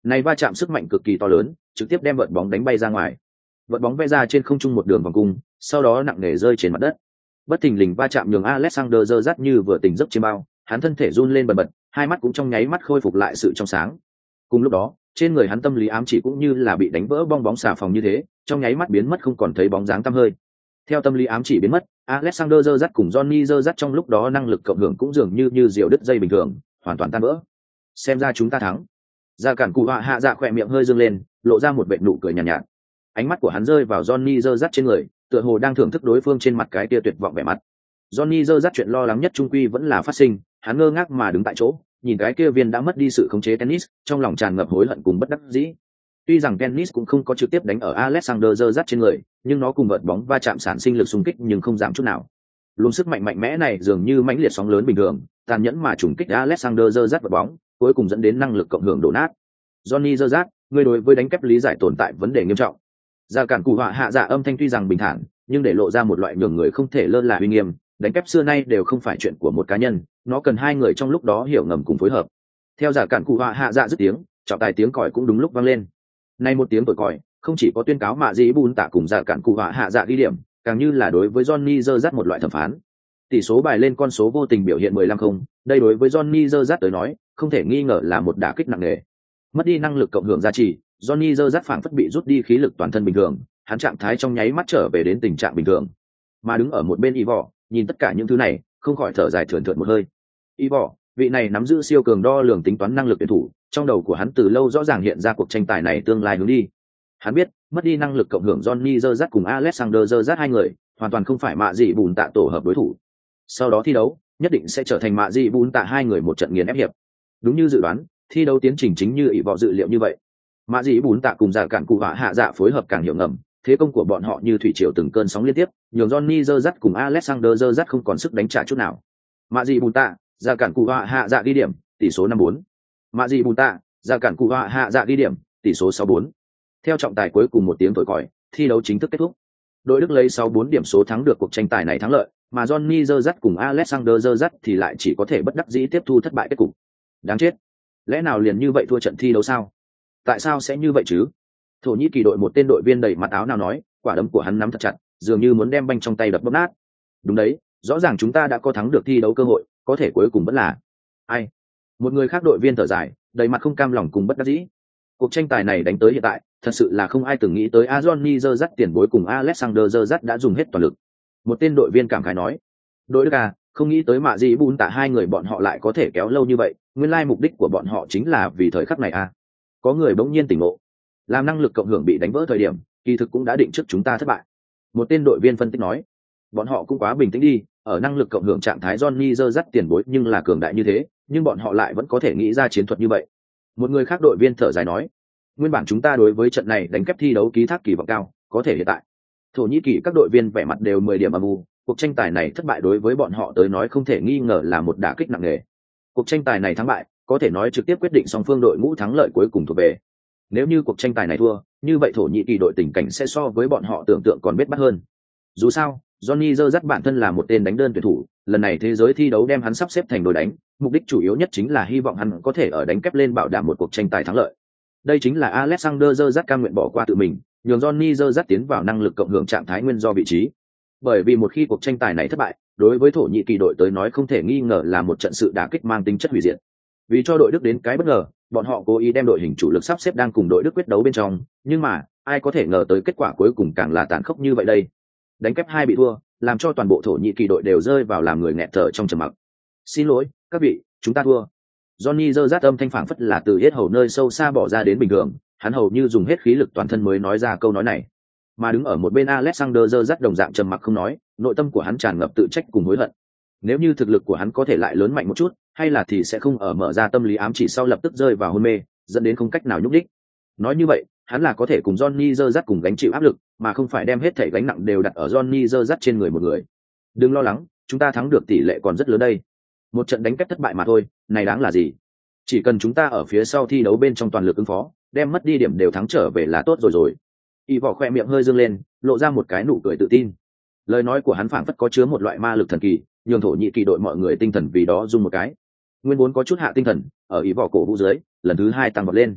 Này va chạm sức mạnh cực kỳ to lớn, trực tiếp đem vợt bóng đánh bay ra ngoài. Vợt bóng vẽ ra trên không trung một đường vòng cung, sau đó nặng nề rơi trên mặt đất. Bất thình lình va chạm nhường Alexander giơ rát như vừa tỉnh giấc chiêm bao, hắn thân thể run lên bần bật, hai mắt cũng trong nháy mắt khôi phục lại sự trong sáng. Cùng lúc đó, trên người hắn tâm lý ám chỉ cũng như là bị đánh vỡ bong bóng xà phòng như thế, trong nháy mắt biến mất không còn thấy bóng dáng tăm hơi. Theo tâm lý ám chỉ biến mất, Alexander giơ rát cùng Johnny giơ rát trong lúc đó năng lực cộng hưởng cũng dường như diều đứt dây bình thường, hoàn toàn tan vỡ. Xem ra chúng ta thắng. Ra cản cụ hạ dạ khỏe miệng hơi dương lên, lộ ra một vệt nụ cười nhàn nhạt. Ánh mắt của hắn rơi vào Johnny giơ rát trên người, tựa hồ đang thưởng thức đối phương trên mặt cái tia tuyệt vọng vẻ mặt. Johnny giơ rát chuyện lo lắng nhất trung quy vẫn là phát sinh, hắn ngơ ngác mà đứng tại chỗ, nhìn cái kia viên đã mất đi sự khống chế tennis, trong lòng tràn ngập hối hận cùng bất đắc dĩ. Tuy rằng tennis cũng không có trực tiếp đánh ở Alexander giơ rát trên người, nhưng nó cùng vợt bóng va chạm sản sinh lực xung kích nhưng không giảm chút nào. Luồng sức mạnh mạnh mẽ này dường như mãnh liệt sóng lớn bình thường, tàn nhẫn mà trùng kích Alexander giơ rát vợt bóng, cuối cùng dẫn đến năng lực cộng hưởng đổ nát. Johnny giơ rát, người đối với đánh kép lý giải tồn tại vấn đề nghiêm trọng. Ra cản cụ hạ dạ âm thanh tuy rằng bình thản, nhưng để lộ ra một loại nhường người không thể lơ là uy nghiêm. Đánh kép xưa nay đều không phải chuyện của một cá nhân, nó cần hai người trong lúc đó hiểu ngầm cùng phối hợp. Theo giả cản cụ hạ dạ dứt tiếng, trọng tài tiếng còi cũng đúng lúc vang lên. Nay một tiếng thổi còi, không chỉ có tuyên cáo mạ dĩ bùn tạ cùng giả cản cụ hạ dạ ghi điểm, càng như là đối với Johnny giơ rát một loại thẩm phán. Tỷ số bài lên con số vô tình biểu hiện 15-0, đây đối với Johnny giơ rát tới nói, không thể nghi ngờ là một đả kích nặng nề. Mất đi năng lực cộng hưởng giá trị, Johnny giơ rát phảng phất bị rút đi khí lực toàn thân bình thường, hắn trạng thái trong nháy mắt trở về đến tình trạng bình thường. Mà đứng ở một bên Ivor, nhìn tất cả những thứ này, không khỏi thở dài thườn thượt một hơi. Ivor, vị này nắm giữ siêu cường đo lường tính toán năng lực tuyển thủ, trong đầu của hắn từ lâu rõ ràng hiện ra cuộc tranh tài này tương lai hướng đi. Hắn biết, mất đi năng lực cộng hưởng Johnny giơ rát cùng Alexander giơ rát hai người, hoàn toàn không phải mạ dị bùn tạ tổ hợp đối thủ. Sau đó thi đấu, nhất định sẽ trở thành mạ dị bùn tạ hai người một trận nghiền ép hiệp. Đúng như dự đoán, thi đấu tiến trình chính như Ivor dự liệu như vậy. Mạ dị bùn tạ cùng giả cản cụ hạ dạ phối hợp càng hiệu ngầm, thế công của bọn họ như thủy triều từng cơn sóng liên tiếp, nhường Johnny giơ rát cùng Alexander giơ rát không còn sức đánh trả chút nào. Mạ dị bùn tạ, giả cản cụ hạ dạ ghi điểm, tỷ số 5-4. Mạ dị bùn tạ, giả cản cụ hạ dạ ghi điểm, tỷ số 6-4. Theo trọng tài cuối cùng một tiếng thổi còi, thi đấu chính thức kết thúc. Đội Đức lấy 6-4 điểm số thắng được cuộc tranh tài này thắng lợi, mà Johnny giơ rát cùng Alexander giơ rát thì lại chỉ có thể bất đắc dĩ tiếp thu thất bại kết cục. Đáng chết, lẽ nào liền như vậy thua trận thi đấu sao? Tại sao sẽ như vậy chứ? Thổ Nhĩ Kỳ đội một tên đội viên đầy mặt áo nào nói, quả đấm của hắn nắm thật chặt, dường như muốn đem banh trong tay đập bóp nát. Đúng đấy, rõ ràng chúng ta đã có thắng được thi đấu cơ hội, có thể cuối cùng vẫn là ai? Một người khác đội viên thở dài, đầy mặt không cam lòng cùng bất đắc dĩ. Cuộc tranh tài này đánh tới hiện tại, thật sự là không ai từng nghĩ tới Johnny giơ rát tiền bối cùng Alexander giơ rát đã dùng hết toàn lực. Một tên đội viên cảm khái nói, đội Đức à, không nghĩ tới mạ dị bùn tạ hai người bọn họ lại có thể kéo lâu như vậy, nguyên lai mục đích của bọn họ chính là vì thời khắc này à? Có người bỗng nhiên tỉnh ngộ, làm năng lực cộng hưởng bị đánh vỡ thời điểm, kỳ thực cũng đã định trước chúng ta thất bại. Một tên đội viên phân tích nói, bọn họ cũng quá bình tĩnh đi, ở năng lực cộng hưởng trạng thái Johnny giơ rát tiền bối nhưng là cường đại như thế, nhưng bọn họ lại vẫn có thể nghĩ ra chiến thuật như vậy. Một người khác đội viên thở dài nói, nguyên bản chúng ta đối với trận này đánh kép thi đấu ký thác kỳ vọng cao, có thể hiện tại Thổ Nhĩ Kỳ các đội viên vẻ mặt đều 10 điểm âm u, cuộc tranh tài này thất bại đối với bọn họ tới nói không thể nghi ngờ là một đả kích nặng nề. Cuộc tranh tài này thắng bại, có thể nói trực tiếp quyết định song phương đội ngũ thắng lợi cuối cùng thuộc về. Nếu như cuộc tranh tài này thua, như vậy Thổ Nhĩ Kỳ đội tình cảnh sẽ so với bọn họ tưởng tượng còn biết bắt hơn. Dù sao, Johnny giơ rát bản thân là một tên đánh đơn tuyển thủ, lần này thế giới thi đấu đem hắn sắp xếp thành đội đánh, mục đích chủ yếu nhất chính là hy vọng hắn có thể ở đánh kép lên bảo đảm một cuộc tranh tài thắng lợi. Đây chính là Alexander giơ rát cam nguyện bỏ qua tự mình, nhường Johnny giơ rát tiến vào năng lực cộng hưởng trạng thái nguyên do vị trí. Bởi vì một khi cuộc tranh tài này thất bại, đối với Thổ Nhĩ Kỳ đội tới nói không thể nghi ngờ là một trận sự đả kích mang tính chất hủy diệt. Vì cho đội Đức đến cái bất ngờ, bọn họ cố ý đem đội hình chủ lực sắp xếp đang cùng đội Đức quyết đấu bên trong, nhưng mà ai có thể ngờ tới kết quả cuối cùng càng là tàn khốc như vậy đây. Đánh kép 2 bị thua, làm cho toàn bộ Thổ Nhĩ Kỳ đội đều rơi vào làm người nghẹt thở trong trầm mặc. Xin lỗi, các vị, chúng ta thua. Johnny giơ rát âm thanh phảng phất là từ hết hầu nơi sâu xa bỏ ra đến bình thường, hắn hầu như dùng hết khí lực toàn thân mới nói ra câu nói này. Mà đứng ở một bên Alexander giơ rát đồng dạng trầm mặc không nói, nội tâm của hắn tràn ngập tự trách cùng hối hận. Nếu như thực lực của hắn có thể lại lớn mạnh một chút, hay là thì sẽ không ở mở ra tâm lý ám chỉ sau lập tức rơi vào hôn mê, dẫn đến không cách nào nhúc đích. Nói như vậy, hắn là có thể cùng Johnny giơ rát cùng gánh chịu áp lực, mà không phải đem hết thảy gánh nặng đều đặt ở Johnny giơ rát trên người một người. Đừng lo lắng, chúng ta thắng được tỷ lệ còn rất lớn đây. Một trận đánh kép thất bại mà thôi, này đáng là gì? Chỉ cần chúng ta ở phía sau thi đấu bên trong toàn lực ứng phó, đem mất đi điểm đều thắng trở về là tốt rồi. Y vỏ khoe miệng hơi dương lên, lộ ra một cái nụ cười tự tin. Lời nói của hắn phảng phất có chứa một loại ma lực thần kỳ, nhường Thổ Nhĩ Kỳ đội mọi người tinh thần vì đó rung một cái. Nguyên vốn có chút hạ tinh thần, ở ý vỏ cổ vũ dưới, lần thứ 2 tăng vọt lên.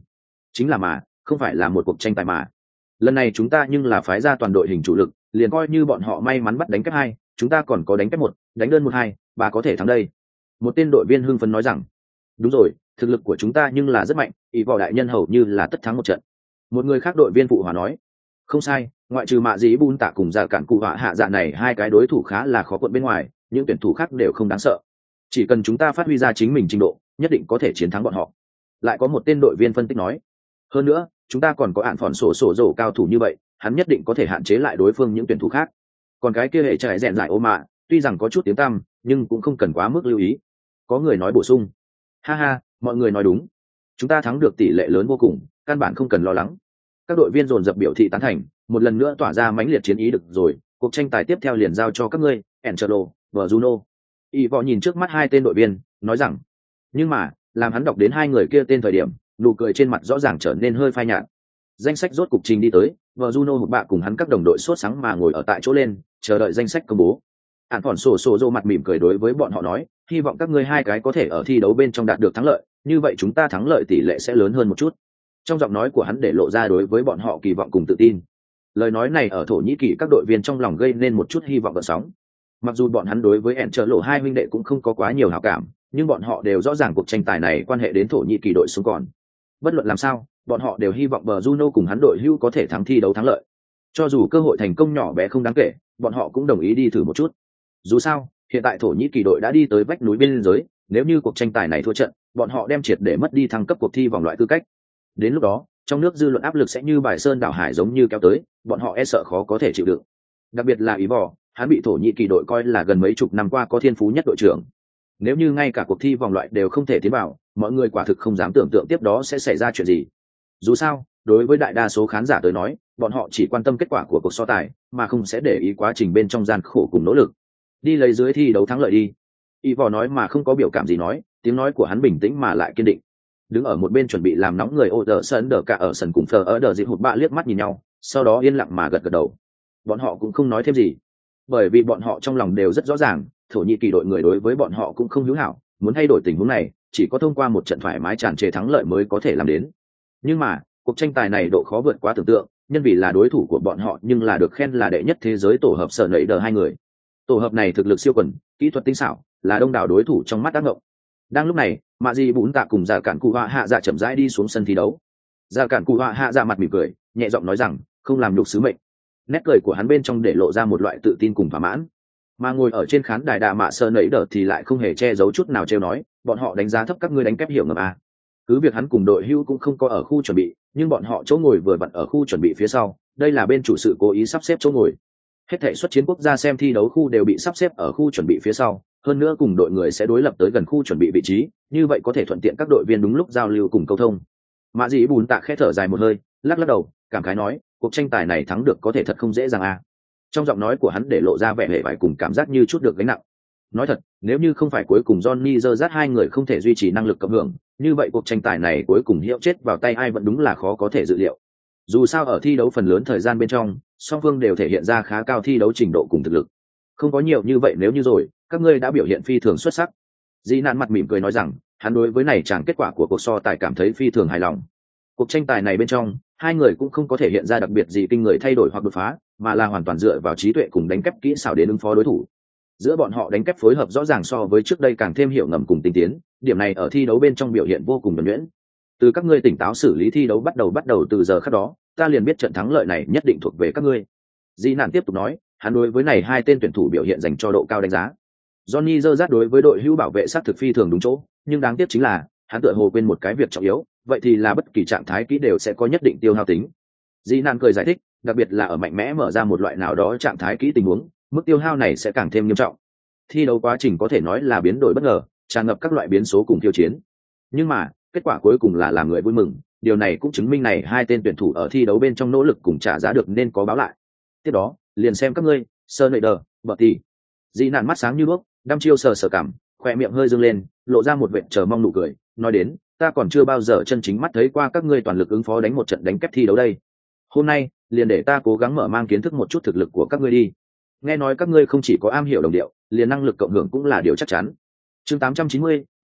chính là mà không phải là một cuộc tranh tài mà. Lần này chúng ta nhưng là phái ra toàn đội hình chủ lực, liền coi như bọn họ may mắn bắt đánh kép 2, chúng ta còn có đánh kép 1, đánh đơn 1-2, bà có thể thắng đây. Một tên đội viên hưng phấn nói rằng, đúng rồi, thực lực của chúng ta nhưng là rất mạnh, ý võ đại nhân hầu như là tất thắng một trận. Một người khác đội viên phụ hòa nói, không sai, ngoại trừ mạ dĩ bun tạ cùng giả cản cụ họa hạ dạ này hai cái đối thủ khá là khó quận bên ngoài, những tuyển thủ khác đều không đáng sợ. Chỉ cần chúng ta phát huy ra chính mình trình độ, nhất định có thể chiến thắng bọn họ. Lại có một tên đội viên phân tích nói, hơn nữa chúng ta còn có ạn phòn sổ rổ cao thủ như vậy, hắn nhất định có thể hạn chế lại đối phương những tuyển thủ khác. Còn cái kia hệ chạy rèn lại ô mạ tuy rằng có chút tiếng tăm nhưng cũng không cần quá mức lưu ý. Có người nói bổ sung, ha ha, mọi người nói đúng, chúng ta thắng được tỷ lệ lớn vô cùng, căn bản không cần lo lắng. Các đội viên dồn dập biểu thị tán thành, một lần nữa tỏa ra mãnh liệt chiến ý. Được rồi, cuộc tranh tài tiếp theo liền giao cho các ngươi, Angelo và Juno. Y võ nhìn trước mắt hai tên đội viên nói rằng, nhưng mà làm hắn đọc đến hai người kia tên thời điểm, nụ cười trên mặt rõ ràng trở nên hơi phai nhạt. Danh sách rốt cục trình đi tới, và Juno một bạn cùng hắn các đồng đội sốt sáng mà ngồi ở tại chỗ lên chờ đợi danh sách công bố. Ản phòn sổ rô mặt mỉm cười đối với bọn họ nói, hy vọng các ngươi hai cái có thể ở thi đấu bên trong đạt được thắng lợi, như vậy chúng ta thắng lợi tỷ lệ sẽ lớn hơn một chút. Trong giọng nói của hắn để lộ ra đối với bọn họ kỳ vọng cùng tự tin. Lời nói này ở Thổ Nhĩ Kỳ các đội viên trong lòng gây nên một chút hy vọng gợn sóng. Mặc dù bọn hắn đối với Angelo hai huynh đệ cũng không có quá nhiều hảo cảm, nhưng bọn họ đều rõ ràng cuộc tranh tài này quan hệ đến Thổ Nhĩ Kỳ đội xuống còn. Bất luận làm sao, bọn họ đều hy vọng bờ Juno cùng hắn đội hưu có thể thắng thi đấu thắng lợi. Cho dù cơ hội thành công nhỏ bé không đáng kể, bọn họ cũng đồng ý đi thử một chút. Dù sao, hiện tại Thổ Nhĩ Kỳ đội đã đi tới vách núi biên giới, nếu như cuộc tranh tài này thua trận, bọn họ đem triệt để mất đi thăng cấp cuộc thi vòng loại tư cách. Đến lúc đó, trong nước dư luận áp lực sẽ như bài sơn đảo hải giống như kéo tới, bọn họ e sợ khó có thể chịu đựng. Đặc biệt là Ý Võ, hắn bị Thổ Nhĩ Kỳ đội coi là gần mấy chục năm qua có thiên phú nhất đội trưởng. Nếu như ngay cả cuộc thi vòng loại đều không thể tiến vào, mọi người quả thực không dám tưởng tượng tiếp đó sẽ xảy ra chuyện gì. Dù sao, đối với đại đa số khán giả tới nói, bọn họ chỉ quan tâm kết quả của cuộc so tài, mà không sẽ để ý quá trình bên trong gian khổ cùng nỗ lực. Đi lấy dưới thi đấu thắng lợi đi. Y Võ nói mà không có biểu cảm gì nói, tiếng nói của hắn bình tĩnh mà lại kiên định. Đứng ở một bên chuẩn bị làm nóng người ô đờ sân đờ cả ở sân cùng phờ ở đờ dịp hụt bạ liếc mắt nhìn nhau, sau đó yên lặng mà gật gật đầu. Bọn họ cũng không nói thêm gì, bởi vì bọn họ trong lòng đều rất rõ ràng, Thổ Nhĩ Kỳ đội người đối với bọn họ cũng không hữu hảo, muốn thay đổi tình huống này, chỉ có thông qua một trận thoải mái tràn trề thắng lợi mới có thể làm đến. Nhưng mà, cuộc tranh tài này độ khó vượt quá tưởng tượng, nhân vì là đối thủ của bọn họ nhưng là được khen là đệ nhất thế giới tổ hợp sở nảy đờ hai người. Tổ hợp này thực lực siêu quần, kỹ thuật tinh xảo, là đông đảo đối thủ trong mắt ác ngộng. Đang lúc này, mạ di bún tạ cùng giả cản cụ họa hạ dạ chậm rãi đi xuống sân thi đấu. Giả cản cụ họa hạ dạ mặt mỉm cười, nhẹ giọng nói rằng, không làm nhục sứ mệnh. Nét cười của hắn bên trong để lộ ra một loại tự tin cùng thỏa mãn. Mà ngồi ở trên khán đài đạ mạ sơ nảy đờ thì lại không hề che giấu chút nào trêu nói, bọn họ đánh giá thấp các ngươi đánh kép hiểu ngầm a. Cứ việc hắn cùng đội hưu cũng không có ở khu chuẩn bị, nhưng bọn họ chỗ ngồi vừa vặn ở khu chuẩn bị phía sau, đây là bên chủ sự cố ý sắp xếp chỗ ngồi. Hết thảy xuất chiến quốc gia xem thi đấu khu đều bị sắp xếp ở khu chuẩn bị phía sau, hơn nữa cùng đội người sẽ đối lập tới gần khu chuẩn bị vị trí, như vậy có thể thuận tiện các đội viên đúng lúc giao lưu cùng câu thông. Mã Dĩ Bùn Tạ khẽ thở dài một hơi, lắc lắc đầu, cảm khái nói, cuộc tranh tài này thắng được có thể thật không dễ dàng a. Trong giọng nói của hắn để lộ ra vẻ hề vải cùng cảm giác như chút được gánh nặng. Nói thật, nếu như không phải cuối cùng Johnny Gerrard hai người không thể duy trì năng lực cộng hưởng, như vậy cuộc tranh tài này cuối cùng hiệu chết vào tay ai vẫn đúng là khó có thể dự liệu. Dù sao ở thi đấu phần lớn thời gian bên trong, song phương đều thể hiện ra khá cao thi đấu trình độ cùng thực lực. Không có nhiều như vậy nếu như rồi, các ngươi đã biểu hiện phi thường xuất sắc. Dĩ Nạn mặt mỉm cười nói rằng, hắn đối với này chẳng kết quả của cuộc so tài cảm thấy phi thường hài lòng. Cuộc tranh tài này bên trong, hai người cũng không có thể hiện ra đặc biệt gì kinh người thay đổi hoặc đột phá, mà là hoàn toàn dựa vào trí tuệ cùng đánh kép kỹ xảo đến ứng phó đối thủ. Giữa bọn họ đánh kép phối hợp rõ ràng so với trước đây càng thêm hiểu ngầm cùng tinh tiến, điểm này ở thi đấu bên trong biểu hiện vô cùng nhuần nhuyễn. Từ các ngươi tỉnh táo xử lý thi đấu bắt đầu từ giờ khắc đó, ta liền biết trận thắng lợi này nhất định thuộc về các ngươi. Di Nạn tiếp tục nói, hắn đối với này hai tên tuyển thủ biểu hiện dành cho độ cao đánh giá. Johnny Gerrard đối với đội hữu bảo vệ sát thực phi thường đúng chỗ, nhưng đáng tiếc chính là hắn tựa hồ quên một cái việc trọng yếu, vậy thì là bất kỳ trạng thái kỹ đều sẽ có nhất định tiêu hao tính. Di Nạn cười giải thích, đặc biệt là ở mạnh mẽ mở ra một loại nào đó trạng thái kỹ tình huống, mức tiêu hao này sẽ càng thêm nghiêm trọng. Thi đấu quá trình có thể nói là biến đổi bất ngờ, tràn ngập các loại biến số cùng tiêu chiến. Nhưng mà, kết quả cuối cùng là làm người vui mừng, điều này cũng chứng minh này hai tên tuyển thủ ở thi đấu bên trong nỗ lực cùng trả giá được nên có báo lại. Tiếp đó, liền xem các ngươi, Sneijder, Bertie. Di Nạn mắt sáng như đuốc, đăm chiêu sờ sờ cảm, khỏe miệng hơi dương lên, lộ ra một vệt chờ mong nụ cười, nói đến, ta còn chưa bao giờ chân chính mắt thấy qua các ngươi toàn lực ứng phó đánh một trận đánh kép thi đấu đây. Hôm nay, liền để ta cố gắng mở mang kiến thức một chút thực lực của các ngươi đi. Nghe nói các ngươi không chỉ có am hiểu đồng điệu, liền năng lực cộng hưởng cũng là điều chắc chắn. Chương 890,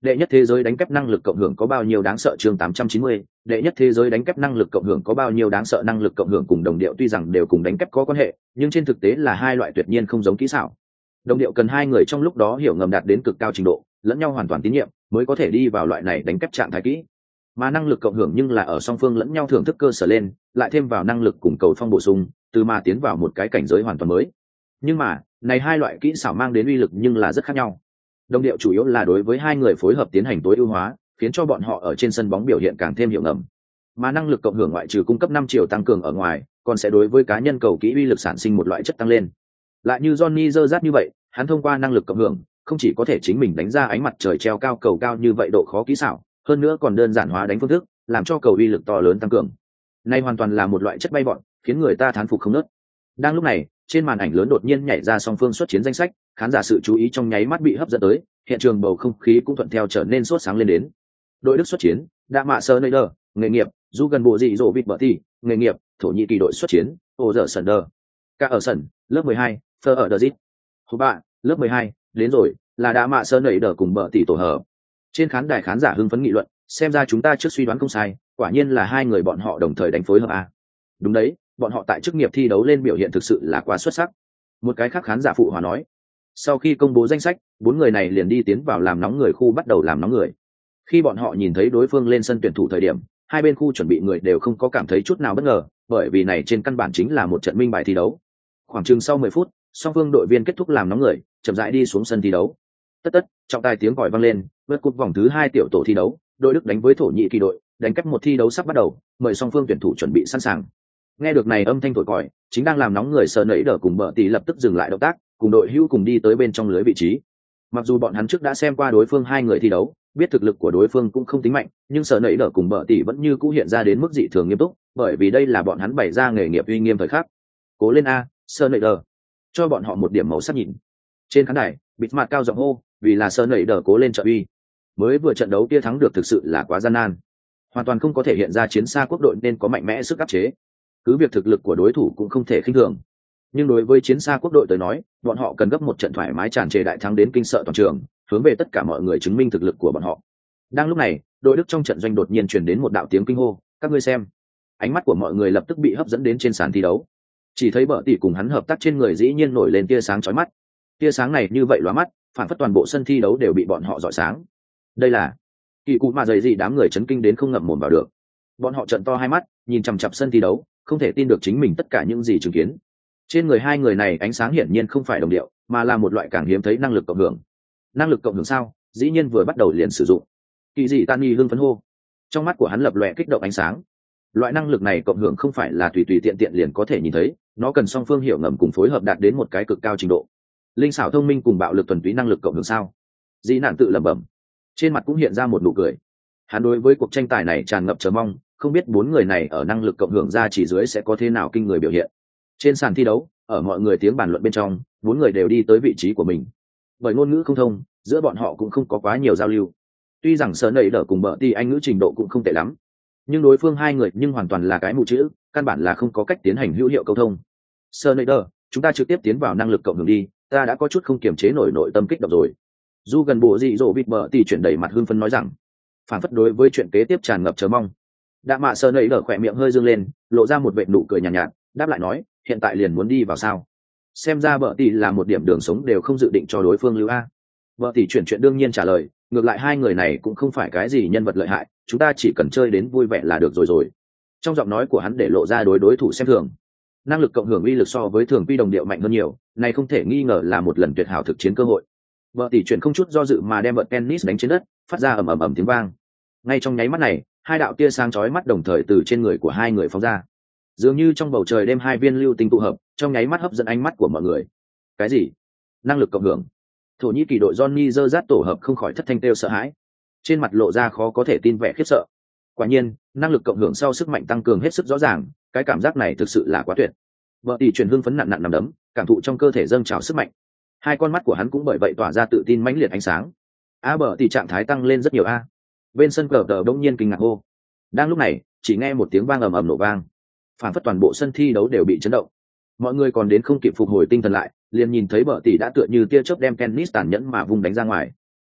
đệ nhất thế giới đánh kép năng lực cộng hưởng có bao nhiêu đáng sợ chương 890, đệ nhất thế giới đánh kép năng lực cộng hưởng có bao nhiêu đáng sợ năng lực cộng hưởng cùng đồng điệu tuy rằng đều cùng đánh kép có quan hệ, nhưng trên thực tế là hai loại tuyệt nhiên không giống kỹ xảo. Đồng điệu cần hai người trong lúc đó hiểu ngầm đạt đến cực cao trình độ, lẫn nhau hoàn toàn tín nhiệm, mới có thể đi vào loại này đánh kép trạng thái kỹ. Mà năng lực cộng hưởng nhưng là ở song phương lẫn nhau thưởng thức cơ sở lên, lại thêm vào năng lực cùng cầu phong bổ sung, từ mà tiến vào một cái cảnh giới hoàn toàn mới. Nhưng mà, này hai loại kỹ xảo mang đến uy lực nhưng là rất khác nhau. Đồng điệu chủ yếu là đối với hai người phối hợp tiến hành tối ưu hóa, khiến cho bọn họ ở trên sân bóng biểu hiện càng thêm hiệu ngầm. Mà năng lực cộng hưởng ngoại trừ cung cấp 5 triệu tăng cường ở ngoài, còn sẽ đối với cá nhân cầu kỹ uy lực sản sinh một loại chất tăng lên. Lại như Johnny Gerrard như vậy, hắn thông qua năng lực cộng hưởng, không chỉ có thể chính mình đánh ra ánh mặt trời treo cao cầu cao như vậy độ khó kỹ xảo, hơn nữa còn đơn giản hóa đánh phương thức, làm cho cầu uy lực to lớn tăng cường. Này hoàn toàn là một loại chất bay bọn, khiến người ta thán phục không nớt. Đang lúc này, trên màn ảnh lớn đột nhiên nhảy ra song phương xuất chiến danh sách, khán giả sự chú ý trong nháy mắt bị hấp dẫn tới, hiện trường bầu không khí cũng thuận theo trở nên sốt sáng lên đến. Đội Đức xuất chiến, Đạ Mạ Sơ Neider, nghề nghiệp, Du gần bộ dị dỗ vịt bở tỷ, nghề nghiệp, Thổ Nhĩ Kỳ đội xuất chiến, Ô Dở Sần Đờ, Ca ở sân, lớp 12, Phơ ở Đờ Dít. Hồ bạ, lớp 12, đến rồi, là Đạ Mạ Sơ Neider cùng bở tỷ tổ hợp. Trên khán đài khán giả hưng phấn nghị luận, xem ra chúng ta trước suy đoán không sai, quả nhiên là hai người bọn họ đồng thời đánh phối hợp a. Đúng đấy, bọn họ tại chức nghiệp thi đấu lên biểu hiện thực sự là quá xuất sắc. Một cái khác khán giả phụ hòa nói. Sau khi công bố danh sách, 4 người này liền đi tiến vào làm nóng người khu bắt đầu làm nóng người. Khi bọn họ nhìn thấy đối phương lên sân tuyển thủ thời điểm, hai bên khu chuẩn bị người đều không có cảm thấy chút nào bất ngờ, bởi vì này trên căn bản chính là một trận minh bài thi đấu. Khoảng chừng sau 10 phút, song phương đội viên kết thúc làm nóng người, chậm rãi đi xuống sân thi đấu. Tất, trọng tài tiếng còi vang lên, vượt cột vòng thứ 2 tiểu tổ thi đấu, đội Đức đánh với Thổ Nhĩ Kỳ đội, đánh cách một thi đấu sắp bắt đầu, mời song phương tuyển thủ chuẩn bị sẵn sàng. Nghe được này âm thanh thổi còi, chính đang làm nóng người Sơ Nấy Đờ cùng bợ tỷ lập tức dừng lại động tác, cùng đội hữu cùng đi tới bên trong lưới vị trí. Mặc dù bọn hắn trước đã xem qua đối phương hai người thi đấu, biết thực lực của đối phương cũng không tính mạnh, nhưng Sơ Nấy Đờ cùng bợ tỷ vẫn như cũ hiện ra đến mức dị thường nghiêm túc, bởi vì đây là bọn hắn bày ra nghề nghiệp uy nghiêm thời khắc. Cố lên a, Sơ Nấy Đờ, cho bọn họ một điểm màu sắc nhìn. Trên khán đài, bịt mặt cao giọng hô, vì là Sơ Nấy Đờ cố lên trợ uy. Mới vừa trận đấu kia thắng được thực sự là quá gian nan, hoàn toàn không có thể hiện ra chiến xa quốc đội nên có mạnh mẽ sức áp chế. Cứ việc thực lực của đối thủ cũng không thể khinh thường, nhưng đối với chiến xa quốc đội tới nói, bọn họ cần gấp một trận thoải mái tràn trề đại thắng đến kinh sợ toàn trường, hướng về tất cả mọi người chứng minh thực lực của bọn họ. Đang lúc này, đội Đức trong trận doanh đột nhiên truyền đến một đạo tiếng kinh hô, các ngươi xem. Ánh mắt của mọi người lập tức bị hấp dẫn đến trên sàn thi đấu. Chỉ thấy bợ tỷ cùng hắn hợp tác trên người dĩ nhiên nổi lên tia sáng chói mắt. Tia sáng này như vậy lóa mắt, phản phất toàn bộ sân thi đấu đều bị bọn họ rọi sáng. Đây là kỳ cụ mà dày gì đám người chấn kinh đến không ngậm mồm vào được. Bọn họ trợn to hai mắt, nhìn chằm chằm sân thi đấu, không thể tin được chính mình tất cả những gì chứng kiến. Trên người hai người này ánh sáng hiển nhiên không phải đồng điệu, mà là một loại càng hiếm thấy năng lực cộng hưởng. Năng lực cộng hưởng sao? Dĩ nhiên vừa bắt đầu liền sử dụng. Kỳ dị Tani hưng phấn hô. Trong mắt của hắn lập lòe kích động ánh sáng. Loại năng lực này cộng hưởng không phải là tùy tùy tiện tiện liền có thể nhìn thấy, nó cần song phương hiểu ngầm cùng phối hợp đạt đến một cái cực cao trình độ. Linh xảo thông minh cùng bạo lực thuần túy năng lực cộng hưởng sao? Dị nạn tự lẩm bẩm. Trên mặt cũng hiện ra một nụ cười. Hắn đối với cuộc tranh tài này tràn ngập chờ mong, không biết 4 người này ở năng lực cộng hưởng ra chỉ dưới sẽ có thế nào kinh người biểu hiện. Trên sàn thi đấu, ở mọi người tiếng bàn luận bên trong, 4 người đều đi tới vị trí của mình. Bởi ngôn ngữ không thông, giữa bọn họ cũng không có quá nhiều giao lưu. Tuy rằng Sơ Nấy Đờ cùng bợ tỷ anh ngữ trình độ cũng không tệ lắm, nhưng đối phương hai người nhưng hoàn toàn là cái mù chữ, căn bản là không có cách tiến hành hữu hiệu câu thông. Sơ Nấy Đờ, chúng ta trực tiếp tiến vào năng lực cộng hưởng đi, ta đã có chút không kiềm chế nổi nội tâm kích động rồi. Du gần bộ dị dỗ vịt bợ tỷ chuyển đầy mặt hưng phấn nói rằng, phản phất đối với chuyện kế tiếp tràn ngập chờ mong. Đạ Mạ Sơ Nấy Đờ khỏe miệng hơi dương lên, lộ ra một vệt nụ cười nhàn nhạt, đáp lại nói, hiện tại liền muốn đi vào sao? Xem ra bợ tỷ là một điểm đường sống đều không dự định cho đối phương lưu a. Bợ tỷ chuyển chuyện đương nhiên trả lời, ngược lại hai người này cũng không phải cái gì nhân vật lợi hại, chúng ta chỉ cần chơi đến vui vẻ là được rồi. Trong giọng nói của hắn để lộ ra đối thủ xem thường. Năng lực cộng hưởng uy lực so với thường quy đồng điệu mạnh hơn nhiều, này không thể nghi ngờ là một lần tuyệt hảo thực chiến cơ hội. Bợ tỷ chuyển không chút do dự mà đem vợt tennis đánh trên đất, phát ra ầm ầm tiếng vang. Ngay trong nháy mắt này, hai đạo tia sáng chói mắt đồng thời từ trên người của hai người phóng ra, dường như trong bầu trời đêm hai viên lưu tinh tụ hợp, trong nháy mắt hấp dẫn ánh mắt của mọi người. Cái gì? Năng lực cộng hưởng? Thổ Nhĩ Kỳ đội Johnny Gerrard tổ hợp không khỏi thất thanh kêu sợ hãi, trên mặt lộ ra khó có thể tin vẻ khiếp sợ. Quả nhiên, năng lực cộng hưởng sau sức mạnh tăng cường hết sức rõ ràng, cái cảm giác này thực sự là quá tuyệt. Vợ tỷ chuyển hưng phấn nặng nằm đấm, cảm thụ trong cơ thể dâng trào sức mạnh. Hai con mắt của hắn cũng bởi vậy tỏa ra tự tin mãnh liệt ánh sáng. Bợ tỷ trạng thái tăng lên rất nhiều a. Bên sân cờ tờ đông nhiên kinh ngạc hô. Đang lúc này, chỉ nghe một tiếng vang ầm ầm nổ vang, phản phất toàn bộ sân thi đấu đều bị chấn động. Mọi người còn đến không kịp phục hồi tinh thần lại, liền nhìn thấy bợ tỷ đã tựa như tia chớp đem tennis tàn nhẫn mà vung đánh ra ngoài.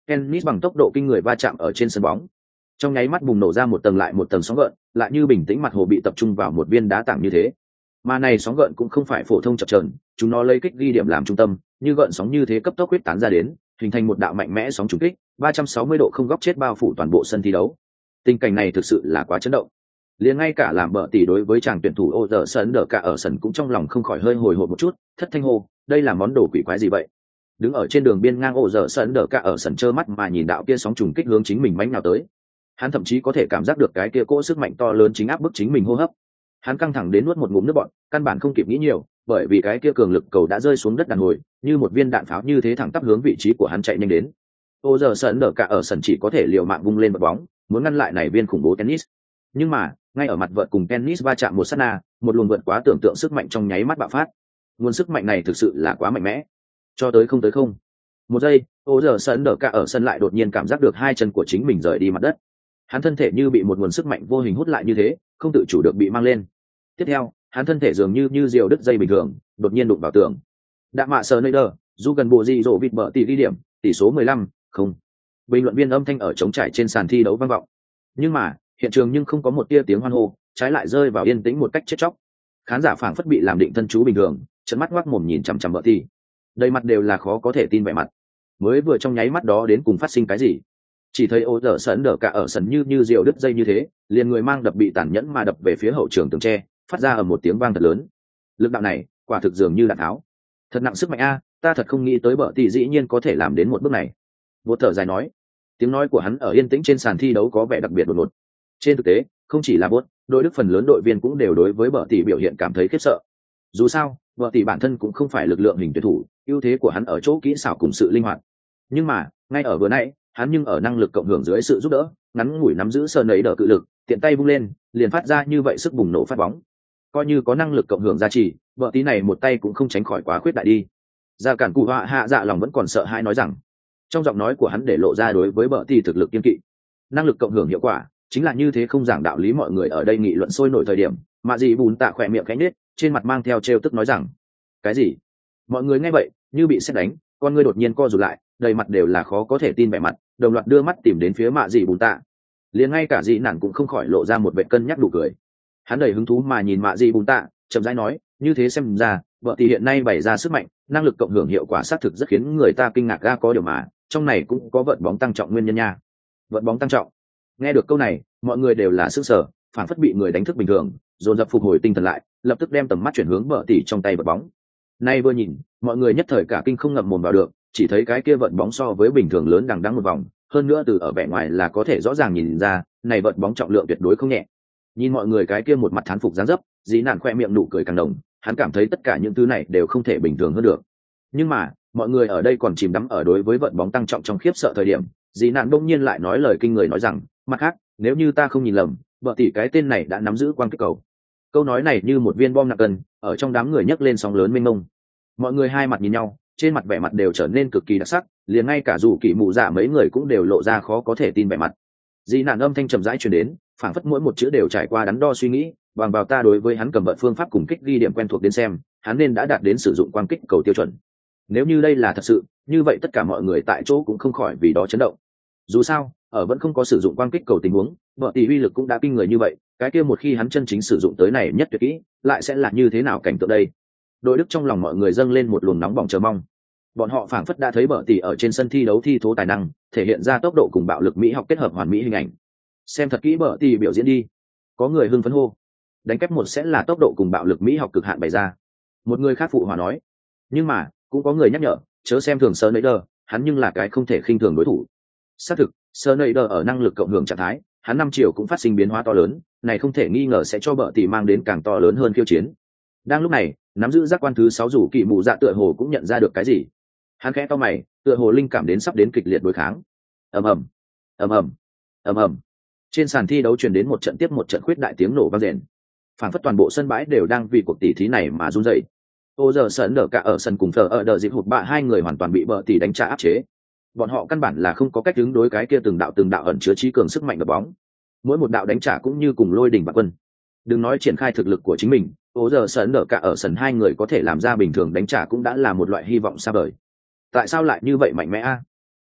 Tennis bằng tốc độ kinh người va chạm ở trên sân bóng, trong nháy mắt bùng nổ ra một tầng lại một tầng sóng gợn, lại như bình tĩnh mặt hồ bị tập trung vào một viên đá tảng như thế. Mà này sóng gợn cũng không phải phổ thông chập chờn, chúng nó lấy kích ghi điểm làm trung tâm, như gợn sóng như thế cấp tốc huyết tán ra đến, hình thành một đạo mạnh mẽ sóng trùng kích, 360 độ không góc chết bao phủ toàn bộ sân thi đấu. Tình cảnh này thực sự là quá chấn động. Liền ngay cả làm bợ tỷ đối với chàng tuyển thủ ô giờ sân đỡ cả ở sân cũng trong lòng không khỏi hơi hồi hộp một chút, thất thanh hô, đây là món đồ quỷ quái gì vậy? Đứng ở trên đường biên ngang ô giờ sân đỡ cả ở sân trơ mắt mà nhìn đạo kia sóng trùng kích hướng chính mình mãnh nào tới. Hắn thậm chí có thể cảm giác được cái kia cỗ sức mạnh to lớn chính áp bức chính mình hô hấp. Hắn căng thẳng đến nuốt một ngụm nước bọt, căn bản không kịp nghĩ nhiều, bởi vì cái kia cường lực cầu đã rơi xuống đất đàn hồi, như một viên đạn pháo như thế thẳng tắp hướng vị trí của hắn chạy nhanh đến. Ô giờ sân đỡ cả ở sân chỉ có thể liều mạng vung lên bật bóng, muốn ngăn lại này viên khủng bố tennis. Nhưng mà, ngay ở mặt vợt cùng tennis va chạm một sát na, một luồng vượt quá tưởng tượng sức mạnh trong nháy mắt bạo phát. Nguồn sức mạnh này thực sự là quá mạnh mẽ. Cho tới không. Một giây, ô giờ sân đỡ cả ở sân lại đột nhiên cảm giác được hai chân của chính mình rời đi mặt đất. Hắn thân thể như bị một nguồn sức mạnh vô hình hút lại như thế, không tự chủ được bị mang lên. Tiếp theo, hắn thân thể dường như diều đứt dây bình thường, đột nhiên đụng vào tường. Đạ mạ sờ nơi đờ, dù gần bộ gì rổ vịt bờ tỷ ghi điểm, tỷ số 15-0. Bình luận viên âm thanh ở trống trải trên sàn thi đấu vang vọng. Nhưng mà, hiện trường nhưng không có một tia tiếng hoan hô, trái lại rơi vào yên tĩnh một cách chết chóc. Khán giả phảng phất bị làm định thân chú bình thường, trợn mắt ngoác mồm nhìn chằm chằm bờ tỷ. Đầy mặt đều là khó có thể tin vẻ mặt. Mới vừa trong nháy mắt đó đến cùng phát sinh cái gì? Chỉ thấy ô dở sân đỡ cả ở sân như diều đứt dây như thế, liền người mang đập bị tàn nhẫn mà đập về phía hậu trường tường tre, phát ra ở một tiếng vang thật lớn. Lực đạo này quả thực dường như đạn tháo, thật nặng sức mạnh a, ta thật không nghĩ tới bợ tỷ dĩ nhiên có thể làm đến một bước này. Vô thở dài nói, tiếng nói của hắn ở yên tĩnh trên sàn thi đấu có vẻ đặc biệt đột ngột. Trên thực tế, không chỉ là Bốt, đội đức phần lớn đội viên cũng đều đối với bợ tỷ biểu hiện cảm thấy khiếp sợ. Dù sao, bợ tỷ bản thân cũng không phải lực lượng hình tuyển thủ, ưu thế của hắn ở chỗ kỹ xảo cùng sự linh hoạt. Nhưng mà, ngay ở vừa nãy, hắn nhưng ở năng lực cộng hưởng dưới sự giúp đỡ, ngắn ngủi nắm giữ sờ nấy đỡ cự lực, tiện tay vung lên, liền phát ra như vậy sức bùng nổ phát bóng. Coi như có năng lực cộng hưởng gia trì, vợ tí này một tay cũng không tránh khỏi quá khuyết đại đi. Ra cản cụ họa hạ dạ lòng vẫn còn sợ hãi nói rằng, trong giọng nói của hắn để lộ ra đối với vợ tí thực lực kiên kỵ. Năng lực cộng hưởng hiệu quả chính là như thế, không giảng đạo lý. Mọi người ở đây nghị luận sôi nổi thời điểm, mà gì bùn tạ khỏe miệng cánh nết, trên mặt mang theo trêu tức nói rằng, cái gì? Mọi người nghe vậy như bị sét đánh, con ngươi đột nhiên co rụt lại, đầy mặt đều là khó có thể tin vẻ mặt, đồng loạt đưa mắt tìm đến phía mạ dị bùn tạ. Liền ngay cả dị nản cũng không khỏi lộ ra một vẻ cân nhắc đủ cười. Hắn đầy hứng thú mà nhìn mạ dị bùn tạ, chậm rãi nói, như thế xem ra vợ thì hiện nay bày ra sức mạnh, năng lực cộng hưởng hiệu quả xác thực rất khiến người ta kinh ngạc. Ga có điều mà trong này cũng có vận bóng tăng trọng nguyên nhân nha. Vận bóng tăng trọng? Nghe được câu này, mọi người đều là sững sờ, phản phất bị người đánh thức bình thường, dồn dập phục hồi tinh thần lại, lập tức đem tầm mắt chuyển hướng vợ tỷ trong tay vận bóng. Nay vừa nhìn, mọi người nhất thời cả kinh không ngậm mồm vào được, chỉ thấy cái kia vận bóng so với bình thường lớn đằng đẵng một vòng, hơn nữa từ ở vẻ ngoài là có thể rõ ràng nhìn ra, này vận bóng trọng lượng tuyệt đối không nhẹ. Nhìn mọi người cái kia một mặt thán phục dáng dấp, dĩ nạn khoe miệng nụ cười càng đồng, hắn cảm thấy tất cả những thứ này đều không thể bình thường hơn được. Nhưng mà, mọi người ở đây còn chìm đắm ở đối với vận bóng tăng trọng trong khiếp sợ thời điểm, dĩ nạn đông nhiên lại nói lời kinh người nói rằng, mặt khác, nếu như ta không nhìn lầm, vợ tỷ cái tên này đã nắm giữ quang kích cầu. Câu nói này như một viên bom nặng cân, ở trong đám người nhấc lên sóng lớn mênh mông. Mọi người hai mặt nhìn nhau, trên mặt vẻ mặt đều trở nên cực kỳ đặc sắc, liền ngay cả dù kỳ mụ dạ mấy người cũng đều lộ ra khó có thể tin vẻ mặt. Dị nạn âm thanh trầm rãi truyền đến, phảng phất mỗi một chữ đều trải qua đắn đo suy nghĩ, bằng vào ta đối với hắn cầm vận phương pháp cùng kích ghi điểm quen thuộc đến xem, hắn nên đã đạt đến sử dụng quang kích cầu tiêu chuẩn. Nếu như đây là thật sự, như vậy tất cả mọi người tại chỗ cũng không khỏi vì đó chấn động. Dù sao, ở vẫn không có sử dụng quang kích cầu tình huống, vợ tỷ uy lực cũng đã kinh người như vậy, cái kia một khi hắn chân chính sử dụng tới này nhất tuyệt kỹ, lại sẽ là như thế nào cảnh tượng đây? Đội Đức trong lòng mọi người dâng lên một luồng nóng bỏng chờ mong. Bọn họ phảng phất đã thấy bợ tỷ ở trên sân thi đấu thi thố tài năng, thể hiện ra tốc độ cùng bạo lực mỹ học kết hợp hoàn mỹ hình ảnh. Xem thật kỹ bợ tỷ biểu diễn đi. Có người hưng phấn hô. Đánh kép một sẽ là tốc độ cùng bạo lực mỹ học cực hạn bày ra. Một người khác phụ hòa nói. Nhưng mà cũng có người nhắc nhở, chớ xem thường Sneijder, hắn nhưng là cái không thể khinh thường đối thủ. Xác thực, Sneijder ở năng lực cộng hưởng trạng thái, hắn 5 chiều cũng phát sinh biến hóa to lớn, này không thể nghi ngờ sẽ cho bợ tỷ mang đến càng to lớn hơn khiêu chiến. Đang lúc này, nắm giữ giác quan thứ 6 rủ kỳ mụ dạ tựa hồ cũng nhận ra được cái gì. Hắn khẽ cau mày, tựa hồ linh cảm đến sắp đến kịch liệt đối kháng. Ầm ầm, ầm ầm, ầm ầm. Trên sàn thi đấu truyền đến một trận tiếp một trận khuyết đại tiếng nổ vang rền. Phảng phất toàn bộ sân bãi đều đang vì cuộc tỷ thí này mà run rẩy. Ô giờ sân đỡ cả ở sân cùng thờ ở đờ dịp hụt bạ hai người hoàn toàn bị bợ tỷ đánh trả áp chế. Bọn họ căn bản là không có cách ứng đối cái kia từng đạo ẩn chứa trí cường sức mạnh đập bóng. Mỗi một đạo đánh trả cũng như cùng lôi đỉnh bạc quân. Đừng nói triển khai thực lực của chính mình, ô giờ sân đỡ cả ở sân hai người có thể làm ra bình thường đánh trả cũng đã là một loại hy vọng xa vời. Tại sao lại như vậy mạnh mẽ a?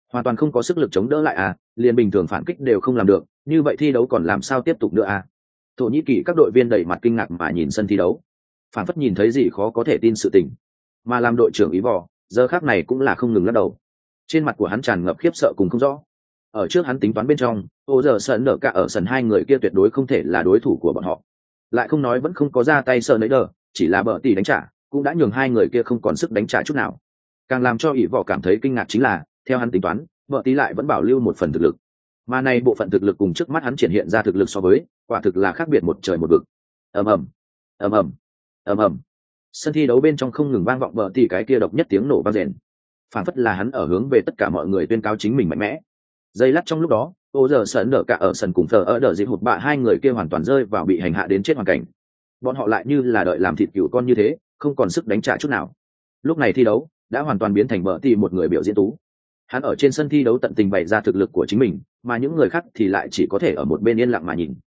hoàn toàn không có sức lực chống đỡ lại à, liền bình thường phản kích đều không làm được, như vậy thi đấu còn làm sao tiếp tục nữa à? Thổ Nhĩ Kỳ các đội viên đầy mặt kinh ngạc mà nhìn sân thi đấu, phản phất nhìn thấy gì khó có thể tin sự tình. Mà làm đội trưởng Ý Vò, giờ khác này cũng là không ngừng lắc đầu. Trên mặt của hắn tràn ngập khiếp sợ cùng không rõ. Ở trước hắn tính toán bên trong, ô giờ sân nở cả ở sân hai người kia tuyệt đối không thể là đối thủ của bọn họ. Lại không nói vẫn không có ra tay sợ nấy đờ, chỉ là bờ tỷ đánh trả, cũng đã nhường hai người kia không còn sức đánh trả chút nào. Càng làm cho Ý Vò cảm thấy kinh ngạc chính là, theo hắn tính toán, bờ tỷ lại vẫn bảo lưu một phần thực lực. Mà này bộ phận thực lực cùng trước mắt hắn triển hiện ra thực lực so với, quả thực là khác biệt một trời một vực. Ầm ầm, ầm ầm, ầm ầm. Sân thi đấu bên trong không ngừng vang vọng bờ tỷ cái kia độc nhất tiếng nổ vang rền. Phản phất là hắn ở hướng về tất cả mọi người tuyên cáo chính mình mạnh mẽ. Giây lát trong lúc đó, ô giờ sân nở cả ở sân cùng thờ ở đỡ dịp hụt bạ hai người kia hoàn toàn rơi vào bị hành hạ đến chết hoàn cảnh. Bọn họ lại như là đợi làm thịt cừu con như thế, không còn sức đánh trả chút nào. Lúc này thi đấu đã hoàn toàn biến thành bờ tỷ một người biểu diễn tú. Hắn ở trên sân thi đấu tận tình bày ra thực lực của chính mình, mà những người khác thì lại chỉ có thể ở một bên yên lặng mà nhìn.